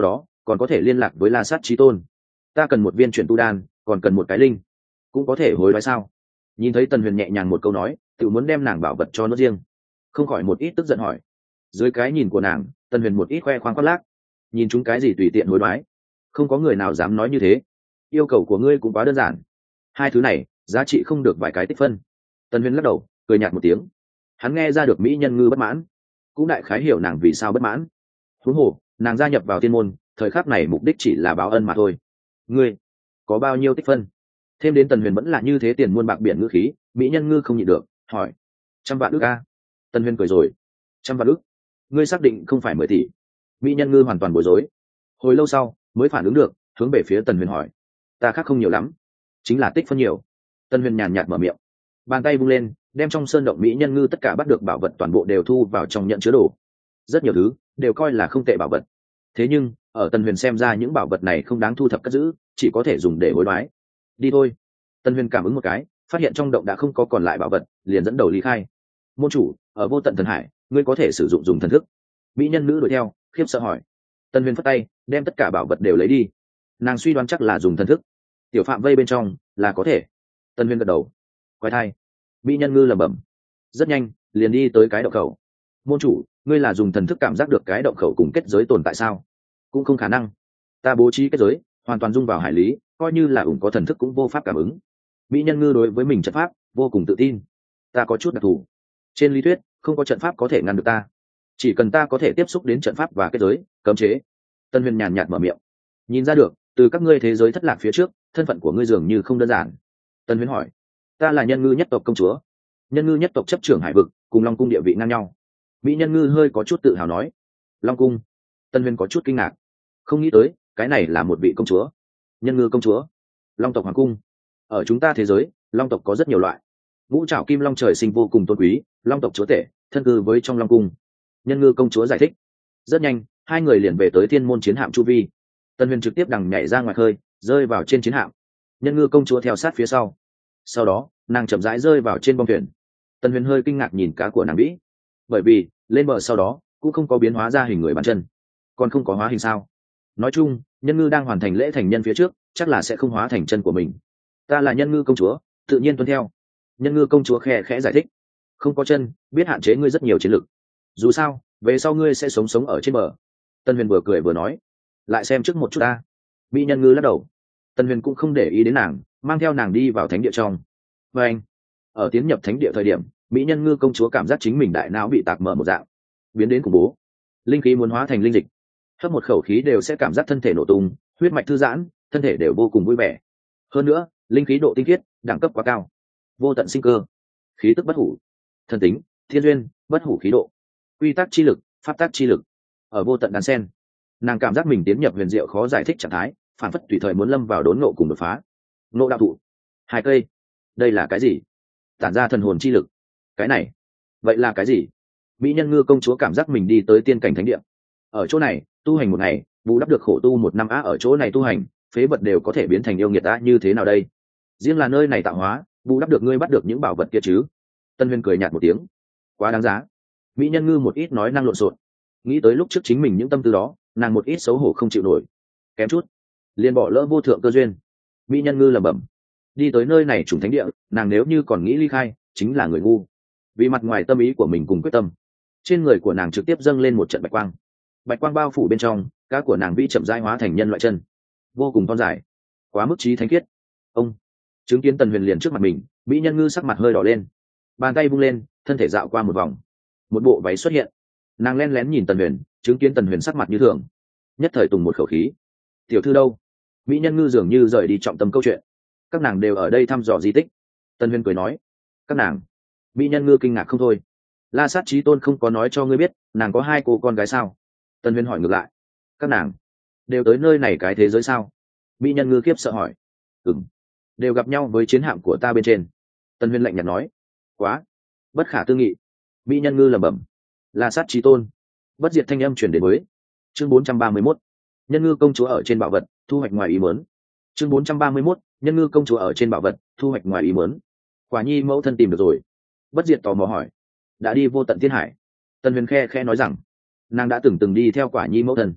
còn có thể liên lạc với La Sát Chí Tôn. Ta cần một viên chuyển tu đan, còn cần một cái linh, cũng có thể hối đoái sao? Nhìn thấy Tần Huyền nhẹ nhàng một câu nói, tự muốn đem nàng bảo vật cho nó riêng, không khỏi một ít tức giận hỏi. Dưới cái nhìn của nàng, Tần Huyền một ít khoe khoang khoác lác, nhìn chúng cái gì tùy tiện hối đoái, không có người nào dám nói như thế. Yêu cầu của ngươi cũng quá đơn giản, hai thứ này giá trị không được vài cái tích phân. Tần Huyền lắc đầu, cười nhạt một tiếng. Hắn nghe ra được mỹ nhân ngư bất mãn, cũng đại khái hiểu nàng vì sao bất mãn. Huống hồ nàng gia nhập vào thiên môn, thời khắc này mục đích chỉ là báo ân mà thôi. Ngươi có bao nhiêu tích phân? Thêm đến Tần Huyền vẫn là như thế tiền muôn bạc biển ngữ khí, mỹ nhân ngư không nhịn được hỏi. Trăm vạn ức a. Tần Huyền cười rồi. Trăm vạn ức? Ngươi xác định không phải mười tỷ? Mỹ nhân ngư hoàn toàn bối rối, hồi lâu sau mới phản ứng được, hướng về phía Tần Huyền hỏi. Ta khác không nhiều lắm, chính là tích phân nhiều. Tần Huyền nhàn nhạt mở miệng, bàn tay vung lên, đem trong sơn động mỹ nhân ngư tất cả bắt được bảo vật toàn bộ đều thu vào trong nhận chứa đồ. Rất nhiều thứ đều coi là không tệ bảo vật, thế nhưng ở Tần Huyền xem ra những bảo vật này không đáng thu thập cất giữ, chỉ có thể dùng để hối đoái. Đi thôi. Tần Huyền cảm ứng một cái, phát hiện trong động đã không có còn lại bảo vật, liền dẫn đầu ly khai. Môn chủ, ở vô tận thần hải, ngươi có thể sử dụng dùng thần thức. Mỹ nhân nữ đuổi theo, khiếp sợ hỏi. Tần Huyền phất tay, đem tất cả bảo vật đều lấy đi. Nàng suy đoán chắc là dùng thần thức, tiểu phạm vây bên trong là có thể. Tần Huyền gật đầu. Quái thai. Mỹ nhân ngư lẩm bẩm. Rất nhanh liền đi tới cái động khẩu. Môn chủ, ngươi là dùng thần thức cảm giác được cái động khẩu cùng kết giới tồn tại sao? Cũng không khả năng, ta bố trí kết giới hoàn toàn dung vào hải lý, coi như là ủng có thần thức cũng vô pháp cảm ứng. Mỹ nhân ngư đối với mình trận pháp vô cùng tự tin. Ta có chút đặc thù, trên lý thuyết không có trận pháp có thể ngăn được ta, chỉ cần ta có thể tiếp xúc đến trận pháp và kết giới cấm chế. Tân Huyền nhàn nhạt mở miệng. Nhìn ra được từ các ngươi thế giới thất lạc phía trước, thân phận của ngươi dường như không đơn giản. Tân Huyền hỏi. Ta là nhân ngư nhất tộc công chúa. Nhân ngư nhất tộc chấp trưởng hải vực, cùng Long cung địa vị ngang nhau. Mỹ nhân ngư hơi có chút tự hào nói. Long cung? Tân Huyền có chút kinh ngạc, không nghĩ tới cái này là một vị công chúa. Nhân ngư công chúa? Long tộc hoàng cung. Ở chúng ta thế giới, long tộc có rất nhiều loại. Ngũ trảo kim long trời sinh vô cùng tôn quý, long tộc chúa tể thân cư với trong long cung. Nhân ngư công chúa giải thích. Rất nhanh hai người liền về tới thiên môn chiến hạm chu vi. Tân Huyền trực tiếp đằng nhảy ra ngoài khơi, rơi vào trên chiến hạm. Nhân ngư công chúa theo sát phía sau. Sau đó nàng chậm rãi rơi vào trên bong thuyền. Tân Huyền hơi kinh ngạc nhìn cá của nàng vĩ, bởi vì lên bờ sau đó cũng không có biến hóa ra hình người bàn chân. Còn không có hóa hình sao? Nói chung nhân ngư đang hoàn thành lễ thành nhân phía trước chắc là sẽ không hóa thành chân của mình. Ta là nhân ngư công chúa, tự nhiên tuân theo. Nhân ngư công chúa khẽ khẽ giải thích. Không có chân biết hạn chế ngươi rất nhiều chiến lực, dù sao về sau ngươi sẽ sống sống ở trên bờ. Tân Huyền vừa cười vừa nói. Lại xem trước một chút ta. Mỹ nhân ngư lắc đầu. Tân Huyền cũng không để ý đến nàng, mang theo nàng đi vào thánh địa trong. Và anh ở tiến nhập thánh địa thời điểm, Mỹ nhân ngư công chúa cảm giác chính mình đại não bị tạc mở một dạng, biến đến khủng bố. Linh khí muốn hóa thành linh dịch, hấp một khẩu khí đều sẽ cảm giác thân thể nổ tung, huyết mạch thư giãn, thân thể đều vô cùng vui vẻ. Hơn nữa linh khí độ tinh khiết đẳng cấp quá cao, vô tận sinh cơ, khí tức bất hủ, thần tính, thiên duyên, bất hủ khí độ, quy tắc chi lực, pháp tắc chi lực, ở vô tận đan sen. Nàng cảm giác mình tiến nhập huyền diệu khó giải thích trạng thái, phản phất tùy thời muốn lâm vào đốn ngộ cùng đột phá. Ngộ đạo thụ, hai cây, đây là cái gì? Tản ra thần hồn chi lực. Cái này vậy là cái gì? Mỹ nhân ngư công chúa cảm giác mình đi tới tiên cảnh thánh địa. Ở chỗ này tu hành một ngày, bù đắp được khổ tu một năm á. Ở chỗ này tu hành, phế vật đều có thể biến thành yêu nghiệt á, như thế nào đây? Riêng là nơi này tạo hóa, bù đắp được ngươi bắt được những bảo vật kia chứ? Tân Huyền cười nhạt một tiếng. Quá đáng giá. Mỹ nhân ngư một ít nói năng lộn xộn, nghĩ tới lúc trước chính mình những tâm tư đó, nàng một ít xấu hổ không chịu nổi, kém chút liền bỏ lỡ vô thượng cơ duyên. Mỹ nhân ngư lẩm bẩm. Đi tới nơi này trùng thánh địa, nàng nếu như còn nghĩ ly khai chính là người ngu. Vì mặt ngoài tâm ý của mình cùng quyết tâm, trên người của nàng trực tiếp dâng lên một trận bạch quang. Bạch quang bao phủ bên trong, cá của nàng vĩ chậm rãi hóa thành nhân loại chân, vô cùng thon dài, quá mức trí thánh khiết. Ông chứng kiến Tần Huyền liền trước mặt mình, Mỹ nhân ngư sắc mặt hơi đỏ lên, bàn tay vung lên, thân thể dạo qua một vòng, một bộ váy xuất hiện. Nàng len lén nhìn Tần Huyền, chứng kiến Tần Huyền sắc mặt như thường, nhất thời tùng một khẩu khí. Tiểu thư đâu? Mỹ nhân ngư dường như rời đi trọng tâm câu chuyện. Các nàng đều ở đây thăm dò di tích. Tần Huyền cười nói. Các nàng? Mỹ nhân ngư kinh ngạc không thôi. La Sát Chí Tôn không có nói cho ngươi biết nàng có hai cô con gái sao? Tần Huyền hỏi ngược lại. Các nàng đều tới nơi này cái thế giới sao? Mỹ nhân ngư khiếp sợ hỏi. Ừm, đều gặp nhau với chiến hạm của ta bên trên. Tần Huyền lạnh nhạt nói. Quá bất khả tư nghị. Mỹ nhân ngư lẩm bẩm. La Sát Chí Tôn. Bất diệt thanh âm truyền đến với. Chương bốn trăm ba mươi mốt. Nhân ngư công chúa ở trên bảo vật, thu hoạch ngoài ý muốn. Chương bốn trăm ba mươi mốt. Nhân ngư công chúa ở trên bảo vật, thu hoạch ngoài ý muốn. Quả nhi mẫu thân tìm được rồi. Bất diệt tò mò hỏi. Đã đi vô tận thiên hải. Tần Huyền khe khe nói rằng nàng đã từng từng đi theo Quả nhi mẫu thân.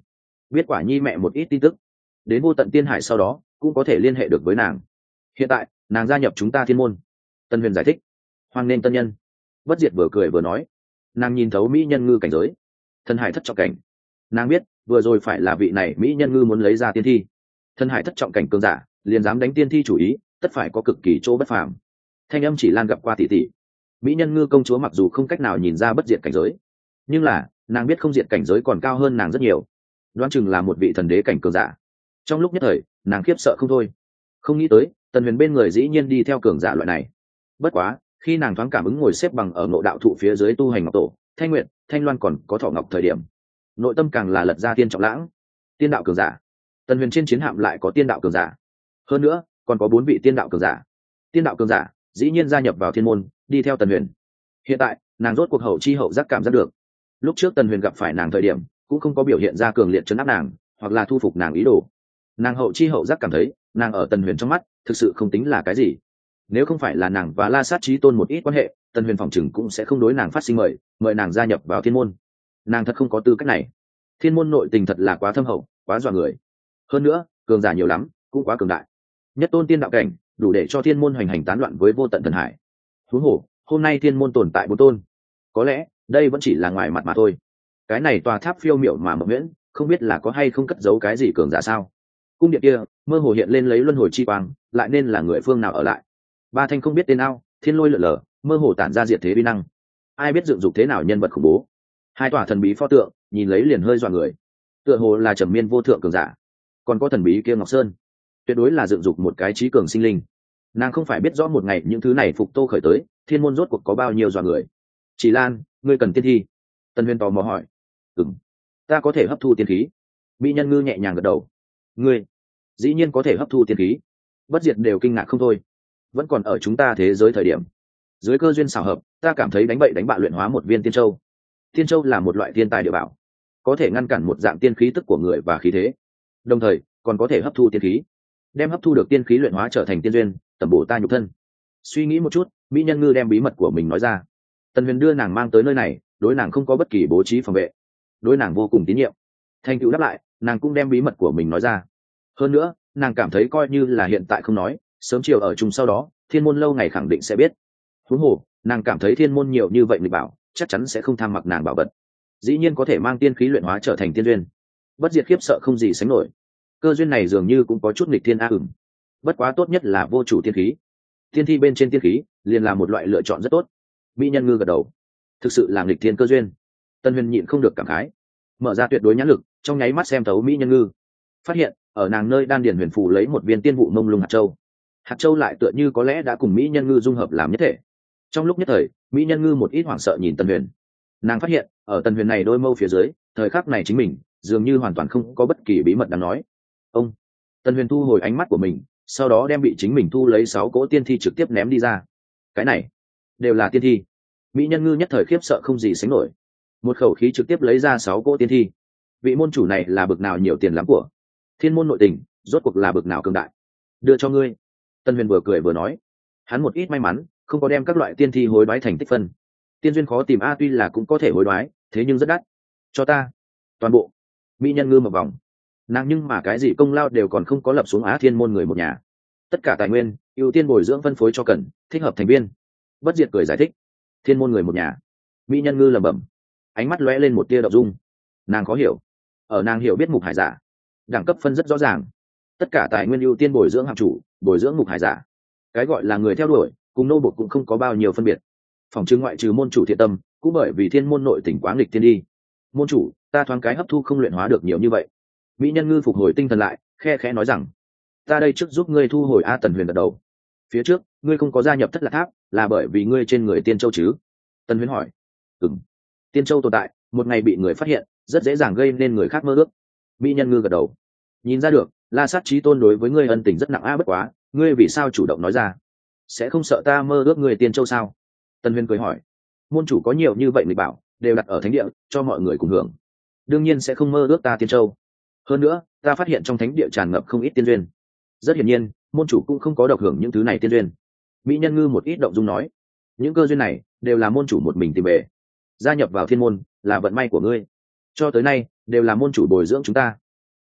biết quả nhi mẹ một ít tin tức, đến vô tận tiên hải sau đó cũng có thể liên hệ được với nàng. Hiện tại nàng gia nhập chúng ta thiên môn. Tân huyền giải thích. Hoan nên tân nhân. Bất diệt vừa cười vừa nói. Nàng nhìn thấu mỹ nhân ngư cảnh giới, thần hải thất trọng cảnh. Nàng biết vừa rồi phải là vị này mỹ nhân ngư muốn lấy ra tiên thi. Thần hải thất trọng cảnh cường giả liền dám đánh tiên thi chủ ý, tất phải có cực kỳ chỗ bất phàm. Thanh âm chỉ lan gặp qua tỷ tỷ. Mỹ nhân ngư công chúa mặc dù không cách nào nhìn ra bất diệt cảnh giới, nhưng là nàng biết không diệt cảnh giới còn cao hơn nàng rất nhiều, đoán chừng là một vị thần đế cảnh cường giả. Trong lúc nhất thời nàng khiếp sợ không thôi, không nghĩ tới tần huyền bên người dĩ nhiên đi theo cường giả loại này. Bất quá khi nàng thoáng cảm ứng ngồi xếp bằng ở ngộ đạo thụ phía dưới tu hành ngọc tổ thanh nguyện thanh loan còn có thọ ngọc thời điểm, nội tâm càng là lật ra tiên trọng lãng. Tiên đạo cường giả, tần huyền trên chiến hạm lại có tiên đạo cường giả, hơn nữa còn có bốn vị tiên đạo cường giả. Tiên đạo cường giả dĩ nhiên gia nhập vào thiên môn, đi theo tần huyền. Hiện tại nàng rốt cuộc hậu chi hậu giác cảm giác được, lúc trước tần huyền gặp phải nàng thời điểm cũng không có biểu hiện ra cường liệt chấn áp nàng hoặc là thu phục nàng ý đồ. Nàng hậu chi hậu giác cảm thấy nàng ở tần huyền trong mắt thực sự không tính là cái gì. Nếu không phải là nàng và La Sát Chí Tôn một ít quan hệ, tần huyền phòng chừng cũng sẽ không đối nàng phát sinh mời mời nàng gia nhập vào thiên môn. Nàng thật không có tư cách này. Thiên môn nội tình thật là quá thâm hậu, quá dọa người. Hơn nữa cường giả nhiều lắm, cũng quá cường đại. Nhất tôn tiên đạo cảnh đủ để cho thiên môn hoành hành tán loạn với vô tận thần hải. Huống hồ hôm nay thiên môn tồn tại bốn tôn, có lẽ đây vẫn chỉ là ngoài mặt mà thôi. Cái này tòa tháp phiêu miểu mà mộng nguyễn, không biết là có hay không cất giấu cái gì cường giả sao. Cung điện kia mơ hồ hiện lên lấy luân hồi chi quang, lại nên là người phương nào ở lại. Ba thanh không biết tên ao, thiên lôi lở lở, mơ hồ tản ra diệt thế vi năng. Ai biết dựng dục thế nào nhân vật khủng bố. Hai tòa thần bí pho tượng nhìn lấy liền hơi dọa người, tựa hồ là trầm miên vô thượng cường giả. Còn có thần bí kia Ngọc Sơn, tuyệt đối là dựng dục một cái trí cường sinh linh. Nàng không phải biết rõ một ngày những thứ này phục tô khởi tới, thiên môn rốt cuộc có bao nhiêu dọa người. Chỉ Lan, ngươi cần tiên thi? Tân huyền tò mò hỏi. Ừm, ta có thể hấp thu tiên khí. Mỹ nhân ngư nhẹ nhàng gật đầu. Ngươi dĩ nhiên có thể hấp thu tiên khí. Bất diệt đều kinh ngạc không thôi. Vẫn còn ở chúng ta thế giới thời điểm, dưới cơ duyên xảo hợp, ta cảm thấy đánh bậy đánh bạ luyện hóa một viên tiên châu. Tiên châu là một loại tiên tài địa bảo, có thể ngăn cản một dạng tiên khí tức của người và khí thế, đồng thời còn có thể hấp thu tiên khí, đem hấp thu được tiên khí luyện hóa trở thành tiên duyên, tẩm bổ ta nhục thân. Suy nghĩ một chút, mỹ nhân ngư đem bí mật của mình nói ra. Tần huyền đưa nàng mang tới nơi này, đối nàng không có bất kỳ bố trí phòng vệ, đối nàng vô cùng tín nhiệm. Thành tựu đáp lại, nàng cũng đem bí mật của mình nói ra. Hơn nữa nàng cảm thấy coi như là hiện tại không nói, sớm chiều ở chung sau đó thiên môn lâu ngày khẳng định sẽ biết. Huống hồ nàng cảm thấy thiên môn nhiều như vậy nghịch bảo, chắc chắn sẽ không tham mặc nàng bảo vật, dĩ nhiên có thể mang tiên khí luyện hóa trở thành tiên duyên. Bất diệt khiếp sợ không gì sánh nổi. Cơ duyên này dường như cũng có chút nghịch thiên a ửng. Bất quá tốt nhất là vô chủ tiên khí. Tiên thi bên trên tiên khí liền là một loại lựa chọn rất tốt. Mỹ nhân ngư gật đầu. Thực sự là nghịch thiên cơ duyên. Tân huyền nhịn không được cảm khái, mở ra tuyệt đối nhãn lực, trong nháy mắt xem thấu mỹ nhân ngư. Phát hiện ở nàng nơi đan điền huyền phù lấy một viên tiên vụ mông lung hạt châu. Hạt châu lại tựa như có lẽ đã cùng mỹ nhân ngư dung hợp làm nhất thể. Trong lúc nhất thời, mỹ nhân ngư một ít hoảng sợ nhìn Tân huyền. Nàng phát hiện ở Tân huyền này đôi mâu phía dưới, thời khắc này chính mình dường như hoàn toàn không có bất kỳ bí mật đáng nói. Ông Tân huyền thu hồi ánh mắt của mình, sau đó đem bị chính mình thu lấy sáu cỗ tiên thi trực tiếp ném đi ra. Cái này đều là tiên thi. Mỹ nhân ngư nhất thời khiếp sợ không gì sánh nổi, một khẩu khí trực tiếp lấy ra sáu cỗ tiên thi. Vị môn chủ này là bực nào nhiều tiền lắm của, thiên môn nội tình rốt cuộc là bực nào cường đại. Đưa cho ngươi. Tân huyền vừa cười vừa nói. Hắn một ít may mắn không có đem các loại tiên thi hối đoái thành tích phân. Tiên duyên khó tìm a, tuy là cũng có thể hối đoái, thế nhưng rất đắt. Cho ta toàn bộ. Mỹ nhân ngư một vòng, nàng nhưng mà cái gì công lao đều còn không có lập xuống á thiên môn người một nhà. Tất cả tài nguyên ưu tiên bồi dưỡng phân phối cho cần thích hợp thành viên. Bất diệt cười giải thích. Thiên môn người một nhà. Mỹ nhân ngư lẩm bẩm, ánh mắt lóe lên một tia đậu dung. Nàng khó hiểu, ở nàng hiểu biết mục hải giả đẳng cấp phân rất rõ ràng, tất cả tài nguyên ưu tiên bồi dưỡng hạng chủ, bồi dưỡng mục hải giả. Cái gọi là người theo đuổi cùng nô bộc cũng không có bao nhiêu phân biệt. Phòng trưng ngoại trừ môn chủ thiện tâm, cũng bởi vì thiên môn nội tỉnh quá nghịch thiên đi. Môn chủ, ta thoáng cái hấp thu không luyện hóa được nhiều như vậy. Mỹ nhân ngư phục hồi tinh thần lại, khe khẽ nói rằng, ta đây trước giúp ngươi thu hồi a. Tần huyền gật đầu. Phía trước ngươi không có gia nhập thất lạc tháp là bởi vì ngươi trên người tiên châu chứ? Tần huyền hỏi. Ừm, tiên châu tồn tại, một ngày bị người phát hiện rất dễ dàng gây nên người khác mơ ước. Mỹ nhân ngư gật đầu. Nhìn ra được La Sát Chí Tôn đối với ngươi ân tình rất nặng a, bất quá ngươi vì sao chủ động nói ra? Sẽ không sợ ta mơ ước ngươi tiên châu sao? Tần huyền cười hỏi. Môn chủ có nhiều như vậy nghịch bảo đều đặt ở thánh địa cho mọi người cùng hưởng, đương nhiên sẽ không mơ ước ta tiên châu. Hơn nữa ta phát hiện trong thánh địa tràn ngập không ít tiên duyên, rất hiển nhiên môn chủ cũng không có độc hưởng những thứ này tiên duyên. Mỹ nhân ngư một ít động dung nói, những cơ duyên này đều là môn chủ một mình tìm về. Gia nhập vào thiên môn là vận may của ngươi, cho tới nay đều là môn chủ bồi dưỡng chúng ta.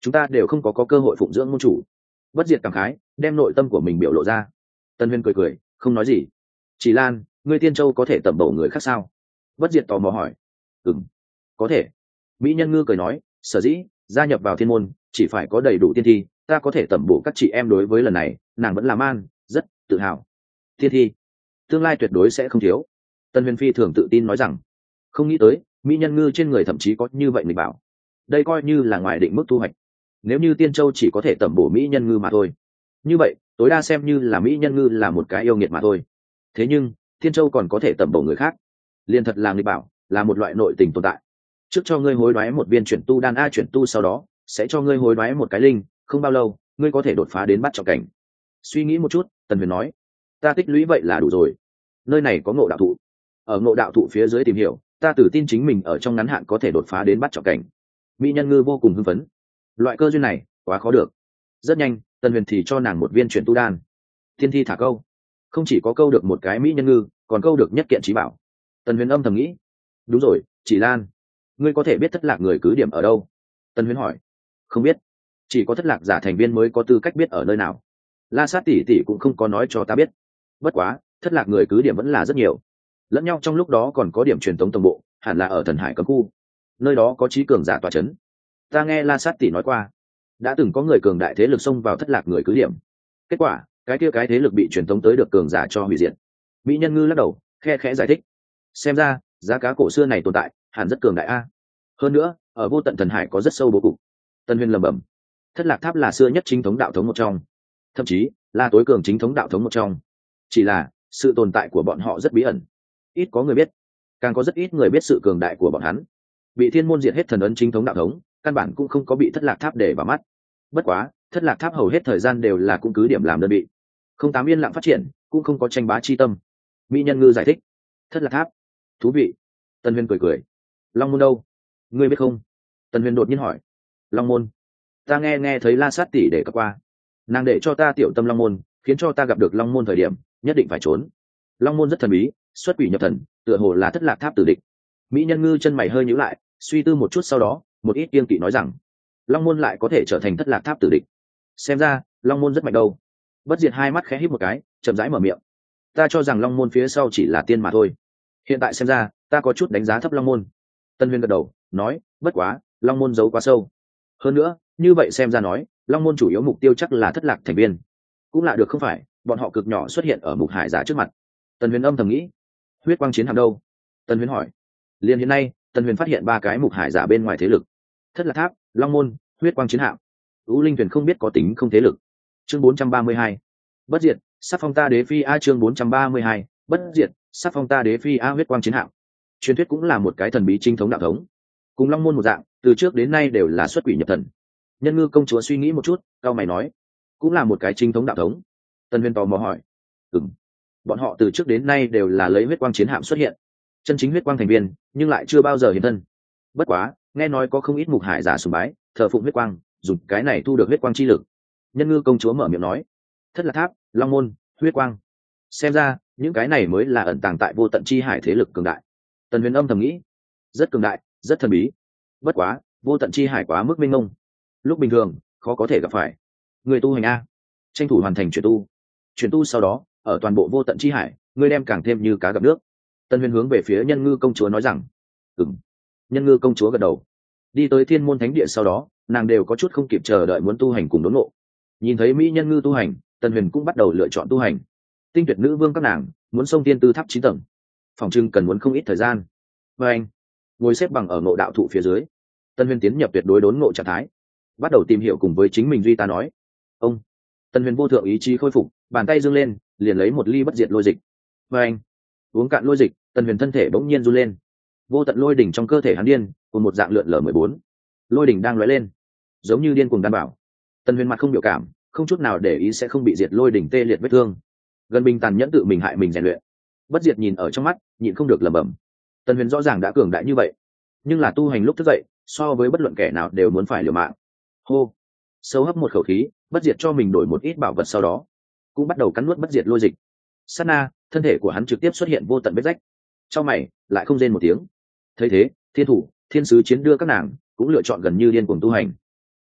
chúng ta đều không có, có cơ hội phụng dưỡng môn chủ. Bất diệt cảm khái, đem nội tâm của mình biểu lộ ra. Tân Huyền cười cười, không nói gì. Chỉ Lan, ngươi Tiên Châu có thể tẩm bổ người khác sao? Bất diệt tò mò hỏi. Ừm, có thể. Mỹ Nhân Ngư cười nói, sở dĩ gia nhập vào thiên môn chỉ phải có đầy đủ tiên thi, ta có thể tẩm bổ các chị em. Đối với lần này nàng vẫn làm an, rất tự hào. Tiên thi tương lai tuyệt đối sẽ không thiếu. Tân Huyền phi thường tự tin nói rằng, không nghĩ tới Mỹ Nhân Ngư trên người thậm chí có như vậy. Mình bảo đây coi như là ngoài định mức thu hoạch. Nếu như Tiên Châu chỉ có thể tẩm bổ Mỹ Nhân Ngư mà thôi, như vậy tối đa xem như là Mỹ Nhân Ngư là một cái yêu nghiệt mà thôi. Thế nhưng Tiên Châu còn có thể tẩm bổ người khác, liền thật là nghịch bảo, là một loại nội tình tồn tại. Trước cho ngươi hối đoái một viên chuyển tu đan a chuyển tu, sau đó sẽ cho ngươi hối đoái một cái linh, không bao lâu ngươi có thể đột phá đến bắt trọng cảnh. Suy nghĩ một chút, Tần Huyền nói, ta tích lũy vậy là đủ rồi. Nơi này có ngộ đạo thụ, ở ngộ đạo thụ phía dưới tìm hiểu, ta tự tin chính mình ở trong ngắn hạn có thể đột phá đến bắt trọng cảnh. Mỹ Nhân Ngư vô cùng hưng phấn, loại cơ duyên này quá khó được. Rất nhanh Tần Huyền thì cho nàng một viên chuyển tu đan. Thiên thi thả câu, không chỉ có câu được một cái Mỹ Nhân Ngư, còn câu được nhất kiện trí bảo. Tần Huyền âm thầm nghĩ, đúng rồi, Chỉ Lan, ngươi có thể biết thất lạc người cứ điểm ở đâu? Tần Huyền hỏi. Không biết, chỉ có thất lạc giả thành viên mới có tư cách biết ở nơi nào. La Sát tỷ tỷ cũng không có nói cho ta biết. Bất quá thất lạc người cứ điểm vẫn là rất nhiều, lẫn nhau trong lúc đó còn có điểm truyền thống tổng bộ, hẳn là ở Thần Hải cấm khu, nơi đó có trí cường giả tọa chấn. Ta nghe La Sát tỷ nói qua, đã từng có người cường đại thế lực xông vào thất lạc người cứ điểm, kết quả cái kia cái thế lực bị truyền thống tới được cường giả cho hủy diệt. Mỹ Nhân Ngư lắc đầu, khe khẽ giải thích, xem ra giá cá cổ xưa này tồn tại hẳn rất cường đại a. Hơn nữa ở vô tận Thần Hải có rất sâu bố cục. Tân Huyền lẩm bẩm, thất lạc tháp là xưa nhất chính thống đạo thống một trong, thậm chí là tối cường chính thống đạo thống một trong. Chỉ là sự tồn tại của bọn họ rất bí ẩn, ít có người biết, càng có rất ít người biết sự cường đại của bọn hắn. Bị thiên môn diệt hết thần ấn chính thống đạo thống, căn bản cũng không có bị thất lạc tháp để vào mắt. Bất quá thất lạc tháp hầu hết thời gian đều là cũng cứ điểm làm đơn vị, không tám yên lặng phát triển, cũng không có tranh bá chi tâm. Mỹ Nhân Ngư giải thích, thất lạc tháp thú vị. Tân Huyền cười cười, Long môn đâu, ngươi biết không? Tân Huyền đột nhiên hỏi. Long môn, ta nghe nghe thấy La Sát tỷ để cập qua, nàng để cho ta tiểu tâm Long môn, khiến cho ta gặp được Long môn thời điểm nhất định phải trốn. Long môn rất thần bí, xuất quỷ nhập thần, tựa hồ là thất lạc tháp tử địch. Mỹ Nhân Ngư chân mày hơi nhíu lại, suy tư một chút sau đó một ít kiêng kỵ nói rằng, Long môn lại có thể trở thành thất lạc tháp tử địch, xem ra Long môn rất mạnh đâu. Bất diệt hai mắt khẽ híp một cái, chậm rãi mở miệng, ta cho rằng Long môn phía sau chỉ là tiên mà thôi, hiện tại xem ra ta có chút đánh giá thấp Long môn. Tân Huyền gật đầu nói, bất quá Long môn giấu quá sâu, hơn nữa như vậy xem ra nói Long môn chủ yếu mục tiêu chắc là thất lạc thành viên, cũng lạ được không phải bọn họ cực nhỏ xuất hiện ở mục hải giả trước mặt. Tần Huyền âm thầm nghĩ, huyết quang chiến hạm đâu? Tần Huyền hỏi. Liên hiện nay Tần Huyền phát hiện ba cái mục hải giả bên ngoài thế lực: thất lạc tháp, Long môn, huyết quang chiến hạm. U Linh Thuyền không biết có tính không thế lực. Chương bốn trăm ba mươi hai, bất diệt sắc phong ta đế phi a. Chương bốn trăm ba mươi hai, bất diệt sắc phong ta đế phi a. Huyết quang chiến hạm truyền thuyết cũng là một cái thần bí chính thống đạo thống, cùng Long môn một dạng, từ trước đến nay đều là xuất quỷ nhập thần. Nhân Ngư công chúa suy nghĩ một chút, cao mày nói, cũng là một cái chính thống đạo thống. Tần Huyền tò mò hỏi, ừm, bọn họ từ trước đến nay đều là lấy huyết quang chiến hạm xuất hiện, chân chính huyết quang thành viên, nhưng lại chưa bao giờ hiện thân. Bất quá nghe nói có không ít mục hải giả sùng bái thờ phụng huyết quang, dùng cái này thu được huyết quang chi lực. Nhân Ngư công chúa mở miệng nói, thất lạc tháp, Long môn, huyết quang, xem ra những cái này mới là ẩn tàng tại vô tận chi hải thế lực cường đại. Tần Huyền âm thầm nghĩ, rất cường đại, rất thần bí. Bất quá vô tận chi hải quá mức mênh mông, lúc bình thường khó có thể gặp phải. Người tu hành a, tranh thủ hoàn thành chuyển tu, chuyển tu sau đó ở toàn bộ vô tận chi hải, ngươi đem càng thêm như cá gặp nước. Tân Huyền hướng về phía Nhân Ngư công chúa nói rằng, ừm. Nhân Ngư công chúa gật đầu. Đi tới thiên môn thánh địa sau đó, nàng đều có chút không kịp chờ đợi muốn tu hành cùng đốn ngộ. Nhìn thấy Mỹ Nhân Ngư tu hành, Tân Huyền cũng bắt đầu lựa chọn tu hành. Tinh tuyệt nữ vương các nàng muốn xông tiên tư tháp chín tầng, phòng trưng cần muốn không ít thời gian. Và anh ngồi xếp bằng ở ngộ đạo thụ phía dưới, Tân Huyền tiến nhập tuyệt đối đốn ngộ trạng thái, bắt đầu tìm hiểu cùng với chính mình. Duy ta nói, ông. Tân Huyền vô thượng ý chí khôi phục, bàn tay dương lên, liền lấy một ly bất diệt lôi dịch. Và anh uống cạn lôi dịch, Tân Huyền thân thể bỗng nhiên run lên, vô tận lôi đỉnh trong cơ thể hắn điên cùng một dạng lượn lờ mười bốn, lôi đỉnh đang lóe lên, giống như điên cuồng đảm bảo. Tân Huyền mặt không biểu cảm, không chút nào để ý sẽ không bị diệt lôi đỉnh tê liệt vết thương, gần bình tàn nhẫn tự mình hại mình rèn luyện. Bất diệt nhìn ở trong mắt, nhịn không được lẩm bẩm, Tân Huyền rõ ràng đã cường đại như vậy, nhưng là tu hành lúc thức dậy so với bất luận kẻ nào đều muốn phải liều mạng. Hô, sâu hấp một khẩu khí, bất diệt cho mình đổi một ít bảo vật, sau đó cũng bắt đầu cắn nuốt bất diệt lôi dịch. Sát na, thân thể của hắn trực tiếp xuất hiện vô tận vết rách, trong mày lại không rên một tiếng. Thấy thế, thiên thủ, thiên sứ chiến đưa các nàng cũng lựa chọn gần như điên cuồng tu hành.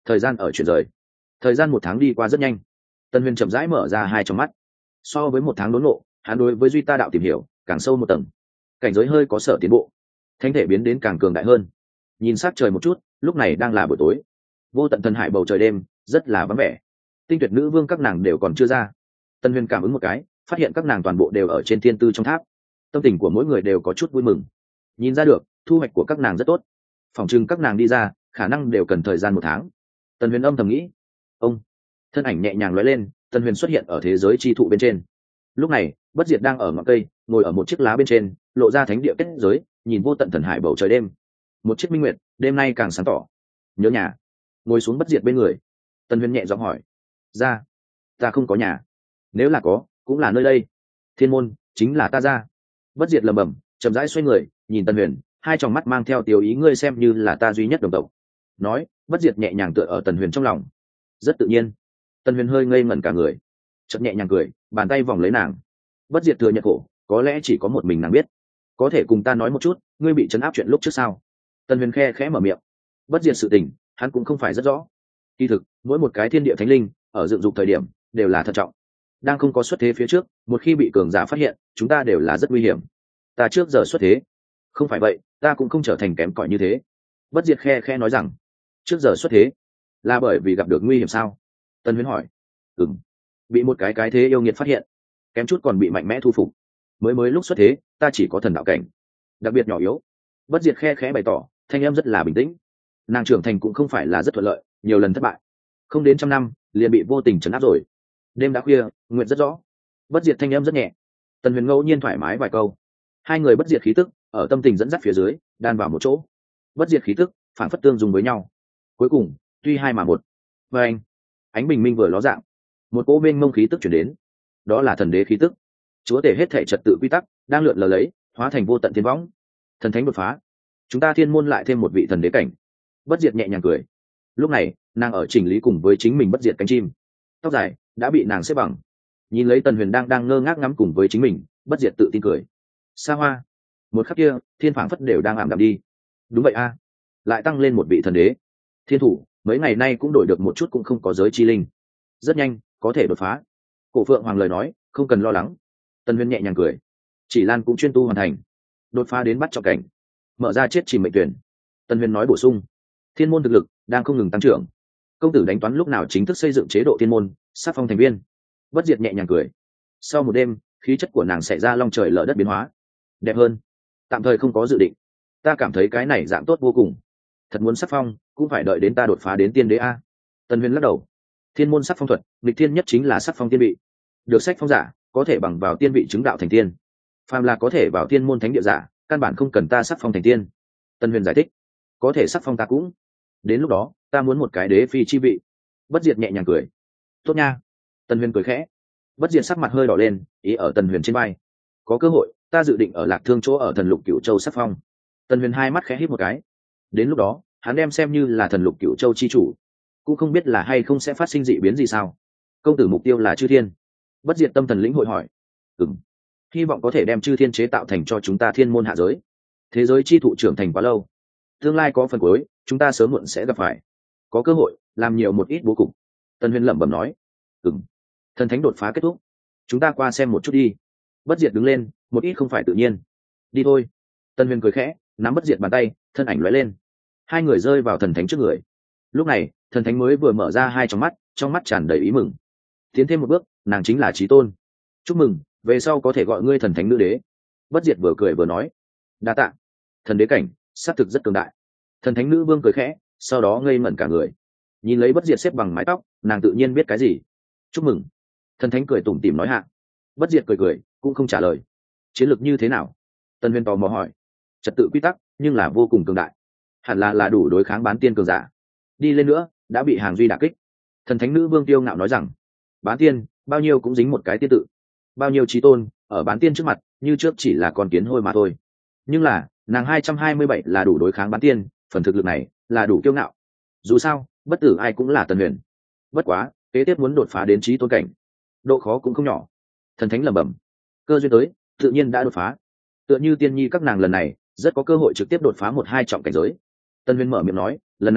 thời gian ở chuyển rời. Thời gian một tháng đi qua rất nhanh. Tân Huyền chậm rãi mở ra hai trong mắt. So với một tháng đốn ngộ, hắn đối với duy ta đạo tìm hiểu càng sâu một tầng, cảnh giới hơi có sở tiến bộ, thánh thể biến đến càng cường đại hơn. Nhìn sát trời một chút, lúc này đang là buổi tối. Vô tận thần hải bầu trời đêm rất là vắng vẻ. Tinh tuyệt nữ vương các nàng đều còn chưa ra. Tân Huyền cảm ứng một cái, phát hiện các nàng toàn bộ đều ở trên thiên tư trong tháp. Tâm tình của mỗi người đều có chút vui mừng. Nhìn ra được thu hoạch của các nàng rất tốt. Phòng trưng các nàng đi ra khả năng đều cần thời gian một tháng. Tân Huyền âm thầm nghĩ. Ông thân ảnh nhẹ nhàng lóe lên, Tân Huyền xuất hiện ở thế giới chi thụ bên trên. Lúc này Bất Diệt đang ở ngọn cây, ngồi ở một chiếc lá bên trên, lộ ra thánh địa kết giới, nhìn vô tận thần hải bầu trời đêm. Một chiếc minh nguyệt đêm nay càng sáng tỏ. Nhớ nhà. Ngồi xuống Bất Diệt bên người, Tân Huyền nhẹ giọng hỏi. Ra. Ta không có nhà. Nếu là có cũng là nơi đây. Thiên môn chính là ta ra. Bất Diệt lẩm bẩm, chậm rãi xoay người nhìn Tân Huyền, hai tròng mắt mang theo tiểu ý, ngươi xem như là ta duy nhất đồng tộc. Nói, Bất Diệt nhẹ nhàng tựa ở Tân Huyền trong lòng. Rất tự nhiên. Tân Huyền hơi ngây ngẩn cả người, chợt nhẹ nhàng cười, bàn tay vòng lấy nàng. Bất Diệt thừa nhận khổ, có lẽ chỉ có một mình nàng biết. Có thể cùng ta nói một chút, ngươi bị trấn áp chuyện lúc trước sao? Tân Huyền khe khẽ mở miệng. Bất Diệt sự tình hắn cũng không phải rất rõ. Kỳ thực mỗi một cái thiên địa thánh linh ở dựng dục thời điểm đều là thận trọng, đang không có xuất thế phía trước, một khi bị cường giả phát hiện, chúng ta đều là rất nguy hiểm. Ta trước giờ xuất thế, không phải vậy ta cũng không trở thành kém cỏi như thế. Bất Diệt khe khẽ nói rằng, trước giờ xuất thế là bởi vì gặp được nguy hiểm sao? Tân Huyền hỏi. Ừm, bị một cái cái thế yêu nghiệt phát hiện, kém chút còn bị mạnh mẽ thu phục. Mới mới lúc xuất thế ta chỉ có thần đạo cảnh, đặc biệt nhỏ yếu. Bất Diệt khe khẽ bày tỏ, thanh em rất là bình tĩnh. Nàng trưởng thành cũng không phải là rất thuận lợi, nhiều lần thất bại, không đến trăm năm liền bị vô tình trấn áp rồi. Đêm đã khuya, nguyện rất rõ. Bất Diệt thanh em rất nhẹ. Tần Huyền ngẫu nhiên thoải mái vài câu. Hai người bất diệt khí tức ở tâm tình dẫn dắt phía dưới đan vào một chỗ. Bất diệt khí tức phản phất tương dùng với nhau. Cuối cùng tuy hai mà một. Và anh ánh bình minh vừa ló dạng, một cỗ mênh mông khí tức chuyển đến. Đó là thần đế khí tức, chúa tể hết thể trật tự quy tắc đang lượn lờ lấy, hóa thành vô tận thiên võng. Thần thánh đột phá, chúng ta thiên môn lại thêm một vị thần đế cảnh. Bất diệt nhẹ nhàng cười. Lúc này nàng ở chỉnh lý cùng với chính mình bất diệt cánh chim, tóc dài đã bị nàng xếp bằng. Nhìn lấy Tần Huyền đang đang ngơ ngác ngắm cùng với chính mình, bất diệt tự tin cười. Xa hoa. Một khắc kia thiên phảng phất đều đang ảm đạm đi. Đúng vậy a, lại tăng lên một vị thần đế. Thiên thủ mấy ngày nay cũng đổi được một chút, cũng không có giới chi linh, rất nhanh có thể đột phá. Cổ Phượng Hoàng lời nói, không cần lo lắng. Tần Huyền nhẹ nhàng cười. Chỉ Lan cũng chuyên tu hoàn thành, đột phá đến bắt trọng cảnh, mở ra chết chìm mệnh tuyển. Tần Huyền nói bổ sung, thiên môn thực lực đang không ngừng tăng trưởng. Công tử đánh toán lúc nào chính thức xây dựng chế độ thiên môn, sắp phong thành viên. Bất diệt nhẹ nhàng cười. Sau một đêm, khí chất của nàng xảy ra long trời lở đất biến hóa, đẹp hơn. Tạm thời không có dự định, ta cảm thấy cái này dạng tốt vô cùng. Thật muốn sắc phong cũng phải đợi đến ta đột phá đến tiên đế a. Tần Huyền lắc đầu. Thiên môn sắc phong thuật nghịch thiên nhất chính là sắc phong tiên vị. Được sách phong giả có thể bằng vào tiên vị chứng đạo thành tiên, phàm là có thể vào tiên môn thánh địa giả căn bản không cần ta sắc phong thành tiên. Tần Huyền giải thích. Có thể sắc phong ta cũng, đến lúc đó ta muốn một cái đế phi chi vị. Bất diệt nhẹ nhàng cười. Tốt nha. Tần Huyền cười khẽ. Bất diệt sắc mặt hơi đỏ lên, ý ở Tần Huyền trên vai. Có cơ hội ta dự định ở Lạc Thương chỗ ở thần lục cửu châu sắc phong. Tần Huyền hai mắt khẽ híp một cái. Đến lúc đó hắn đem xem như là thần lục cửu châu chi chủ, cũng không biết là hay không sẽ phát sinh dị biến gì sao. Công tử mục tiêu là chư thiên? Bất diệt tâm thần lĩnh hội hỏi. Ừm, hy vọng có thể đem chư thiên chế tạo thành cho chúng ta thiên môn hạ giới. Thế giới chi thụ trưởng thành quá lâu, tương lai có phần cuối chúng ta sớm muộn sẽ gặp phải, có cơ hội làm nhiều một ít bố cục. Tần Huyền lẩm bẩm nói. Ừm, thần thánh đột phá kết thúc, chúng ta qua xem một chút đi. Bất diệt đứng lên, một ít không phải tự nhiên. Đi thôi. Tần Huyền cười khẽ, nắm bất diệt bàn tay, thân ảnh lóe lên. Hai người rơi vào thần thánh trước người. Lúc này thần thánh mới vừa mở ra hai trong mắt, trong mắt tràn đầy ý mừng. Tiến thêm một bước, nàng chính là chí tôn. Chúc mừng, về sau có thể gọi ngươi thần thánh nữ đế. Bất diệt vừa cười vừa nói. Đa tạ. Thần đế cảnh xác thực rất cường đại. Thần thánh nữ vương cười khẽ, sau đó ngây ngẩn cả người. Nhìn lấy bất diệt xếp bằng mái tóc, nàng tự nhiên biết cái gì. Chúc mừng. Thần thánh cười tủm tỉm nói hạ. Bất diệt cười cười cũng không trả lời. Chiến lược như thế nào? Tần Huyền tò mò hỏi. Trật tự quy tắc nhưng là vô cùng cường đại, hẳn là là đủ đối kháng bán tiên cường giả. Đi lên nữa đã bị hàng duy đả kích. Thần thánh nữ vương tiêu ngạo nói rằng, bán tiên bao nhiêu cũng dính một cái tiên tự, bao nhiêu chí tôn ở bán tiên trước mặt như trước chỉ là con kiến hôi mà thôi. Nhưng là nàng hai trăm hai mươi bảy là đủ đối kháng bán tiên, phần thực lực này là đủ kiêu ngạo. Dù sao bất tử ai cũng là Tần Huyền. Bất quá kế tiếp muốn đột phá đến chí tôn cảnh, độ khó cũng không nhỏ. Thần thánh lẩm bẩm. Cơ duyên tới tự nhiên đã đột phá, tựa như tiên nhi các nàng lần này rất có cơ hội trực tiếp đột phá một hai trọng cảnh giới. Tần Huyền mở miệng nói, lần này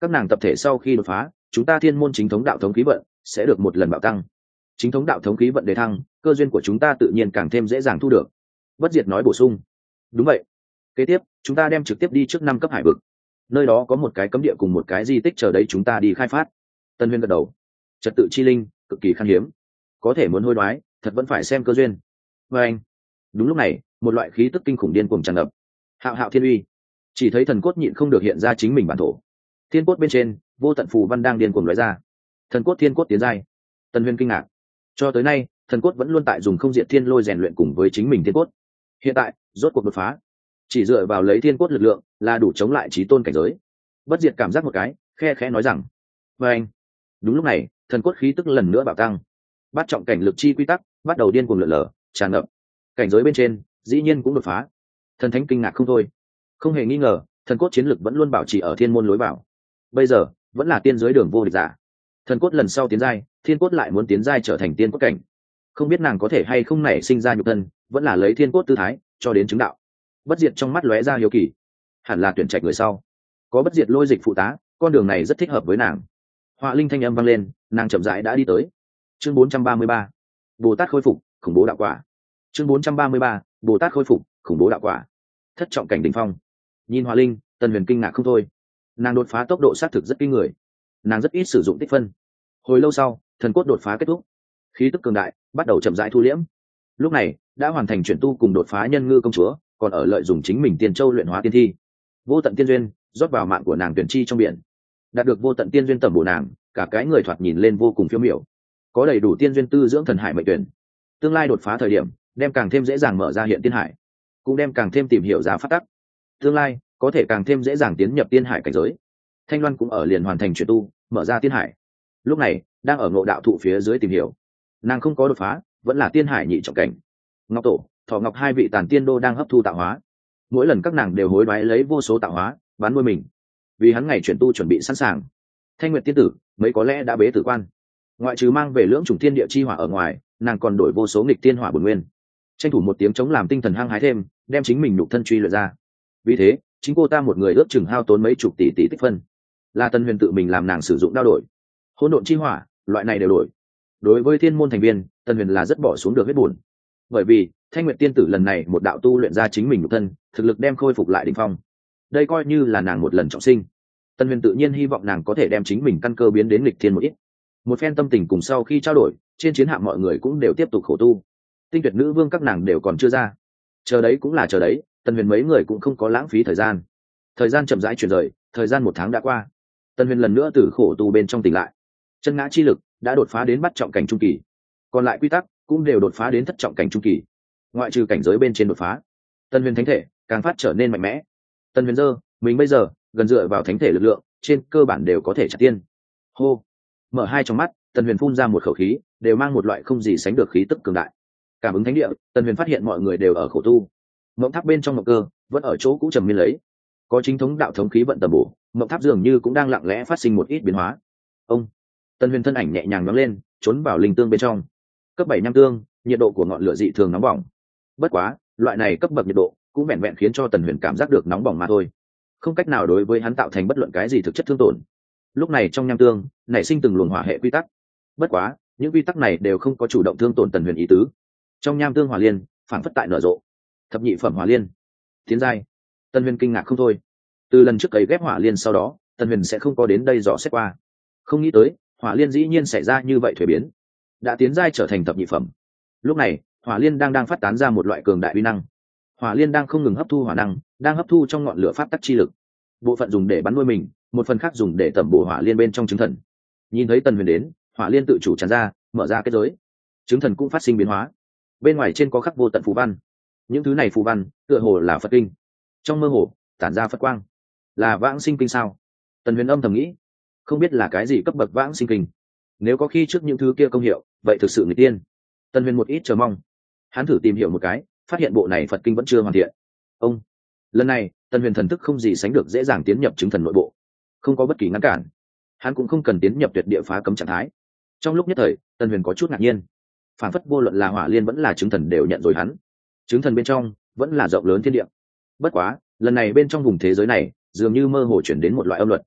các nàng tập thể sau khi đột phá, chúng ta thiên môn chính thống đạo thống khí vận sẽ được một lần bạo tăng. Chính thống đạo thống khí vận đề thăng, cơ duyên của chúng ta tự nhiên càng thêm dễ dàng thu được. Bất Diệt nói bổ sung. Đúng vậy. Kế tiếp chúng ta đem trực tiếp đi trước năm cấp hải vực, nơi đó có một cái cấm địa cùng một cái di tích chờ đấy chúng ta đi khai phát. Tân Huyên gật đầu. Trật tự chi linh cực kỳ khan hiếm, có thể muốn hối đoái thật vẫn phải xem cơ duyên. Và anh, đúng lúc này một loại khí tức kinh khủng điên cuồng tràn ngập. Hạo hạo thiên uy. Chỉ thấy thần cốt nhịn không được hiện ra chính mình bản thổ. Thiên cốt bên trên vô tận phù văn đang điên cuồng lóe ra. Thần cốt thiên cốt tiến giai. Tân Huyên kinh ngạc. Cho tới nay thần cốt vẫn luôn tại dùng không diệt thiên lôi rèn luyện cùng với chính mình thiên cốt. Hiện tại rốt cuộc đột phá, chỉ dựa vào lấy thiên cốt lực lượng là đủ chống lại chí tôn cảnh giới. Bất Diệt cảm giác một cái, khe khẽ nói rằng. Và anh, đúng lúc này thần cốt khí tức lần nữa bạo tăng. Bát trọng cảnh lực chi quy tắc bắt đầu điên cuồng lượn lờ tràn ngập. Cảnh giới bên trên dĩ nhiên cũng đột phá. Thần thánh kinh ngạc không thôi. Không hề nghi ngờ thần cốt chiến lực vẫn luôn bảo trì ở thiên môn lối vào, bây giờ vẫn là tiên giới đường vô địch giả. Thần cốt lần sau tiến giai, thiên cốt lại muốn tiến giai trở thành tiên cốt cảnh, không biết nàng có thể hay không nảy sinh ra nhục thân, vẫn là lấy thiên cốt tư thái cho đến chứng đạo. Bất Diệt trong mắt lóe ra hiếu kỳ, hẳn là tuyển trạch người sau, có Bất Diệt lôi dịch phụ tá, con đường này rất thích hợp với nàng. Họa linh thanh âm vang lên, nàng chậm rãi đã đi tới. Chương bốn trăm ba mươi ba, Bồ Tát khôi phục khủng bố đạo quả. Chương bốn trăm ba mươi ba, Bồ Tát khôi phục khủng bố đạo quả. Thất trọng cảnh đỉnh phong. Nhìn Họa linh, Tần Huyền kinh ngạc không thôi. Nàng đột phá tốc độ xác thực rất kinh người, nàng rất ít sử dụng tích phân. Hồi lâu sau thần cốt đột phá kết thúc, khí tức cường đại bắt đầu chậm rãi thu liễm. Lúc này đã hoàn thành chuyển tu cùng đột phá nhân ngư công chúa, còn ở lợi dùng chính mình tiên châu luyện hóa tiên thi. Vô tận tiên duyên rót vào mạng của nàng tuyển chi trong biển, đạt được vô tận tiên duyên tẩm bổ nàng, cả cái người thoạt nhìn lên vô cùng phiêu miểu, có đầy đủ tiên duyên tư dưỡng thần hải mệnh tuyển. Tương lai đột phá thời điểm đem càng thêm dễ dàng mở ra hiện tiên hải, cũng đem càng thêm tìm hiểu ra phát tắc. Tương lai có thể càng thêm dễ dàng tiến nhập tiên hải cảnh giới. Thanh Loan cũng ở liền hoàn thành chuyển tu, mở ra tiên hải. Lúc này đang ở ngộ đạo thụ phía dưới tìm hiểu, nàng không có đột phá, vẫn là tiên hải nhị trọng cảnh. Ngọc Tổ, Thọ Ngọc hai vị tàn tiên đô đang hấp thu tạo hóa, mỗi lần các nàng đều hối đoái lấy vô số tạo hóa bán nuôi mình, vì hắn ngày chuyển tu chuẩn bị sẵn sàng. Thanh Nguyệt tiên tử mấy có lẽ đã bế tử quan, ngoại trừ mang về lưỡng chủng thiên địa chi hỏa ở ngoài, nàng còn đổi vô số nghịch tiên hỏa bổn nguyên, tranh thủ một tiếng chống làm tinh thần hăng hái thêm, đem chính mình nhục thân truy luyện ra. Vì thế chính cô ta một người ước chừng hao tốn mấy chục tỷ tỷ tích phân, là Tân Huyền tự mình làm nàng sử dụng đao đổi. Hỗn độn chi hỏa loại này đều đổi. Đối với thiên môn thành viên, Tân Huyền là rất bỏ xuống được hết buồn, bởi vì Thanh Nguyệt tiên tử lần này một đạo tu luyện ra chính mình nhục thân, thực lực đem khôi phục lại đỉnh phong. Đây coi như là nàng một lần trọng sinh. Tân Huyền tự nhiên hy vọng nàng có thể đem chính mình căn cơ biến đến nghịch thiên một ít. Một phen tâm tình cùng sau khi trao đổi, trên chiến hạm mọi người cũng đều tiếp tục khổ tu. Tinh tuyệt nữ vương các nàng đều còn chưa ra, chờ đấy cũng là chờ đấy. Tân Huyền mấy người cũng không có lãng phí thời gian. Thời gian chậm rãi chuyển rời, thời gian một tháng đã qua. Tân Huyền lần nữa từ khổ tu bên trong tỉnh lại. Chân ngã chi lực đã đột phá đến bắt trọng cảnh trung kỳ, còn lại quy tắc cũng đều đột phá đến thất trọng cảnh trung kỳ. Ngoại trừ cảnh giới bên trên đột phá, Tân Huyền thánh thể càng phát trở nên mạnh mẽ. Tân Huyền dơ mình bây giờ gần dựa vào thánh thể lực lượng, trên cơ bản đều có thể trả tiên. Hô, mở hai trong mắt, Tân Huyền phun ra một khẩu khí, đều mang một loại không gì sánh được khí tức cường đại. Cảm ứng thánh địa, Tân Huyền phát hiện mọi người đều ở khổ tu. Mộng tháp bên trong mộng cơ vẫn ở chỗ cũ trầm miên lấy, có chính thống đạo thống khí vận tầm bổ, mộng tháp dường như cũng đang lặng lẽ phát sinh một ít biến hóa. Ông Tân Huyền thân ảnh nhẹ nhàng nhoáng lên, trốn vào linh tương bên trong. Cấp bảy nham tương, nhiệt độ của ngọn lửa dị thường nóng bỏng. Bất quá, loại này cấp bậc nhiệt độ cũng vẹn vẹn khiến cho Tần Huyền cảm giác được nóng bỏng mà thôi, không cách nào đối với hắn tạo thành bất luận cái gì thực chất thương tổn. Lúc này trong nham tương nảy sinh từng luồng hỏa hệ quy tắc, bất quá những quy tắc này đều không có chủ động thương tổn Tần Huyền ý tứ. Trong nham tương hỏa liên phản phất tại nở rộ. Thập nhị phẩm hỏa liên tiến giai. Tần Huyền kinh ngạc không thôi. Từ lần trước cấy ghép hỏa liên sau đó, Tần Huyền sẽ không có đến đây dò xét qua, không nghĩ tới hỏa liên dĩ nhiên xảy ra như vậy thuế biến, đã tiến giai trở thành thập nhị phẩm. Lúc này hỏa liên đang đang phát tán ra một loại cường đại uy năng. Hỏa liên đang không ngừng hấp thu hỏa năng, đang hấp thu trong ngọn lửa pháp tắc chi lực, bộ phận dùng để bắn nuôi mình, một phần khác dùng để tẩm bổ hỏa liên bên trong trứng thần. Nhìn thấy Tần Huyền đến, hỏa liên tự chủ tràn ra, mở ra kết giới, trứng thần cũng phát sinh biến hóa. Bên ngoài trên có khắc vô tận phù văn, những thứ này phù văn tựa hồ là Phật kinh, trong mơ hồ tản ra Phật quang. Là vãng sinh kinh sao? Tần Huyền âm thầm nghĩ, không biết là cái gì cấp bậc vãng sinh kinh. Nếu có khi trước những thứ kia công hiệu, vậy thực sự người tiên. Tần Huyền một ít chờ mong, hắn thử tìm hiểu một cái, phát hiện bộ này Phật kinh vẫn chưa hoàn thiện. Ông lần này Tần Huyền thần thức không gì sánh được dễ dàng tiến nhập chứng thần nội bộ, không có bất kỳ ngăn cản, hắn cũng không cần tiến nhập tuyệt địa phá cấm trạng thái. Trong lúc nhất thời, Tần Huyền có chút ngạc nhiên, phản phất vô luận là hỏa liên vẫn là chứng thần đều nhận rồi hắn. Chứng thần bên trong vẫn là rộng lớn thiên địa, bất quá lần này bên trong vùng thế giới này dường như mơ hồ chuyển đến một loại âm luật.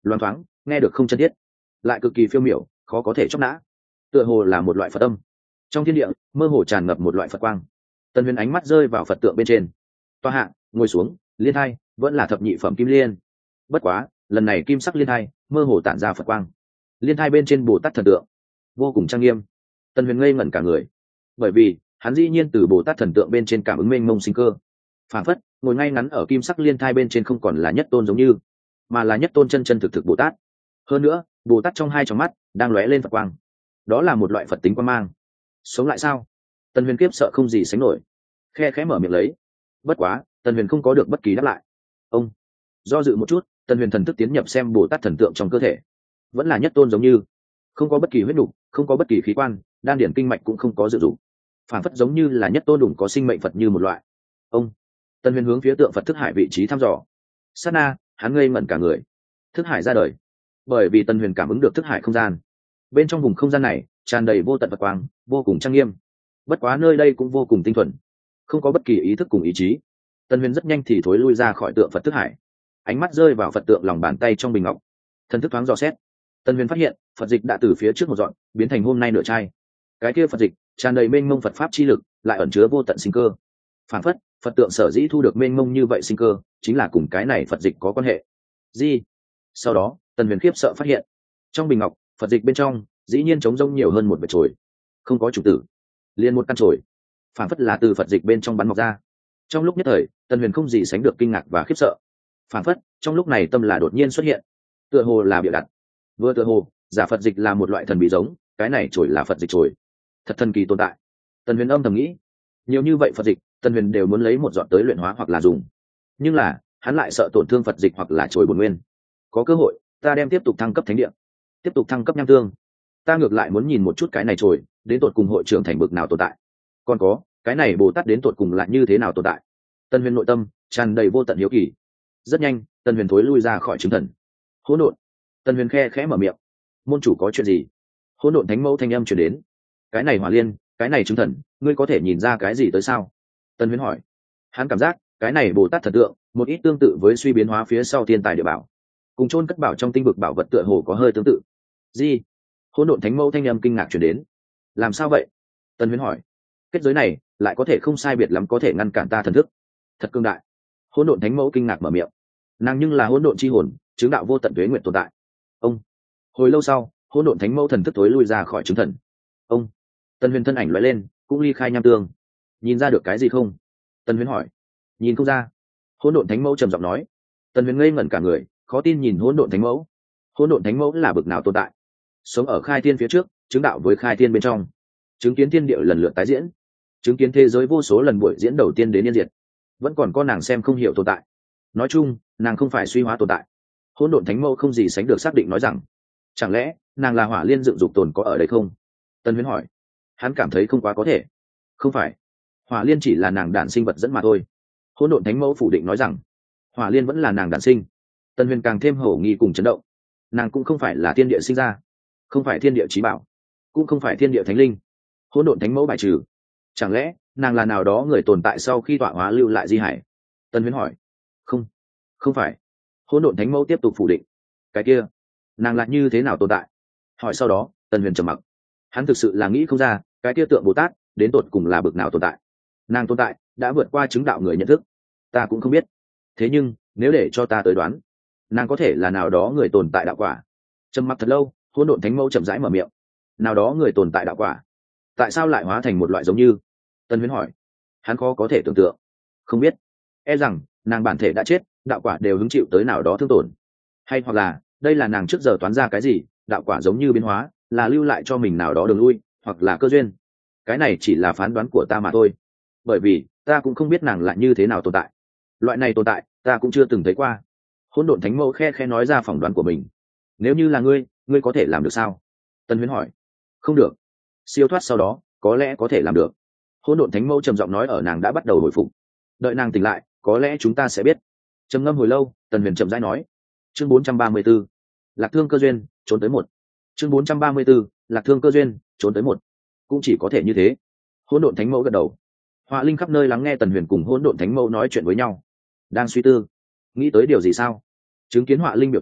loáng thoáng nghe được không chân thiết, lại cực kỳ phiêu miểu, khó có thể chóc nã, tựa hồ là một loại phật âm. Trong thiên địa mơ hồ tràn ngập một loại phật quang. Tần Huyền ánh mắt rơi vào phật tượng bên trên, toa hạ ngồi xuống, liên hai vẫn là thập nhị phẩm kim liên, bất quá lần này kim sắc liên hai mơ hồ tản ra phật quang. Liên hai bên trên bồ tát thần tượng vô cùng trang nghiêm. Tần Huyền ngây ngẩn cả người, bởi vì hắn dĩ nhiên từ bồ tát thần tượng bên trên cảm ứng mênh mông sinh cơ, phản phất ngồi ngay ngắn ở kim sắc liên thai bên trên không còn là nhất tôn giống như, mà là nhất tôn chân chân thực thực bồ tát. Hơn nữa bồ tát trong hai tròng mắt đang lóe lên phật quang, đó là một loại phật tính quan mang. Sống lại sao? Tần Huyền kiếp sợ không gì sánh nổi, khe khẽ mở miệng lấy. Bất quá Tần Huyền không có được bất kỳ đáp lại. Ông do dự một chút, Tần Huyền thần thức tiến nhập xem bồ tát thần tượng trong cơ thể, vẫn là nhất tôn giống như, không có bất kỳ huyết đục, không có bất kỳ khí quan, đan điển kinh mạch cũng không có dự dụng, phản phất giống như là nhất tôn đủng có sinh mệnh phật như một loại. Ông Tần Huyền hướng phía tượng phật thức hải vị trí thăm dò, sát na hắn ngây ngẩn cả người. Thức hải ra đời, bởi vì Tần Huyền cảm ứng được thức hải không gian, bên trong vùng không gian này tràn đầy vô tận phật quang, vô cùng trang nghiêm. Bất quá nơi đây cũng vô cùng tinh thuần, không có bất kỳ ý thức cùng ý chí. Tần Huyền rất nhanh thì thối lui ra khỏi tượng phật thức hải, ánh mắt rơi vào phật tượng lòng bàn tay trong bình ngọc, thần thức thoáng dò xét. Tần Huyền phát hiện phật dịch đã từ phía trước một dọn biến thành hôm nay nửa chai. Cái kia phật dịch tràn đầy mênh mông phật pháp chi lực, lại ẩn chứa vô tận sinh cơ. Phản phất phật tượng sở dĩ thu được mênh mông như vậy sinh cơ, chính là cùng cái này phật dịch có quan hệ. Gì? Sau đó Tần Huyền khiếp sợ phát hiện, trong bình ngọc phật dịch bên trong dĩ nhiên trống rỗng nhiều hơn một vệt chồi, không có chủ tử, liền một căn chồi, phản phất là từ phật dịch bên trong bắn mọc ra. Trong lúc nhất thời Tần Huyền không gì sánh được kinh ngạc và khiếp sợ. Phản phất trong lúc này tâm là đột nhiên xuất hiện, tựa hồ là bịa đặt, vừa tựa hồ giả phật dịch là một loại thần bí giống, cái này chồi là phật dịch chồi, thật thần kỳ tồn tại. Tần Huyền âm thầm nghĩ, nhiều như vậy phật dịch Tần Huyền đều muốn lấy một giọt tới luyện hóa hoặc là dùng, nhưng là hắn lại sợ tổn thương phật dịch hoặc là chồi bổn nguyên. Có cơ hội ta đem tiếp tục thăng cấp thánh địa, tiếp tục thăng cấp nham tương. Ta ngược lại muốn nhìn một chút cái này chồi đến tột cùng hội trưởng thành bực nào tồn tại, còn có cái này bồ tát đến tột cùng lại như thế nào tồn tại. Tần Huyền nội tâm tràn đầy vô tận hiếu kỳ. Rất nhanh Tần Huyền thối lui ra khỏi chứng thần. Hỗn độn. Tần Huyền khe khẽ mở miệng, môn chủ có chuyện gì? Hỗn độn thánh mẫu thanh âm truyền đến. Cái này hỏa liên, cái này chứng thần, ngươi có thể nhìn ra cái gì tới sao? Tần Huyền hỏi. Hắn cảm giác cái này bồ tát thần tượng một ít tương tự với suy biến hóa phía sau thiên tài địa bảo, cùng chôn cất bảo trong tinh vực bảo vật tựa hồ có hơi tương tự. Gì? Hỗn độn thánh mẫu thanh âm kinh ngạc truyền đến. Làm sao vậy? Tần Huyền hỏi. Kết giới này lại có thể không sai biệt lắm có thể ngăn cản ta thần thức, thật cương đại. Hỗn độn thánh mẫu kinh ngạc mở miệng. Nàng nhưng là hỗn độn chi hồn, chứng đạo vô tận tuế nguyện tồn tại. Ông hồi lâu sau hỗn độn thánh mẫu thần thức tối lui ra khỏi chứng thần. Ông Tần Huyền thân ảnh loại lên, cũng ly khai nham tương. Nhìn ra được cái gì không? Tần Huyền hỏi. Nhìn không ra. Hỗn độn thánh mẫu trầm giọng nói. Tần Huyền ngây ngẩn cả người, khó tin nhìn hỗn độn thánh mẫu. Hỗn độn thánh mẫu là bực nào tồn tại? Sống ở khai thiên phía trước, chứng đạo với khai thiên bên trong, chứng kiến thiên địa lần lượt tái diễn, chứng kiến thế giới vô số lần buổi diễn đầu tiên đến yên diệt, vẫn còn có nàng xem không hiểu tồn tại. Nói chung nàng không phải suy hóa tồn tại. Hỗn độn thánh mẫu không gì sánh được xác định nói rằng, chẳng lẽ nàng là hỏa liên dựng dục tồn có ở đây không? Tân Huyễn hỏi. Hắn cảm thấy không quá có thể. Không phải, hỏa liên chỉ là nàng đản sinh vật dẫn mà thôi. Hỗn độn thánh mẫu phủ định nói rằng, hỏa liên vẫn là nàng đản sinh. Tân Huyền càng thêm hổ nghi cùng chấn động. Nàng cũng không phải là thiên địa sinh ra, không phải thiên địa chí bảo, cũng không phải thiên địa thánh linh. Hỗn độn thánh mẫu bài trừ. Chẳng lẽ nàng là nào đó người tồn tại sau khi tọa hóa lưu lại di hải? Tân Huyễn hỏi. Không, không phải. Hỗn độn thánh mẫu tiếp tục phủ định. Cái kia nàng là như thế nào tồn tại? Hỏi sau đó Tân Huyền trầm mặc. Hắn thực sự là nghĩ không ra cái kia tượng Bồ Tát đến tột cùng là bực nào tồn tại. Nàng tồn tại đã vượt qua chứng đạo người nhận thức, ta cũng không biết. Thế nhưng nếu để cho ta tới đoán, nàng có thể là nào đó người tồn tại đạo quả. Trầm mặc thật lâu, hỗn độn thánh mẫu chậm rãi mở miệng. Nào đó người tồn tại đạo quả, tại sao lại hóa thành một loại giống như? Tân Huyễn hỏi. Hắn khó có thể tưởng tượng. Không biết, e rằng nàng bản thể đã chết, đạo quả đều hứng chịu tới nào đó thương tổn, hay hoặc là đây là nàng trước giờ toán ra cái gì, đạo quả giống như biến hóa là lưu lại cho mình nào đó đường lui, hoặc là cơ duyên. Cái này chỉ là phán đoán của ta mà thôi, bởi vì ta cũng không biết nàng lại như thế nào tồn tại. Loại này tồn tại ta cũng chưa từng thấy qua. Hỗn độn thánh mẫu khe khe nói ra phỏng đoán của mình. Nếu như là ngươi, ngươi có thể làm được sao? Tân Huyễn hỏi. Không được. Siêu thoát sau đó có lẽ có thể làm được. Hỗn độn thánh mẫu trầm giọng nói, ở nàng đã bắt đầu hồi phục, đợi nàng tỉnh lại có lẽ chúng ta sẽ biết. Trầm ngâm hồi lâu, Tần Huyền chậm rãi nói. Chương bốn trăm ba mươi 4, lạc thương cơ duyên trốn tới một. Chương bốn trăm ba mươi 4, lạc thương cơ duyên trốn tới một. Cũng chỉ có thể như thế. Hỗn độn thánh mẫu gật đầu. Họa linh khắp nơi lắng nghe Tần Huyền cùng hỗn độn thánh mẫu nói chuyện với nhau, đang suy tư, nghĩ tới điều gì sao? Chứng kiến họa linh biểu tình,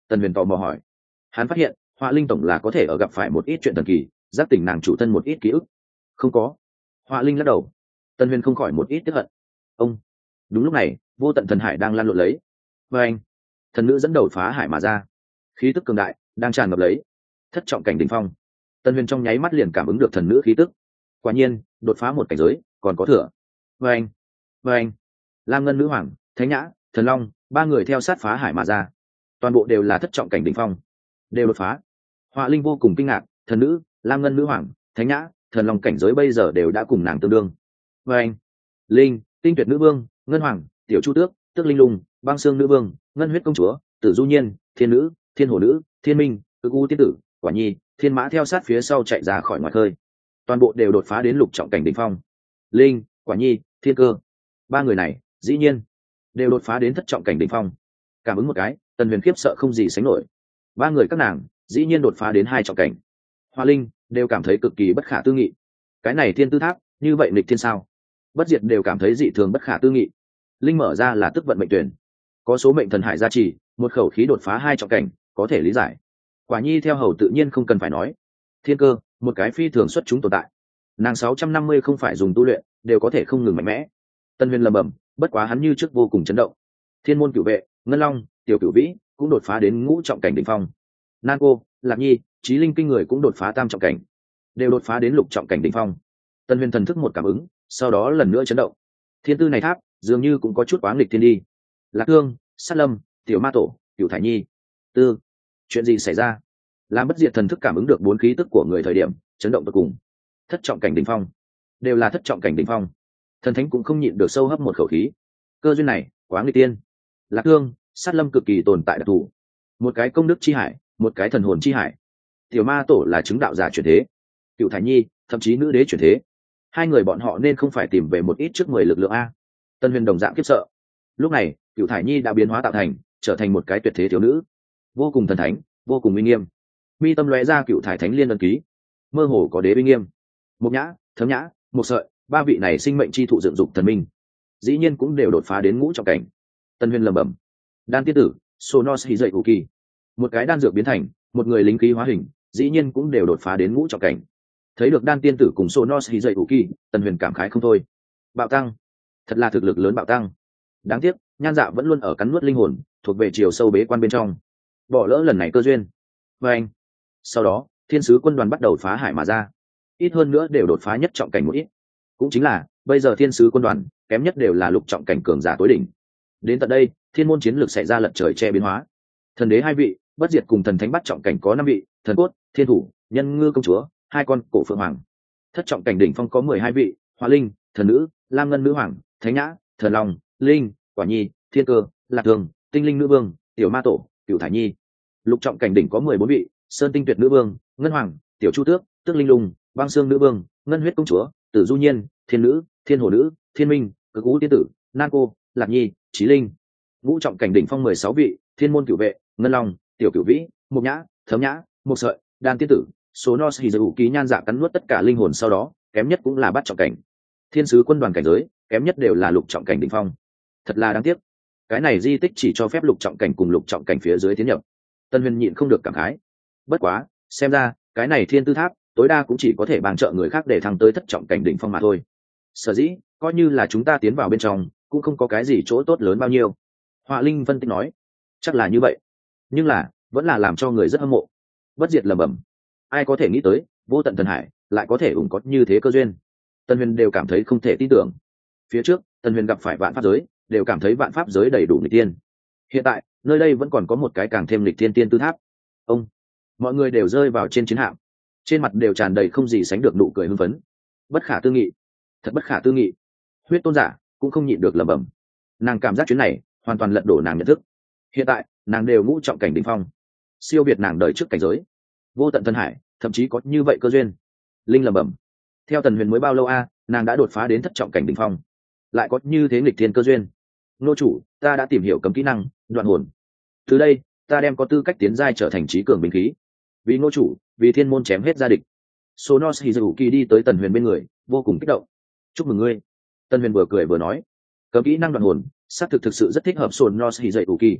Tần Huyền tò mò hỏi. Hắn phát hiện Họa Linh tổng là có thể ở gặp phải một ít chuyện thần kỳ giác tỉnh nàng chủ thân một ít ký ức. Không có. Họa Linh lắc đầu. Tần Huyền không khỏi một ít tức hận. Ông. Đúng lúc này vô tận thần hải đang lan lộn lấy. Và anh, thần nữ dẫn đầu phá hải mà ra, khí tức cường đại đang tràn ngập lấy. Thất trọng cảnh đỉnh phong. Tần Huyền trong nháy mắt liền cảm ứng được thần nữ khí tức. Quả nhiên đột phá một cảnh giới còn có thừa. Và anh, và anh, Lam Ngân Nữ Hoàng, Thánh Nhã, Thần Long, ba người theo sát phá hải mà ra, toàn bộ đều là thất trọng cảnh đỉnh phong, đều đột phá. Họa Linh vô cùng kinh ngạc, thần nữ, Lam Ngân Nữ Hoàng, Thánh Nhã, Thần Long cảnh giới bây giờ đều đã cùng nàng tương đương. Và anh, Linh, Tinh Tuyệt Nữ Vương, Ngân Hoàng, Tiểu Chu Tước, Tước Linh Lung, Băng Xương Nữ Vương, Ngân Huyết Công Chúa, Tử Du Nhiên, Thiên Nữ, Thiên Hổ Nữ, Thiên Minh, Cực U Tiên Tử, Quả Nhi, Thiên Mã theo sát phía sau chạy ra khỏi ngoài khơi, toàn bộ đều đột phá đến lục trọng cảnh đỉnh phong. Linh, Quả Nhi, Thiên Cơ, ba người này dĩ nhiên đều đột phá đến thất trọng cảnh đỉnh phong. Cảm ứng một cái, Tần Huyền khiếp sợ không gì sánh nổi. Ba người các nàng dĩ nhiên đột phá đến hai trọng cảnh. Hoa Linh đều cảm thấy cực kỳ bất khả tư nghị. Cái này thiên tư tháp như vậy nghịch thiên sao? Bất diệt đều cảm thấy dị thường bất khả tư nghị. Linh mở ra là tức vận mệnh tuyển, có số mệnh thần hải gia trì, một khẩu khí đột phá hai trọng cảnh, có thể lý giải. Quả Nhi theo hầu tự nhiên không cần phải nói. Thiên Cơ, một cái phi thường xuất chúng tồn tại. Nàng sáu trăm năm mươi không phải dùng tu luyện đều có thể không ngừng mạnh mẽ. Tân Huyền lầm bầm, bất quá hắn như trước vô cùng chấn động. Thiên môn cửu vệ, Ngân Long, Tiểu Cửu Vĩ cũng đột phá đến ngũ trọng cảnh đỉnh phong. Nan Cô, Lạc Nhi, Chí Linh kinh người cũng đột phá tam trọng cảnh, đều đột phá đến lục trọng cảnh đỉnh phong. Tân Huyền thần thức một cảm ứng, sau đó lần nữa chấn động. Thiên tư này tháp dường như cũng có chút quá nghịch thiên đi. Lạc Thương, Sát Lâm, Tiểu Ma Tổ, Cửu Thải Nhi. Tư, chuyện gì xảy ra? Lam Bất Diệt thần thức cảm ứng được bốn khí tức của người thời điểm, chấn động vô cùng. Thất trọng cảnh đỉnh phong, đều là thất trọng cảnh đỉnh phong. Thần thánh cũng không nhịn được sâu hấp một khẩu khí. Cơ duyên này quá nghịch tiên. Lạc Thương, Sát Lâm cực kỳ tồn tại đặc thù, một cái công đức chi hải, một cái thần hồn chi hải. Tiểu Ma Tổ là chứng đạo giả chuyển thế, Cửu Thải Nhi thậm chí nữ đế chuyển thế. Hai người bọn họ nên không phải tìm về một ít trước mười lực lượng a? Tân Huyền đồng dạng khiếp sợ. Lúc này Cửu Thải Nhi đã biến hóa tạo thành, trở thành một cái tuyệt thế thiếu nữ, vô cùng thần thánh, vô cùng uy nghiêm. Mi tâm lóe ra Cửu Thải Thánh Liên ấn ký, mơ hồ có đế uy nghiêm. Mục Nhã, Thấm Nhã, Một Sợi, ba vị này sinh mệnh chi thụ dựng dục thần minh, dĩ nhiên cũng đều đột phá đến ngũ trọng cảnh. Tân Huyền lẩm bẩm. Đan tiên tử, Sonos hỉ dậy cụ kỳ, một cái đan dược biến thành, một người lính khí hóa hình, dĩ nhiên cũng đều đột phá đến ngũ trọng cảnh. Thấy được đan tiên tử cùng Sonos hỉ dậy cụ kỳ, Tân Huyền cảm khái không thôi. Bạo tăng, thật là thực lực lớn bạo tăng. Đáng tiếc, Nhan Dạ vẫn luôn ở cắn nuốt linh hồn, thuộc về chiều sâu bế quan bên trong, bỏ lỡ lần này cơ duyên. Và anh, sau đó, Thiên sứ quân đoàn bắt đầu phá hải mà ra, ít hơn nữa đều đột phá nhất trọng cảnh một ít. Cũng chính là bây giờ Thiên sứ quân đoàn kém nhất đều là lục trọng cảnh cường giả tối đỉnh. Đến tận đây, thiên môn chiến lược xảy ra lật trời che biến hóa. Thần đế hai vị, Bất Diệt cùng thần thánh bắt trọng cảnh có năm vị, thần cốt, thiên thủ, nhân ngư công chúa, hai con cổ phượng hoàng. Thất trọng cảnh đỉnh phong có mười hai vị, Hoa Linh, thần nữ, Lam Ngân Nữ Hoàng, Thánh Nhã, Thần Long, Linh, Quả Nhi, Thiên Cơ, Lạc Thương, Tinh Linh Nữ Vương, Tiểu Ma Tổ, Cửu Thải Nhi. Lục trọng cảnh đỉnh có mười bốn vị, Sơn Tinh Tuyệt Nữ Vương, Ngân Hoàng, Tiểu Chu Tước, Tước Linh Lung, Băng Xương Nữ Vương, Ngân Huyết Công Chúa, Tử Du Nhiên, Thiên Nữ, Thiên Hổ Nữ, Thiên Minh, Cực U Tiên Tử, Nan Cô, Lạc Nhi, Chí Linh. Ngũ trọng cảnh đỉnh phong mười sáu vị, Thiên môn cửu vệ, Ngân Long, Tiểu Cửu Vĩ, Mục Nhã, Thấm Nhã, Một Sợi, Đan tiên tử. Số Nos hỉ dụ ký Nhan Dạ cắn nuốt tất cả linh hồn, sau đó kém nhất cũng là bát trọng cảnh. Thiên sứ quân đoàn cảnh giới kém nhất đều là lục trọng cảnh đỉnh phong. Thật là đáng tiếc, cái này di tích chỉ cho phép lục trọng cảnh cùng lục trọng cảnh phía dưới tiến nhập. Tân Huyền nhịn không được cảm khái. Bất quá, xem ra cái này thiên tư tháp tối đa cũng chỉ có thể bàn trợ người khác để thăng tới thất trọng cảnh đỉnh phong mà thôi. Sở dĩ coi như là chúng ta tiến vào bên trong cũng không có cái gì chỗ tốt lớn bao nhiêu. Họa Linh phân tích nói. Chắc là như vậy, nhưng là vẫn là làm cho người rất hâm mộ. Bất Diệt lẩm bẩm, ai có thể nghĩ tới vô tận thần hải lại có thể ủng có như thế cơ duyên. Tân Huyền đều cảm thấy không thể tin tưởng. Phía trước Tân Huyền gặp phải vạn pháp giới đều cảm thấy vạn pháp giới đầy đủ nghịch tiên, hiện tại nơi đây vẫn còn có một cái càng thêm nghịch tiên tiên tư tháp. Ông, mọi người đều rơi vào trên chiến hạm, trên mặt đều tràn đầy không gì sánh được nụ cười hưng phấn. Bất khả tư nghị, thật bất khả tư nghị. Huyết tôn giả cũng không nhịn được lẩm bẩm. Nàng cảm giác chuyến này hoàn toàn lật đổ nàng nhận thức. Hiện tại nàng đều ngũ trọng cảnh đỉnh phong, siêu việt nàng đời trước cảnh giới. Vô tận thần hải thậm chí có như vậy cơ duyên. Linh lẩm bẩm. Theo Tần Huyền mới bao lâu a, nàng đã đột phá đến thất trọng cảnh đỉnh phong, lại có như thế nghịch thiên cơ duyên. Nô chủ, ta đã tìm hiểu cấm kỹ năng đoạn hồn, từ đây ta đem có tư cách tiến giai trở thành trí cường binh khí. Vì nô chủ, vì thiên môn chém hết gia địch. Sonos Hizuki đi tới Tần Huyền bên người, vô cùng kích động. Chúc mừng ngươi. Tần Huyền vừa cười vừa nói, cấm kỹ năng đoạn hồn xác thực thực sự rất thích hợp Sonos Hizuki.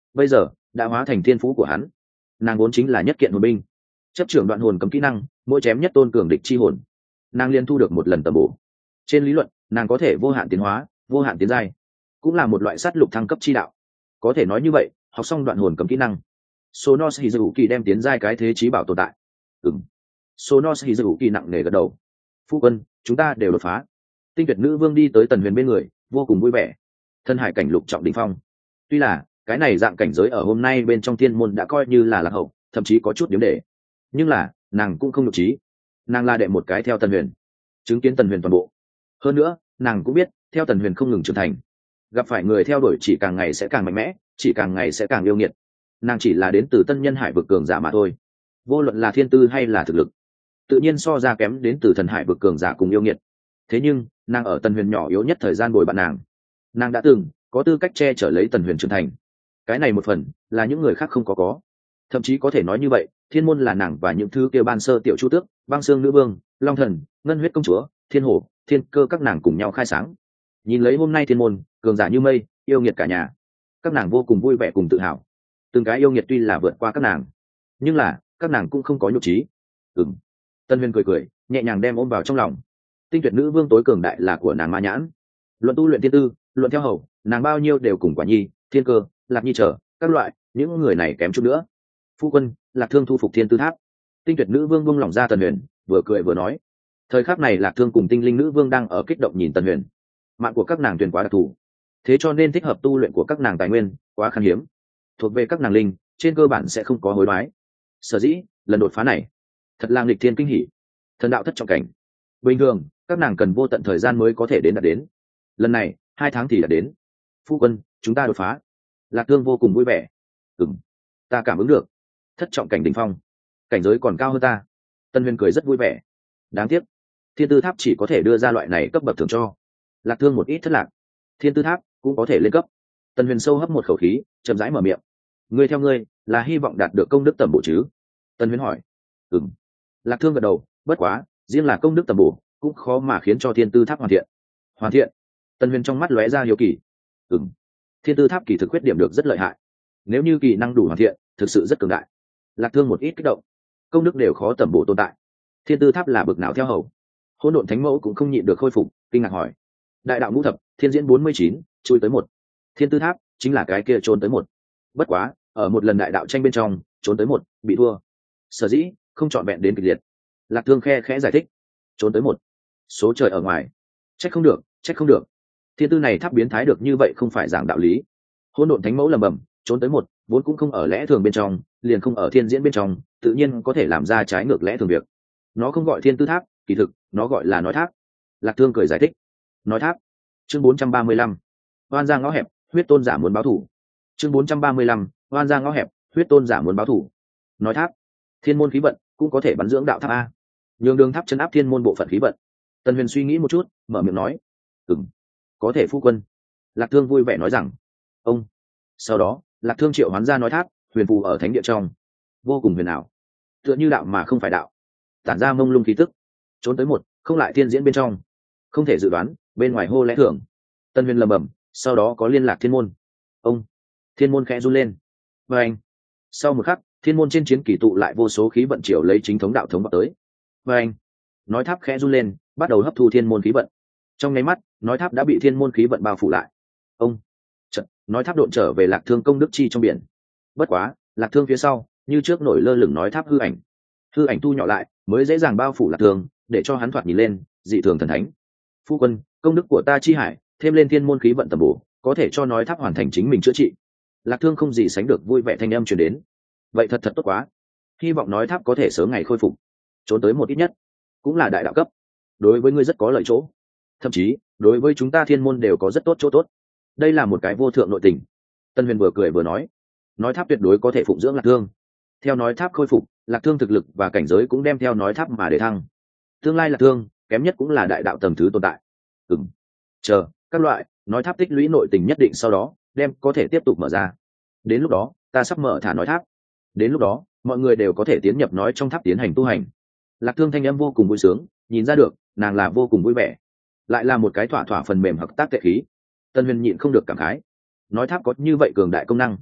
bây giờ đã hóa thành thiên phú của hắn. Nàng vốn chính là nhất kiện hồn binh, chấp trưởng đoạn hồn cấm kỹ năng, mỗi chém nhất tôn cường địch chi hồn, nàng liên thu được một lần tầm bổ. Trên lý luận nàng có thể vô hạn tiến hóa, vô hạn tiến giai, cũng là một loại sát lục thăng cấp chi đạo. Có thể nói như vậy, học xong đoạn hồn cấm kỹ năng, Sonos Hizuki đem tiến giai cái thế chí bảo tồn tại. Ừm. Sonos Hizuki nặng nề gật đầu. Phu quân, chúng ta đều đột phá. Tinh tuyệt nữ vương đi tới Tần Huyền bên người, vô cùng vui vẻ. Thân hải cảnh lục trọng đỉnh phong. Tuy là cái này dạng cảnh giới ở hôm nay bên trong thiên môn đã coi như là lạc hậu, thậm chí có chút điểm để, nhưng là nàng cũng không nhục trí. Nàng là đệ một cái theo Tần Huyền, chứng kiến Tần Huyền toàn bộ. Hơn nữa nàng cũng biết theo Tần Huyền không ngừng trưởng thành, gặp phải người theo đuổi chỉ càng ngày sẽ càng mạnh mẽ, chỉ càng ngày sẽ càng yêu nghiệt. Nàng chỉ là đến từ tân nhân hải vực cường giả mà thôi, vô luận là thiên tư hay là thực lực, tự nhiên so ra kém đến từ thần hải vực cường giả cùng yêu nghiệt. Thế nhưng nàng ở Tần Huyền nhỏ yếu nhất thời gian bồi bạn nàng, nàng đã từng có tư cách che chở lấy Tần Huyền trưởng thành. Cái này một phần là những người khác không có có, thậm chí có thể nói như vậy, thiên môn là nàng và những thứ kia ban sơ tiểu chu tước, băng xương nữ vương, long thần, ngân huyết công chúa, thiên hổ, thiên cơ các nàng cùng nhau khai sáng. Nhìn lấy hôm nay thiên môn cường giả như mây, yêu nghiệt cả nhà, các nàng vô cùng vui vẻ cùng tự hào. Từng cái yêu nghiệt tuy là vượt qua các nàng, nhưng là các nàng cũng không có nhục trí. Ừm. Tân Huyền cười cười, nhẹ nhàng đem ôm vào trong lòng. Tinh tuyệt nữ vương tối cường đại là của nàng Ma Nhãn. Luận tu luyện thiên tư, luận theo hầu, nàng bao nhiêu đều cùng Quả Nhi, Thiên Cơ, Lạc Nhi trở các loại những người này kém chút nữa. Phu quân, Lạc Thương thu phục Thiên Tư Tháp. Tinh tuyệt nữ vương buông lỏng ra Tần Huyền, vừa cười vừa nói. Thời khắc này Lạc Thương cùng Tinh linh nữ vương đang ở kích động nhìn Tần Huyền. Mạng của các nàng tuyển quá đặc thù, thế cho nên thích hợp tu luyện của các nàng tài nguyên quá khan hiếm, thuộc về các nàng linh trên cơ bản sẽ không có hối đoái. Sở dĩ lần đột phá này thật là nghịch thiên kinh hỉ, thần đạo thất trọng cảnh. Bình thường các nàng cần vô tận thời gian mới có thể đến đạt đến, lần này hai tháng thì đã đến. Phu quân, chúng ta đột phá. Lạc Thương vô cùng vui vẻ. Ừm, ta cảm ứng được thất trọng cảnh đỉnh phong, cảnh giới còn cao hơn ta. Tân Huyền cười rất vui vẻ. Đáng tiếc Thiên Tư Tháp chỉ có thể đưa ra loại này cấp bậc thưởng cho. Lạc Thương một ít thất lạc. Thiên Tư Tháp cũng có thể lên cấp. Tân Huyền sâu hấp một khẩu khí, chậm rãi mở miệng. Ngươi theo ngươi là hy vọng đạt được công đức tầm bổ chứ? Tân Huyền hỏi. Ừm. Lạc Thương gật đầu. Bất quá riêng là công đức tầm bổ cũng khó mà khiến cho Thiên Tư Tháp hoàn thiện. Hoàn thiện? Tân Huyền trong mắt lóe ra hiếu kỳ. Ừm. Thiên Tư Tháp kỳ thực khuyết điểm được rất lợi hại, nếu như kỳ năng đủ hoàn thiện thực sự rất cường đại. Lạc Thương một ít kích động. Công đức đều khó tầm bổ tồn tại, Thiên Tư Tháp là bực nào theo hầu? Hỗn độn thánh mẫu cũng không nhịn được khôi phục, kinh ngạc hỏi. Đại đạo ngũ thập thiên diễn bốn mươi chín chui tới một, Thiên Tư Tháp chính là cái kia trốn tới một. Bất quá ở một lần đại đạo tranh bên trong trốn tới một, bị thua, sở dĩ không trọn vẹn đến kịch liệt. Lạc Thương khe khẽ giải thích. Trốn tới một, số trời ở ngoài, trách không được, trách không được. Thiên tư này tháp biến thái được như vậy không phải giảng đạo lý. Hỗn độn thánh mẫu lầm bầm, trốn tới một vốn cũng không ở lẽ thường bên trong, liền không ở thiên diễn bên trong, tự nhiên có thể làm ra trái ngược lẽ thường việc. Nó không gọi Thiên Tư Tháp, kỳ thực nó gọi là nói tháp. Lạc Thương cười giải thích. Nói tháp. Chương bốn trăm ba mươi lăm. Oan ra ngõ hẹp, huyết tôn giả muốn báo thù. Chương bốn trăm ba mươi lăm. Oan ra ngõ hẹp, huyết tôn giả muốn báo thù. Nói tháp. Thiên môn khí vận cũng có thể bắn dưỡng đạo tháp a. Nhường đường tháp chân áp thiên môn bộ phận khí vận. Tần Huyền suy nghĩ một chút, mở miệng nói. Ừm, có thể phu quân. Lạc Thương vui vẻ nói rằng. Ông. Sau đó Lạc Thương triệu hoán ra nói tháp, huyền phù ở thánh địa trong, vô cùng huyền ảo, tựa như đạo mà không phải đạo, tản ra mông lung khí tức. Trốn tới một, không lại thiên diễn bên trong, không thể dự đoán, bên ngoài hô lẽ thường. Tân Huyền lầm bầm, sau đó có liên lạc thiên môn. Ông. Thiên môn khẽ run lên. Và anh. Sau một khắc, thiên môn trên chiến kỳ tụ lại vô số khí vận triều lấy chính thống đạo thống vào tới. Và anh. Nói tháp khẽ run lên, bắt đầu hấp thu thiên môn khí vận. Trong nháy mắt, nói tháp đã bị thiên môn khí vận bao phủ lại. Ông. Chật, nói tháp độn trở về Lạc Thương công đức chi trong biển. Bất quá, Lạc Thương phía sau như trước nổi lơ lửng nói tháp hư ảnh. Hư ảnh thu nhỏ lại mới dễ dàng bao phủ Lạc Thương, để cho hắn thoạt nhìn lên dị thường thần thánh. Phu quân, công đức của ta chi hải thêm lên thiên môn khí vận tầm bổ, có thể cho nói tháp hoàn thành chính mình chữa trị. Lạc Thương không gì sánh được vui vẻ thanh âm truyền đến. Vậy thật thật tốt quá, hy vọng nói tháp có thể sớm ngày khôi phục. Trốn tới một ít nhất cũng là đại đạo cấp, đối với ngươi rất có lợi chỗ, thậm chí đối với chúng ta thiên môn đều có rất tốt chỗ tốt. Đây là một cái vô thượng nội tình. Tân Huyền vừa cười vừa nói. Nói tháp tuyệt đối có thể phụng dưỡng Lạc Thương. Theo nói tháp khôi phục, Lạc Thương thực lực và cảnh giới cũng đem theo nói tháp mà để thăng. Tương lai Lạc Thương kém nhất cũng là đại đạo tầng thứ tồn tại. Ừm, chờ các loại nói tháp tích lũy nội tình nhất định, sau đó đem có thể tiếp tục mở ra. Đến lúc đó ta sắp mở thả nói tháp, đến lúc đó mọi người đều có thể tiến nhập nói trong tháp tiến hành tu hành. Lạc Thương thanh âm vô cùng vui sướng, nhìn ra được nàng là vô cùng vui vẻ, lại là một cái thỏa thỏa phần mềm hợp tác tệ khí. Tân Huyền nhịn không được cảm khái, nói tháp có như vậy cường đại công năng,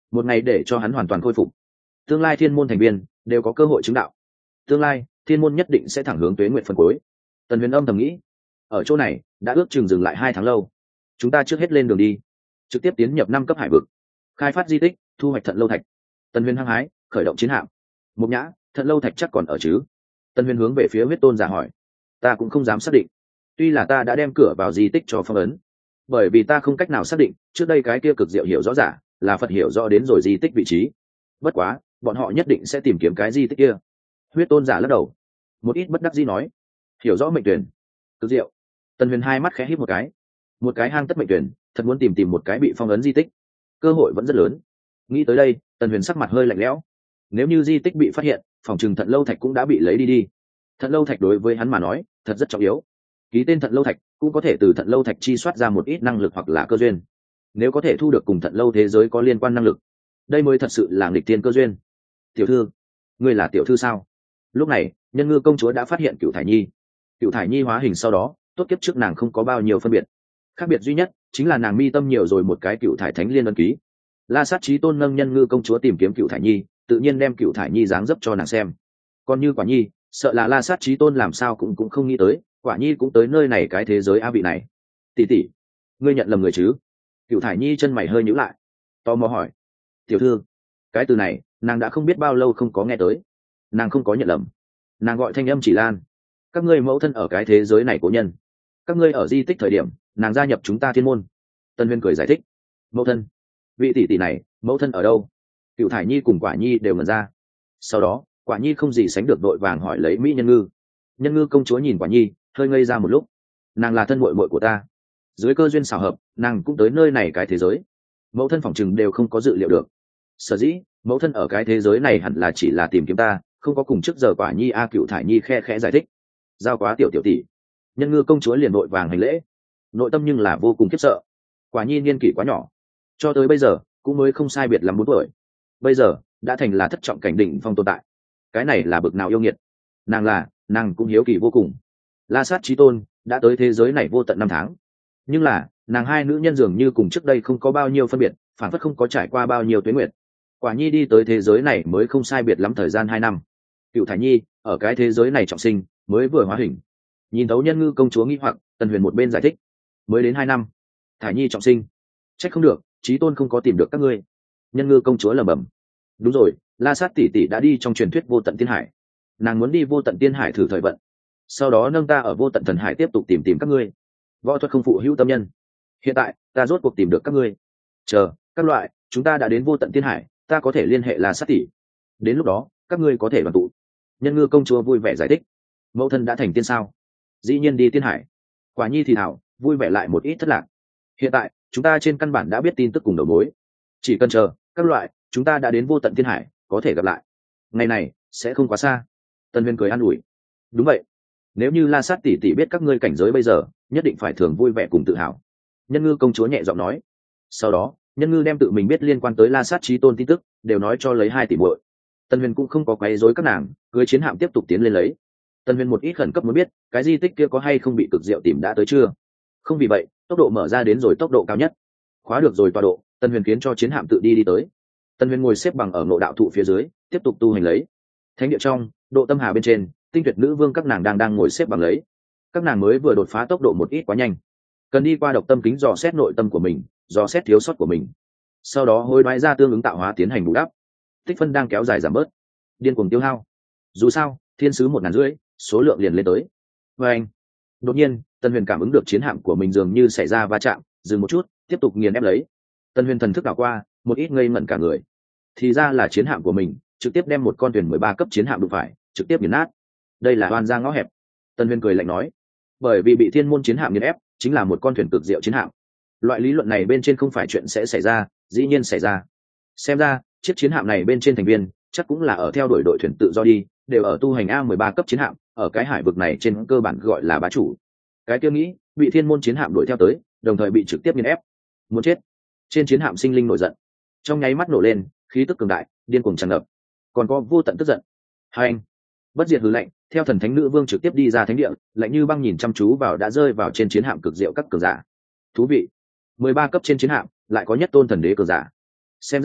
một ngày để cho hắn hoàn toàn khôi phục. Tương lai thiên môn thành viên đều có cơ hội chứng đạo. Tương lai thiên môn nhất định sẽ thẳng hướng tuế nguyện phần cuối. Tần Huyền âm thầm nghĩ, ở chỗ này đã ước chừng dừng lại hai tháng lâu, chúng ta trước hết lên đường đi, trực tiếp tiến nhập năm cấp hải vực, khai phát di tích, thu hoạch thận lâu thạch. Tần Huyền hăng hái khởi động chiến hạm. Mục Nhã, thận lâu thạch chắc còn ở chứ? Tần Huyền hướng về phía huyết tôn giả hỏi. Ta cũng không dám xác định, tuy là ta đã đem cửa vào di tích cho phong ấn, bởi vì ta không cách nào xác định trước đây cái kia cực diệu hiểu rõ giả là Phật hiểu rõ đến rồi di tích vị trí. Bất quá bọn họ nhất định sẽ tìm kiếm cái di tích kia. Huyết tôn giả lắc đầu, một ít bất đắc dĩ nói. Hiểu rõ mệnh tuyển, cực diệu. Tần Huyền hai mắt khẽ híp một cái, một cái hang tất mệnh tuyển, thật muốn tìm tìm một cái bị phong ấn di tích, cơ hội vẫn rất lớn. Nghĩ tới đây, Tần Huyền sắc mặt hơi lạnh lẽo. Nếu như di tích bị phát hiện, phòng trừng thận lâu thạch cũng đã bị lấy đi đi. Thận lâu thạch đối với hắn mà nói thật rất trọng yếu, ký tên thận lâu thạch cũng có thể từ thận lâu thạch chi soát ra một ít năng lực hoặc là cơ duyên. Nếu có thể thu được cùng thận lâu thế giới có liên quan năng lực, đây mới thật sự là nghịch tiên cơ duyên. Tiểu thư, ngươi là tiểu thư sao? Lúc này Nhân Ngư công chúa đã phát hiện Cựu Thải Nhi. Cựu Thải Nhi hóa hình sau đó, tốt kiếp trước nàng không có bao nhiêu phân biệt, khác biệt duy nhất chính là nàng mi tâm nhiều rồi một cái Cựu Thải Thánh Liên ấn ký. La Sát Chí Tôn nâng Nhân Ngư công chúa tìm kiếm Cựu Thải Nhi, tự nhiên đem Cựu Thải Nhi dáng dấp cho nàng xem. Còn như Quả Nhi, sợ là La Sát Chí Tôn làm sao cũng cũng không nghĩ tới, Quả Nhi cũng tới nơi này cái thế giới a vị này. Tỷ tỷ, ngươi nhận lầm người chứ? Cựu Thải Nhi chân mày hơi nhíu lại, tò mò hỏi. Tiểu thư, cái từ này nàng đã không biết bao lâu không có nghe tới. Nàng không có nhận lầm, nàng gọi thanh âm chỉ Lan. Các ngươi mẫu thân ở cái thế giới này của nhân, các ngươi ở di tích thời điểm nàng gia nhập chúng ta thiên môn. Tân Huyên cười giải thích. Mẫu thân? Vị tỷ tỷ này mẫu thân ở đâu? Cựu Thải Nhi cùng Quả Nhi đều ngẩn ra. Sau đó Quả Nhi không gì sánh được đội vàng hỏi lấy Mỹ Nhân Ngư. Nhân Ngư công chúa nhìn Quả Nhi hơi ngây ra một lúc. Nàng là thân muội muội của ta, dưới cơ duyên xảo hợp nàng cũng tới nơi này cái thế giới, mẫu thân phỏng chừng đều không có dự liệu được. Sở dĩ mẫu thân ở cái thế giới này hẳn là chỉ là tìm kiếm ta, không có cùng trước giờ. Quả Nhi a Cựu Thải Nhi khe khẽ giải thích. Giao quá tiểu tiểu tỷ. Nhân Ngư công chúa liền đội vàng hành lễ, nội tâm nhưng là vô cùng khiếp sợ. Quả Nhi niên kỷ quá nhỏ, cho tới bây giờ cũng mới không sai biệt lắm bốn tuổi, bây giờ đã thành là thất trọng cảnh đỉnh phong tồn tại. Cái này là bực nào yêu nghiệt. Nàng là nàng cũng hiếu kỳ vô cùng. La Sát Chí Tôn đã tới thế giới này vô tận năm tháng, nhưng là nàng hai nữ nhân dường như cùng trước đây không có bao nhiêu phân biệt, phản phất không có trải qua bao nhiêu tuế nguyệt. Quả Nhi đi tới thế giới này mới không sai biệt lắm thời gian hai năm. Cựu Thải Nhi ở cái thế giới này trọng sinh, mới vừa hóa hình. Nhìn thấu Nhân Ngư công chúa nghi hoặc, Tần Huyền một bên giải thích. Mới đến hai năm, Thải Nhi trọng sinh, trách không được Chí Tôn không có tìm được các ngươi. Nhân Ngư công chúa lẩm bẩm. Đúng rồi, La Sát tỷ tỷ đã đi trong truyền thuyết vô tận tiên hải, nàng muốn đi vô tận tiên hải thử thời vận, sau đó nâng ta ở vô tận thần hải tiếp tục tìm tìm các ngươi. Võ thuật không phụ hữu tâm nhân, hiện tại ta rốt cuộc tìm được các ngươi. Chờ các loại chúng ta đã đến vô tận tiên hải, ta có thể liên hệ La Sát tỷ, đến lúc đó các ngươi có thể đoàn tụ. Nhân Ngư công chúa vui vẻ giải thích. Mẫu thân đã thành tiên sao? Dĩ nhiên đi tiên hải. Quả Nhi thì thảo vui vẻ lại một ít thất lạc. Hiện tại chúng ta trên căn bản đã biết tin tức cùng đầu mối, chỉ cần chờ các loại chúng ta đã đến vô tận tiên hải, có thể gặp lại. Ngày này sẽ không quá xa. Tân Huyền cười an ủi. Đúng vậy, nếu như La Sát tỷ tỷ biết các ngươi cảnh giới bây giờ, nhất định phải thường vui vẻ cùng tự hào. Nhân Ngư công chúa nhẹ giọng nói. Sau đó Nhân Ngư đem tự mình biết liên quan tới La Sát Chí Tôn tin tức đều nói cho lấy hai tỷ muội. Tân Huyền cũng không có quấy rối các nàng, cưỡi chiến hạm tiếp tục tiến lên lấy. Tân Huyền một ít khẩn cấp muốn biết cái di tích kia có hay không bị cực diệu tìm đã tới chưa. Không vì vậy tốc độ mở ra đến rồi tốc độ cao nhất, khóa được rồi tọa độ. Tân Huyền khiến cho chiến hạm tự đi đi tới. Tân Huyền ngồi xếp bằng ở ngộ đạo thụ phía dưới, tiếp tục tu hành lấy. Thánh địa trong độ tâm hà bên trên, tinh tuyệt nữ vương các nàng đang đang ngồi xếp bằng lấy. Các nàng mới vừa đột phá tốc độ một ít quá nhanh, cần đi qua độc tâm kính dò xét nội tâm của mình, dò xét thiếu sót của mình, sau đó hối đoái ra tương ứng tạo hóa tiến hành bù đắp. Tích phân đang kéo dài giảm bớt, điên cuồng tiêu hao. Dù sao thiên sứ một ngàn rưỡi, số lượng liền lên tới. Và anh đột nhiên Tân Huyền cảm ứng được chiến hạm của mình dường như xảy ra va chạm, dừng một chút, tiếp tục nghiền ép lấy. Tân Huyền thần thức đảo qua, một ít ngây ngẩn cả người. Thì ra là chiến hạm của mình trực tiếp đem một con thuyền mười ba cấp chiến hạm đụng phải, trực tiếp nghiền nát. Đây là oan ra ngõ hẹp. Tân Huyền cười lạnh nói. Bởi vì bị thiên môn chiến hạm nghiền ép, chính là một con thuyền cực diệu chiến hạm. Loại lý luận này bên trên không phải chuyện sẽ xảy ra, dĩ nhiên xảy ra. Xem ra chiếc chiến hạm này bên trên thành viên chắc cũng là ở theo đuổi đội thuyền tự do đi, đều ở tu hành A mười ba cấp chiến hạm, ở cái hải vực này trên cơ bản gọi là bá chủ. Cái kia nghĩ bị thiên môn chiến hạm đuổi theo tới, đồng thời bị trực tiếp nghiền ép, muốn chết. Trên chiến hạm sinh linh nổi giận, trong nháy mắt nổ lên, khí tức cường đại, điên cuồng tràn ngập, còn có vô tận tức giận. Hai anh bất diệt hư lệnh theo thần thánh nữ vương trực tiếp đi ra thánh địa, lạnh như băng nhìn chăm chú vào đã rơi vào trên chiến hạm cực diệu các cường giả. Thú vị, mười ba cấp trên chiến hạm lại có nhất tôn thần đế cường giả, xem ra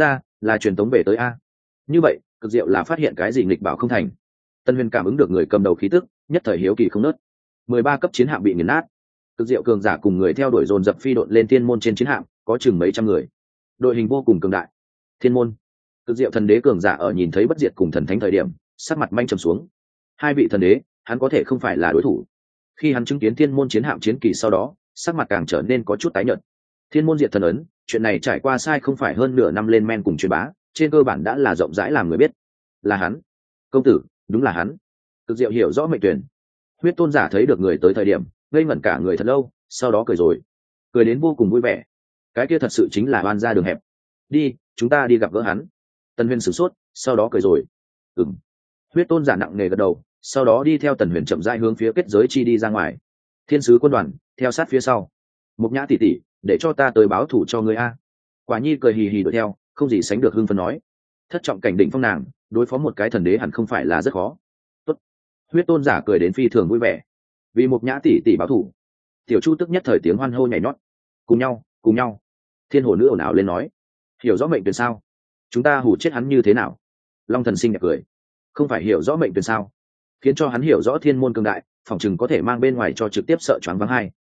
là truyền tống về tới a. Như vậy cực diệu là phát hiện cái gì nghịch bảo không thành. Tân Huyền cảm ứng được người cầm đầu khí tức, nhất thời hiếu kỳ không nớt. Mười ba cấp chiến hạm bị nghiền nát, cực diệu cường giả cùng người theo đuổi dồn dập phi độn lên thiên môn trên chiến hạm, có chừng mấy trăm người, đội hình vô cùng cường đại. Thiên môn, cực diệu thần đế cường giả ở nhìn thấy bất diệt cùng thần thánh thời điểm, sắc mặt manh trầm xuống. Hai vị thần đế, hắn có thể không phải là đối thủ. Khi hắn chứng kiến thiên môn chiến hạm chiến kỳ sau đó, sắc mặt càng trở nên có chút tái nhợt. Thiên môn diệt thần ấn, chuyện này trải qua sai không phải hơn nửa năm lên men cùng truyền bá, trên cơ bản đã là rộng rãi làm người biết. Là hắn, công tử, đúng là hắn. Cực diệu hiểu rõ mệnh tuyển. Huyết tôn giả thấy được người tới thời điểm, ngây ngẩn cả người thật lâu, sau đó cười rồi, cười đến vô cùng vui vẻ. Cái kia thật sự chính là oan gia đường hẹp. Đi, chúng ta đi gặp gỡ hắn. Tần Huyền sửng sốt, sau đó cười rồi. Ừm. Huyết tôn giả nặng nề gật đầu, sau đó đi theo Tần Huyền chậm rãi hướng phía kết giới chi đi ra ngoài. Thiên sứ quân đoàn theo sát phía sau. Mục Nhã tỷ tỷ, để cho ta tới báo thủ cho ngươi a. Quả Nhi cười hì hì đuổi theo, không gì sánh được hưng phấn nói. Thất trọng cảnh đỉnh phong nàng, đối phó một cái thần đế hẳn không phải là rất khó. Tốt. Huyết tôn giả cười đến phi thường vui vẻ. Vì Mục Nhã tỷ tỷ báo thủ. Tiểu Chu tức nhất thời tiếng hoan hô nhảy nhót. Cùng nhau, cùng nhau. Thiên hồ nữ ồn ào lên nói. Hiểu rõ mệnh tuyển sao? Chúng ta hù chết hắn như thế nào? Long thần sinh đẹp cười. Không phải hiểu rõ mệnh tuyển sao? Khiến cho hắn hiểu rõ thiên môn cường đại, phòng chừng có thể mang bên ngoài cho trực tiếp sợ choáng váng hai.